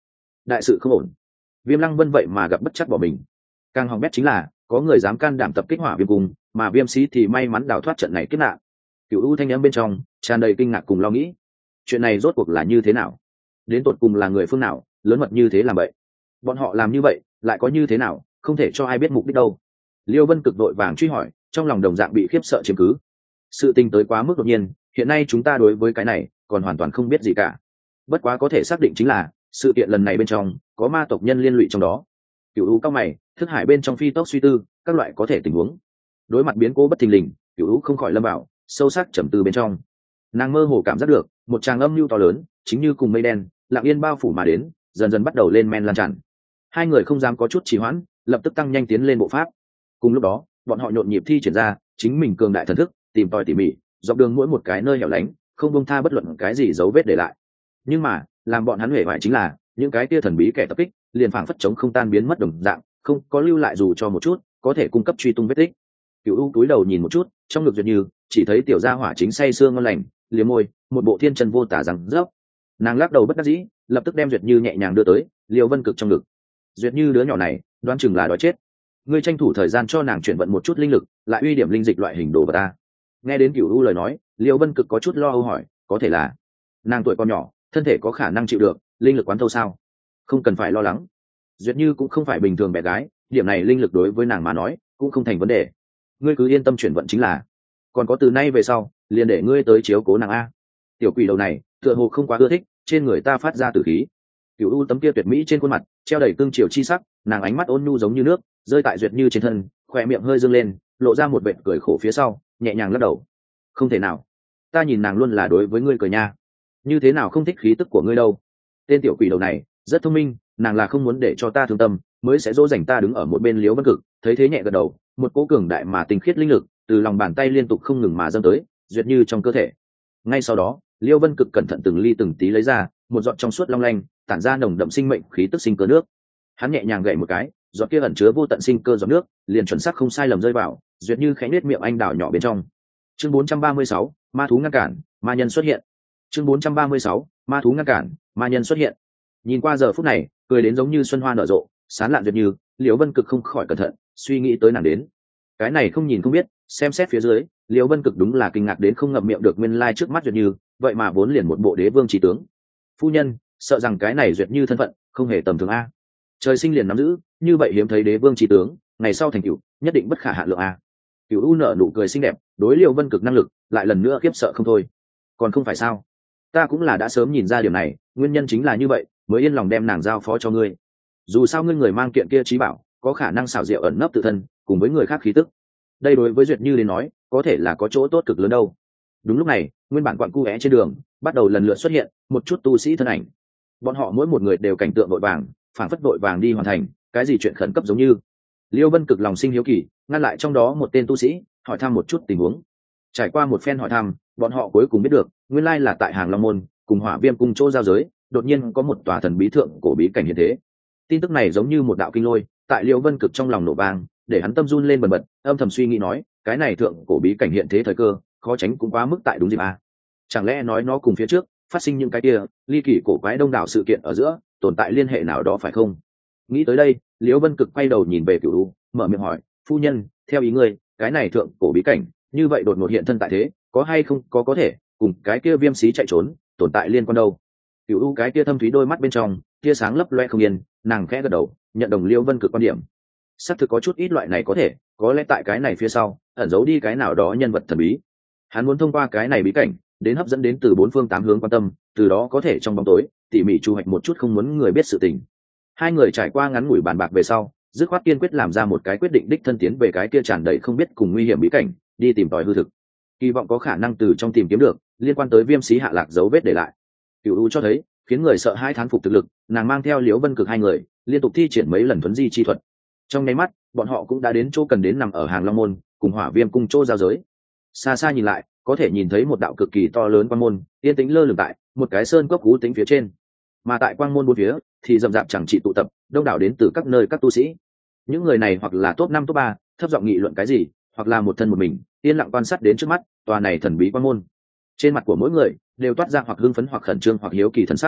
đại sự không ổn. Viêm Lăng Vân vậy mà gặp bất chắc bỏ mình. Càng hỏng bét chính là có người dám can đảm tập kích Hỏa Viêm Cung, mà Viêm Sĩ thì may mắn đào thoát trận này kiếp nạn. Cửu U thanh âm bên trong tràn đầy kinh ngạc cùng lo nghĩ. Chuyện này rốt cuộc là như thế nào? Đến tột cùng là người phương nào lớn mật như thế làm vậy? Bọn họ làm như vậy lại có như thế nào, không thể cho ai biết mục đích đâu. Liêu Vân cực đội vàng truy hỏi, trong lòng đồng dạng bị khiếp sợ chiếm cứ. Sự tình tới quá mức đột nhiên, hiện nay chúng ta đối với cái này còn hoàn toàn không biết gì cả. Bất quá có thể xác định chính là sự kiện lần này bên trong có ma tộc nhân liên lụy trong đó. Cửu U cao mày, thức hải bên trong phi tốc suy tư các loại có thể tình huống. Đối mặt biến cố bất thình lình, Cửu U không khỏi lâm vào sâu sắc trầm tư bên trong. Nàng mơ hồ cảm giác được một tràng âm mưu to lớn chính như cùng mây đen lặng yên bao phủ mà đến, dần dần bắt đầu lên men lan tràn. Hai người không dám có chút trì hoãn, lập tức tăng nhanh tiến lên bộ pháp. Cùng lúc đó bọn họ nhộn nhịp thi triển ra chính mình cường đại thần thức, tìm tòi tỉ mỉ dọc đường mỗi một cái nơi hẻo lánh, không buông tha bất luận cái gì dấu vết để lại. Nhưng mà làm bọn hắn huệ vải chính là những cái tia thần bí kẻ tập kích liền phảng phất chống không tan biến mất đồng dạng, không có lưu lại dù cho một chút có thể cung cấp truy tung vết tích. Cửu U túi đầu nhìn một chút trong ngực Duyệt Như, chỉ thấy tiểu gia hỏa chính say sưa ngon lành liếm môi, một bộ thiên chân vô tả rằng rớp. Nàng lắc đầu bất đắc dĩ, lập tức đem Duyệt Như nhẹ nhàng đưa tới Liêu Vân cực trong ngực. Duyệt Như đứa nhỏ này đoán chừng là đói chết, ngươi tranh thủ thời gian cho nàng chuyển vận một chút linh lực, lại uy điểm linh dịch loại hình đồ vật ta. Nghe đến Cửu U lời nói, Liêu Vân cực có chút lo âu hỏi, có thể là nàng tuổi còn nhỏ, thân thể có khả năng chịu được linh lực quán thâu sao? Không cần phải lo lắng, Duyệt Như cũng không phải bình thường bé gái, điểm này linh lực đối với nàng mà nói cũng không thành vấn đề. Ngươi cứ yên tâm chuyển vận chính là, còn có từ nay về sau liền để ngươi tới chiếu cố nàng a. Tiểu quỷ đầu này tựa hồ không quá ưa thích trên người ta phát ra tử khí. Cửu U tấm kia tuyệt mỹ trên khuôn mặt treo đầy cương triều chi sắc, nàng ánh mắt ôn nhu giống như nước rơi tại Duyệt Như trên thân, khỏe miệng hơi dương lên lộ ra một vệt cười khổ phía sau, nhẹ nhàng lắc đầu. Không thể nào, ta nhìn nàng luôn là đối với ngươi cười nha, như thế nào không thích khí tức của ngươi đâu. Tên tiểu quỷ đầu này rất thông minh, nàng là không muốn để cho ta thương tâm mới sẽ dỗ dành ta đứng ở một bên. Liễu Vân Cực thấy thế nhẹ gật đầu, một cỗ cường đại mà tinh khiết linh lực từ lòng bàn tay liên tục không ngừng mà dâng tới Duyệt Như trong cơ thể. Ngay sau đó Liễu Vân Cực cẩn thận từng ly từng tí lấy ra một giọt trong suốt long lanh tản ra nồng đậm sinh mệnh khí tức sinh cơ nước. Hắn nhẹ nhàng gậy một cái, giọt kia ẩn chứa vô tận sinh cơ giọt nước liền chuẩn xác không sai lầm rơi vào Duyệt Như khẽ nết miệng anh đào nhỏ bên trong. Chương 436, ma thú ngăn cản, ma nhân xuất hiện. Chương 436, ma thú ngăn cản, ma nhân xuất hiện. Nhìn qua giờ phút này cười đến giống như xuân hoa nở rộ sán lạn Duyệt Như, Liễu Vân Cực không khỏi cẩn thận suy nghĩ tới nàng đến. Cái này không nhìn không biết, xem xét phía dưới Liễu Vân Cực đúng là kinh ngạc đến không ngậm miệng được, nguyên lai trước mắt Duyệt Như vậy mà vốn liền một bộ đế vương trí tướng. Phu nhân sợ rằng cái này Duyệt Như thân phận không hề tầm thường a, trời sinh liền nắm giữ như vậy hiếm thấy đế vương trí tướng, ngày sau thành cựu nhất định bất khả hạ lượng a. Cửu U nở nụ cười xinh đẹp, đối Liễu Vân Cực năng lực lại lần nữa khiếp sợ không thôi. Còn không phải sao, ta cũng là đã sớm nhìn ra điều này, nguyên nhân chính là như vậy mới yên lòng đem nàng giao phó cho ngươi. Dù sao ngươi người mang kiện kia trí bảo có khả năng xảo diệu ẩn nấp tự thân cùng với người khác khí tức, đây đối với Duyệt Như đến nói có thể là có chỗ tốt cực lớn đâu. Đúng lúc này nguyên bản quặn cu é trên đường bắt đầu lần lượt xuất hiện một chút tu sĩ thân ảnh. Bọn họ mỗi một người đều cảnh tượng vội vàng, phảng phất vội vàng đi hoàn thành cái gì chuyện khẩn cấp giống như. Liêu Vân Cực lòng sinh hiếu kỳ, ngăn lại trong đó một tên tu sĩ hỏi thăm một chút tình huống. Trải qua một phen hỏi thăm, bọn họ cuối cùng biết được nguyên lai là tại Hàng Long Môn cùng Hỏa Viêm Cung chỗ giao giới đột nhiên có một tòa thần bí thượng cổ bí cảnh hiện thế. Tin tức này giống như một đạo kinh lôi tại Liêu Vân Cực trong lòng nổ vang, để hắn tâm run lên bần bật, âm thầm suy nghĩ nói, cái này thượng cổ bí cảnh hiện thế thời cơ khó tránh cũng quá mức tại đúng dịp à. Chẳng lẽ nói nó cùng phía trước phát sinh những cái kia ly kỳ cổ quái đông đảo sự kiện ở giữa tồn tại liên hệ nào đó phải không? Nghĩ tới đây Liễu Vân Cực quay đầu nhìn về Cửu U, mở miệng hỏi, phu nhân theo ý ngươi cái này thượng cổ bí cảnh như vậy đột ngột hiện thân tại thế, có hay không có thể cùng cái kia Viêm Xí chạy trốn tồn tại liên quan đâu? Cửu U cái kia thâm thúy đôi mắt bên trong tia sáng lấp loe không yên, nàng khẽ gật đầu nhận đồng Liễu Vân Cực quan điểm. Xác thực có chút ít loại này có thể, có lẽ tại cái này phía sau ẩn giấu đi cái nào đó nhân vật thần bí. Hắn muốn thông qua cái này bí cảnh đến hấp dẫn đến từ bốn phương tám hướng quan tâm, từ đó có thể trong bóng tối tỉ mỉ chu hoạch một chút không muốn người biết sự tình. Hai người trải qua ngắn ngủi bàn bạc về sau, dứt khoát kiên quyết làm ra một cái quyết định đích thân tiến về cái kia tràn đầy không biết cùng nguy hiểm bí cảnh, đi tìm tòi hư thực, kỳ vọng có khả năng từ trong tìm kiếm được liên quan tới Viêm Xí hạ lạc dấu vết để lại. Cửu U cho thấy khiến người sợ hai thán phục thực lực, nàng mang theo Liễu Vân Cực hai người liên tục thi triển mấy lần thuấn di chi thuật. Trong nháy mắt bọn họ cũng đã đến chỗ cần đến, nằm ở Hàng Long Môn cùng Hỏa Viêm Cung chỗ giao giới. Xa xa nhìn lại có thể nhìn thấy một đạo cực kỳ to lớn quang môn yên tĩnh lơ lửng tại một cái sơn cốc cú tính phía trên, mà tại quang môn bốn phía thì rậm rạp chẳng trị tụ tập đông đảo đến từ các nơi các tu sĩ. Những người này hoặc là top 5 top 3 thấp giọng nghị luận cái gì, hoặc là một thân một mình yên lặng quan sát đến trước mắt tòa này thần bí quang môn. Trên mặt của mỗi người đều toát ra hoặc hưng phấn hoặc khẩn trương hoặc hiếu kỳ thân sắc.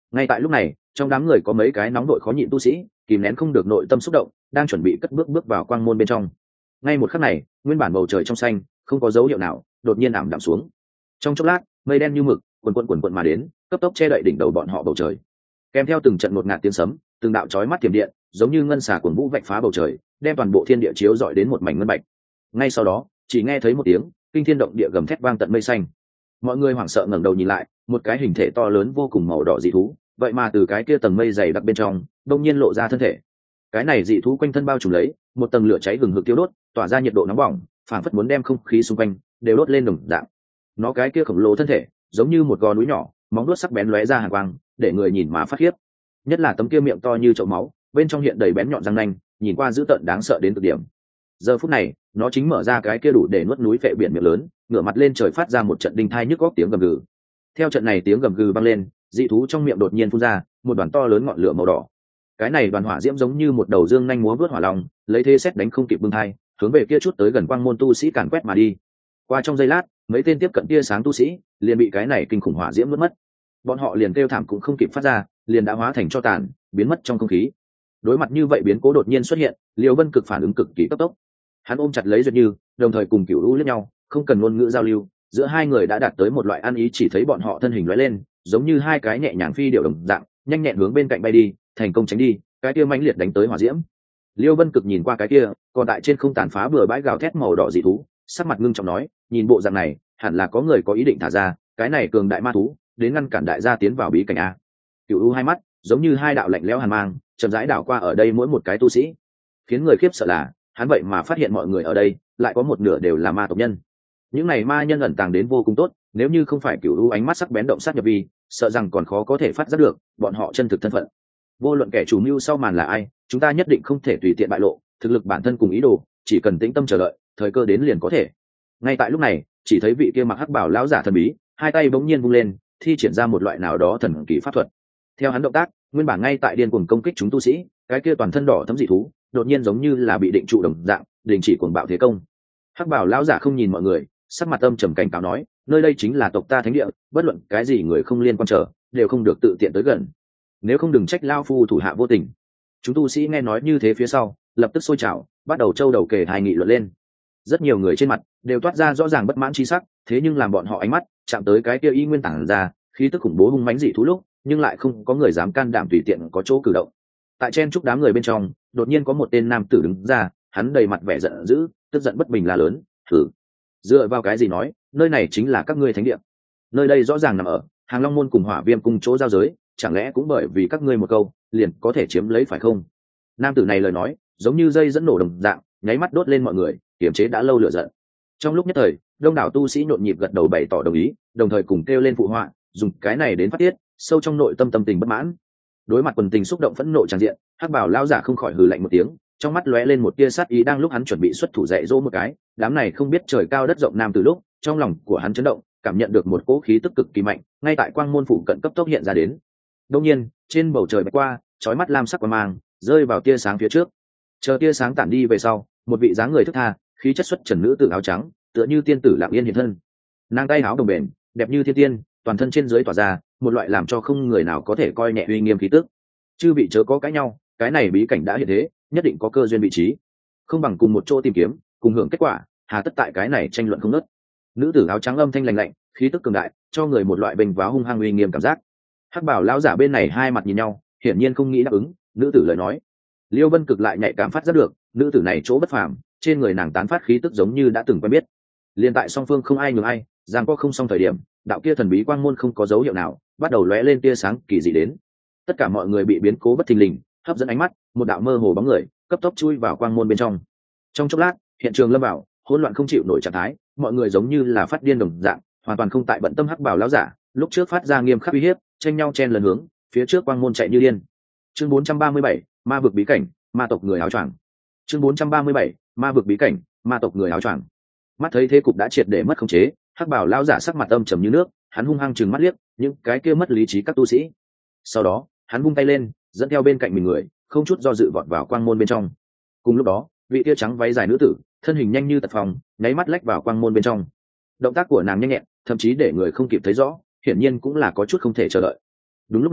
Ngay tại lúc này, trong đám người có mấy cái nóng đội khó nhịn tu sĩ kìm nén không được nội tâm xúc động, đang chuẩn bị cất bước bước vào quang môn bên trong. Ngay một khắc này, nguyên bản bầu trời trong xanh không có dấu hiệu nào đột nhiên ảm đạm xuống. Trong chốc lát, mây đen như mực quần quần mà đến, cấp tốc che đậy đỉnh đầu bọn họ bầu trời. Kèm theo từng trận ngột ngạt tiếng sấm, từng đạo chói mắt thiểm điện giống như ngân xà cuồng vũ vạch phá bầu trời, đem toàn bộ thiên địa chiếu rọi đến một mảnh ngân bạch. Ngay sau đó, chỉ nghe thấy một tiếng kinh thiên động địa gầm thét vang tận mây xanh. Mọi người hoảng sợ ngẩng đầu nhìn lại, một cái hình thể to lớn vô cùng màu đỏ dị thú, vậy mà từ cái kia tầng mây dày đặc bên trong đông nhiên lộ ra thân thể. Cái này dị thú quanh thân bao trùm lấy một tầng lửa cháy hừng hực tiêu đốt, tỏa ra nhiệt độ nóng bỏng, phảng phất muốn đem không khí xung quanh đều đốt lên đồng dạng. Nó cái kia khổng lồ thân thể giống như một gò núi nhỏ, móng vuốt sắc bén lóe ra hàn quang, để người nhìn mà phát khiếp. Nhất là tấm kia miệng to như chậu máu, bên trong hiện đầy bén nhọn răng nanh, nhìn qua dữ tợn đáng sợ đến cực điểm. Giờ phút này, nó chính mở ra cái kia đủ để nuốt núi phệ biển miệng lớn, ngửa mặt lên trời phát ra một trận đinh thai nhức góc tiếng gầm gừ. Theo trận này tiếng gầm gừ vang lên, dị thú trong miệng đột nhiên phun ra một đoàn to lớn ngọn lửa màu đỏ. Cái này đoàn hỏa diễm giống như một đầu dương nhanh múa vớt hỏa long, lấy thế xét đánh không kịp bưng thai, hướng về kia chút tới gần quang môn tu sĩ càn quét mà đi. Qua trong giây lát, mấy tên tiếp cận tia sáng tu sĩ liền bị cái này kinh khủng hỏa diễm nuốt mất. Bọn họ liền kêu thảm cũng không kịp phát ra, liền đã hóa thành tro tàn, biến mất trong không khí. Đối mặt như vậy biến cố đột nhiên xuất hiện, Liêu Vân Cực phản ứng cực kỳ cấp tốc. Hắn ôm chặt lấy Duyệt Như, đồng thời cùng Cửu U liếc nhau, không cần ngôn ngữ giao lưu, giữa hai người đã đạt tới một loại ăn ý, chỉ thấy bọn họ thân hình lóe lên, giống như hai cái nhẹ nhàng phi điệu đồng dạng, nhanh nhẹn hướng bên cạnh bay đi, thành công tránh đi cái kia mãnh liệt đánh tới hỏa diễm. Liêu Vân Cực nhìn qua cái kia còn tại trên không tàn phá bừa bãi gào thét màu đỏ dị thú, sắc mặt ngưng trọng nói, nhìn bộ dạng này hẳn là có người có ý định thả ra cái này cường đại ma thú đến ngăn cản đại gia tiến vào bí cảnh a. Cửu U hai mắt giống như hai đạo lạnh lẽo hàn mang chậm rãi đảo qua ở đây mỗi một cái tu sĩ, khiến người khiếp sợ là hắn vậy mà phát hiện mọi người ở đây lại có một nửa đều là ma tộc nhân. Những này ma nhân ẩn tàng đến vô cùng tốt, nếu như không phải Cửu U ánh mắt sắc bén động sát nhập vi, sợ rằng còn khó có thể phát giác được bọn họ chân thực thân phận. Vô luận kẻ chủ mưu sau màn là ai, chúng ta nhất định không thể tùy tiện bại lộ thực lực bản thân cùng ý đồ, chỉ cần tĩnh tâm chờ đợi, thời cơ đến liền có thể. Ngay tại lúc này, chỉ thấy vị kia mặc hắc bảo lão giả thần bí, hai tay bỗng nhiên vung lên, thi triển ra một loại nào đó thần kỳ pháp thuật. Theo hắn động tác, nguyên bản ngay tại điên cuồng công kích chúng tu sĩ, cái kia toàn thân đỏ thấm dị thú, đột nhiên giống như là bị định trụ đồng dạng, đình chỉ cuồng bạo thế công. Hắc bảo lão giả không nhìn mọi người, sắc mặt âm trầm cảnh cáo nói, nơi đây chính là tộc ta thánh địa, bất luận cái gì người không liên quan trở, đều không được tự tiện tới gần. Nếu không đừng trách lao phu thủ hạ vô tình. Chúng tu sĩ nghe nói như thế phía sau, lập tức sôi trào, bắt đầu châu đầu kề hai nghị luận lên. Rất nhiều người trên mặt đều toát ra rõ ràng bất mãn chi sắc, thế nhưng làm bọn họ ánh mắt chạm tới cái kia y nguyên tản ra khí tức khủng bố hung mãnh dị thú lúc, nhưng lại không có người dám can đảm tùy tiện có chỗ cử động. Tại chen chúc đám người bên trong, đột nhiên có một tên nam tử đứng ra, hắn đầy mặt vẻ giận dữ, tức giận bất bình la lớn, thử dựa vào cái gì nói nơi này chính là các ngươi thánh địa? Nơi đây rõ ràng nằm ở Hàng Long môn cùng Hỏa Viêm cung chỗ giao giới, chẳng lẽ cũng bởi vì các ngươi một câu liền có thể chiếm lấy phải không? Nam tử này lời nói giống như dây dẫn nổ đồng dạng, nháy mắt đốt lên mọi người kiềm chế đã lâu lửa giận. Trong lúc nhất thời, đông đảo tu sĩ nhộn nhịp gật đầu bày tỏ đồng ý, đồng thời cùng kêu lên phụ họa, dùng cái này đến phát tiết sâu trong nội tâm tâm tình bất mãn. Đối mặt quần tình xúc động phẫn nộ tràn diện, hắc bảo lão giả không khỏi hừ lạnh một tiếng, trong mắt lóe lên một tia sát ý. Đang lúc hắn chuẩn bị xuất thủ dạy dỗ một cái đám này không biết trời cao đất rộng nam từ lúc, trong lòng của hắn chấn động, cảm nhận được một cỗ khí tức cực kỳ mạnh ngay tại quang môn phụ cận cấp tốc hiện ra đến. Đột nhiên, trên bầu trời bạch qua, chói mắt lam sắc quang mang rơi vào tia sáng phía trước. Chờ tia sáng tản đi về sau, một vị dáng người thức tha, khí chất xuất trần nữ tử áo trắng, tựa như tiên tử lặng yên hiện thân. Nàng tay áo đồng bền, đẹp như thiên tiên, toàn thân trên dưới tỏa ra một loại làm cho không người nào có thể coi nhẹ uy nghiêm khí tức. Chư vị chớ có cãi nhau, cái này bí cảnh đã hiện thế, nhất định có cơ duyên vị trí, không bằng cùng một chỗ tìm kiếm, cùng hưởng kết quả, hà tất tại cái này tranh luận không nớt. Nữ tử áo trắng âm thanh lạnh lạnh, khí tức cường đại, cho người một loại bình váo hung hăng uy nghiêm cảm giác. Hắc bảo lão giả bên này hai mặt nhìn nhau, hiển nhiên không nghĩ đáp ứng nữ tử lời nói. Liêu Vân Cực lại nhạy cảm phát giác được nữ tử này chỗ bất phàm, trên người nàng tán phát khí tức giống như đã từng quen biết. Liên tại song phương không ai nhường ai, giằng co không xong thời điểm, đạo kia thần bí quang môn không có dấu hiệu nào, bắt đầu lóe lên tia sáng kỳ dị đến. Tất cả mọi người bị biến cố bất thình lình hấp dẫn ánh mắt, một đạo mơ hồ bóng người cấp tốc chui vào quang môn bên trong. Trong chốc lát, hiện trường lâm vào hỗn loạn không chịu nổi trạng thái, mọi người giống như là phát điên đồng dạng, hoàn toàn không tại bận tâm hắc bảo lão giả lúc trước phát ra nghiêm khắc uy hiếp, tranh nhau chen lần hướng phía trước quang môn chạy như điên. Chương 437, ma vực bí cảnh, ma tộc người áo choàng. Chương 437, ma vực bí cảnh, ma tộc người áo choàng. Mắt thấy thế cục đã triệt để mất khống chế, hắc bảo lão giả sắc mặt âm trầm như nước, hắn hung hăng trừng mắt liếc những cái kia mất lý trí các tu sĩ. Sau đó, hắn vung tay lên, dẫn theo bên cạnh mình người, không chút do dự vọt vào quang môn bên trong. Cùng lúc đó, vị tia trắng váy dài nữ tử, thân hình nhanh như tật phòng, nháy mắt lách vào quang môn bên trong. Động tác của nàng nhanh nhẹn, thậm chí để người không kịp thấy rõ, hiển nhiên cũng là có chút không thể chờ đợi. Đúng lúc này,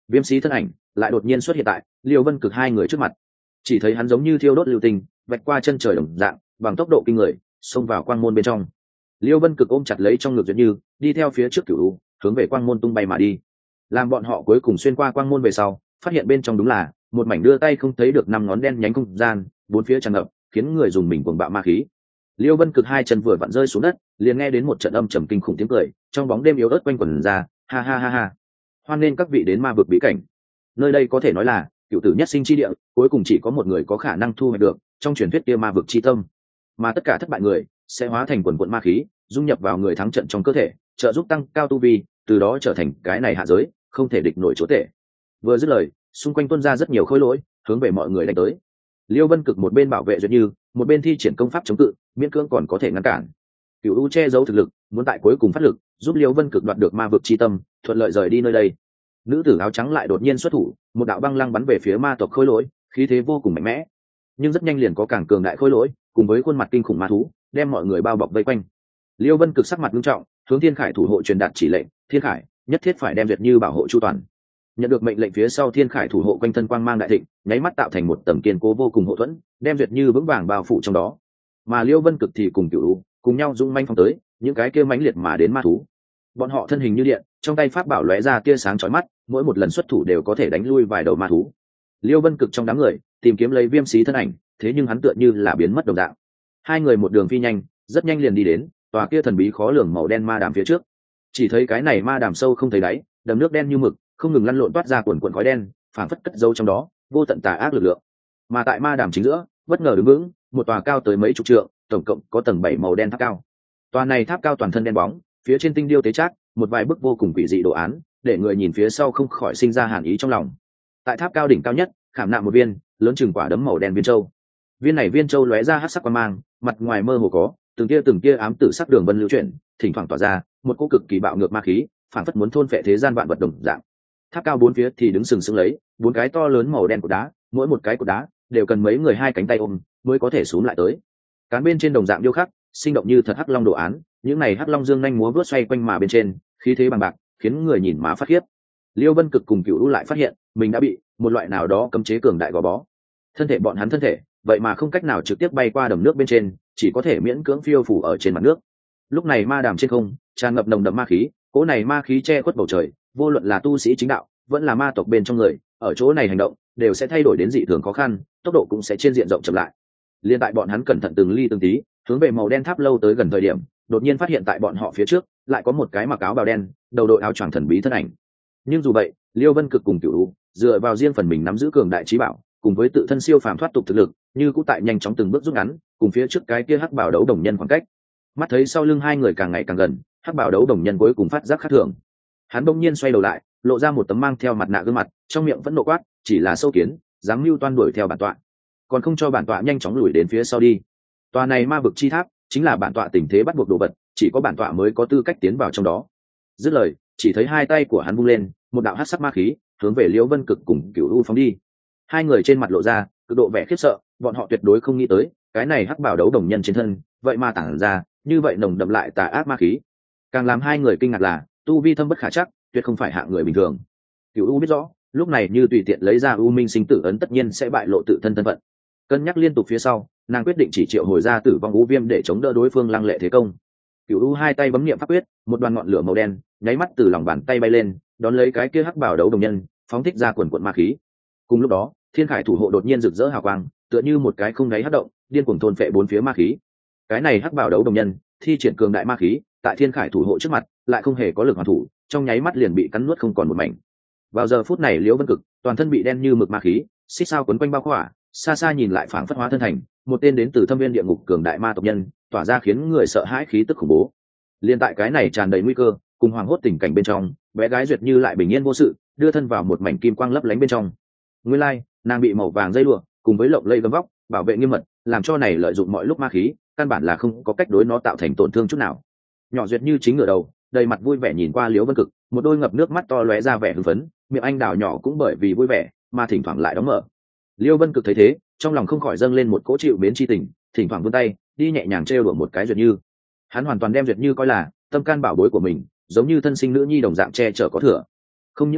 Viêm Sĩ thân ảnh lại đột nhiên xuất hiện tại Liêu Vân Cực hai người trước mặt. Chỉ thấy hắn giống như thiêu đốt lưu tinh, vạch qua chân trời đồng dạng, bằng tốc độ kinh người xông vào quang môn bên trong. Liêu Vân Cực ôm chặt lấy trong ngực Duyệt Như, đi theo phía trước Cửu U, hướng về quang môn tung bay mà đi. Làm bọn họ cuối cùng xuyên qua quang môn về sau, phát hiện bên trong đúng là một mảnh đưa tay không thấy được năm ngón đen nhánh không gian, bốn phía tràn ngập, khiến người dùng mình cuồng bạo ma khí. Liêu Vân Cực hai chân vừa vặn rơi xuống đất, liền nghe đến một trận âm trầm kinh khủng tiếng cười, trong bóng đêm yếu ớt quanh quẩn ra, ha ha ha ha. Hoan nên các vị đến ma vực bí cảnh. Nơi đây có thể nói là cựu tử nhất sinh chi địa, cuối cùng chỉ có một người có khả năng thu hoạch được trong truyền thuyết kia ma vực chi tâm, mà tất cả thất bại người sẽ hóa thành quần quận ma khí, dung nhập vào người thắng trận trong cơ thể, trợ giúp tăng cao tu vi, từ đó trở thành cái này hạ giới không thể địch nổi chỗ tệ. Vừa dứt lời, xung quanh tuôn ra rất nhiều khối lỗi, hướng về mọi người đánh tới. Liêu Vân Cực một bên bảo vệ Duyệt Như, một bên thi triển công pháp chống cự, miễn cưỡng còn có thể ngăn cản. Cửu U che giấu thực lực, muốn tại cuối cùng phát lực, giúp Liêu Vân Cực đoạt được ma vực chi tâm, thuận lợi rời đi nơi đây. Nữ tử áo trắng lại đột nhiên xuất thủ, một đạo băng lăng bắn về phía ma tộc khối lỗi, khí thế vô cùng mạnh mẽ. Nhưng rất nhanh liền có càng cường đại khối lỗi, cùng với khuôn mặt kinh khủng ma thú, đem mọi người bao bọc vây quanh. Liêu Vân Cực sắc mặt nghiêm trọng, hướng Thiên Khải thủ hộ truyền đạt chỉ lệnh, Thiên Khải nhất thiết phải đem Duyệt Như bảo hộ chu toàn. Nhận được mệnh lệnh phía sau, Thiên Khải thủ hộ quanh thân quang mang đại thịnh, nháy mắt tạo thành một tầng kiên cố vô cùng hộ thuẫn, đem Duyệt Như vững vàng bao phủ trong đó. Mà Liêu Vân Cực thì cùng Cửu U cùng nhau dung manh phong tới, những cái kia mãnh liệt mà đến ma thú. Bọn họ thân hình như điện, trong tay pháp bảo lóe ra tia sáng chói mắt, mỗi một lần xuất thủ đều có thể đánh lui vài đầu ma thú. Liêu Vân Cực trong đám người tìm kiếm lấy Viêm Sĩ thân ảnh, thế nhưng hắn tựa như là biến mất đồng dạng. Hai người một đường phi nhanh, rất nhanh liền đi đến tòa kia thần bí khó lường màu đen ma đàm phía trước. Chỉ thấy cái này ma đàm sâu không thấy đáy, đầm nước đen như mực, không ngừng lăn lộn toát ra cuồn cuộn khói đen, phảng phất cất giấu trong đó vô tận tà ác lực lượng. Mà tại ma đàm chính giữa, bất ngờ đứng vững một tòa cao tới mấy chục trượng, tổng cộng có tầng 7 màu đen tháp cao. Tòa này tháp cao toàn thân đen bóng, phía trên tinh điêu tế trác, một vài bức vô cùng quỷ dị đồ án, để người nhìn phía sau không khỏi sinh ra hàn ý trong lòng. Tại tháp cao đỉnh cao nhất, khảm nạm một viên lớn chừng quả đấm màu đen viên châu. Viên này viên châu lóe ra hắc sắc quang mang, mặt ngoài mơ hồ có từng tia ám tử sắc đường vân lưu chuyển, thỉnh thoảng tỏa ra một cỗ cực kỳ bạo ngược ma khí, phảng phất muốn thôn phệ thế gian vạn vật đồng dạng. Tháp cao bốn phía thì đứng sừng sững lấy bốn cái to lớn màu đen cột đá, mỗi một cái cột đá đều cần mấy người hai cánh tay ôm mới có thể xúm lại tới. Cán bên trên đồng dạng điêu khắc sinh động như thật hắc long đồ án, những này hắc long dương nhanh múa vớt xoay quanh mà bên trên, khí thế bằng bạc, khiến người nhìn má phát khiếp. Liêu Vân Cực cùng Cửu U lại phát hiện mình đã bị một loại nào đó cấm chế cường đại gò bó. Thân thể bọn hắn thân thể vậy mà không cách nào trực tiếp bay qua đầm nước bên trên, chỉ có thể miễn cưỡng phiêu phủ ở trên mặt nước. Lúc này ma đàm trên không tràn ngập nồng đậm ma khí, cỗ này ma khí che khuất bầu trời, vô luận là tu sĩ chính đạo vẫn là ma tộc bên trong người ở chỗ này hành động đều sẽ thay đổi đến dị thường khó khăn, tốc độ cũng sẽ trên diện rộng chậm lại. Liên tại bọn hắn cẩn thận từng ly từng tí hướng về màu đen tháp lâu tới gần thời điểm, đột nhiên phát hiện tại bọn họ phía trước lại có một cái mặc áo bào đen, đầu đội áo choàng thần bí thân ảnh. Nhưng dù vậy, Liêu Vân Cực cùng Cửu U dựa vào riêng phần mình nắm giữ cường đại trí bảo, cùng với tự thân siêu phàm thoát tục thực lực, như cũ tại nhanh chóng từng bước rút ngắn cùng phía trước cái kia hắc bảo đấu đồng nhân khoảng cách. Mắt thấy sau lưng hai người càng ngày càng gần, hắc bảo đấu đồng nhân cuối cùng phát giác khác thường. Hắn bỗng nhiên xoay đầu lại, lộ ra một tấm mang theo mặt nạ gương mặt, trong miệng vẫn nộ quát, chỉ là sâu kiến, dám mưu toan đuổi theo bản tọa, còn không cho bản tọa nhanh chóng lùi đến phía sau đi. Tòa này ma vực chi tháp chính là bản tọa tình thế bắt buộc đồ vật, chỉ có bản tọa mới có tư cách tiến vào trong đó. Dứt lời, chỉ thấy hai tay của hắn vung lên, một đạo hắc sắc ma khí hướng về Liễu Vân Cực cùng Cửu U phóng đi. Hai người trên mặt lộ ra cực độ vẻ khiếp sợ, bọn họ tuyệt đối không nghĩ tới cái này hắc bảo đấu đồng nhân trên thân vậy mà tản ra như vậy nồng đậm lại tà ác ma khí. Càng làm hai người kinh ngạc là tu vi thâm bất khả chắc, tuyệt không phải hạng người bình thường. Cửu U biết rõ lúc này như tùy tiện lấy ra U Minh sinh tử ấn tất nhiên sẽ bại lộ tự thân thân phận. Cân nhắc liên tục phía sau, nàng quyết định chỉ triệu hồi ra tử vong U Viêm để chống đỡ đối phương lăng lệ thế công. Cửu U hai tay bấm niệm pháp quyết, một đoàn ngọn lửa màu đen nháy mắt từ lòng bàn tay bay lên, đón lấy cái kia hắc bảo đấu đồng nhân, phóng thích ra quần quần ma khí. Cùng lúc đó, Thiên Khải thủ hộ đột nhiên rực rỡ hào quang, tựa như một cái không đáy hắc động, điên cuồng thôn phệ bốn phía ma khí. Cái này hắc bảo đấu đồng nhân thi triển cường đại ma khí, tại Thiên Khải thủ hộ trước mặt lại không hề có lực hoàn thủ, trong nháy mắt liền bị cắn nuốt không còn một mảnh. Vào giờ phút này, Liễu Vân Cực toàn thân bị đen như mực ma khí xích sao quấn quanh bao khỏa, xa xa nhìn lại phảng phất hóa thân thành một tên đến từ thâm viên địa ngục cường đại ma tộc nhân, tỏa ra khiến người sợ hãi khí tức khủng bố. Liên tại cái này tràn đầy nguy cơ cùng hoàng hốt tình cảnh bên trong, bé gái Duyệt Như lại bình yên vô sự, đưa thân vào một mảnh kim quang lấp lánh bên trong. Nguyên lai, nàng bị màu vàng dây lụa cùng với lộng lây gấm vóc bảo vệ nghiêm mật, làm cho này lợi dụng mọi lúc ma khí, căn bản là không có cách đối nó tạo thành tổn thương chút nào. Nhỏ Duyệt Như chính ngửa đầu, đầy mặt vui vẻ nhìn qua Liễu Vân Cực, một đôi ngập nước mắt to lóe ra vẻ hưng phấn, miệng anh đào nhỏ cũng bởi vì vui vẻ mà thỉnh thoảng lại đóng mở. Liễu Vân Cực thấy thế, trong lòng không khỏi dâng lên một cỗ chịu mến chi tình, thỉnh thoảng vươn tay đi nhẹ nhàng trêu đùa một cái Duyệt Như. Hắn hoàn toàn đem Duyệt Như coi là tâm can bảo bối của mình, giống như thân sinh nữ nhi đồng dạng che chở có thừa. Không những như vậy,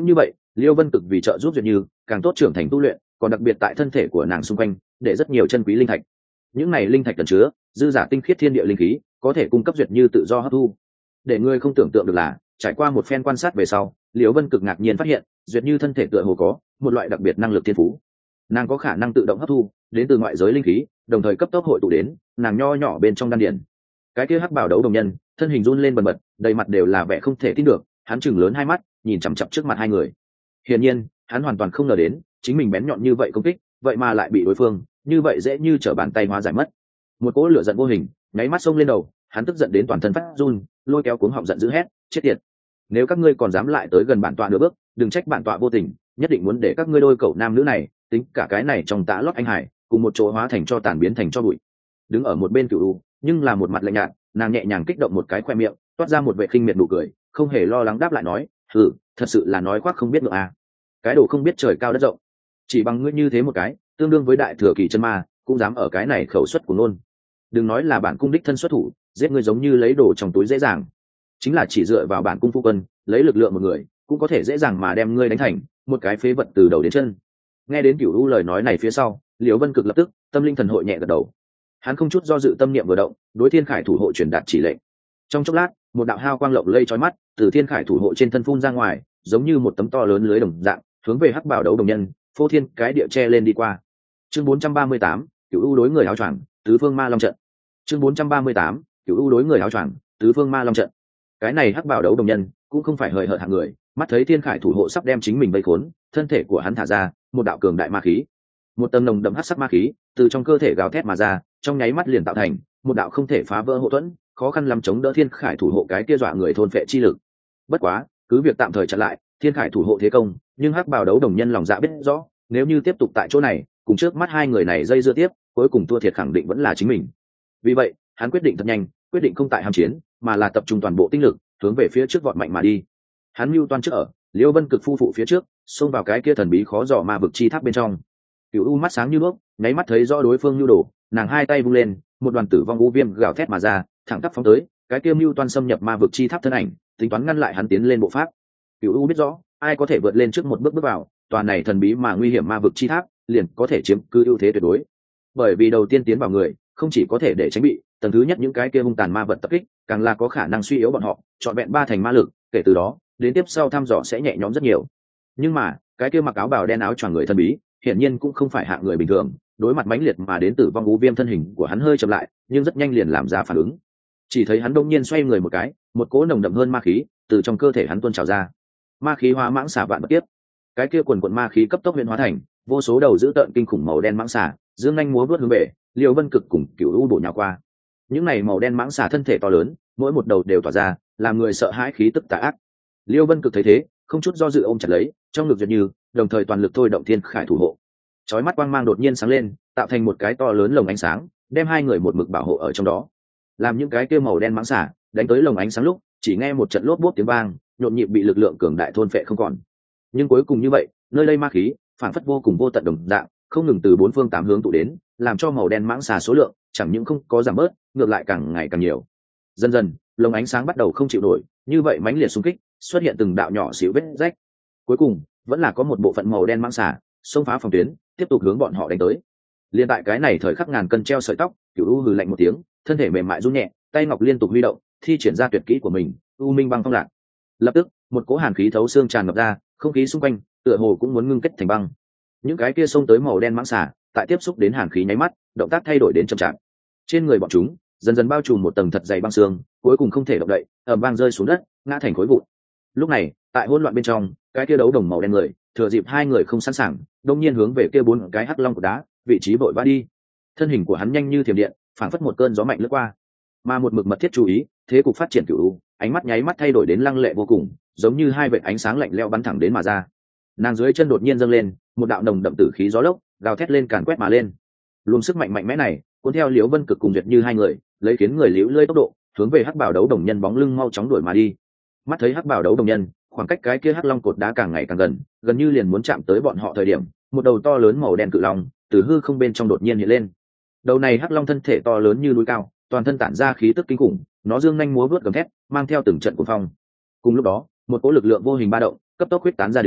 Liêu Vân Cực vì trợ giúp Duyệt Như càng tốt trưởng thành tu luyện, còn đặc biệt tại thân thể của nàng xung quanh để rất nhiều chân quý linh thạch. Những này linh thạch cần chứa dư giả tinh khiết thiên địa linh khí, có thể cung cấp Duyệt Như tự do hấp thu. Để ngươi không tưởng tượng được là, trải qua một phen quan sát về sau, Liêu Vân Cực ngạc nhiên phát hiện Duyệt Như thân thể tựa hồ có một loại đặc biệt năng lực thiên phú. Nàng có khả năng tự động hấp thu đến từ ngoại giới linh khí, đồng thời cấp tốc hội tụ đến nàng nho nhỏ bên trong đan điển. Cái kia hắc bảo đấu đồng nhân thân hình run lên bần bật, đầy mặt đều là vẻ không thể tin được. Hắn chừng lớn hai mắt nhìn chằm chằm trước mặt hai người. Hiển nhiên hắn hoàn toàn không ngờ đến chính mình bén nhọn như vậy công kích, vậy mà lại bị đối phương như vậy dễ như trở bàn tay hóa giải mất. Một cỗ lửa giận vô hình nháy mắt xông lên đầu, hắn tức giận đến toàn thân phát run, lôi kéo cuống họng giận dữ hét: chết tiệt, nếu các ngươi còn dám lại tới gần bản tọa nửa bước, đừng trách bản tọa vô tình, nhất định muốn để các ngươi đôi cậu nam nữ này tính cả cái này trong tã lót anh hải cùng một chỗ hóa thành cho tàn, biến thành cho bụi. Đứng ở một bên Cửu U nhưng là một mặt lạnh nhạt, nàng nhẹ nhàng kích động một cái khoe miệng, toát ra một vẻ khinh miệt nụ cười, không hề lo lắng đáp lại nói: thật sự là nói khoác không biết ngượng à. Cái đồ không biết trời cao đất rộng, chỉ bằng ngươi như thế một cái tương đương với đại thừa kỳ chân ma cũng dám ở cái này khẩu suất của nôn. Đừng nói là bản cung đích thân xuất thủ giết ngươi, giống như lấy đồ trong túi dễ dàng, chính là chỉ dựa vào bản cung phu quân lấy lực lượng một người cũng có thể dễ dàng mà đem ngươi đánh thành một cái phế vật từ đầu đến chân. Nghe đến Cửu U lời nói này phía sau, Liễu Vân Cực lập tức tâm linh thần hội nhẹ gật đầu. Hắn không chút do dự, tâm niệm vừa động, đối Thiên Khải thủ hộ truyền đạt chỉ lệnh. Trong chốc lát, một đạo hào quang lộng lây chói mắt từ Thiên Khải thủ hộ trên thân phun ra ngoài, giống như một tấm to lớn lưới đồng dạng, hướng về hắc bảo đấu đồng nhân phô thiên cái địa che lên đi qua. Chương 438, Cửu U đối người áo choàng, tứ phương ma long trận. Chương 438, Cửu U đối người áo choàng, tứ phương ma long trận. Cái này hắc bảo đấu đồng nhân cũng không phải hời hợt hạng người, mắt thấy Thiên Khải thủ hộ sắp đem chính mình vây khốn, thân thể của hắn thả ra một đạo cường đại ma khí, một tầng nồng đậm hắc sắc ma khí từ trong cơ thể gào thét mà ra, trong nháy mắt liền tạo thành một đạo không thể phá vỡ hộ thuẫn, khó khăn lắm chống đỡ Thiên Khải thủ hộ cái kia dọa người thôn phệ chi lực. Bất quá cứ việc tạm thời chặn lại Thiên Khải thủ hộ thế công, nhưng hắc bào đấu đồng nhân lòng dạ biết rõ, nếu như tiếp tục tại chỗ này cùng trước mắt hai người này dây dưa tiếp, cuối cùng thua thiệt khẳng định vẫn là chính mình. Vì vậy hắn quyết định thật nhanh, quyết định không tại ham chiến, mà là tập trung toàn bộ tinh lực hướng về phía trước vọt mạnh mà đi. Hắn mưu toan trước ở Liễu Vân Cực phu phụ phía trước xông vào cái kia thần bí khó dò ma vực chi tháp bên trong. Cửu U mắt sáng như đuốc, nháy mắt thấy rõ đối phương nhu đồ, nàng hai tay vung lên, một đoàn tử vong u viêm gào thét mà ra, thẳng tắp phóng tới cái kia mưu toan xâm nhập ma vực chi tháp thân ảnh, tính toán ngăn lại hắn tiến lên bộ pháp. Cửu U biết rõ, ai có thể vượt lên trước một bước bước vào toàn này thần bí mà nguy hiểm ma vực chi tháp, liền có thể chiếm cứ ưu thế tuyệt đối. Bởi vì đầu tiên tiến vào người, không chỉ có thể để tránh bị tầng thứ nhất những cái kia hung tàn ma vật tập kích, càng là có khả năng suy yếu bọn họ, trọn vẹn ba thành ma lực, kể từ đó đến tiếp sau thăm dò sẽ nhẹ nhõm rất nhiều. Nhưng mà cái kia mặc áo bào đen áo choàng người thần bí hiển nhiên cũng không phải hạng người bình thường, đối mặt mãnh liệt mà đến tử vong u viêm, thân hình của hắn hơi chậm lại, nhưng rất nhanh liền làm ra phản ứng. Chỉ thấy hắn đông nhiên xoay người một cái, một cỗ nồng đậm hơn ma khí từ trong cơ thể hắn tuôn trào ra. Ma khí hóa mãng xà vạn bất tiếp, cái kia quần quần ma khí cấp tốc huyễn hóa thành vô số đầu dữ tợn kinh khủng màu đen mãng xà, dương nhanh múa vớt hướng về Liễu Vân Cực cùng Cửu U bổ nhào qua. Những này màu đen mãng xà thân thể to lớn, mỗi một đầu đều tỏa ra làm người sợ hãi khí tức tà ác. Liễu Vân Cực thấy thế, không chút do dự ôm chặt lấy trong ngực Duyệt Như, đồng thời toàn lực thôi động Thiên Khải thủ hộ. Chói mắt quang mang đột nhiên sáng lên, tạo thành một cái to lớn lồng ánh sáng, đem hai người một mực bảo hộ ở trong đó. Làm những cái kia màu đen mãng xà đánh tới lồng ánh sáng lúc, chỉ nghe một trận lốp bốp tiếng vang, nhộn nhịp bị lực lượng cường đại thôn phệ không còn. Nhưng cuối cùng như vậy, nơi đây ma khí phản phất vô cùng vô tận đồng dạng, không ngừng từ bốn phương tám hướng tụ đến, làm cho màu đen mãng xà số lượng chẳng những không có giảm bớt, ngược lại càng ngày càng nhiều. Dần dần, lồng ánh sáng bắt đầu không chịu nổi, như vậy mãnh liệt xung kích, xuất hiện từng đạo nhỏ xíu vết rách. Cuối cùng, vẫn là có một bộ phận màu đen mãng xà xông phá phòng tuyến, tiếp tục hướng bọn họ đánh tới. Liên tại cái này thời khắc ngàn cân treo sợi tóc, Cửu U hừ lạnh một tiếng, thân thể mềm mại run nhẹ, tay ngọc liên tục huy động, thi triển ra tuyệt kỹ của mình, U Minh Băng Phong Lạc. Lập tức, một cỗ hàn khí thấu xương tràn ngập ra, không khí xung quanh tựa hồ cũng muốn ngưng kết thành băng. Những cái kia xông tới màu đen mãng xà, tại tiếp xúc đến hàn khí nháy mắt, động tác thay đổi đến chậm chạp. Trên người bọn chúng dần dần bao trùm một tầng thật dày băng xương, cuối cùng không thể động đậy, ầm vang rơi xuống đất, ngã thành khối vụn. Lúc này, tại hỗn loạn bên trong, cái kia đấu đồng màu đen người, thừa dịp hai người không sẵn sàng, đông nhiên hướng về kia bốn cái hắc long của đá, vị trí vội vã đi. Thân hình của hắn nhanh như thiểm điện, phảng phất một cơn gió mạnh lướt qua. Mà một mực mật thiết chú ý thế cục phát triển Cửu U, ánh mắt nháy mắt thay đổi đến lăng lệ vô cùng, giống như hai vệt ánh sáng lạnh lẽo bắn thẳng đến mà ra. Nàng dưới chân đột nhiên dâng lên một đạo nồng đậm tử khí gió lốc, gào thét lên càn quét mà lên. Luồng sức mạnh mạnh mẽ này cuốn theo Liễu Vân Cực cùng Duyệt Như hai người, lấy khiến người liễu lơi tốc độ hướng về hắc bảo đấu đồng nhân bóng lưng mau chóng đuổi mà đi. Mắt thấy hắc bảo đấu đồng nhân khoảng cách cái kia hắc long cột đá càng ngày càng gần, gần như liền muốn chạm tới bọn họ thời điểm, một đầu to lớn màu đen cự long từ hư không bên trong đột nhiên hiện lên. Đầu này hắc long thân thể to lớn như núi cao, toàn thân tản ra khí tức kinh khủng, nó dương nhanh múa vớt gầm thét, mang theo từng trận cuồng phong. Cùng lúc đó, một cỗ lực lượng vô hình ba động cấp tốc huyết tán ra đến,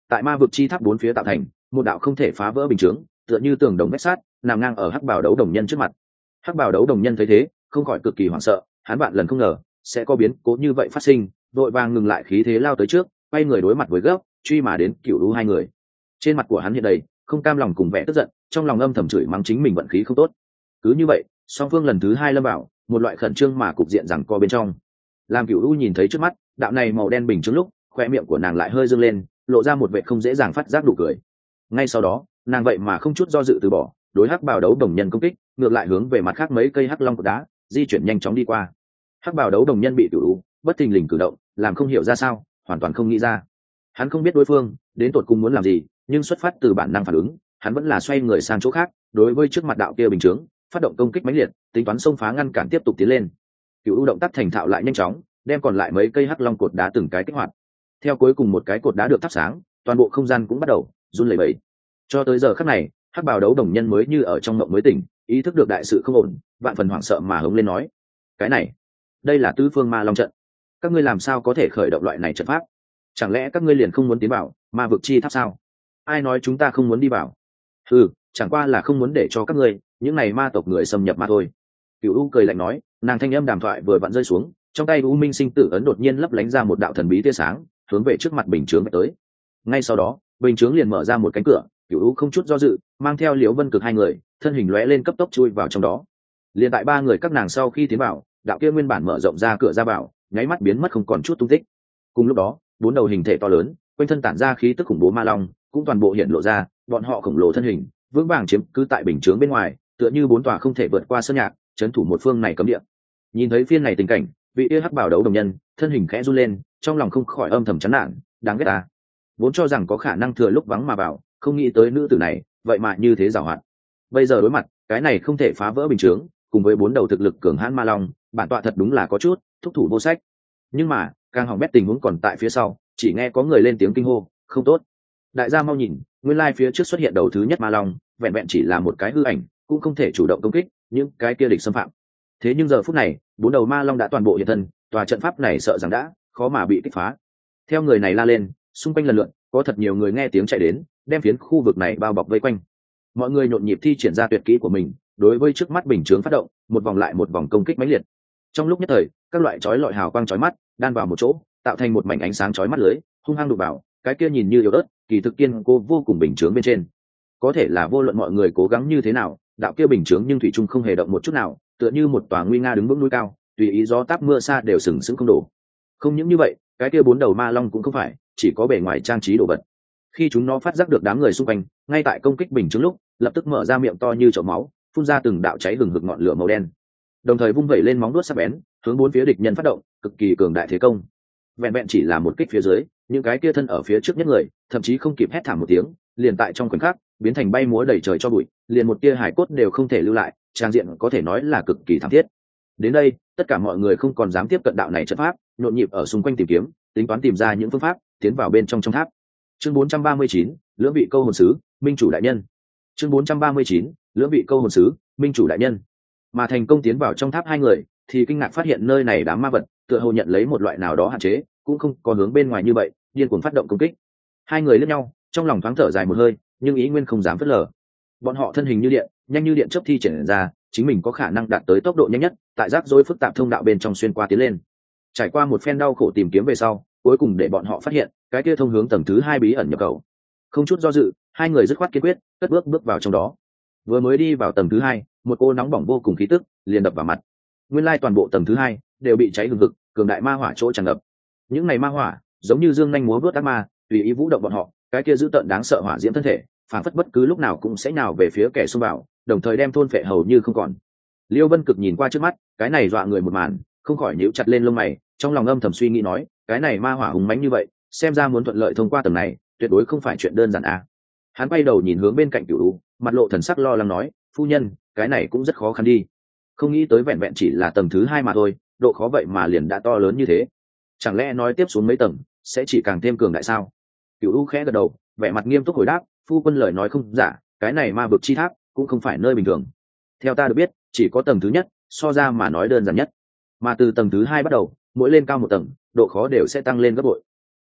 tại ma vực chi tháp bốn phía tạo thành một đạo không thể phá vỡ bình chướng, tựa như tường đồng vách sát nằm ngang ở hắc bào đấu đồng nhân trước mặt. Hắc bào đấu đồng nhân thấy thế không khỏi cực kỳ hoảng sợ, hắn vạn lần không ngờ sẽ có biến cố như vậy phát sinh, vội vàng ngừng lại khí thế lao tới trước, quay người đối mặt với gấp truy mà đến Cửu U hai người. Trên mặt của hắn hiện đầy không cam lòng cùng vẻ tức giận, trong lòng âm thầm chửi mắng chính mình vận khí không tốt. Cứ như vậy song phương lần thứ hai lâm vào một loại khẩn trương mà cục diện rằng co bên trong. Làm Cửu U nhìn thấy trước mắt đạo này màu đen bình chứng lúc, khoe miệng của nàng lại hơi dương lên, lộ ra một vẻ không dễ dàng phát giác nụ cười. Ngay sau đó nàng vậy mà không chút do dự từ bỏ đối hắc bào đấu đồng nhân công kích, ngược lại hướng về mặt khác mấy cây hắc long cột đá di chuyển nhanh chóng đi qua. Hắc bào đấu đồng nhân bị Cửu U bất thình lình cử động làm không hiểu ra sao, hoàn toàn không nghĩ ra. Hắn không biết đối phương đến tột cùng muốn làm gì, nhưng xuất phát từ bản năng phản ứng, hắn vẫn là xoay người sang chỗ khác, đối với trước mặt đạo kia bình chướng phát động công kích mãnh liệt, tính toán xông phá ngăn cản tiếp tục tiến lên. Cửu U động tác thành thạo lại nhanh chóng, đem còn lại mấy cây hắc long cột đá từng cái kích hoạt. Theo cuối cùng một cái cột đá được thắp sáng, toàn bộ không gian cũng bắt đầu run lẩy bẩy. Cho tới giờ khắc này, hắc bào đấu đồng nhân mới như ở trong mộng mới tỉnh, ý thức được đại sự không ổn, vạn phần hoảng sợ mà hống lên nói: cái này, đây là tứ phương ma long trận, các ngươi làm sao có thể khởi động loại này trận pháp? Chẳng lẽ các ngươi liền không muốn tiến vào ma vực chi tháp sao? Ai nói chúng ta không muốn đi vào? Chẳng qua là không muốn để cho các ngươi những này ma tộc người xâm nhập mà thôi. Cửu U cười lạnh nói, nàng thanh âm đàm thoại vừa vặn rơi xuống, trong tay U Minh Sinh Tử ấn đột nhiên lấp lánh ra một đạo thần bí tia sáng, hướng về trước mặt bình chướng tới. Ngay sau đó bình chướng liền mở ra một cánh cửa, Cửu U không chút do dự mang theo Liễu Vân Cực hai người thân hình lóe lên cấp tốc chui vào trong đó. Liền tại ba người các nàng sau khi tiến vào, đạo kia nguyên bản mở rộng ra cửa ra vào nháy mắt biến mất không còn chút tung tích. Cùng lúc đó bốn đầu hình thể to lớn quanh thân tản ra khí tức khủng bố ma long cũng toàn bộ hiện lộ ra, bọn họ khổng lồ thân hình vững vàng chiếm cứ tại bình chướng bên ngoài, tựa như bốn tòa không thể vượt qua sơn nhạc trấn thủ một phương này cấm địa. Nhìn thấy phiên này tình cảnh, vị yêu hắc bảo đấu đồng nhân thân hình khẽ run lên, trong lòng không khỏi âm thầm chán nản, đáng ghét ta. Vốn cho rằng có khả năng thừa lúc vắng mà vào, không nghĩ tới nữ tử này vậy mà như thế giàu hoạt. Bây giờ đối mặt cái này không thể phá vỡ bình chướng, cùng với bốn đầu thực lực cường hãn ma long, bản tọa thật đúng là có chút thúc thủ vô sách. Nhưng mà càng hỏng bét tình huống còn tại phía sau, chỉ nghe có người lên tiếng kinh hô: không tốt! Đại gia mau nhìn, nguyên lai phía trước xuất hiện đầu thứ nhất ma long, vẹn vẹn chỉ là một cái hư ảnh, cũng không thể chủ động công kích những cái kia địch xâm phạm. Thế nhưng giờ phút này bốn đầu ma long đã toàn bộ hiện thân, tòa trận pháp này sợ rằng đã khó mà bị kích phá. Theo người này la lên, xung quanh lần lượt có thật nhiều người nghe tiếng chạy đến, đem phiến khu vực này bao bọc vây quanh. Mọi người nhộn nhịp thi triển ra tuyệt kỹ của mình, đối với trước mắt bình chướng phát động một vòng lại một vòng công kích mãnh liệt. Trong lúc nhất thời các loại chói lọi hào quang chói mắt đan vào một chỗ, tạo thành một mảnh ánh sáng chói mắt lưới hung hăng đụng vào cái kia nhìn như yếu ớt kỳ thực kiên cố vô cùng bình chướng bên trên. Có thể là vô luận mọi người cố gắng như thế nào, đạo kia bình chướng nhưng thủy trung không hề động một chút nào, tựa như một tòa nguy nga đứng vững núi cao, tùy ý gió táp mưa xa đều sừng sững không đổ. Không những như vậy, cái kia bốn đầu ma long cũng không phải chỉ có bề ngoài trang trí đồ vật. Khi chúng nó phát giác được đám người xung quanh ngay tại công kích bình chướng lúc, lập tức mở ra miệng to như chậu máu, phun ra từng đạo cháy hừng hực ngọn lửa màu đen, đồng thời vung vẩy lên móng đuốt sắc bén hướng bốn phía địch nhân phát động cực kỳ cường đại thế công. Vẹn vẹn chỉ là một kích phía dưới, những cái kia thân ở phía trước nhất người thậm chí không kịp hét thảm một tiếng, liền tại trong khoảnh khắc biến thành bay múa đầy trời cho bụi, liền một tia hải cốt đều không thể lưu lại, trang diện có thể nói là cực kỳ thảm thiết. Đến đây tất cả mọi người không còn dám tiếp cận đạo này trận pháp, nhộn nhịp ở xung quanh tìm kiếm, tính toán tìm ra những phương pháp tiến vào bên trong tháp. Chương 439, lưỡng vị câu hồn sứ, minh chủ đại nhân. Chương 439, lưỡng vị câu hồn sứ, minh chủ đại nhân. Mà thành công tiến vào trong tháp hai người thì kinh ngạc phát hiện nơi này đám ma vật tựa hồ nhận lấy một loại nào đó hạn chế, cũng không có hướng bên ngoài như vậy điên cuồng phát động công kích. Hai người liếc nhau, trong lòng thoáng thở dài một hơi, nhưng ý nguyên không dám phớt lờ. Bọn họ thân hình như điện, nhanh như điện chớp thi triển ra, chính mình có khả năng đạt tới tốc độ nhanh nhất, tại rắc rối phức tạp thông đạo bên trong xuyên qua tiến lên. Trải qua một phen đau khổ tìm kiếm về sau, cuối cùng để bọn họ phát hiện cái kia thông hướng tầng thứ 2 bí ẩn nhập khẩu. Không chút do dự, hai người dứt khoát kiên quyết cất bước vào trong đó. Vừa mới đi vào tầng thứ 2, một cô nóng bỏng vô cùng khí tức liền đập vào mặt. Nguyên lai toàn bộ tầng thứ 2 đều bị cháy hừng hực, cường đại ma hỏa chỗ tràn ngập. Những này ma hỏa giống như dương nhanh múa vớt ác ma, tùy ý vũ động bọn họ, cái kia dữ tợn đáng sợ hỏa diễm thân thể, phản phất bất cứ lúc nào cũng sẽ nhào về phía kẻ xung vào, đồng thời đem thôn phệ hầu như không còn. Liêu Vân Cực nhìn qua trước mắt cái này dọa người một màn, không khỏi nhíu chặt lên lông mày, trong lòng âm thầm suy nghĩ nói, cái này ma hỏa hùng mãnh như vậy, xem ra muốn thuận lợi thông qua tầng này tuyệt đối không phải chuyện đơn giản à. Hắn quay đầu nhìn hướng bên cạnh Cửu U, mặt lộ thần sắc lo lắng nói, phu nhân, cái này cũng rất khó khăn đi. Không nghĩ tới vẹn vẹn chỉ là tầng thứ 2 mà thôi, độ khó vậy mà liền đã to lớn như thế. Chẳng lẽ nói tiếp xuống mấy tầng sẽ chỉ càng thêm cường đại sao? Cửu U khẽ gật đầu, vẻ mặt nghiêm túc hồi đáp, phu quân lời nói không giả, cái này ma vực chi tháp cũng không phải nơi bình thường. Theo ta được biết, chỉ có tầng thứ nhất so ra mà nói đơn giản nhất, mà từ tầng thứ 2 bắt đầu, mỗi lên cao một tầng, độ khó đều sẽ tăng lên gấp bội.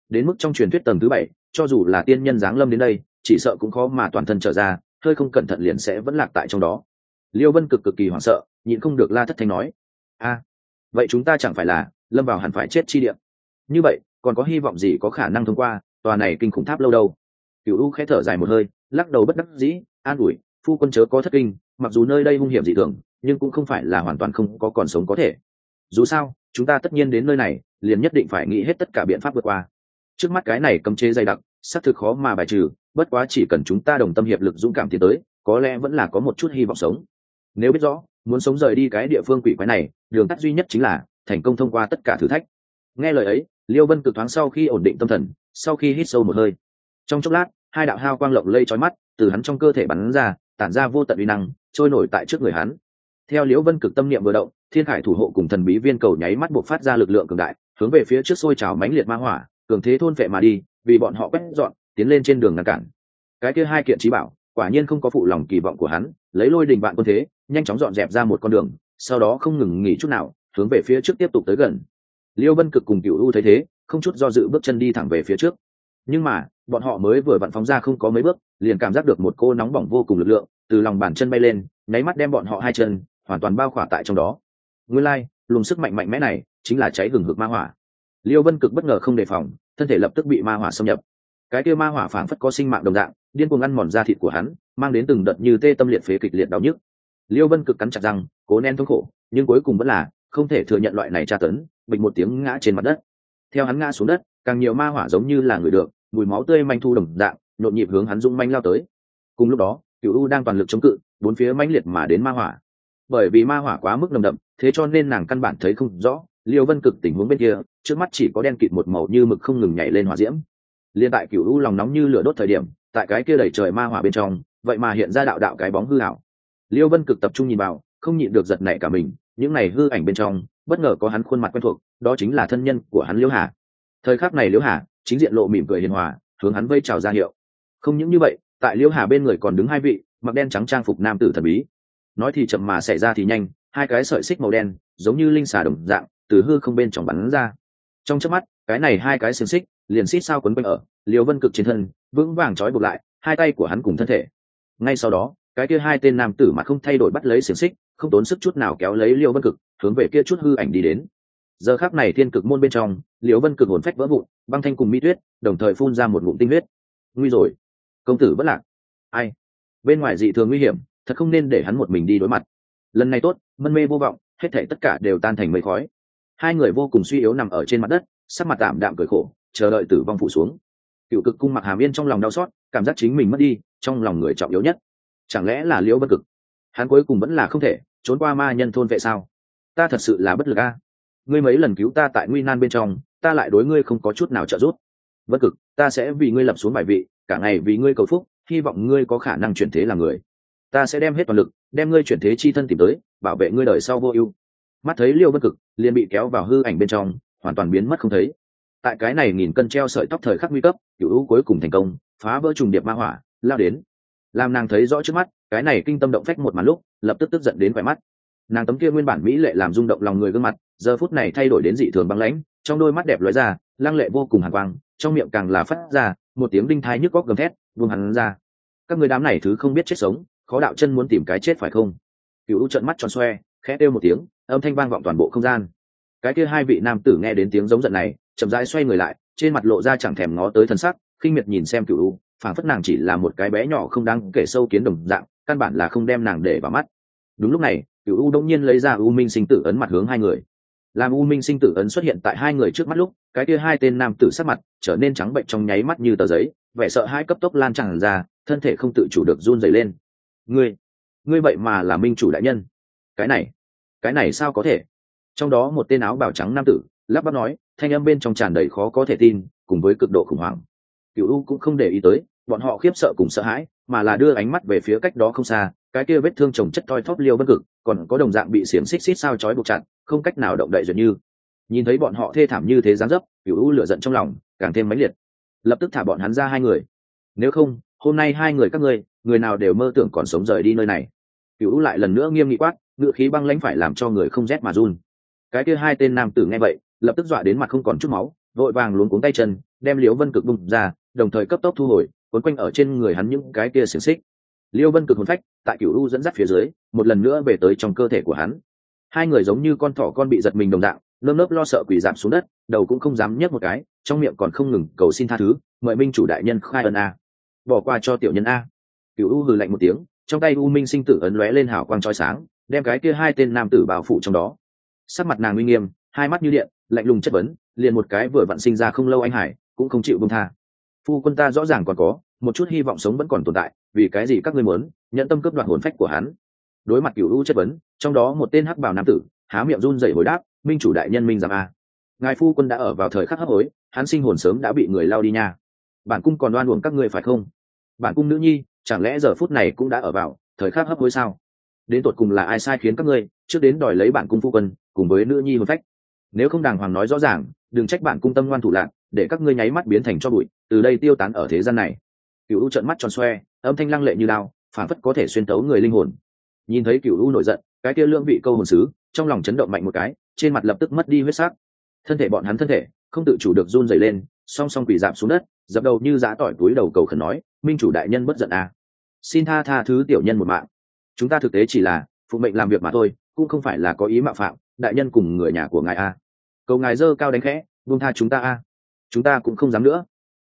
đến mức trong truyền thuyết tầng thứ 7, cho dù là tiên nhân giáng lâm đến đây chỉ sợ cũng khó mà toàn thân trở ra, hơi không cẩn thận liền sẽ vẫn lạc tại trong đó. Liêu Vân cực cực kỳ hoảng sợ, nhịn không được la thất thanh nói: a, vậy chúng ta chẳng phải là lâm vào hẳn phải chết chi địa? Như vậy còn có hy vọng gì có khả năng thông qua tòa này kinh khủng tháp lâu đâu? Cửu U khẽ thở dài một hơi, lắc đầu bất đắc dĩ, an ủi: phu quân chớ có thất kinh, mặc dù nơi đây hung hiểm dị thường nhưng cũng không phải là hoàn toàn không có còn sống có thể. Dù sao chúng ta tất nhiên đến nơi này liền nhất định phải nghĩ hết tất cả biện pháp vượt qua. Trước mắt cái này cấm chế dày đặc xác thực khó mà bài trừ, bất quá chỉ cần chúng ta đồng tâm hiệp lực dũng cảm tiến tới, có lẽ vẫn là có một chút hy vọng sống. Nếu biết rõ muốn sống rời đi cái địa phương quỷ quái này, đường tắt duy nhất chính là thành công thông qua tất cả thử thách. Nghe lời ấy, Liêu Vân cực thoáng sau khi ổn định tâm thần, sau khi hít sâu một hơi, trong chốc lát hai đạo hào quang lộng lây chói mắt từ hắn trong cơ thể bắn ra, tản ra vô tận uy năng, trôi nổi tại trước người hắn. Theo Liễu Vân cực tâm niệm vừa động, thiên khải thủ hộ cùng thần bí viên cầu nháy mắt buộc phát ra lực lượng cường đại, hướng về phía trước sôi trào mãnh liệt ma hỏa, cường thế thôn phệ mà đi, vì bọn họ quét dọn tiến lên trên đường ngăn cản. Cái kia hai kiện trí bảo quả nhiên không có phụ lòng kỳ vọng của hắn, lấy lôi đình vạn quân thế nhanh chóng dọn dẹp ra một con đường, sau đó không ngừng nghỉ chút nào hướng về phía trước tiếp tục tới gần. Liêu Vân cực cùng Cửu U thấy thế, không chút do dự bước chân đi thẳng về phía trước. Nhưng mà bọn họ mới vừa vặn phóng ra không có mấy bước, liền cảm giác được một cô nóng bỏng vô cùng lực lượng từ lòng bàn chân bay lên, nháy mắt đem bọn họ hai chân hoàn toàn bao khỏa tại trong đó. Nguyên lai luồng sức mạnh mạnh mẽ này chính là cháy hừng hực ma hỏa. Liêu Vân cực bất ngờ không đề phòng, thân thể lập tức bị ma hỏa xâm nhập. Cái kia ma hỏa phảng phất có sinh mạng đồng dạng, điên cuồng ăn mòn da thịt của hắn, mang đến từng đợt như tê tâm liệt phế kịch liệt đau nhức. Liêu Vân cực cắn chặt răng, cố nén thống khổ, nhưng cuối cùng vẫn là không thể thừa nhận loại này tra tấn, bịch một tiếng ngã trên mặt đất. Theo hắn ngã xuống đất, càng nhiều ma hỏa giống như là người được, mùi máu tươi manh thu đồng dạng, nhộn nhịp hướng hắn dũng manh lao tới. Cùng lúc đó, Cửu U đang toàn lực chống cự, bốn phía mãnh liệt mà đến ma hỏa. Bởi vì ma hỏa quá mức nồng đậm, thế cho nên nàng căn bản thấy không rõ Liêu Vân cực tình huống bên kia, trước mắt chỉ có đen kịt một màu như mực không ngừng nhảy lên hỏa diễm. Liên tại Cửu U lòng nóng như lửa đốt thời điểm, tại cái kia đầy trời ma hỏa bên trong, vậy mà hiện ra đạo đạo cái bóng hư ảo. Liêu Vân cực tập trung nhìn vào, không nhịn được giật nảy cả mình, những này hư ảnh bên trong, bất ngờ có hắn khuôn mặt quen thuộc, đó chính là thân nhân của hắn Liễu Hà. Thời khắc này Liễu Hà chính diện lộ mỉm cười hiền hòa, hướng hắn vây chào ra hiệu. Không những như vậy, tại Liễu Hà bên người còn đứng hai vị mặc đen trắng trang phục nam tử thần bí. Nói thì chậm mà xảy ra thì nhanh, hai cái sợi xích màu đen giống như linh xà đồng dạng từ hư không bên trong bắn ra. Trong chớp mắt, cái này hai cái xiềng xích liền xít sao quấn quanh ở Liêu Vân cực trên thân, vững vàng trói buộc lại hai tay của hắn cùng thân thể. Ngay sau đó, cái kia hai tên nam tử mặt không thay đổi bắt lấy xiềng xích, không tốn sức chút nào kéo lấy Liêu Vân cực hướng về kia chút hư ảnh đi đến. Giờ khắc này thiên cực môn bên trong, Liêu Vân cực hồn phách vỡ vụn, băng thanh cùng mỹ tuyết đồng thời phun ra một ngụm tinh huyết. Nguy rồi, công tử bất lạc. Ai? Bên ngoài dị thường nguy hiểm, thật không nên để hắn một mình đi đối mặt. Lần này tốt, mân mê vô vọng, hết thảy tất cả đều tan thành mây khói. Hai người vô cùng suy yếu nằm ở trên mặt đất, sắc mặt tạm đạm cười khổ, chờ đợi tử vong phủ xuống. Cựu cực cung Mặc Hàm Yên trong lòng đau xót, cảm giác chính mình mất đi trong lòng người trọng yếu nhất. Chẳng lẽ là Liễu Vân cực? Hắn cuối cùng vẫn là không thể trốn qua ma nhân thôn vệ sao? Ta thật sự là bất lực a. Ngươi mấy lần cứu ta tại nguy nan bên trong, ta lại đối ngươi không có chút nào trợ giúp. Vân cực, ta sẽ vì ngươi lập xuống bài vị, cả ngày vì ngươi cầu phúc, hy vọng ngươi có khả năng chuyển thế làm người. Ta sẽ đem hết toàn lực, đem ngươi chuyển thế chi thân tìm tới, bảo vệ ngươi đời sau vô ưu. Mắt thấy Liêu Vân cực liền bị kéo vào hư ảnh bên trong, hoàn toàn biến mất không thấy. Tại cái này nghìn cân treo sợi tóc thời khắc nguy cấp, Cửu U cuối cùng thành công phá vỡ trùng điệp ma hỏa, lao đến. Làm nàng thấy rõ trước mắt cái này kinh tâm động phách một màn lúc, lập tức tức giận đến quẻ mắt. Nàng tấm kia nguyên bản mỹ lệ làm rung động lòng người gương mặt, giờ phút này thay đổi đến dị thường băng lãnh, trong đôi mắt đẹp lóe ra lăng lệ vô cùng hàn quang, trong miệng càng là phát ra một tiếng đinh thái nhức góc gầm thét, buông hắn ra. Các người đám này thứ không biết chết sống, khó đạo chân muốn tìm cái chết phải không? Cửu U trợn mắt tròn xoe, khẽ kêu một tiếng, âm thanh vang vọng toàn bộ không gian. Cái kia hai vị nam tử nghe đến tiếng giống giận này, chậm rãi xoay người lại, trên mặt lộ ra chẳng thèm ngó tới thần sắc, khinh miệt nhìn xem Cửu U, phảng phất nàng chỉ là một cái bé nhỏ không đáng kể sâu kiến đồng dạng, căn bản là không đem nàng để vào mắt. Đúng lúc này, Cửu U đột nhiên lấy ra U Minh Sinh Tử ấn mặt hướng hai người. Làm U Minh Sinh Tử ấn xuất hiện tại hai người trước mắt lúc, cái kia hai tên nam tử sắc mặt trở nên trắng bệnh trong nháy mắt như tờ giấy, vẻ sợ hãi cấp tốc lan tràn ra, thân thể không tự chủ được run rẩy lên. Ngươi vậy mà là minh chủ đại nhân? Cái này sao có thể? Trong đó một tên áo bào trắng nam tử lắp bắp nói, thanh âm bên trong tràn đầy khó có thể tin cùng với cực độ khủng hoảng. Cửu U cũng không để ý tới bọn họ khiếp sợ cùng sợ hãi, mà là đưa ánh mắt về phía cách đó không xa, cái kia vết thương chồng chất toi thóp Liêu Vân cực, còn có đồng dạng bị xiềng xích xít sao chói buộc chặt, không cách nào động đậy dường như. Nhìn thấy bọn họ thê thảm như thế dáng dấp, Cửu U lửa giận trong lòng càng thêm mãnh liệt, lập tức thả bọn hắn ra hai người. Nếu không, hôm nay hai người các ngươi, người nào đều mơ tưởng còn sống rời đi nơi này. Cửu U lại lần nữa nghiêm nghị quát, ngựa khí băng lãnh phải làm cho người không rét mà run. Cái kia hai tên nam tử nghe vậy, lập tức dọa đến mặt không còn chút máu, vội vàng luống cuống tay chân, đem Liễu Vân Cực bung ra, đồng thời cấp tốc thu hồi, cuốn quanh ở trên người hắn những cái kia xiềng xích. Liễu Vân Cực hồn phách tại Cửu U dẫn dắt phía dưới, một lần nữa về tới trong cơ thể của hắn. Hai người giống như con thỏ con bị giật mình đồng dạng, nơm nớp lo sợ quỳ rạp xuống đất, đầu cũng không dám nhấc một cái, trong miệng còn không ngừng cầu xin tha thứ, mời minh chủ đại nhân khai ân a, bỏ qua cho tiểu nhân a. Cửu U hừ lạnh một tiếng, trong tay U Minh sinh tử ấn lóe lên hào quang chói sáng, đem cái kia hai tên nam tử bao phủ trong đó. Sắc mặt nàng uy nghiêm, hai mắt như điện, lạnh lùng chất vấn, liền một cái vừa vặn sinh ra không lâu anh hải cũng không chịu buông tha. Phu quân ta rõ ràng còn có một chút hy vọng sống vẫn còn tồn tại, vì cái gì các ngươi muốn nhận tâm cướp đoạt hồn phách của hắn? Đối mặt Cửu U chất vấn, trong đó một tên hắc bào nam tử há miệng run rẩy hồi đáp, minh chủ đại nhân minh giảm a, ngài phu quân đã ở vào thời khắc hấp hối, hắn sinh hồn sớm đã bị người lao đi nha. Bản cung còn đoan uổng các ngươi phải không? Bản cung nữ nhi chẳng lẽ giờ phút này cũng đã ở vào thời khắc hấp hối sao? Đến tột cùng là ai sai khiến các ngươi trước đến đòi lấy bản cung phu quân cùng với nữ nhi hồn phách? Nếu không đàng hoàng nói rõ ràng, đừng trách bản cung tâm ngoan thủ lạn, để các ngươi nháy mắt biến thành cho bụi, từ đây tiêu tán ở thế gian này. Cửu U trợn mắt tròn xoe, âm thanh lăng lệ như đao, phản phất có thể xuyên tấu người linh hồn. Nhìn thấy Cửu U nổi giận, cái kia lương vị câu hồn sứ trong lòng chấn động mạnh một cái, trên mặt lập tức mất đi huyết sắc. Thân thể bọn hắn thân thể không tự chủ được run rẩy lên, song song quỳ rạp xuống đất, dập đầu như giã tỏi túi đầu cầu khẩn nói, minh chủ đại nhân bất giận à, xin tha thứ tiểu nhân một mạng, chúng ta thực tế chỉ là phụ mệnh làm việc mà thôi, cũng không phải là có ý mạo phạm đại nhân cùng người nhà của ngài a, cầu ngài dơ cao đánh khẽ buông tha chúng ta a, chúng ta cũng không dám nữa.